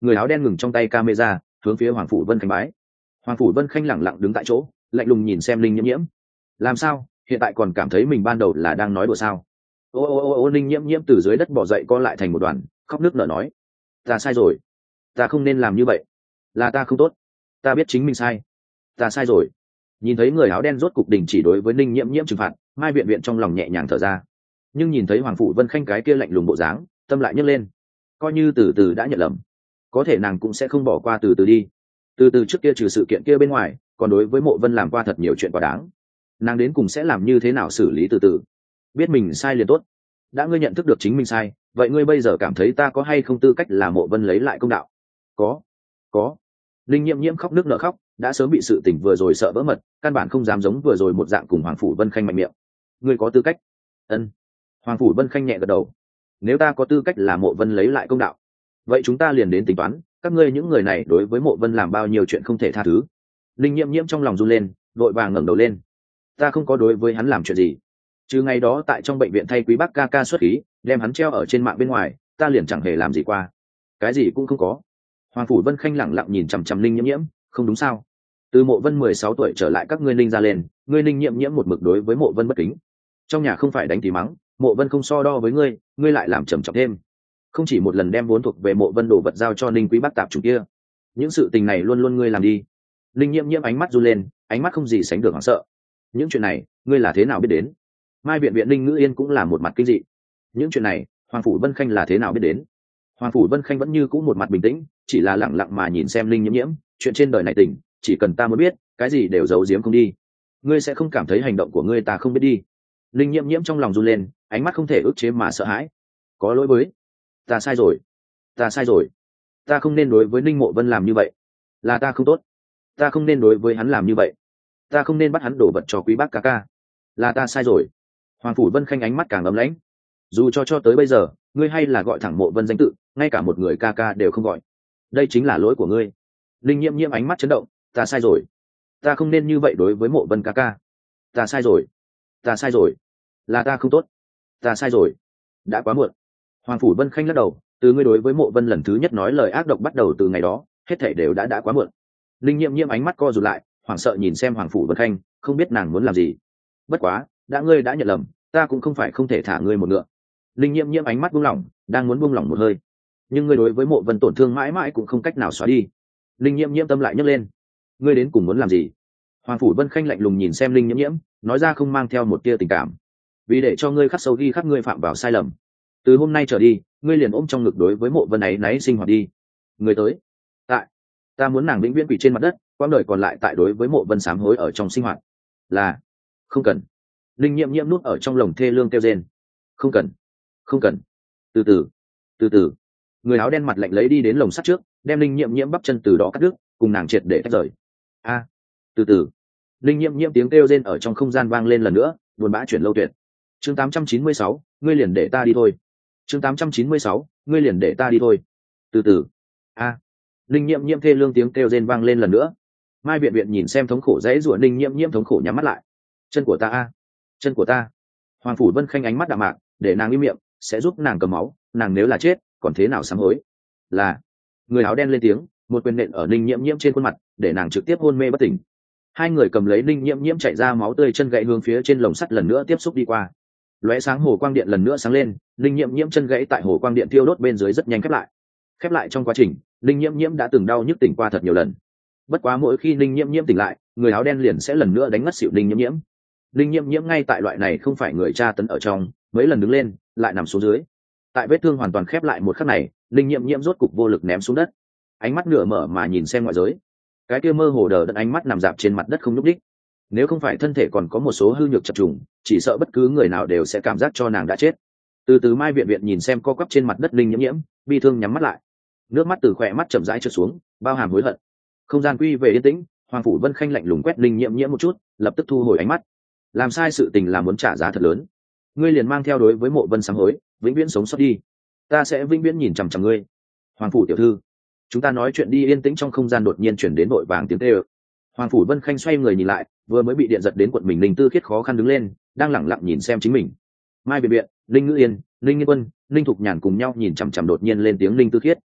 người áo đen ngừng trong tay camera hướng phía hoàng phủ vân khanh bái. Hoàng phủ vân khanh lẳng lặng đứng tại chỗ lạnh lùng nhìn xem linh nhiễm nhiễm. Làm sao hiện tại còn cảm thấy mình ban đầu là đang nói đùa sao? Ô ô ô ô linh nhiễm nhiễm từ dưới đất bò dậy co lại thành một đoàn khóc nước nở nói, ta sai rồi, ta không nên làm như vậy, là ta không tốt, ta biết chính mình sai, ta sai rồi. Nhìn thấy người áo đen rốt cục đình chỉ đối với linh nhiễm nhiễm trừng phạt, mai viện viện trong lòng nhẹ nhàng thở ra, nhưng nhìn thấy hoàng phủ vân khanh cái kia lạnh lùng bộ dáng, tâm lại nhấc lên. Coi như từ từ đã nhận lầm, có thể nàng cũng sẽ không bỏ qua từ từ đi. Từ từ trước kia trừ sự kiện kia bên ngoài, còn đối với Mộ Vân làm qua thật nhiều chuyện quá đáng, nàng đến cùng sẽ làm như thế nào xử lý từ từ. Biết mình sai liền tốt. Đã ngươi nhận thức được chính mình sai, vậy ngươi bây giờ cảm thấy ta có hay không tư cách là Mộ Vân lấy lại công đạo? Có, có. Linh nhiễm nhiễm khóc nước nở khóc, đã sớm bị sự tình vừa rồi sợ vỡ mật, căn bản không dám giống vừa rồi một dạng cùng hoàng phủ vân khanh mạnh miệng. Ngươi có tư cách? Ân. Hoàng phủ vân khanh nhẹ gật đầu. Nếu ta có tư cách là Mộ Vân lấy lại công đạo, vậy chúng ta liền đến tính toán các ngươi những người này đối với Mộ Vân làm bao nhiêu chuyện không thể tha thứ. Linh nhiễm nhiễm trong lòng run lên, vội vàng ngẩng đầu lên. Ta không có đối với hắn làm chuyện gì, trừ ngày đó tại trong bệnh viện thay quý bác ca ca xuất khí đem hắn treo ở trên mạng bên ngoài, ta liền chẳng hề làm gì qua, cái gì cũng không có. Hoàng phủ vân khanh lẳng lặng nhìn chằm chằm Linh nhiễm nhiễm. Không đúng sao? Từ Mộ Vân mười sáu tuổi trở lại các ngươi Linh ra lên, ngươi Linh nhiễm nhiễm một mực đối với Mộ Vân bất kính, trong nhà không phải đánh thì mắng, Mộ Vân không so đo với ngươi, ngươi lại làm trầm trọng thêm, không chỉ một lần đem vốn thuộc về Mộ Vân đồ vật giao cho Ninh Quý Bác tạp chủ kia. Những sự tình này luôn luôn ngươi làm đi. Linh nhiễm nhiễm ánh mắt run lên, ánh mắt không gì sánh được hoảng sợ. Những chuyện này ngươi là thế nào biết đến? Mai viện viện Linh ngữ yên cũng là một mặt kinh dị. Những chuyện này hoàng phủ vân khanh là thế nào biết đến? Hoàng phủ vân khanh vẫn như cũ một mặt bình tĩnh, chỉ là lặng lặng mà nhìn xem Linh nhiễm nhiễm. Chuyện trên đời này tình, chỉ cần ta muốn biết, cái gì đều giấu giếm không đi. Ngươi sẽ không cảm thấy hành động của ngươi ta không biết đi. Linh nhiễm nhiễm trong lòng run lên, ánh mắt không thể ức chế mà sợ hãi. Có lỗi với, ta sai rồi, ta sai rồi, ta không nên đối với Ninh Mộ Vân làm như vậy, là ta không tốt, ta không nên đối với hắn làm như vậy, ta không nên bắt hắn đổ vật cho quý bác ca ca, là ta sai rồi. Hoàng phủ Vân khanh ánh mắt càng ấm lãnh. Dù cho cho tới bây giờ ngươi hay là gọi thẳng Mộ Vân danh tự, ngay cả một người ca ca đều không gọi, đây chính là lỗi của ngươi. Linh nhiễm nhiễm ánh mắt chấn động, ta sai rồi, ta không nên như vậy đối với Mộ Vân ca ca, ta sai rồi, ta sai rồi, là ta không tốt, ta sai rồi, đã quá muộn. Hoàng phủ Vân khanh lắc đầu, từ ngươi đối với Mộ Vân lần thứ nhất nói lời ác độc bắt đầu từ ngày đó, hết thảy đều đã đã quá muộn. Linh nhiễm nhiễm ánh mắt co rụt lại, hoảng sợ nhìn xem Hoàng phủ Vân khanh, không biết nàng muốn làm gì. Bất quá, đã ngươi đã nhận lầm, ta cũng không phải không thể thả ngươi một ngựa. Linh nhiễm nhiễm ánh mắt buông lỏng, đang muốn buông lỏng một hơi, nhưng ngươi đối với Mộ Vân tổn thương mãi mãi cũng không cách nào xóa đi. Linh nhiễm nhiễm tâm lại nhấc lên, ngươi đến cùng muốn làm gì? Hoàng phủ Vân khanh lạnh lùng nhìn xem Linh nhiễm nhiễm, nói ra không mang theo một tia tình cảm, vì để cho ngươi khắc sâu ghi khắc ngươi phạm vào sai lầm, từ hôm nay trở đi ngươi liền ôm trong ngực đối với Mộ Vân ấy náy sinh hoạt đi. Người tới, tại ta muốn nàng vĩnh viễn quỷ trên mặt đất, quãng đời còn lại tại đối với Mộ Vân sám hối ở trong sinh hoạt. Là không cần. Linh nhiễm nhiễm nuốt ở trong lồng thê lương kêu rên, không cần, không cần. Từ từ, từ từ. Người áo đen mặt lạnh lấy đi đến lồng sắt trước, đem Linh nhiễm nhiễm bắp chân từ đó cắt đứt, cùng nàng triệt để tách rời. A, từ từ. Linh nhiễm nhiễm tiếng kêu rên ở trong không gian vang lên lần nữa, buồn bã chuyển lâu tuyệt. Chương tám trăm chín mươi sáu, ngươi liền để ta đi thôi. Chương tám trăm chín mươi sáu, ngươi liền để ta đi thôi. Từ từ. A. Linh nhiễm nhiễm thê lương tiếng kêu rên vang lên lần nữa. Mai viện viện nhìn xem thống khổ dãy rủa Linh nhiễm nhiễm thống khổ nhắm mắt lại. Chân của ta a, chân của ta. Hoàng phủ Vân khanh ánh mắt đạm mạc, để nàng im miệng, sẽ giúp nàng cầm máu, nàng nếu là chết, còn thế nào sám hối? Là. Người áo đen lên tiếng, một quyền nện ở Linh nhiễm nhiễm trên khuôn mặt, để nàng trực tiếp hôn mê bất tỉnh. Hai người cầm lấy Linh nhiễm nhiễm chạy ra máu tươi chân gãy hướng phía trên lồng sắt lần nữa tiếp xúc đi qua. Lóe sáng hồ quang điện lần nữa sáng lên, Linh nhiễm nhiễm chân gãy tại hồ quang điện thiêu đốt bên dưới rất nhanh khép lại. Khép lại trong quá trình, Linh nhiễm nhiễm đã từng đau nhức tỉnh qua thật nhiều lần. Bất quá mỗi khi Linh nhiễm nhiễm tỉnh lại, người áo đen liền sẽ lần nữa đánh ngất xỉu Linh nhiễm nhiễm. Linh nhiễm nhiễm ngay tại loại này không phải người tra tấn ở trong, mấy lần đứng lên, lại nằm xuống dưới. Tại vết thương hoàn toàn khép lại một khắc này, Linh nhiễm nhiễm rốt cục vô lực ném xuống đất, ánh mắt nửa mở mà nhìn xem ngoại giới. Cái kia mơ hồ đờ đẫn ánh mắt nằm dạp trên mặt đất không nhúc nhích. Nếu không phải thân thể còn có một số hư nhược chập trùng, chỉ sợ bất cứ người nào đều sẽ cảm giác cho nàng đã chết. Từ từ Mai viện viện nhìn xem co quắp trên mặt đất Linh nhiễm nhiễm, bi thương nhắm mắt lại, nước mắt từ khỏe mắt chậm rãi trượt xuống, bao hàm hối hận. Không gian quy về yên tĩnh, Hoàng phủ Vân khanh lạnh lùng quét Linh nhiễm nhiễm một chút, lập tức thu hồi ánh mắt. Làm sai sự tình là muốn trả giá thật lớn, ngươi liền mang theo đối với Mộ Vân sám hối, vĩnh viễn sống sót đi, ta sẽ vĩnh viễn nhìn chằm chằm ngươi. Hoàng phủ tiểu thư, chúng ta nói chuyện đi. Yên tĩnh trong không gian đột nhiên chuyển đến vội vàng tiếng kêu. Hoàng phủ Vân khanh xoay người nhìn lại, vừa mới bị điện giật đến quận mình Linh Tư Khiết khó khăn đứng lên, đang lẳng lặng nhìn xem chính mình. Mai biệt biện, Linh Ngữ Yên, Linh Nghiên Quân, Linh Thục Nhàn cùng nhau nhìn chằm chằm đột nhiên lên tiếng Linh Tư Khiết.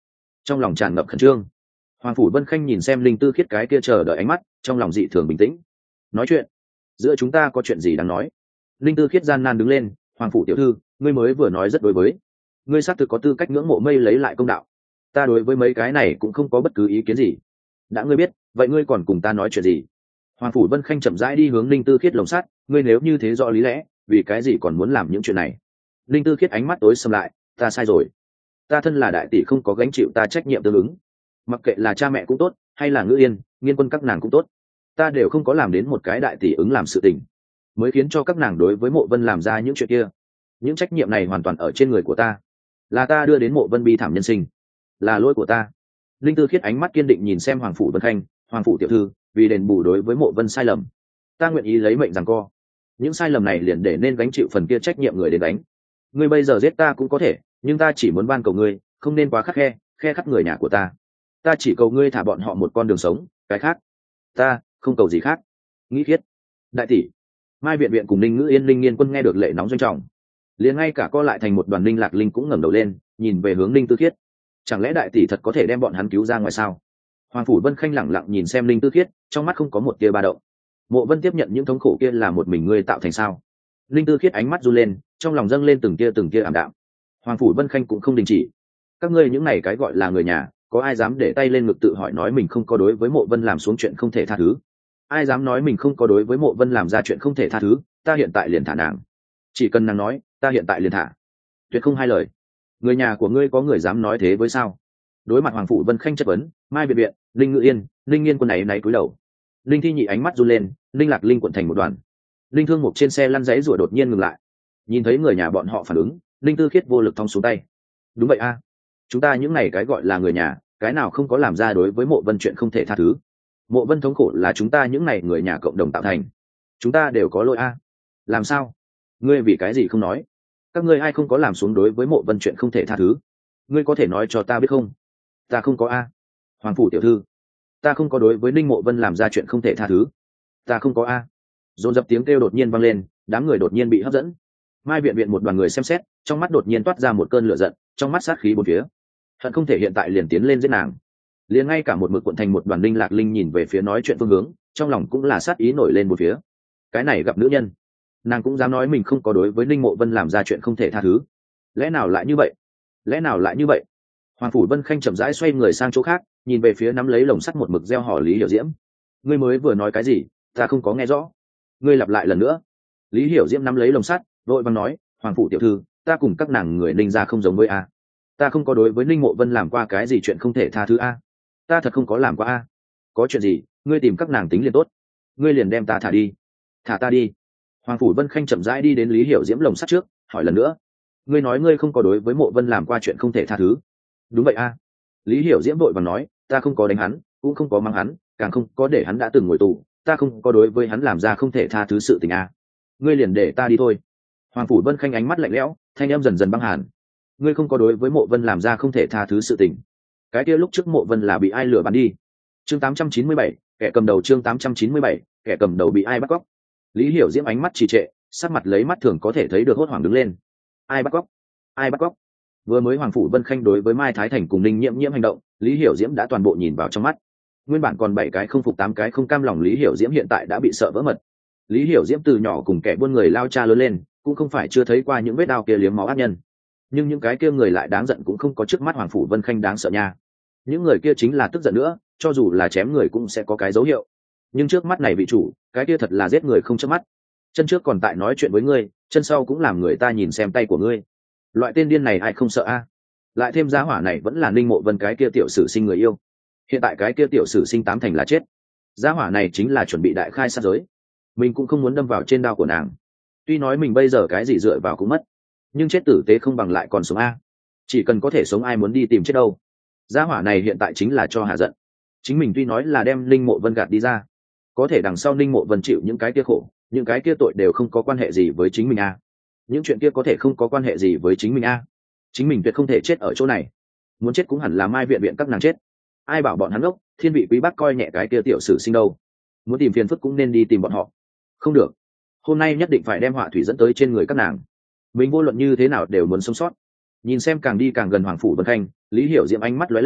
trong lòng tràn ngập khẩn trương. Hoàng phủ Vân Khanh nhìn xem Linh Tư Khiết cái kia chờ đợi ánh mắt, trong lòng dị thường bình tĩnh. Nói chuyện, giữa chúng ta có chuyện gì đáng nói? Linh Tư Khiết gian nan đứng lên. Hoàng phủ tiểu thư, ngươi mới vừa nói rất đối với, ngươi xác thực có tư cách ngưỡng mộ mây lấy lại công đạo. Ta đối với mấy cái này cũng không có bất cứ ý kiến gì. Đã ngươi biết, vậy ngươi còn cùng ta nói chuyện gì? Hoàng phủ Vân Khanh chậm rãi đi hướng Linh Tư Khiết lồng sắt. Ngươi nếu như thế rõ lý lẽ, vì cái gì còn muốn làm những chuyện này? Linh Tư Khiết ánh mắt tối sầm lại. Ta sai rồi. Ta thân là đại tỷ không có gánh chịu ta trách nhiệm tương ứng. Mặc kệ là cha mẹ cũng tốt, hay là Ngữ Yên, Nghiên Quân các nàng cũng tốt, ta đều không có làm đến một cái đại tỷ ứng làm sự tình, mới khiến cho các nàng đối với Mộ Vân làm ra những chuyện kia. Những trách nhiệm này hoàn toàn ở trên người của ta, là ta đưa đến Mộ Vân bi thảm nhân sinh, là lỗi của ta. Linh Tư Khiết ánh mắt kiên định nhìn xem Hoàng phủ Vân Khanh. Hoàng phủ tiểu thư, vì đền bù đối với Mộ Vân sai lầm, ta nguyện ý lấy mệnh giằng co. Những sai lầm này liền để nên gánh chịu phần kia trách nhiệm người đến đánh. Ngươi bây giờ giết ta cũng có thể, nhưng ta chỉ muốn van cầu ngươi, không nên quá khắt khe, khe khắt người nhà của ta. Ta chỉ cầu ngươi thả bọn họ một con đường sống, cái khác ta không cầu gì khác. Nghĩ Khiết, đại tỷ. Mai viện viện cùng Ninh Ngữ Yên, Linh Nghiên Quân nghe được lệ nóng doanh trọng, liền ngay cả co lại thành một đoàn Linh Lạc Linh cũng ngẩng đầu lên, nhìn về hướng Linh Tư Khiết. Chẳng lẽ đại tỷ thật có thể đem bọn hắn cứu ra ngoài sao? Hoàng phủ Vân Khanh lẳng lặng nhìn xem Linh Tư Khiết, trong mắt không có một tia ba động. Mộ Vân tiếp nhận những thống khổ kia là một mình ngươi tạo thành sao? Linh Tư Khiết ánh mắt run lên, trong lòng dâng lên từng tia từng tia ảm đạm. Hoàng phủ Vân Khanh cũng không đình chỉ. Các ngươi những này cái gọi là người nhà, có ai dám để tay lên ngực tự hỏi nói mình không có đối với Mộ Vân làm xuống chuyện không thể tha thứ? Ai dám nói mình không có đối với Mộ Vân làm ra chuyện không thể tha thứ? Ta hiện tại liền thả nàng. Chỉ cần nàng nói, ta hiện tại liền thả. Tuyệt không hai lời. Người nhà của ngươi có người dám nói thế với sao? Đối mặt Hoàng phủ Vân Khanh chất vấn, Mai Biệt Biện, Linh Ngự Yên, Linh Nghiên Quân này náy cúi đầu. Linh Thi Nhị ánh mắt run lên, Linh Lạc Linh cuộn thành một đoàn. Linh Thương Mục trên xe lăn giấy rủa đột nhiên ngừng lại. Nhìn thấy người nhà bọn họ phản ứng, Linh Tư Khiết vô lực thong xuống tay. Đúng vậy a, chúng ta những này cái gọi là người nhà, cái nào không có làm ra đối với Mộ Vân chuyện không thể tha thứ. Mộ Vân thống khổ là chúng ta những này người nhà cộng đồng tạo thành, chúng ta đều có lỗi a. Làm sao? Ngươi vì cái gì không nói? Các ngươi ai không có làm xuống đối với Mộ Vân chuyện không thể tha thứ? Ngươi có thể nói cho ta biết không? Ta không có a. Hoàng phủ tiểu thư, ta không có đối với Ninh Mộ Vân làm ra chuyện không thể tha thứ. Ta không có a. Dồn dập tiếng kêu đột nhiên vang lên, đám người đột nhiên bị hấp dẫn. Mai viện viện một đoàn người xem xét, trong mắt đột nhiên toát ra một cơn lửa giận, trong mắt sát khí bốn phía. Hận không thể hiện tại liền tiến lên giết nàng. Liền ngay cả một mực cuộn thành một đoàn Linh Lạc Linh nhìn về phía nói chuyện phương hướng, trong lòng cũng là sát ý nổi lên một phía. Cái này gặp nữ nhân, nàng cũng dám nói mình không có đối với Ninh Mộ Vân làm ra chuyện không thể tha thứ. Lẽ nào lại như vậy? Lẽ nào lại như vậy? Hoàng phủ Vân Khanh chậm rãi xoay người sang chỗ khác, nhìn về phía nắm lấy lồng sắt một mực gieo hò Lý Hiểu Diễm. Ngươi mới vừa nói cái gì? Ta không có nghe rõ. Ngươi lặp lại lần nữa. Lý Hiểu Diễm nắm lấy lồng sắt, vội vàng nói, Hoàng phủ tiểu thư, ta cùng các nàng người Ninh gia không giống với a. Ta không có đối với Ninh Mộ Vân làm qua cái gì chuyện không thể tha thứ a. Ta thật không có làm qua a. Có chuyện gì, ngươi tìm các nàng tính liền tốt. Ngươi liền đem ta thả đi. Thả ta đi. Hoàng phủ Vân Khanh chậm rãi đi đến Lý Hiểu Diễm lồng sắt trước, hỏi lần nữa. Ngươi nói ngươi không có đối với Mộ Vân làm qua chuyện không thể tha thứ. Đúng vậy a. Lý Hiểu Diễm vội vàng nói, ta không có đánh hắn, cũng không có mắng hắn, càng không có để hắn đã từng ngồi tù, ta không có đối với hắn làm ra không thể tha thứ sự tình a. Ngươi liền để ta đi thôi. Hoàng phủ Vân Khanh ánh mắt lạnh lẽo, thanh em dần dần băng hàn. Ngươi không có đối với Mộ Vân làm ra không thể tha thứ sự tình. Cái kia lúc trước Mộ Vân là bị ai lừa bán đi? Chương tám trăm chín mươi bảy, kẻ cầm đầu chương tám trăm chín mươi bảy, kẻ cầm đầu bị ai bắt cóc? Lý Hiểu Diễm ánh mắt trì trệ, sắc mặt lấy mắt thường có thể thấy được hốt hoảng đứng lên. Ai bắt cóc? Ai bắt cóc? Vừa mới Hoàng phủ Vân Khanh đối với Mai Thái Thành cùng Ninh Nhiễm Nhiễm hành động, Lý Hiểu Diễm đã toàn bộ nhìn vào trong mắt. Nguyên bản còn bảy cái không phục tám cái không cam lòng Lý Hiểu Diễm hiện tại đã bị sợ vỡ mật. Lý Hiểu Diễm từ nhỏ cùng kẻ buôn người lao cha lớn lên, cũng không phải chưa thấy qua những vết đao kia liếm máu ác nhân, nhưng những cái kia người lại đáng giận cũng không có trước mắt Hoàng phủ Vân Khanh đáng sợ nha. Những người kia chính là tức giận nữa, cho dù là chém người cũng sẽ có cái dấu hiệu, nhưng trước mắt này vị chủ, cái kia thật là giết người không chớp mắt. Chân trước còn tại nói chuyện với ngươi, chân sau cũng làm người ta nhìn xem tay của ngươi. Loại tên điên này ai không sợ a? Lại thêm giá hỏa này vẫn là Ninh Mộ Vân cái kia tiểu sử sinh người yêu. Hiện tại cái kia tiểu sử sinh tám thành là chết. Giá hỏa này chính là chuẩn bị đại khai sát giới. Mình cũng không muốn đâm vào trên đao của nàng. Tuy nói mình bây giờ cái gì dựa vào cũng mất, nhưng chết tử tế không bằng lại còn sống a. Chỉ cần có thể sống ai muốn đi tìm chết đâu. Giá hỏa này hiện tại chính là cho hạ giận. Chính mình tuy nói là đem Ninh Mộ Vân gạt đi ra, có thể đằng sau Ninh Mộ Vân chịu những cái kia khổ, những cái kia tội đều không có quan hệ gì với chính mình a. Những chuyện kia có thể không có quan hệ gì với chính mình a. Chính mình tuyệt không thể chết ở chỗ này. Muốn chết cũng hẳn là Mai viện viện các nàng chết. Ai bảo bọn hắn ngốc, thiên vị quý bác coi nhẹ cái kia tiểu sử sinh đâu. Muốn tìm phiền phức cũng nên đi tìm bọn họ. Không được, hôm nay nhất định phải đem họa thủy dẫn tới trên người các nàng. Mình vô luận như thế nào đều muốn sống sót. Nhìn xem càng đi càng gần Hoàng phủ Vân Khanh, Lý Hiểu Diễm ánh mắt lóe lên,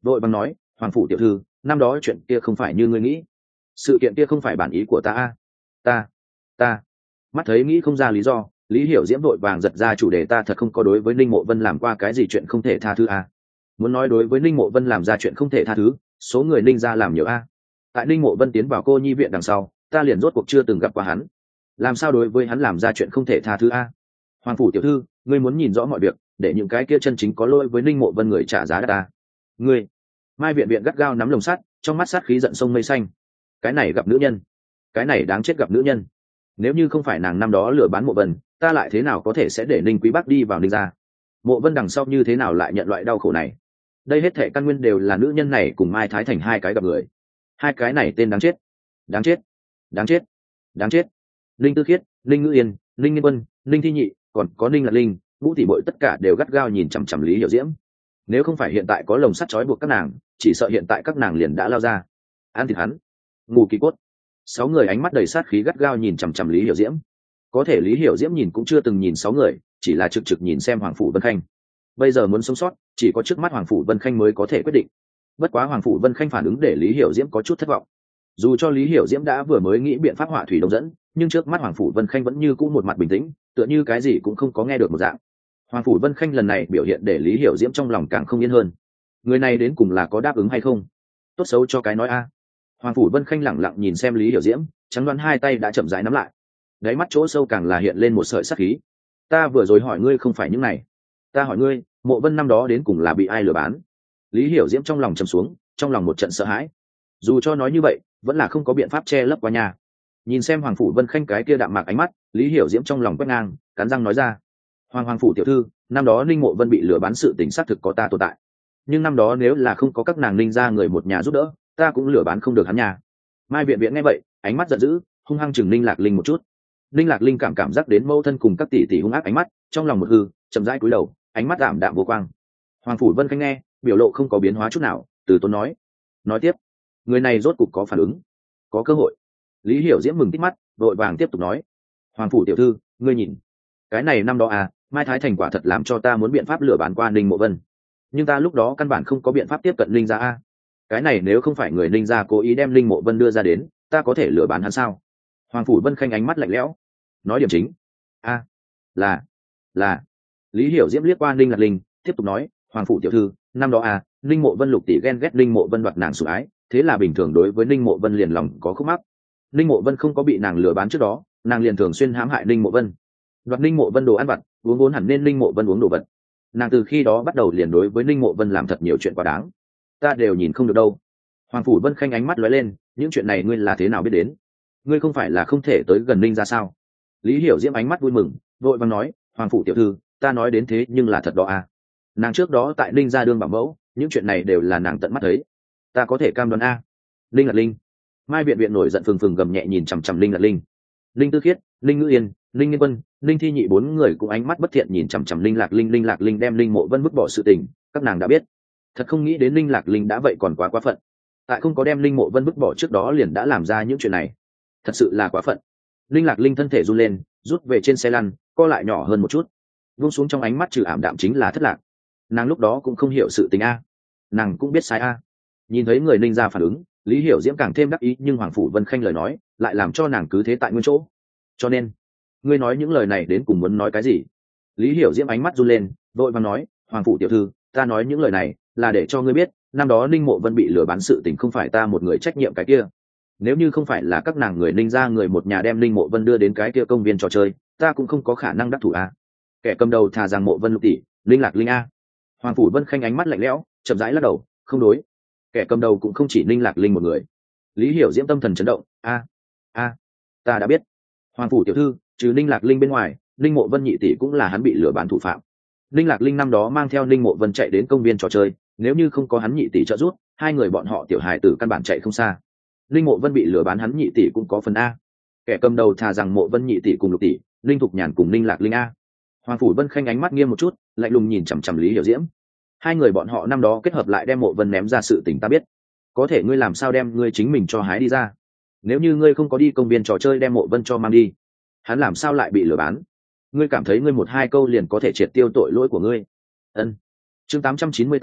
vội bằng nói, hoàng phủ tiểu thư, năm đó chuyện kia không phải như ngươi nghĩ, sự kiện kia không phải bản ý của ta a. ta ta mắt thấy nghĩ không ra lý do, lý hiểu diễm vội vàng giật ra chủ đề, ta thật không có đối với ninh mộ vân làm qua cái gì chuyện không thể tha thứ a. Muốn nói đối với ninh mộ vân làm ra chuyện không thể tha thứ, số người ninh ra làm nhiều a. Tại ninh mộ vân tiến vào cô nhi viện đằng sau, ta liền rốt cuộc chưa từng gặp qua hắn, làm sao đối với hắn làm ra chuyện không thể tha thứ a. Hoàng phủ tiểu thư, ngươi muốn nhìn rõ mọi việc, để những cái kia chân chính có lỗi với ninh mộ vân người trả giá đắt ta. Ngươi. Mai viện viện gắt gao nắm lồng sắt, trong mắt sát khí giận sông mây xanh. Cái này gặp nữ nhân, cái này đáng chết gặp nữ nhân. Nếu như không phải nàng năm đó lừa bán mộ vân, ta lại thế nào có thể sẽ để ninh quý bắc đi vào ninh gia? Mộ vân đằng sau như thế nào lại nhận loại đau khổ này? Đây hết thệ căn nguyên đều là nữ nhân này cùng Mai Thái Thành hai cái gặp người. Hai cái này tên đáng chết, đáng chết, đáng chết, đáng chết. Ninh Tư Khiết, Ninh Ngữ Yên, Ninh Nghiên Quân, Ninh Thi Nhị, còn có Ninh Lạc Linh, Vũ Thị Bội tất cả đều gắt gao nhìn chằm chằm Lý Hiểu Diễm. Nếu không phải hiện tại có lồng sắt trói buộc các nàng, chỉ sợ hiện tại các nàng liền đã lao ra ăn thịt hắn. Ngủ kỳ cốt. Sáu người ánh mắt đầy sát khí gắt gao nhìn chằm chằm Lý Hiểu Diễm. Có thể Lý Hiểu Diễm nhìn cũng chưa từng nhìn sáu người, chỉ là trực trực nhìn xem Hoàng phủ Vân Khanh. Bây giờ muốn sống sót, chỉ có trước mắt Hoàng phủ Vân Khanh mới có thể quyết định. Bất quá Hoàng phủ Vân Khanh phản ứng để Lý Hiểu Diễm có chút thất vọng. Dù cho Lý Hiểu Diễm đã vừa mới nghĩ biện pháp họa thủy đông dẫn, nhưng trước mắt Hoàng phủ Vân Khanh vẫn như cũ một mặt bình tĩnh, tựa như cái gì cũng không có nghe được một dạng. Hoàng phủ Vân Khanh lần này biểu hiện để Lý Hiểu Diễm trong lòng càng không yên hơn. Người này đến cùng là có đáp ứng hay không? Tốt xấu cho cái nói a. Hoàng phủ Vân Khanh lẳng lặng nhìn xem Lý Hiểu Diễm, trắng đoán hai tay đã chậm rãi nắm lại. Đáy mắt chỗ sâu càng là hiện lên một sợi sát khí. Ta vừa rồi hỏi ngươi không phải những này, ta hỏi ngươi, Mộ Vân năm đó đến cùng là bị ai lừa bán? Lý Hiểu Diễm trong lòng trầm xuống, trong lòng một trận sợ hãi. Dù cho nói như vậy, vẫn là không có biện pháp che lấp qua nhà. Nhìn xem Hoàng phủ Vân Khanh cái kia đạm mạc ánh mắt, Lý Hiểu Diễm trong lòng quét ngang, cắn răng nói ra: Hoàng Hoàng phủ tiểu thư, năm đó Ninh Mộ Vân bị lừa bán sự tình xác thực có ta tồn tại. Nhưng năm đó nếu là không có các nàng Ninh gia người một nhà giúp đỡ, ta cũng lừa bán không được hắn nhà. Mai Viện Viện nghe vậy, ánh mắt giận dữ, hung hăng chừng Ninh Lạc Linh một chút. Ninh Lạc Linh cảm cảm giác đến mâu thân cùng các tỷ tỷ hung ác ánh mắt, trong lòng một hư, chậm rãi cúi đầu, ánh mắt đạm đạm vô quang. Hoàng phủ Vân Khanh nghe, biểu lộ không có biến hóa chút nào, từ tốn nói: nói tiếp, người này rốt cục có phản ứng, có cơ hội. Lý Hiểu Diễm mừng tít mắt, vội vàng tiếp tục nói: Hoàng phủ tiểu thư, ngươi nhìn, cái này năm đó à, Mai Thái Thành quả thật làm cho ta muốn biện pháp lừa bán qua Ninh Mộ Vân, nhưng ta lúc đó căn bản không có biện pháp tiếp cận Ninh gia a. Cái này nếu không phải người Ninh gia cố ý đem Ninh Mộ Vân đưa ra đến, ta có thể lừa bán hắn sao? Hoàng phủ Vân Khanh ánh mắt lạnh lẽo, nói điểm chính. A, là là Lý Hiểu Diễm liếc qua Ninh Lạc Linh, tiếp tục nói: Hoàng phủ tiểu thư, năm đó à, Ninh Mộ Vân lục tỷ ghen ghét Ninh Mộ Vân đoạt nàng sủng ái, thế là bình thường đối với Ninh Mộ Vân liền lòng có khúc mắc. Ninh Mộ Vân không có bị nàng lừa bán trước đó, nàng liền thường xuyên hãm hại Ninh Mộ Vân, đoạt Ninh Mộ Vân đồ ăn vặt, uống vốn hẳn nên Ninh Mộ Vân uống đồ vật. Nàng từ khi đó bắt đầu liền đối với Ninh Mộ Vân làm thật nhiều chuyện quá đáng, ta đều nhìn không được đâu. Hoàng phủ Vân Khanh ánh mắt lóe lên, những chuyện này ngươi là thế nào biết đến? Ngươi không phải là không thể tới gần Ninh gia sao? Lý Hiểu Diễm ánh mắt vui mừng, vội vàng nói: Hoàng phủ tiểu thư, ta nói đến thế nhưng là thật đó à? Nàng trước đó tại Ninh gia đương bảo mẫu, những chuyện này đều là nàng tận mắt thấy, ta có thể cam đoan a. Ninh Lạc Linh. Mai Viện Viện nổi giận phừng phừng gầm nhẹ nhìn chằm chằm Ninh Lạc Linh. Ninh Tư Khiết, Ninh Ngữ Yên, Ninh Nghiên Quân, Ninh Thi Nhị bốn người cũng ánh mắt bất thiện nhìn chằm chằm Ninh Lạc Linh. Ninh Lạc Linh đem Ninh Mộ Vân vứt bỏ sự tình, các nàng đã biết. Thật không nghĩ đến Ninh Lạc Linh đã vậy còn quá quá phận. Tại không có đem Ninh Mộ Vân vứt bỏ trước đó liền đã làm ra những chuyện này, thật sự là quá phận. Ninh Lạc Linh thân thể run lên, rút về trên xe lăn, co lại nhỏ hơn một chút. Buông xuống trong ánh mắt trừ ảm đạm chính là thất lạc. Nàng lúc đó cũng không hiểu sự tình a, nàng cũng biết sai a. Nhìn thấy người Ninh gia phản ứng, Lý Hiểu Diễm càng thêm đắc ý, nhưng Hoàng phủ Vân Khanh lời nói lại làm cho nàng cứ thế tại nguyên chỗ. Cho nên, ngươi nói những lời này đến cùng muốn nói cái gì? Lý Hiểu Diễm ánh mắt run lên, vội vàng nói: Hoàng phủ tiểu thư, ta nói những lời này là để cho ngươi biết, năm đó Ninh Mộ Vân bị lừa bán sự tình không phải ta một người trách nhiệm cái kia. Nếu như không phải là các nàng người Ninh gia người một nhà đem Ninh Mộ Vân đưa đến cái kia công viên trò chơi, ta cũng không có khả năng đắc thủ a. Kẻ cầm đầu thà rằng Mộ Vân lục tỷ, Linh Lạc Linh a. Hoàng phủ Vân Khanh ánh mắt lạnh lẽo, chậm rãi lắc đầu, không đối. Kẻ cầm đầu cũng không chỉ Ninh Lạc Linh một người. Lý Hiểu Diễm tâm thần chấn động, a a, ta đã biết. Hoàng phủ tiểu thư, trừ Ninh Lạc Linh bên ngoài, Ninh Mộ Vân nhị tỷ cũng là hắn bị lừa bán thủ phạm. Ninh Lạc Linh năm đó mang theo Ninh Mộ Vân chạy đến công viên trò chơi, nếu như không có hắn nhị tỷ trợ giúp, hai người bọn họ tiểu hài tử căn bản chạy không xa. Ninh Mộ Vân bị lừa bán hắn nhị tỷ cũng có phần a. Kẻ cầm đầu thà rằng Mộ Vân nhị tỷ cùng lục tỷ, Ninh Thục Nhàn cùng Ninh Lạc Linh a. Hoàng phủ Vân Khanh ánh mắt nghiêm một chút, lạnh lùng nhìn chằm chằm Lý Hiểu Diễm. Hai người bọn họ năm đó kết hợp lại đem Mộ Vân ném ra sự tình ta biết, có thể ngươi làm sao đem ngươi chính mình cho hái đi ra? Nếu như ngươi không có đi công viên trò chơi đem Mộ Vân cho mang đi, hắn làm sao lại bị lừa bán? Ngươi cảm thấy ngươi một hai câu liền có thể triệt tiêu tội lỗi của ngươi? Ân. Chương tám trăm chín mươi tám,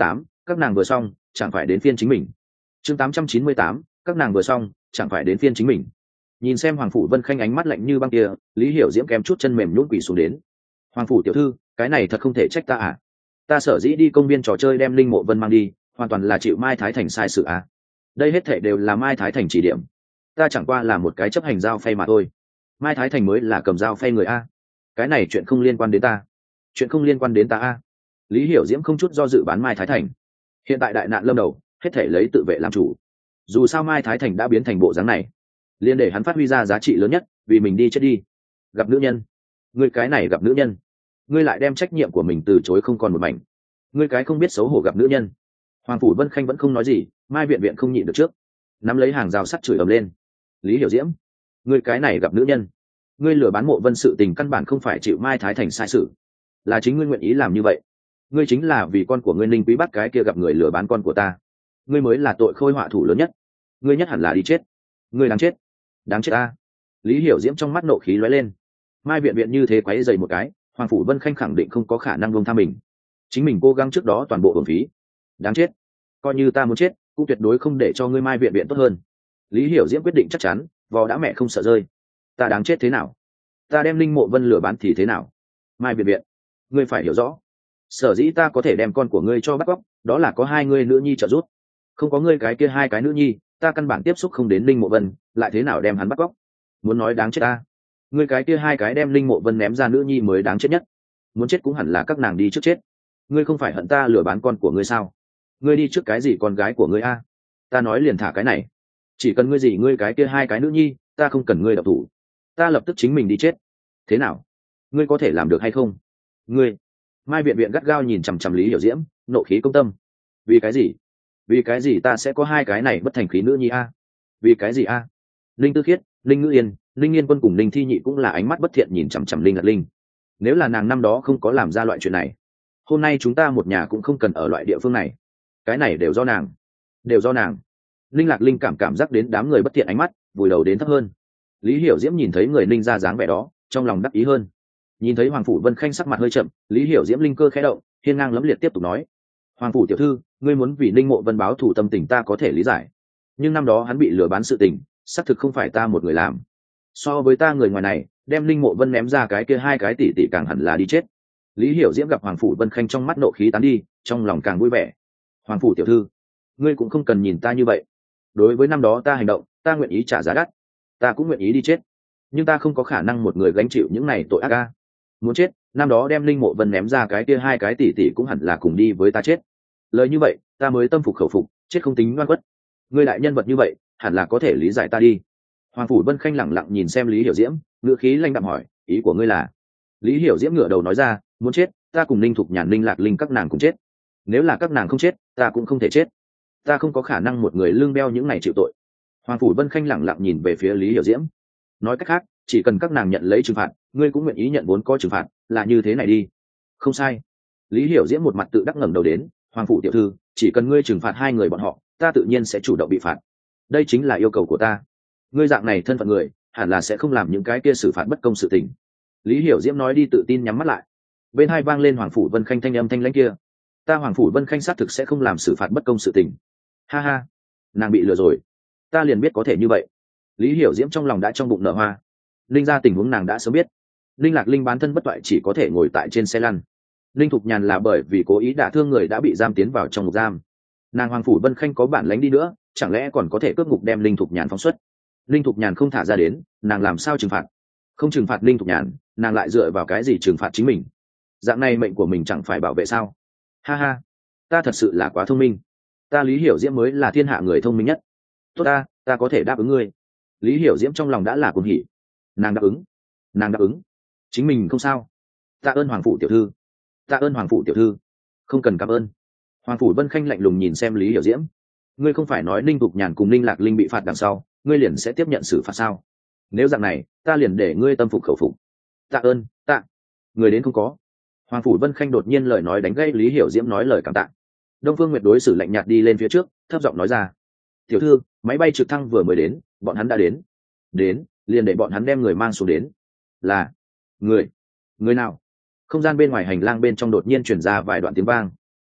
các nàng vừa xong chẳng phải đến phiên chính mình. Chương tám trăm chín mươi tám, các nàng vừa xong chẳng phải đến phiên chính mình. Nhìn xem Hoàng Phủ Vân Khanh ánh mắt lạnh như băng kia, Lý Hiểu Diễm kém chút chân mềm nhũn quỳ xuống đến. Hoàng phủ tiểu thư, cái này thật không thể trách ta à? Ta sở dĩ đi công viên trò chơi đem Linh Mộ Vân mang đi, hoàn toàn là chịu Mai Thái Thành sai sự à? Đây hết thảy đều là Mai Thái Thành chỉ điểm. Ta chẳng qua là một cái chấp hành giao phay mà thôi. Mai Thái Thành mới là cầm dao phay người a. Cái này chuyện không liên quan đến ta. Chuyện không liên quan đến ta a. Lý Hiểu Diễm không chút do dự bán Mai Thái Thành. Hiện tại đại nạn lâm đầu, hết thảy lấy tự vệ làm chủ. Dù sao Mai Thái Thành đã biến thành bộ dáng này, liền để hắn phát huy ra giá trị lớn nhất, vì mình đi chết đi. Gặp nữ nhân, ngươi cái này gặp nữ nhân, ngươi lại đem trách nhiệm của mình từ chối không còn một mảnh. Ngươi cái không biết xấu hổ gặp nữ nhân. Hoàng phủ Vân Khanh vẫn không nói gì, Mai viện viện không nhịn được trước, nắm lấy hàng rào sắt chửi ầm lên. Lý Hiểu Diễm, ngươi cái này gặp nữ nhân, ngươi lừa bán Mộ Vân sự tình căn bản không phải chịu Mai Thái Thành sai sự, là chính ngươi nguyện ý làm như vậy. Ngươi chính là vì con của ngươi Ninh Quý bắt cái kia gặp người lừa bán con của ta, ngươi mới là tội khôi họa thủ lớn nhất. Ngươi nhất hẳn là đi chết. Ngươi đáng chết, đáng chết ta. Lý Hiểu Diễm trong mắt nộ khí lóe lên. Mai viện viện như thế quấy dày một cái, Hoàng phủ Vân Khanh khẳng định không có khả năng buông tha mình. Chính mình cố gắng trước đó toàn bộ uổng phí. Đáng chết, coi như ta muốn chết cũng tuyệt đối không để cho ngươi Mai viện viện tốt hơn. Lý Hiểu Diễm quyết định chắc chắn, vò đã mẹ không sợ rơi. Ta đáng chết thế nào? Ta đem Linh Mộ Vân lừa bán thì thế nào? Mai viện viện, ngươi phải hiểu rõ, sở dĩ ta có thể đem con của ngươi cho bắt cóc, đó là có hai ngươi nữ nhi trợ giúp. Không có ngươi cái kia hai cái nữ nhi, ta căn bản tiếp xúc không đến Linh Mộ Vân, lại thế nào đem hắn bắt cóc? Muốn nói đáng chết ta, ngươi cái kia hai cái đem Linh Mộ Vân ném ra nữ nhi mới đáng chết nhất. Muốn chết cũng hẳn là các nàng đi trước chết. Ngươi không phải hận ta lừa bán con của ngươi sao? Ngươi đi trước cái gì con gái của ngươi a? Ta nói liền thả cái này. Chỉ cần ngươi gì ngươi cái kia hai cái nữ nhi, ta không cần ngươi độc thủ. Ta lập tức chính mình đi chết. Thế nào? Ngươi có thể làm được hay không? Ngươi. Mai viện viện gắt gao nhìn chằm chằm Lý Hiểu Diễm, nộ khí công tâm. Vì cái gì? Vì cái gì ta sẽ có hai cái này bất thành khí nữ nhi a? Vì cái gì a? Linh Tư Khiết, Linh Ngữ Yên, Linh Yên Quân cùng Linh Thi Nhị cũng là ánh mắt bất thiện nhìn chằm chằm Linh Lạc Linh. Nếu là nàng năm đó không có làm ra loại chuyện này, hôm nay chúng ta một nhà cũng không cần ở loại địa phương này. Cái này đều do nàng, đều do nàng. Linh Lạc Linh cảm cảm giác đến đám người bất thiện ánh mắt, vùi đầu đến thấp hơn. Lý Hiểu Diễm nhìn thấy người Linh ra dáng vẻ đó, trong lòng đắc ý hơn. Nhìn thấy Hoàng phủ Vân Khanh sắc mặt hơi chậm, Lý Hiểu Diễm linh cơ khẽ động, hiên ngang lẫm liệt tiếp tục nói: "Hoàng phủ tiểu thư, ngươi muốn vì Linh Mộ Vân báo thù tâm tình ta có thể lý giải, nhưng năm đó hắn bị lừa bán sự tình, xác thực không phải ta một người làm. So với ta người ngoài này, đem Linh Mộ Vân ném ra cái kia hai cái tỷ tỷ càng hẳn là đi chết." Lý Hiểu Diễm gặp Hoàng phủ Vân Khanh trong mắt nộ khí tán đi, trong lòng càng vui vẻ. "Hoàng phủ tiểu thư, ngươi cũng không cần nhìn ta như vậy. Đối với năm đó ta hành động, ta nguyện ý trả giá đắt, ta cũng nguyện ý đi chết, nhưng ta không có khả năng một người gánh chịu những này tội ác a. Muốn chết, năm đó đem Linh Mộ Vân ném ra cái kia hai cái tỷ tỷ cũng hẳn là cùng đi với ta chết. Lời như vậy, ta mới tâm phục khẩu phục, chết không tính ngoan quất. Ngươi đại nhân vật như vậy, hẳn là có thể lý giải ta đi." Hoàng phủ Vân Khanh lẳng lặng nhìn xem Lý Hiểu Diễm, ngữ khí lanh đạm hỏi: "Ý của ngươi là?" Lý Hiểu Diễm ngửa đầu nói ra: "Muốn chết, ta cùng Linh Thục Nhàn, Linh Lạc Linh các nàng cũng chết. Nếu là các nàng không chết, ta cũng không thể chết. Ta không có khả năng một người lương đeo những này chịu tội." Hoàng phủ Vân Khanh lẳng lặng nhìn về phía Lý Hiểu Diễm. Nói cách khác, chỉ cần các nàng nhận lấy trừng phạt, ngươi cũng nguyện ý nhận vốn có trừng phạt, là như thế này đi. Không sai. Lý Hiểu Diễm một mặt tự đắc ngẩng đầu đến: "Hoàng phủ tiểu thư, chỉ cần ngươi trừng phạt hai người bọn họ, ta tự nhiên sẽ chủ động bị phạt. Đây chính là yêu cầu của ta. Ngươi dạng này thân phận người, hẳn là sẽ không làm những cái kia xử phạt bất công sự tình." Lý Hiểu Diễm nói đi tự tin nhắm mắt lại. Bên hai vang lên Hoàng phủ Vân Khanh thanh âm thanh lãnh kia: "Ta Hoàng phủ Vân Khanh xác thực sẽ không làm xử phạt bất công sự tình." Ha ha, nàng bị lừa rồi. Ta liền biết có thể như vậy. Lý Hiểu Diễm trong lòng đã trong bụng nở hoa. Linh ra tình huống nàng đã sớm biết. Linh Lạc Linh bán thân bất toại chỉ có thể ngồi tại trên xe lăn. Linh Thục Nhàn là bởi vì cố ý đả thương người đã bị giam tiến vào trong ngục giam. Nàng Hoàng phủ Vân Khanh có bản lánh đi nữa, chẳng lẽ còn có thể cướp ngục đem Linh Thục Nhàn phóng xuất? Linh Thục Nhàn không thả ra đến, nàng làm sao trừng phạt? Không trừng phạt Linh Thục Nhàn, nàng lại dựa vào cái gì trừng phạt chính mình? Dạng này mệnh của mình chẳng phải bảo vệ sao? Ha ha, ta thật sự là quá thông minh. Ta Lý Hiểu Diễm mới là thiên hạ người thông minh nhất. Tốt ta, ta có thể đáp ứng ngươi. Lý Hiểu Diễm trong lòng đã là cuồng hỉ. Nàng đáp ứng, nàng đáp ứng. Chính mình không sao. Tạ ơn Hoàng phủ tiểu thư. Tạ ơn Hoàng phủ tiểu thư. Không cần cảm ơn. Hoàng phủ Vân Khanh lạnh lùng nhìn xem Lý Hiểu Diễm. Ngươi không phải nói Ninh Thục Nhàn cùng Ninh Lạc Linh bị phạt đằng sau, ngươi liền sẽ tiếp nhận xử phạt sao? Nếu dạng này, ta liền để ngươi tâm phục khẩu phục. Tạ ơn, tạ. Người đến không có. Hoàng phủ Vân Khanh đột nhiên lời nói đánh gây Lý Hiểu Diễm nói lời cảm tạ. Đông Phương Nguyệt đối xử lạnh nhạt đi lên phía trước, thấp giọng nói ra: "Tiểu thư, máy bay trực thăng vừa mới đến, bọn hắn đã đến." "Đến, liền để bọn hắn đem người mang xuống đến." "Là." "Người? Người nào?" Không gian bên ngoài hành lang bên trong đột nhiên truyền ra vài đoạn tiếng vang.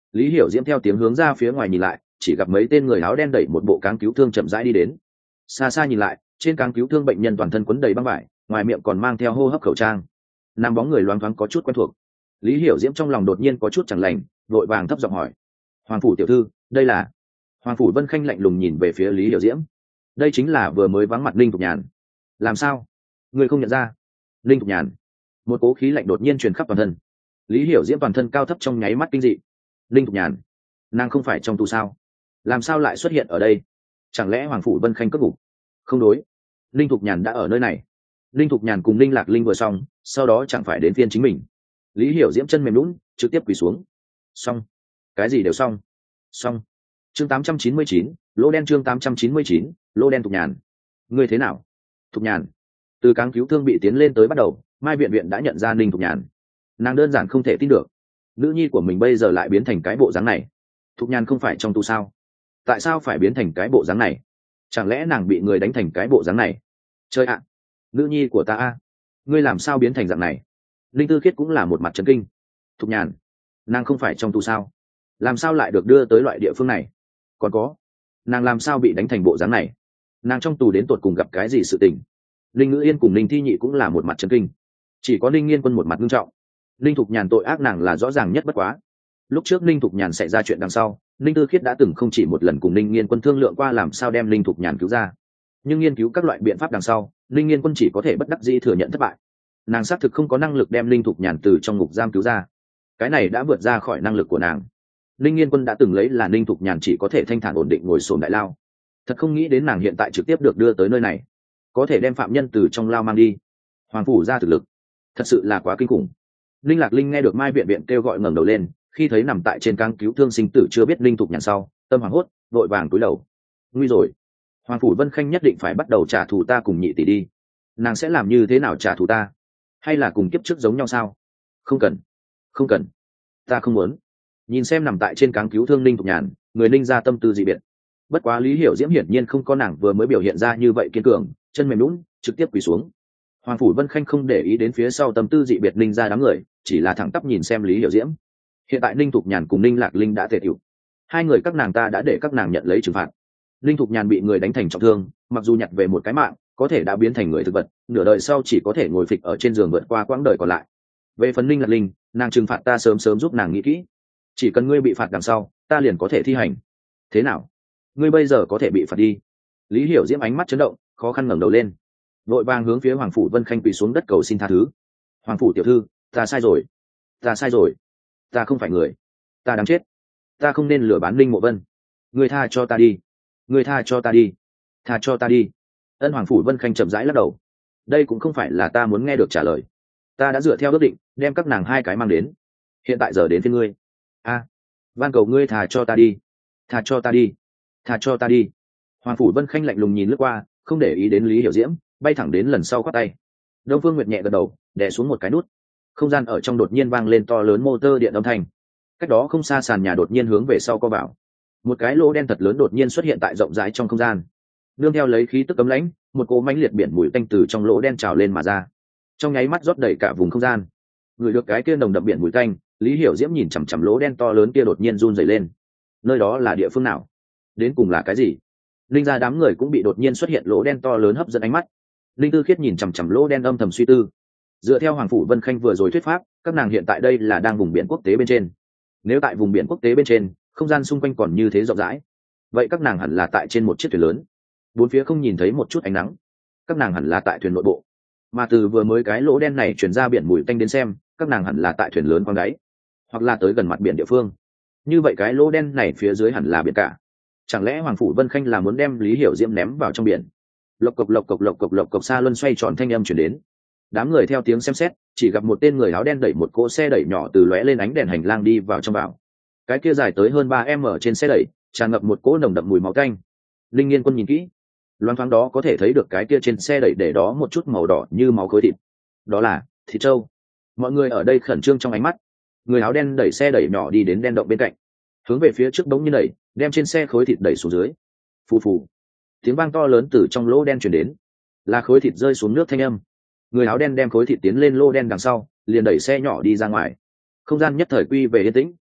Lý Hiểu Diễm theo tiếng hướng ra phía ngoài nhìn lại, chỉ gặp mấy tên người áo đen đẩy một bộ cáng cứu thương chậm rãi đi đến. Xa xa nhìn lại, trên cáng cứu thương bệnh nhân toàn thân quấn đầy băng vải, ngoài miệng còn mang theo hô hấp khẩu trang. Nam bóng người loáng thoáng có chút quen thuộc. Lý Hiểu Diễm trong lòng đột nhiên có chút chẳng lành, vội vàng thấp giọng hỏi: "Hoàng phủ tiểu thư, đây là?" Hoàng phủ Vân Khanh lạnh lùng nhìn về phía Lý Hiểu Diễm. Đây chính là vừa mới vắng mặt Linh Thục Nhàn. Làm sao? Người không nhận ra? Linh Thục Nhàn. Một cố khí lạnh đột nhiên truyền khắp toàn thân. Lý Hiểu Diễm toàn thân cao thấp trong nháy mắt kinh dị. Linh Thục Nhàn, nàng không phải trong tù sao? Làm sao lại xuất hiện ở đây? Chẳng lẽ Hoàng phủ Vân Khanh cất ngục? Không đối, Linh Thục Nhàn đã ở nơi này. Linh Thục Nhàn cùng Linh Lạc Linh vừa xong, sau đó chẳng phải đến phiên chính mình. Lý Hiểu Diễm chân mềm lún, trực tiếp quỳ xuống. Xong. Cái gì đều xong. Xong. Chương tám trăm chín mươi chín, lỗ đen. Chương tám trăm chín mươi chín, lỗ đen. Thục Nhàn, ngươi thế nào? Thục Nhàn. Từ cáng cứu thương bị tiến lên tới bắt đầu, Mai viện viện đã nhận ra Linh Thục Nhàn. Nàng đơn giản không thể tin được, nữ nhi của mình bây giờ lại biến thành cái bộ dáng này. Thục Nhàn không phải trong tù sao? Tại sao phải biến thành cái bộ dáng này? Chẳng lẽ nàng bị người đánh thành cái bộ dáng này? Chơi ạ, nữ nhi của ta a, ngươi làm sao biến thành dạng này? Linh Tư Khiết cũng là một mặt chấn kinh. Thục Nhàn, nàng không phải trong tù sao? Làm sao lại được đưa tới loại địa phương này? Còn có, nàng làm sao bị đánh thành bộ dáng này? Nàng trong tù đến tột cùng gặp cái gì sự tình? Linh Ngữ Yên cùng Linh Thi Nhị cũng là một mặt chấn kinh. Chỉ có Linh Nghiên Quân một mặt nghiêm trọng. Linh Thục Nhàn tội ác nàng là rõ ràng nhất bất quá. Lúc trước Linh Thục Nhàn xảy ra chuyện đằng sau, Linh Tư Khiết đã từng không chỉ một lần cùng Linh Nghiên Quân thương lượng qua làm sao đem Linh Thục Nhàn cứu ra. Nhưng nghiên cứu các loại biện pháp đằng sau, Linh Nghiên Quân chỉ có thể bất đắc dĩ thừa nhận thất bại. Nàng xác thực không có năng lực đem Linh Thục Nhàn từ trong ngục giam cứu ra. Cái này đã vượt ra khỏi năng lực của nàng. Linh Nghiên Quân đã từng lấy là Linh Thục Nhàn chỉ có thể thanh thản ổn định ngồi xổm đại lao. Thật không nghĩ đến nàng hiện tại trực tiếp được đưa tới nơi này, có thể đem phạm nhân từ trong lao mang đi. Hoàng phủ ra thực lực thật sự là quá kinh khủng. Linh Lạc Linh nghe được Mai viện viện kêu gọi ngẩng đầu lên, khi thấy nằm tại trên cáng cứu thương sinh tử chưa biết Linh Thục Nhàn sau, tâm hoảng hốt, vội vàng cúi đầu. Nguy rồi, Hoàng phủ Vân Khanh nhất định phải bắt đầu trả thù ta cùng nhị tỷ đi. Nàng sẽ làm như thế nào trả thù ta? Hay là cùng kiếp trước giống nhau sao? Không cần, không cần, ta không muốn. Nhìn xem nằm tại trên cáng cứu thương Linh Thục Nhàn, người Linh ra tâm tư dị biệt. Bất quá Lý Hiểu Diễm hiển nhiên không có nàng vừa mới biểu hiện ra như vậy kiên cường, chân mềm lún, trực tiếp quỳ xuống. Hoàng phủ Vân Khanh không để ý đến phía sau tâm tư dị biệt Linh ra đám người, chỉ là thẳng tắp nhìn xem Lý Hiểu Diễm. Hiện tại Linh Thục Nhàn cùng Linh Lạc Linh đã tề tiểu, hai người các nàng ta đã để các nàng nhận lấy trừng phạt. Linh Thục Nhàn bị người đánh thành trọng thương, mặc dù nhặt về một cái mạng, có thể đã biến thành người thực vật, nửa đời sau chỉ có thể ngồi phịch ở trên giường vượt qua quãng đời còn lại. Về phần Linh Lạc Linh, nàng trừng phạt ta sớm sớm giúp nàng nghĩ kỹ, chỉ cần ngươi bị phạt đằng sau, ta liền có thể thi hành. Thế nào? Ngươi bây giờ có thể bị phạt đi. Lý Hiểu Diễm ánh mắt chấn động, khó khăn ngẩng đầu lên, vội vàng hướng phía Hoàng phủ Vân Khanh quỳ xuống đất cầu xin tha thứ. Hoàng phủ tiểu thư, ta sai rồi, ta sai rồi, ta không phải người, ta đáng chết, ta không nên lừa bán Linh Mộ Vân. Ngươi tha cho ta đi, ngươi tha cho ta đi, tha cho ta đi. Ân Hoàng phủ Vân Khanh chậm rãi lắc đầu. Đây cũng không phải là ta muốn nghe được trả lời. Ta đã dựa theo ước định đem các nàng hai cái mang đến, hiện tại giờ đến phía ngươi. A, van cầu ngươi tha cho ta đi, tha cho ta đi, tha cho ta đi. Hoàng phủ Vân Khanh lạnh lùng nhìn lướt qua, không để ý đến Lý Hiểu Diễm, bay thẳng đến lần sau quát tay. Đông Phương Nguyệt nhẹ gật đầu, đè xuống một cái nút. Không gian ở trong đột nhiên vang lên to lớn motor điện âm thanh. Cách đó không xa sàn nhà đột nhiên hướng về sau co vào. Một cái lỗ đen thật lớn đột nhiên xuất hiện tại rộng rãi trong không gian. Nương theo lấy khí tức cấm lãnh, một cỗ mãnh liệt biển mùi tanh từ trong lỗ đen trào lên mà ra. Trong nháy mắt rót đầy cả vùng không gian. Người được cái kia nồng đậm biển mùi tanh, Lý Hiểu Diễm nhìn chằm chằm lỗ đen to lớn kia đột nhiên run rẩy lên. Nơi đó là địa phương nào? Đến cùng là cái gì? Linh gia đám người cũng bị đột nhiên xuất hiện lỗ đen to lớn hấp dẫn ánh mắt. Linh Tư Khiết nhìn chằm chằm lỗ đen âm thầm suy tư. Dựa theo Hoàng phủ Vân Khanh vừa rồi thuyết pháp, các nàng hiện tại đây là đang vùng biển quốc tế bên trên. Nếu tại vùng biển quốc tế bên trên, không gian xung quanh còn như thế rộng rãi, vậy các nàng hẳn là tại trên một chiếc thuyền lớn. Bốn phía không nhìn thấy một chút ánh nắng, các nàng hẳn là tại thuyền nội bộ. Mà từ vừa mới cái lỗ đen này truyền ra biển mùi tanh đến xem, các nàng hẳn là tại thuyền lớn khoang đáy, hoặc là tới gần mặt biển địa phương. Như vậy cái lỗ đen này phía dưới hẳn là biển cả. Chẳng lẽ Hoàng phủ Vân Khanh là muốn đem Lý Hiểu Diễm ném vào trong biển? Lộc cộc lộc cộc lộc cộc lộc cộc xa luân xoay tròn thanh âm chuyển đến. Đám người theo tiếng xem xét, chỉ gặp một tên người áo đen đẩy một cỗ xe đẩy nhỏ từ lóe lên ánh đèn hành lang đi vào trong bảo. Cái kia dài tới hơn ba em ở trên xe đẩy, tràn ngập một cỗ nồng đậm mùi máu tanh. Linh Nghiên Quân nhìn kỹ, loáng thoáng đó có thể thấy được cái kia trên xe đẩy để đó một chút màu đỏ như máu khối thịt. Đó là thịt trâu. Mọi người ở đây khẩn trương trong ánh mắt. Người áo đen đẩy xe đẩy nhỏ đi đến đen động bên cạnh, hướng về phía trước bỗng như đẩy, đem trên xe khối thịt đẩy xuống dưới. Phù phù, tiếng vang to lớn từ trong lỗ đen truyền đến, là khối thịt rơi xuống nước thanh âm. Người áo đen đem khối thịt tiến lên lô đen đằng sau, liền đẩy xe nhỏ đi ra ngoài. Không gian nhất thời quy về yên tĩnh.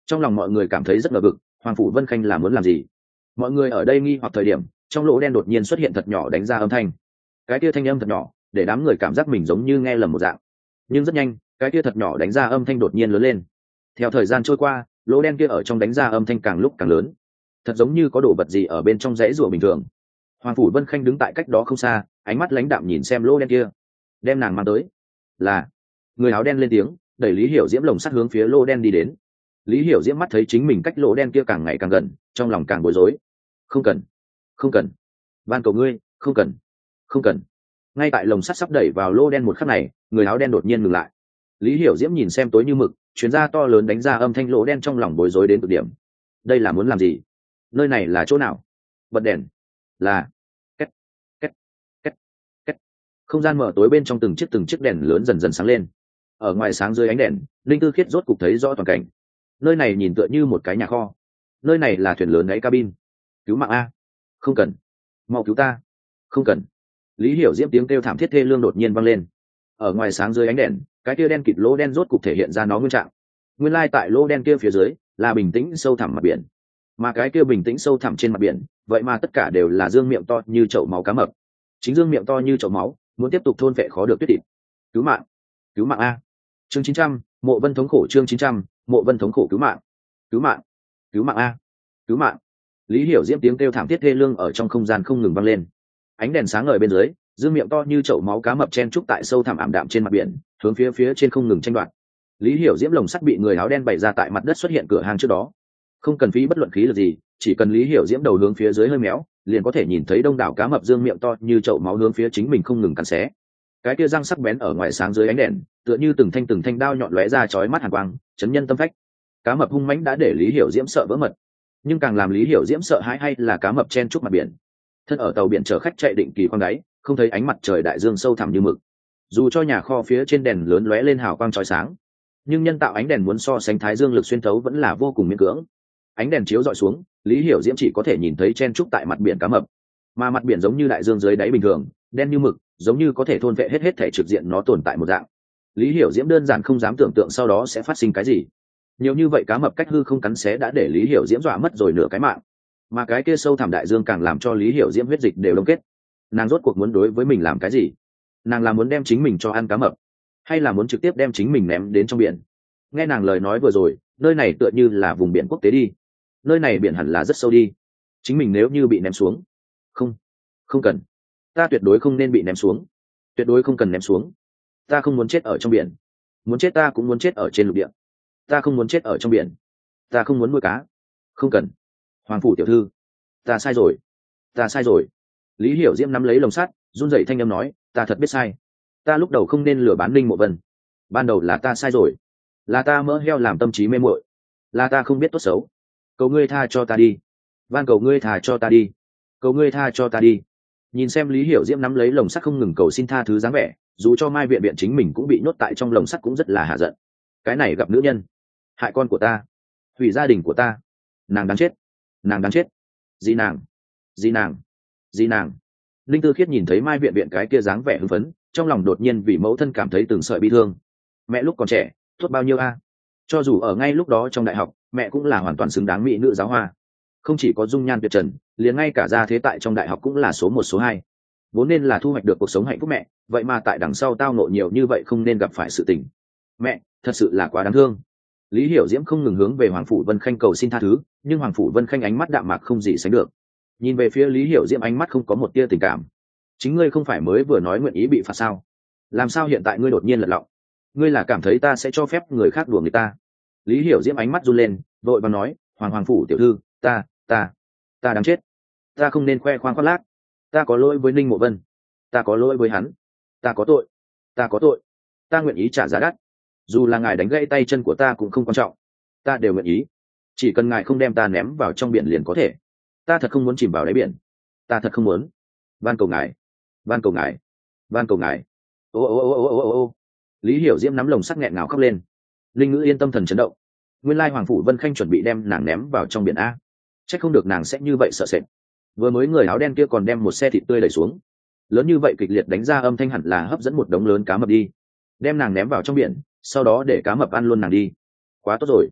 Trong lòng mọi người cảm thấy rất ngờ vực, Hoàng Phủ Vân Khanh là muốn làm gì? Mọi người ở đây nghi hoặc thời điểm, trong lỗ đen đột nhiên xuất hiện thật nhỏ đánh ra âm thanh. Cái kia thanh âm thật nhỏ, để đám người cảm giác mình giống như nghe lầm một dạng. Nhưng rất nhanh, cái kia thật nhỏ đánh ra âm thanh đột nhiên lớn lên. Theo thời gian trôi qua, lỗ đen kia ở trong đánh ra âm thanh càng lúc càng lớn, thật giống như có đồ vật gì ở bên trong rãy rùa bình thường. Hoàng Phủ Vân Khanh đứng tại cách đó không xa, ánh mắt lãnh đạm nhìn xem lỗ đen kia. Đem nàng mang tới. Là. Người áo đen lên tiếng, đẩy Lý Hiểu Diễm lồng sắt hướng phía lỗ đen đi đến. Lý Hiểu Diễm mắt thấy chính mình cách lỗ đen kia càng ngày càng gần, trong lòng càng bối rối. Không cần, không cần, van cầu ngươi, không cần, không cần. Ngay tại lồng sắt sắp đẩy vào lỗ đen một khắc này, người áo đen đột nhiên ngừng lại. Lý Hiểu Diễm nhìn xem tối như mực, chuyến ra to lớn đánh ra âm thanh, lỗ đen trong lòng bối rối đến cực điểm. Đây là muốn làm gì? Nơi này là chỗ nào? Bật đèn. Là. Két, két, két, két. Không gian mở tối, bên trong từng chiếc từng chiếc đèn lớn dần dần sáng lên. Ở ngoài sáng dưới ánh đèn, Linh Tư Khiết rốt cục thấy rõ toàn cảnh. Nơi này nhìn tựa như một cái nhà kho. Nơi này là thuyền lớn đáy cabin. Cứu mạng a! Không cần. Mau cứu ta! Không cần. Lý Hiểu Diễm tiếng kêu thảm thiết thê lương đột nhiên vang lên. Ở ngoài sáng dưới ánh đèn, cái kia đen kịt lỗ đen rốt cục thể hiện ra nó nguyên trạng. Nguyên lai tại lỗ đen kia phía dưới là bình tĩnh sâu thẳm mặt biển, mà cái kia bình tĩnh sâu thẳm trên mặt biển, vậy mà tất cả đều là dương miệng to như chậu máu cá mập. Chính dương miệng to như chậu máu muốn tiếp tục thôn phệ khó được tuyết thịt. Cứu mạng! Cứu mạng a! Chương chín trăm, Mộ Vân thống khổ. Chương chín trăm, Mộ Vân thống khổ. Cứu mạng! Cứu mạng! Cứu mạng a! Cứu mạng! Lý Hiểu Diễm tiếng kêu thảm thiết thê lương ở trong không gian không ngừng vang lên. Ánh đèn sáng ngời bên dưới, dương miệng to như chậu máu cá mập chen trúc tại sâu thẳm ảm đạm trên mặt biển, hướng phía phía trên không ngừng tranh đoạt. Lý Hiểu Diễm lồng sắt bị người áo đen bày ra tại mặt đất xuất hiện cửa hang trước đó. Không cần phí bất luận khí lực gì, chỉ cần Lý Hiểu Diễm đầu hướng phía dưới hơi méo, liền có thể nhìn thấy đông đảo cá mập dương miệng to như chậu máu hướng phía chính mình không ngừng cắn xé. Cái kia răng sắc bén ở ngoài sáng dưới ánh đèn, tựa như từng thanh từng thanh đao nhọn lóe ra chói mắt hàn quang, chấn nhân tâm phách. Cá mập hung mãnh đã để Lý Hiểu Diễm sợ vỡ mật, nhưng càng làm Lý Hiểu Diễm sợ hãi hay là cá mập chen trúc mặt biển. Thân ở tàu biển chở khách chạy định kỳ khoang đáy, không thấy ánh mặt trời đại dương sâu thẳm như mực. Dù cho nhà kho phía trên đèn lớn lóe lên hào quang chói sáng, nhưng nhân tạo ánh đèn muốn so sánh thái dương lực xuyên thấu vẫn là vô cùng miễn cưỡng. Ánh đèn chiếu dọi xuống, Lý Hiểu Diễm chỉ có thể nhìn thấy chen trúc tại mặt biển cá mập, mà mặt biển giống như đại dương dưới đáy bình thường, đen như mực, giống như có thể thôn vệ hết hết thể trực diện nó tồn tại một dạng. Lý Hiểu Diễm đơn giản không dám tưởng tượng sau đó sẽ phát sinh cái gì. Nhiều như vậy cá mập cách hư không cắn xé đã để Lý Hiểu Diễm dọa mất rồi nửa cái mạng, mà cái kia sâu thẳm đại dương càng làm cho Lý Hiểu Diễm huyết dịch đều đông kết. Nàng rốt cuộc muốn đối với mình làm cái gì? Nàng là muốn đem chính mình cho ăn cá mập, hay là muốn trực tiếp đem chính mình ném đến trong biển? Nghe nàng lời nói vừa rồi, nơi này tựa như là vùng biển quốc tế đi, nơi này biển hẳn là rất sâu đi. Chính mình nếu như bị ném xuống, không, không cần, ta tuyệt đối không nên bị ném xuống, tuyệt đối không cần ném xuống. Ta không muốn chết ở trong biển, muốn chết ta cũng muốn chết ở trên lục địa. Ta không muốn chết ở trong biển, ta không muốn nuôi cá. Không cần. Hoàng phủ tiểu thư, ta sai rồi, ta sai rồi. Lý Hiểu Diễm nắm lấy lồng sắt, run rẩy thanh âm nói, ta thật biết sai, ta lúc đầu không nên lừa bán Linh Mộ Vân, ban đầu là ta sai rồi, là ta mỡ heo làm tâm trí mê muội, là ta không biết tốt xấu. Cầu ngươi tha cho ta đi, van cầu ngươi tha cho ta đi, cầu ngươi tha cho ta đi. Nhìn xem Lý Hiểu Diễm nắm lấy lồng sắt không ngừng cầu xin tha thứ dáng vẻ, dù cho Mai Viện Viện chính mình cũng bị nhốt tại trong lồng sắt cũng rất là hạ giận. Cái này gặp nữ nhân, hại con của ta, hủy gia đình của ta, nàng đáng chết, nàng đáng chết. Gì nàng, gì nàng, gì nàng. Linh Tư Khiết nhìn thấy Mai Viện Viện cái kia dáng vẻ hưng phấn, trong lòng đột nhiên vì mẫu thân cảm thấy từng sợi bi thương. Mẹ lúc còn trẻ tốt bao nhiêu a? Cho dù ở ngay lúc đó trong đại học, mẹ cũng là hoàn toàn xứng đáng mỹ nữ giáo hoa, không chỉ có dung nhan tuyệt trần, liền ngay cả gia thế tại trong đại học cũng là số một số hai. Vốn nên là thu hoạch được cuộc sống hạnh phúc mẹ, vậy mà tại đằng sau tao nộ nhiều như vậy không nên gặp phải sự tình. Mẹ thật sự là quá đáng thương. Lý Hiểu Diễm không ngừng hướng về Hoàng phủ Vân Khanh cầu xin tha thứ, nhưng Hoàng phủ Vân Khanh ánh mắt đạm mạc không gì sánh được. Nhìn về phía Lý Hiểu Diễm ánh mắt không có một tia tình cảm. Chính ngươi không phải mới vừa nói nguyện ý bị phạt sao? Làm sao hiện tại ngươi đột nhiên lật lọng? Ngươi là cảm thấy ta sẽ cho phép người khác đùa người ta? Lý Hiểu Diễm ánh mắt run lên, vội vàng nói, Hoàng Hoàng phủ tiểu thư, ta, ta, ta đáng chết, ta không nên khoe khoang khoác lác, ta có lỗi với Ninh Mộ Vân, ta có lỗi với hắn, ta có tội, ta có tội, ta nguyện ý trả giá đắt, dù là ngài đánh gãy tay chân của ta cũng không quan trọng, ta đều nguyện ý, chỉ cần ngài không đem ta ném vào trong biển liền có thể. Ta thật không muốn chìm vào đáy biển, ta thật không muốn. Van cầu ngài, van cầu ngài, van cầu ngài. Ô ô ô ô ô ô ô. Lý Hiểu Diễm nắm lồng sắt nghẹn ngào khóc lên. Linh Ngữ yên tâm thần chấn động. Nguyên lai Hoàng phủ Vân Khanh chuẩn bị đem nàng ném vào trong biển a. Chắc không được nàng sẽ như vậy sợ sệt. Vừa mới người áo đen kia còn đem một xe thịt tươi đẩy xuống, lớn như vậy kịch liệt đánh ra âm thanh hẳn là hấp dẫn một đống lớn cá mập đi, đem nàng ném vào trong biển, sau đó để cá mập ăn luôn nàng đi. Quá tốt rồi,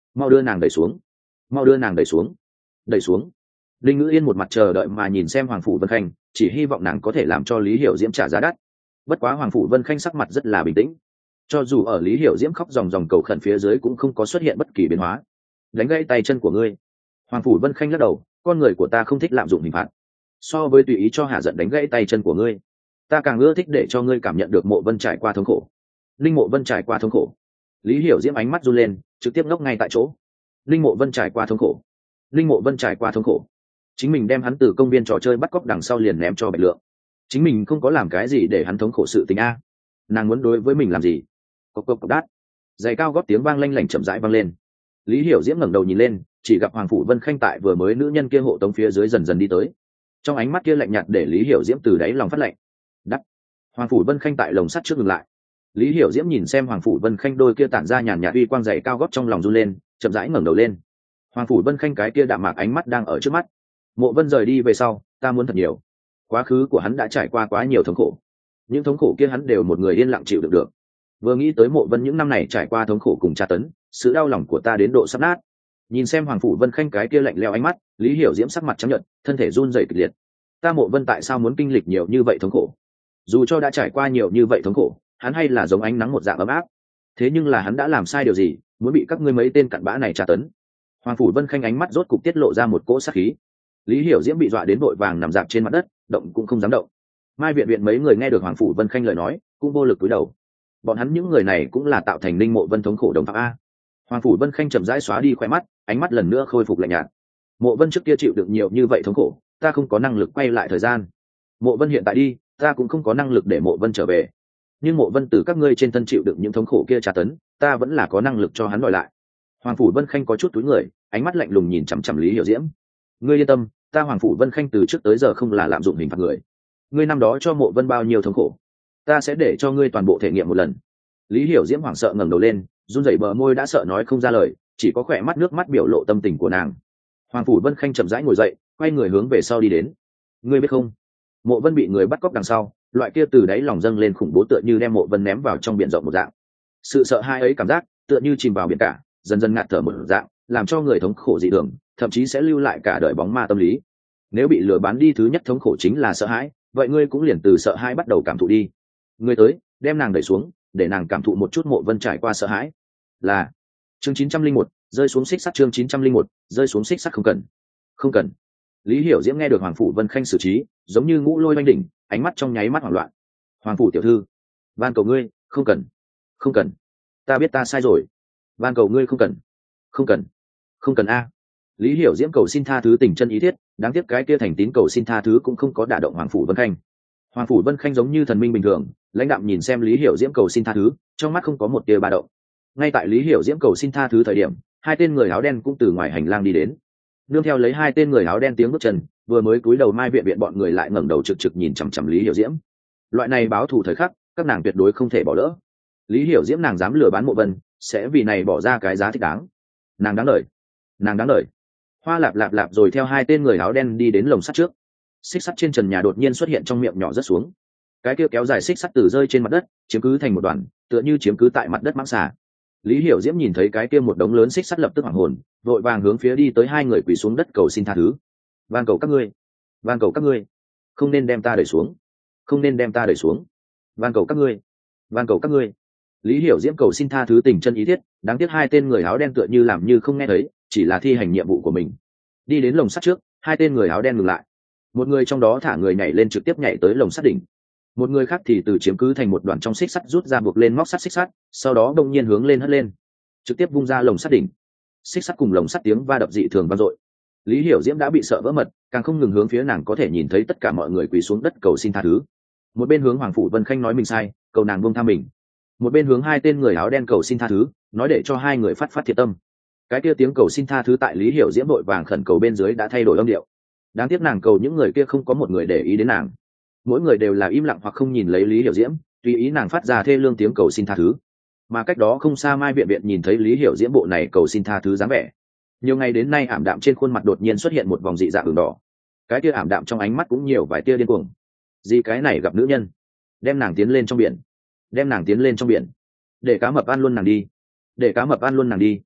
mau đưa nàng đẩy xuống, mau đưa nàng đẩy xuống, đẩy xuống. Linh Ngữ Yên một mặt chờ đợi mà nhìn xem Hoàng Phủ Vân Khanh, chỉ hy vọng nàng có thể làm cho Lý Hiểu Diễm trả giá đắt. Bất quá Hoàng Phủ Vân Khanh sắc mặt rất là bình tĩnh, cho dù ở Lý Hiểu Diễm khóc ròng ròng cầu khẩn phía dưới cũng không có xuất hiện bất kỳ biến hóa. Đánh gãy tay chân của ngươi. Hoàng Phủ Vân Khanh lắc đầu, con người của ta không thích lạm dụng hình phạt, so với tùy ý cho hạ giận đánh gãy tay chân của ngươi, ta càng ưa thích để cho ngươi cảm nhận được Mộ Vân trải qua thống khổ. Linh Mộ Vân trải qua thống khổ. Lý Hiểu Diễm ánh mắt run lên, trực tiếp ngốc ngay tại chỗ. Linh Mộ Vân trải qua thống khổ. Linh Mộ Vân trải qua thống khổ. Chính mình đem hắn từ công viên trò chơi bắt cóc đằng sau liền ném cho Bạch Lượng. Chính mình không có làm cái gì để hắn thống khổ sự tình a. Nàng muốn đối với mình làm gì? Cộc cộc cộc đát. Giày cao gót tiếng vang lanh lảnh chậm rãi vang lên. Lý Hiểu Diễm ngẩng đầu nhìn lên, chỉ gặp Hoàng Phủ Vân Khanh tại vừa mới nữ nhân kia hộ tống phía dưới dần dần đi tới. Trong ánh mắt kia lạnh nhạt để Lý Hiểu Diễm từ đáy lòng phát lạnh. Đắt. Hoàng Phủ Vân Khanh tại lồng sắt trước ngừng lại. Lý Hiểu Diễm nhìn xem Hoàng Phủ Vân Khanh đôi kia tản ra nhàn nhạt uy quang giày cao gót trong lòng run lên, chậm rãi ngẩng đầu lên. Hoàng Phủ Vân Khanh cái kia đạm mạc ánh mắt đang ở trước mắt. Mộ Vân rời đi về sau, ta muốn thật nhiều. Quá khứ của hắn đã trải qua quá nhiều thống khổ, những thống khổ kia hắn đều một người yên lặng chịu được được. Vừa nghĩ tới Mộ Vân những năm này trải qua thống khổ cùng tra tấn, sự đau lòng của ta đến độ sắp nát. Nhìn xem Hoàng Phủ Vân Khanh cái kia lạnh lẽo ánh mắt, Lý Hiểu Diễm sắc mặt trắng nhợt, thân thể run rẩy kịch liệt. Ta Mộ Vân tại sao muốn kinh lịch nhiều như vậy thống khổ? Dù cho đã trải qua nhiều như vậy thống khổ, hắn hay là giống ánh nắng một dạng ấm áp. Thế nhưng là hắn đã làm sai điều gì, muốn bị các ngươi mấy tên cặn bã này tra tấn? Hoàng Phủ Vân Khanh ánh mắt rốt cục tiết lộ ra một cỗ sát khí. Lý Hiểu Diễm bị dọa đến vội vàng nằm dạp trên mặt đất, động cũng không dám động. Mai viện viện mấy người nghe được Hoàng Phủ Vân Khanh lời nói, cũng vô lực cúi đầu. Bọn hắn những người này cũng là tạo thành Linh Mộ Vân thống khổ đồng phạm a. Hoàng Phủ Vân Khanh chậm rãi xóa đi khóe mắt, ánh mắt lần nữa khôi phục lạnh nhạt. Mộ Vân trước kia chịu đựng nhiều như vậy thống khổ, ta không có năng lực quay lại thời gian. Mộ Vân hiện tại đi, ta cũng không có năng lực để Mộ Vân trở về. Nhưng Mộ Vân từ các ngươi trên thân chịu đựng những thống khổ kia tra tấn, ta vẫn là có năng lực cho hắn đòi lại. Hoàng Phủ Vân Khanh có chút túi người, ánh mắt lạnh lùng nhìn chằm chằm Lý Hiểu Diễm. Ngươi yên tâm, ta Hoàng Phủ Vân Khanh từ trước tới giờ không là lạm dụng hình phạt người. Ngươi năm đó cho Mộ Vân bao nhiêu thống khổ, ta sẽ để cho ngươi toàn bộ thể nghiệm một lần. Lý Hiểu Diễm hoảng sợ ngẩng đầu lên, run rẩy bờ môi đã sợ nói không ra lời, chỉ có khỏe mắt nước mắt biểu lộ tâm tình của nàng. Hoàng Phủ Vân Khanh chậm rãi ngồi dậy, quay người hướng về sau đi đến. Ngươi biết không, Mộ Vân bị người bắt cóc đằng sau, loại kia từ đáy lòng dâng lên khủng bố tựa như đem Mộ Vân ném vào trong biển rộng một dạng. Sự sợ hãi ấy cảm giác tựa như chìm vào biển cả, dần dần ngạt thở một dạng, làm cho người thống khổ dị thường, thậm chí sẽ lưu lại cả đời bóng ma tâm lý. Nếu bị lừa bán đi, thứ nhất thống khổ chính là sợ hãi, vậy ngươi cũng liền từ sợ hãi bắt đầu cảm thụ đi. Ngươi tới, đem nàng đẩy xuống, để nàng cảm thụ một chút Mộ Vân trải qua sợ hãi. Là chương chín trăm linh một, rơi xuống xích sắt. Chương chín trăm linh một, rơi xuống xích sắt. Không cần, không cần. Lý Hiểu Diễm nghe được Hoàng Phủ Vân Khanh xử trí, giống như ngũ lôi oanh đỉnh, ánh mắt trong nháy mắt hoảng loạn. Hoàng phủ tiểu thư, van cầu ngươi, không cần, không cần. Ta biết ta sai rồi, van cầu ngươi không cần, không cần, không cần a. Lý Hiểu Diễm cầu xin tha thứ tình chân ý thiết, đáng tiếc cái kia thành tín cầu xin tha thứ cũng không có đả động Hoàng Phủ Vân Khanh. Hoàng Phủ Vân Khanh giống như thần minh bình thường, lãnh đạm nhìn xem Lý Hiểu Diễm cầu xin tha thứ, trong mắt không có một tia ba động. Ngay tại Lý Hiểu Diễm cầu xin tha thứ thời điểm, hai tên người áo đen cũng từ ngoài hành lang đi đến. Nương theo lấy hai tên người áo đen tiếng bước chân, vừa mới cúi đầu Mai viện viện bọn người lại ngẩng đầu trực trực nhìn chằm chằm Lý Hiểu Diễm. Loại này báo thù thời khắc, các nàng tuyệt đối không thể bỏ lỡ. Lý Hiểu Diễm nàng dám lừa bán Mộ Vân, sẽ vì này bỏ ra cái giá thích đáng. Nàng đáng lời, nàng đáng lời. Hoa lạp lạp lạp rồi theo hai tên người áo đen đi đến lồng sắt trước. Xích sắt trên trần nhà đột nhiên xuất hiện trong miệng nhỏ rất xuống. Cái kia kéo dài xích sắt từ rơi trên mặt đất, chiếm cứ thành một đoàn, tựa như chiếm cứ tại mặt đất mãng xà. Lý Hiểu Diễm nhìn thấy cái kia một đống lớn xích sắt lập tức hoảng hồn, vội vàng hướng phía đi tới hai người quỳ xuống đất cầu xin tha thứ. Van cầu các ngươi, van cầu các ngươi, không nên đem ta đẩy xuống, không nên đem ta đẩy xuống. Van cầu các ngươi, van cầu các ngươi. Lý Hiểu Diễm cầu xin tha thứ tình chân ý thiết, đáng tiếc hai tên người áo đen tựa như làm như không nghe thấy, chỉ là thi hành nhiệm vụ của mình. Đi đến lồng sắt trước, hai tên người áo đen ngừng lại. Một người trong đó thả người nhảy lên trực tiếp nhảy tới lồng sắt đỉnh. Một người khác thì từ chiếm cứ thành một đoạn trong xích sắt rút ra buộc lên móc sắt xích sắt, sau đó đông nhiên hướng lên hất lên, trực tiếp vung ra lồng sắt đỉnh. Xích sắt cùng lồng sắt tiếng va đập dị thường vang dội. Lý Hiểu Diễm đã bị sợ vỡ mật, càng không ngừng hướng phía nàng có thể nhìn thấy tất cả mọi người quỳ xuống đất cầu xin tha thứ. Một bên hướng Hoàng Phủ Vân Khanh nói mình sai, cầu nàng buông tha mình. Một bên hướng hai tên người áo đen cầu xin tha thứ, nói để cho hai người phát phát thiệt tâm. Cái kia tiếng cầu xin tha thứ tại Lý Hiểu Diễm vội vàng khẩn cầu bên dưới đã thay đổi âm điệu. Đáng tiếc nàng cầu những người kia không có một người để ý đến nàng. Mỗi người đều là im lặng hoặc không nhìn lấy Lý Hiểu Diễm, tùy ý nàng phát ra thê lương tiếng cầu xin tha thứ. Mà cách đó không xa Mai viện viện nhìn thấy Lý Hiểu Diễm bộ này cầu xin tha thứ dáng vẻ, nhiều ngày đến nay ảm đạm trên khuôn mặt đột nhiên xuất hiện một vòng dị dạng ửng đỏ. Cái tia ảm đạm trong ánh mắt cũng nhiều vài tia điên cuồng. Gì cái này gặp nữ nhân, đem nàng tiến lên trong biển, đem nàng tiến lên trong biển, để cá mập ăn luôn nàng đi, để cá mập ăn luôn nàng đi.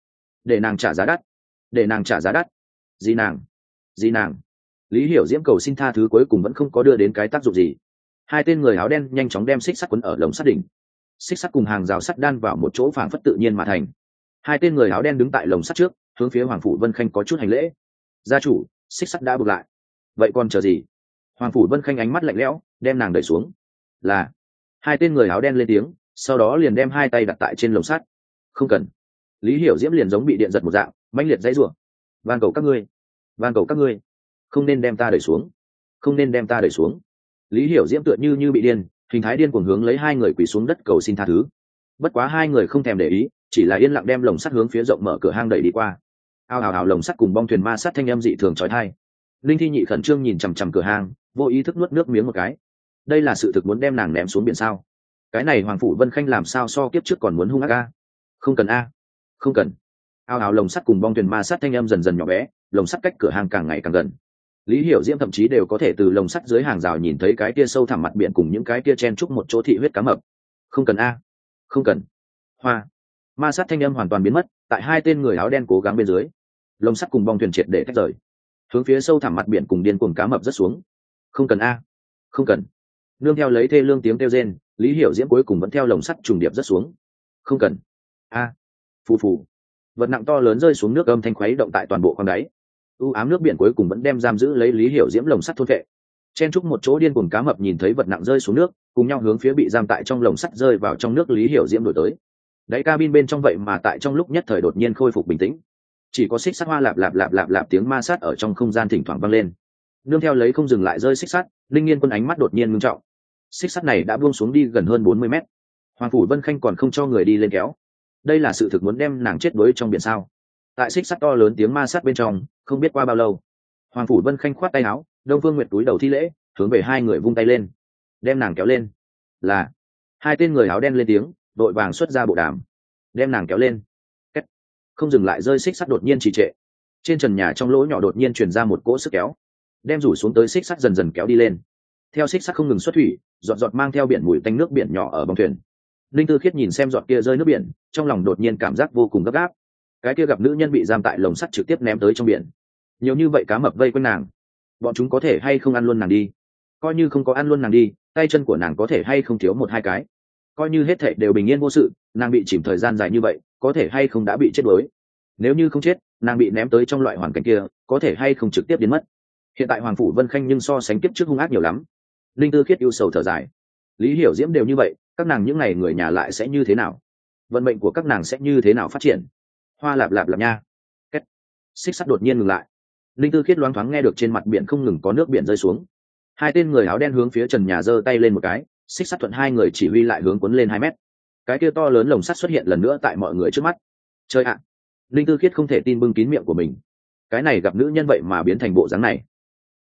để nàng trả giá đắt, để nàng trả giá đắt. Gì nàng, gì nàng. Lý Hiểu Diễm cầu xin tha thứ cuối cùng vẫn không có đưa đến cái tác dụng gì. Hai tên người áo đen nhanh chóng đem xích sắt quấn ở lồng sắt đỉnh. Xích sắt cùng hàng rào sắt đan vào một chỗ phảng phất tự nhiên mà thành. Hai tên người áo đen đứng tại lồng sắt trước, hướng phía Hoàng phủ Vân Khanh có chút hành lễ. Gia chủ, xích sắt đã buộc lại, vậy còn chờ gì? Hoàng phủ Vân Khanh ánh mắt lạnh lẽo, đem nàng đẩy xuống. Là. Hai tên người áo đen lên tiếng, sau đó liền đem hai tay đặt tại trên lồng sắt. Không cần. Lý Hiểu Diễm liền giống bị điện giật một dạng, mãnh liệt dãy rủa. Van cầu các ngươi, van cầu các ngươi, không nên đem ta đẩy xuống, không nên đem ta đẩy xuống. Lý Hiểu Diễm tựa như như bị điên, hình thái điên cuồng hướng lấy hai người quỳ xuống đất cầu xin tha thứ. Bất quá hai người không thèm để ý, chỉ là yên lặng đem lồng sắt hướng phía rộng mở cửa hang đẩy đi qua. Ao ào ào lồng sắt cùng bong thuyền ma sát thanh âm dị thường chói tai. Linh Thi Nhị khẩn trương nhìn chằm chằm cửa hang, vô ý thức nuốt nước miếng một cái. Đây là sự thực muốn đem nàng ném xuống biển sao? Cái này Hoàng phủ Vân Khanh làm sao so kiếp trước còn muốn hung ác a? Không cần a, không cần. Ao ào lồng sắt cùng bong thuyền ma sát thanh âm dần dần nhỏ bé, lồng sắt cách cửa hang càng ngày càng gần. Lý Hiểu Diễm thậm chí đều có thể từ lồng sắt dưới hàng rào nhìn thấy cái kia sâu thẳm mặt biển cùng những cái kia chen chúc một chỗ thị huyết cá mập. Không cần a, không cần. Hoa. Ma sát thanh âm hoàn toàn biến mất, tại hai tên người áo đen cố gắng bên dưới, lồng sắt cùng bong thuyền triệt để tách rời, hướng phía sâu thẳm mặt biển cùng điên cuồng cá mập rất xuống. Không cần a, không cần. Nương theo lấy thê lương tiếng kêu rên, Lý Hiểu Diễm cuối cùng vẫn theo lồng sắt trùng điệp rất xuống. Không cần. A. Phù phù. Vật nặng to lớn rơi xuống nước, âm thanh khuấy động tại toàn bộ khoang đáy. U ám nước biển cuối cùng vẫn đem giam giữ lấy Lý Hiểu Diễm lồng sắt thôn vệ. Chen chúc một chỗ điên cuồng cá mập nhìn thấy vật nặng rơi xuống nước, cùng nhau hướng phía bị giam tại trong lồng sắt rơi vào trong nước Lý Hiểu Diễm đổi tới. Đáy cabin bên trong vậy mà tại trong lúc nhất thời đột nhiên khôi phục bình tĩnh. Chỉ có xích sắt hoa lạp lạp lạp lạp lạp tiếng ma sát ở trong không gian thỉnh thoảng vang lên. Nương theo lấy không dừng lại rơi xích sắt, Linh Nghiên Quân ánh mắt đột nhiên ngưng trọng. Xích sắt này đã buông xuống đi gần hơn bốn mươi mét. Hoàng phủ Vân Khanh còn không cho người đi lên kéo. Đây là sự thực muốn đem nàng chết đuối trong biển sao? Tại xích sắt to lớn tiếng ma sát bên trong, không biết qua bao lâu, Hoàng phủ Vân Khanh khoát tay áo, Đông Phương Nguyệt túi đầu thi lễ, hướng về hai người vung tay lên, đem nàng kéo lên. Là. Hai tên người áo đen lên tiếng, đội vàng xuất ra bộ đàm, đem nàng kéo lên. Kết. Không dừng lại rơi xích sắt đột nhiên trì trệ. Trên trần nhà trong lỗ nhỏ đột nhiên truyền ra một cỗ sức kéo, đem rủ xuống tới xích sắt dần dần kéo đi lên. Theo xích sắt không ngừng xuất thủy, giọt giọt mang theo biển mùi tanh nước biển nhỏ ở bong thuyền. Linh Tư Khiết nhìn xem giọt kia rơi nước biển, trong lòng đột nhiên cảm giác vô cùng gấp gáp. Cái kia gặp nữ nhân bị giam tại lồng sắt trực tiếp ném tới trong biển, nhiều như vậy cá mập vây quanh nàng, bọn chúng có thể hay không ăn luôn nàng đi? Coi như không có ăn luôn nàng đi, tay chân của nàng có thể hay không thiếu một hai cái? Coi như hết thảy đều bình yên vô sự, nàng bị chìm thời gian dài như vậy, có thể hay không đã bị chết đuối? Nếu như không chết, nàng bị ném tới trong loại hoàn cảnh kia, có thể hay không trực tiếp biến mất? Hiện tại Hoàng phủ Vân Khanh nhưng so sánh kiếp trước hung ác nhiều lắm. Linh Tư Khiết ưu sầu thở dài. Lý Hiểu Diễm đều như vậy, các nàng những ngày người nhà lại sẽ như thế nào? Vận mệnh của các nàng sẽ như thế nào phát triển? Hoa lạp lạp lạp nha. Kết. Xích sắt đột nhiên ngừng lại. Linh Tư Khiết loáng thoáng nghe được trên mặt biển không ngừng có nước biển rơi xuống. Hai tên người áo đen hướng phía trần nhà giơ tay lên một cái, xích sắt thuận hai người chỉ huy lại hướng cuốn lên hai mét. Cái kia to lớn lồng sắt xuất hiện lần nữa tại mọi người trước mắt. Chơi ạ! Linh Tư Khiết không thể tin bưng kín miệng của mình. Cái này gặp nữ nhân vậy mà biến thành bộ dáng này.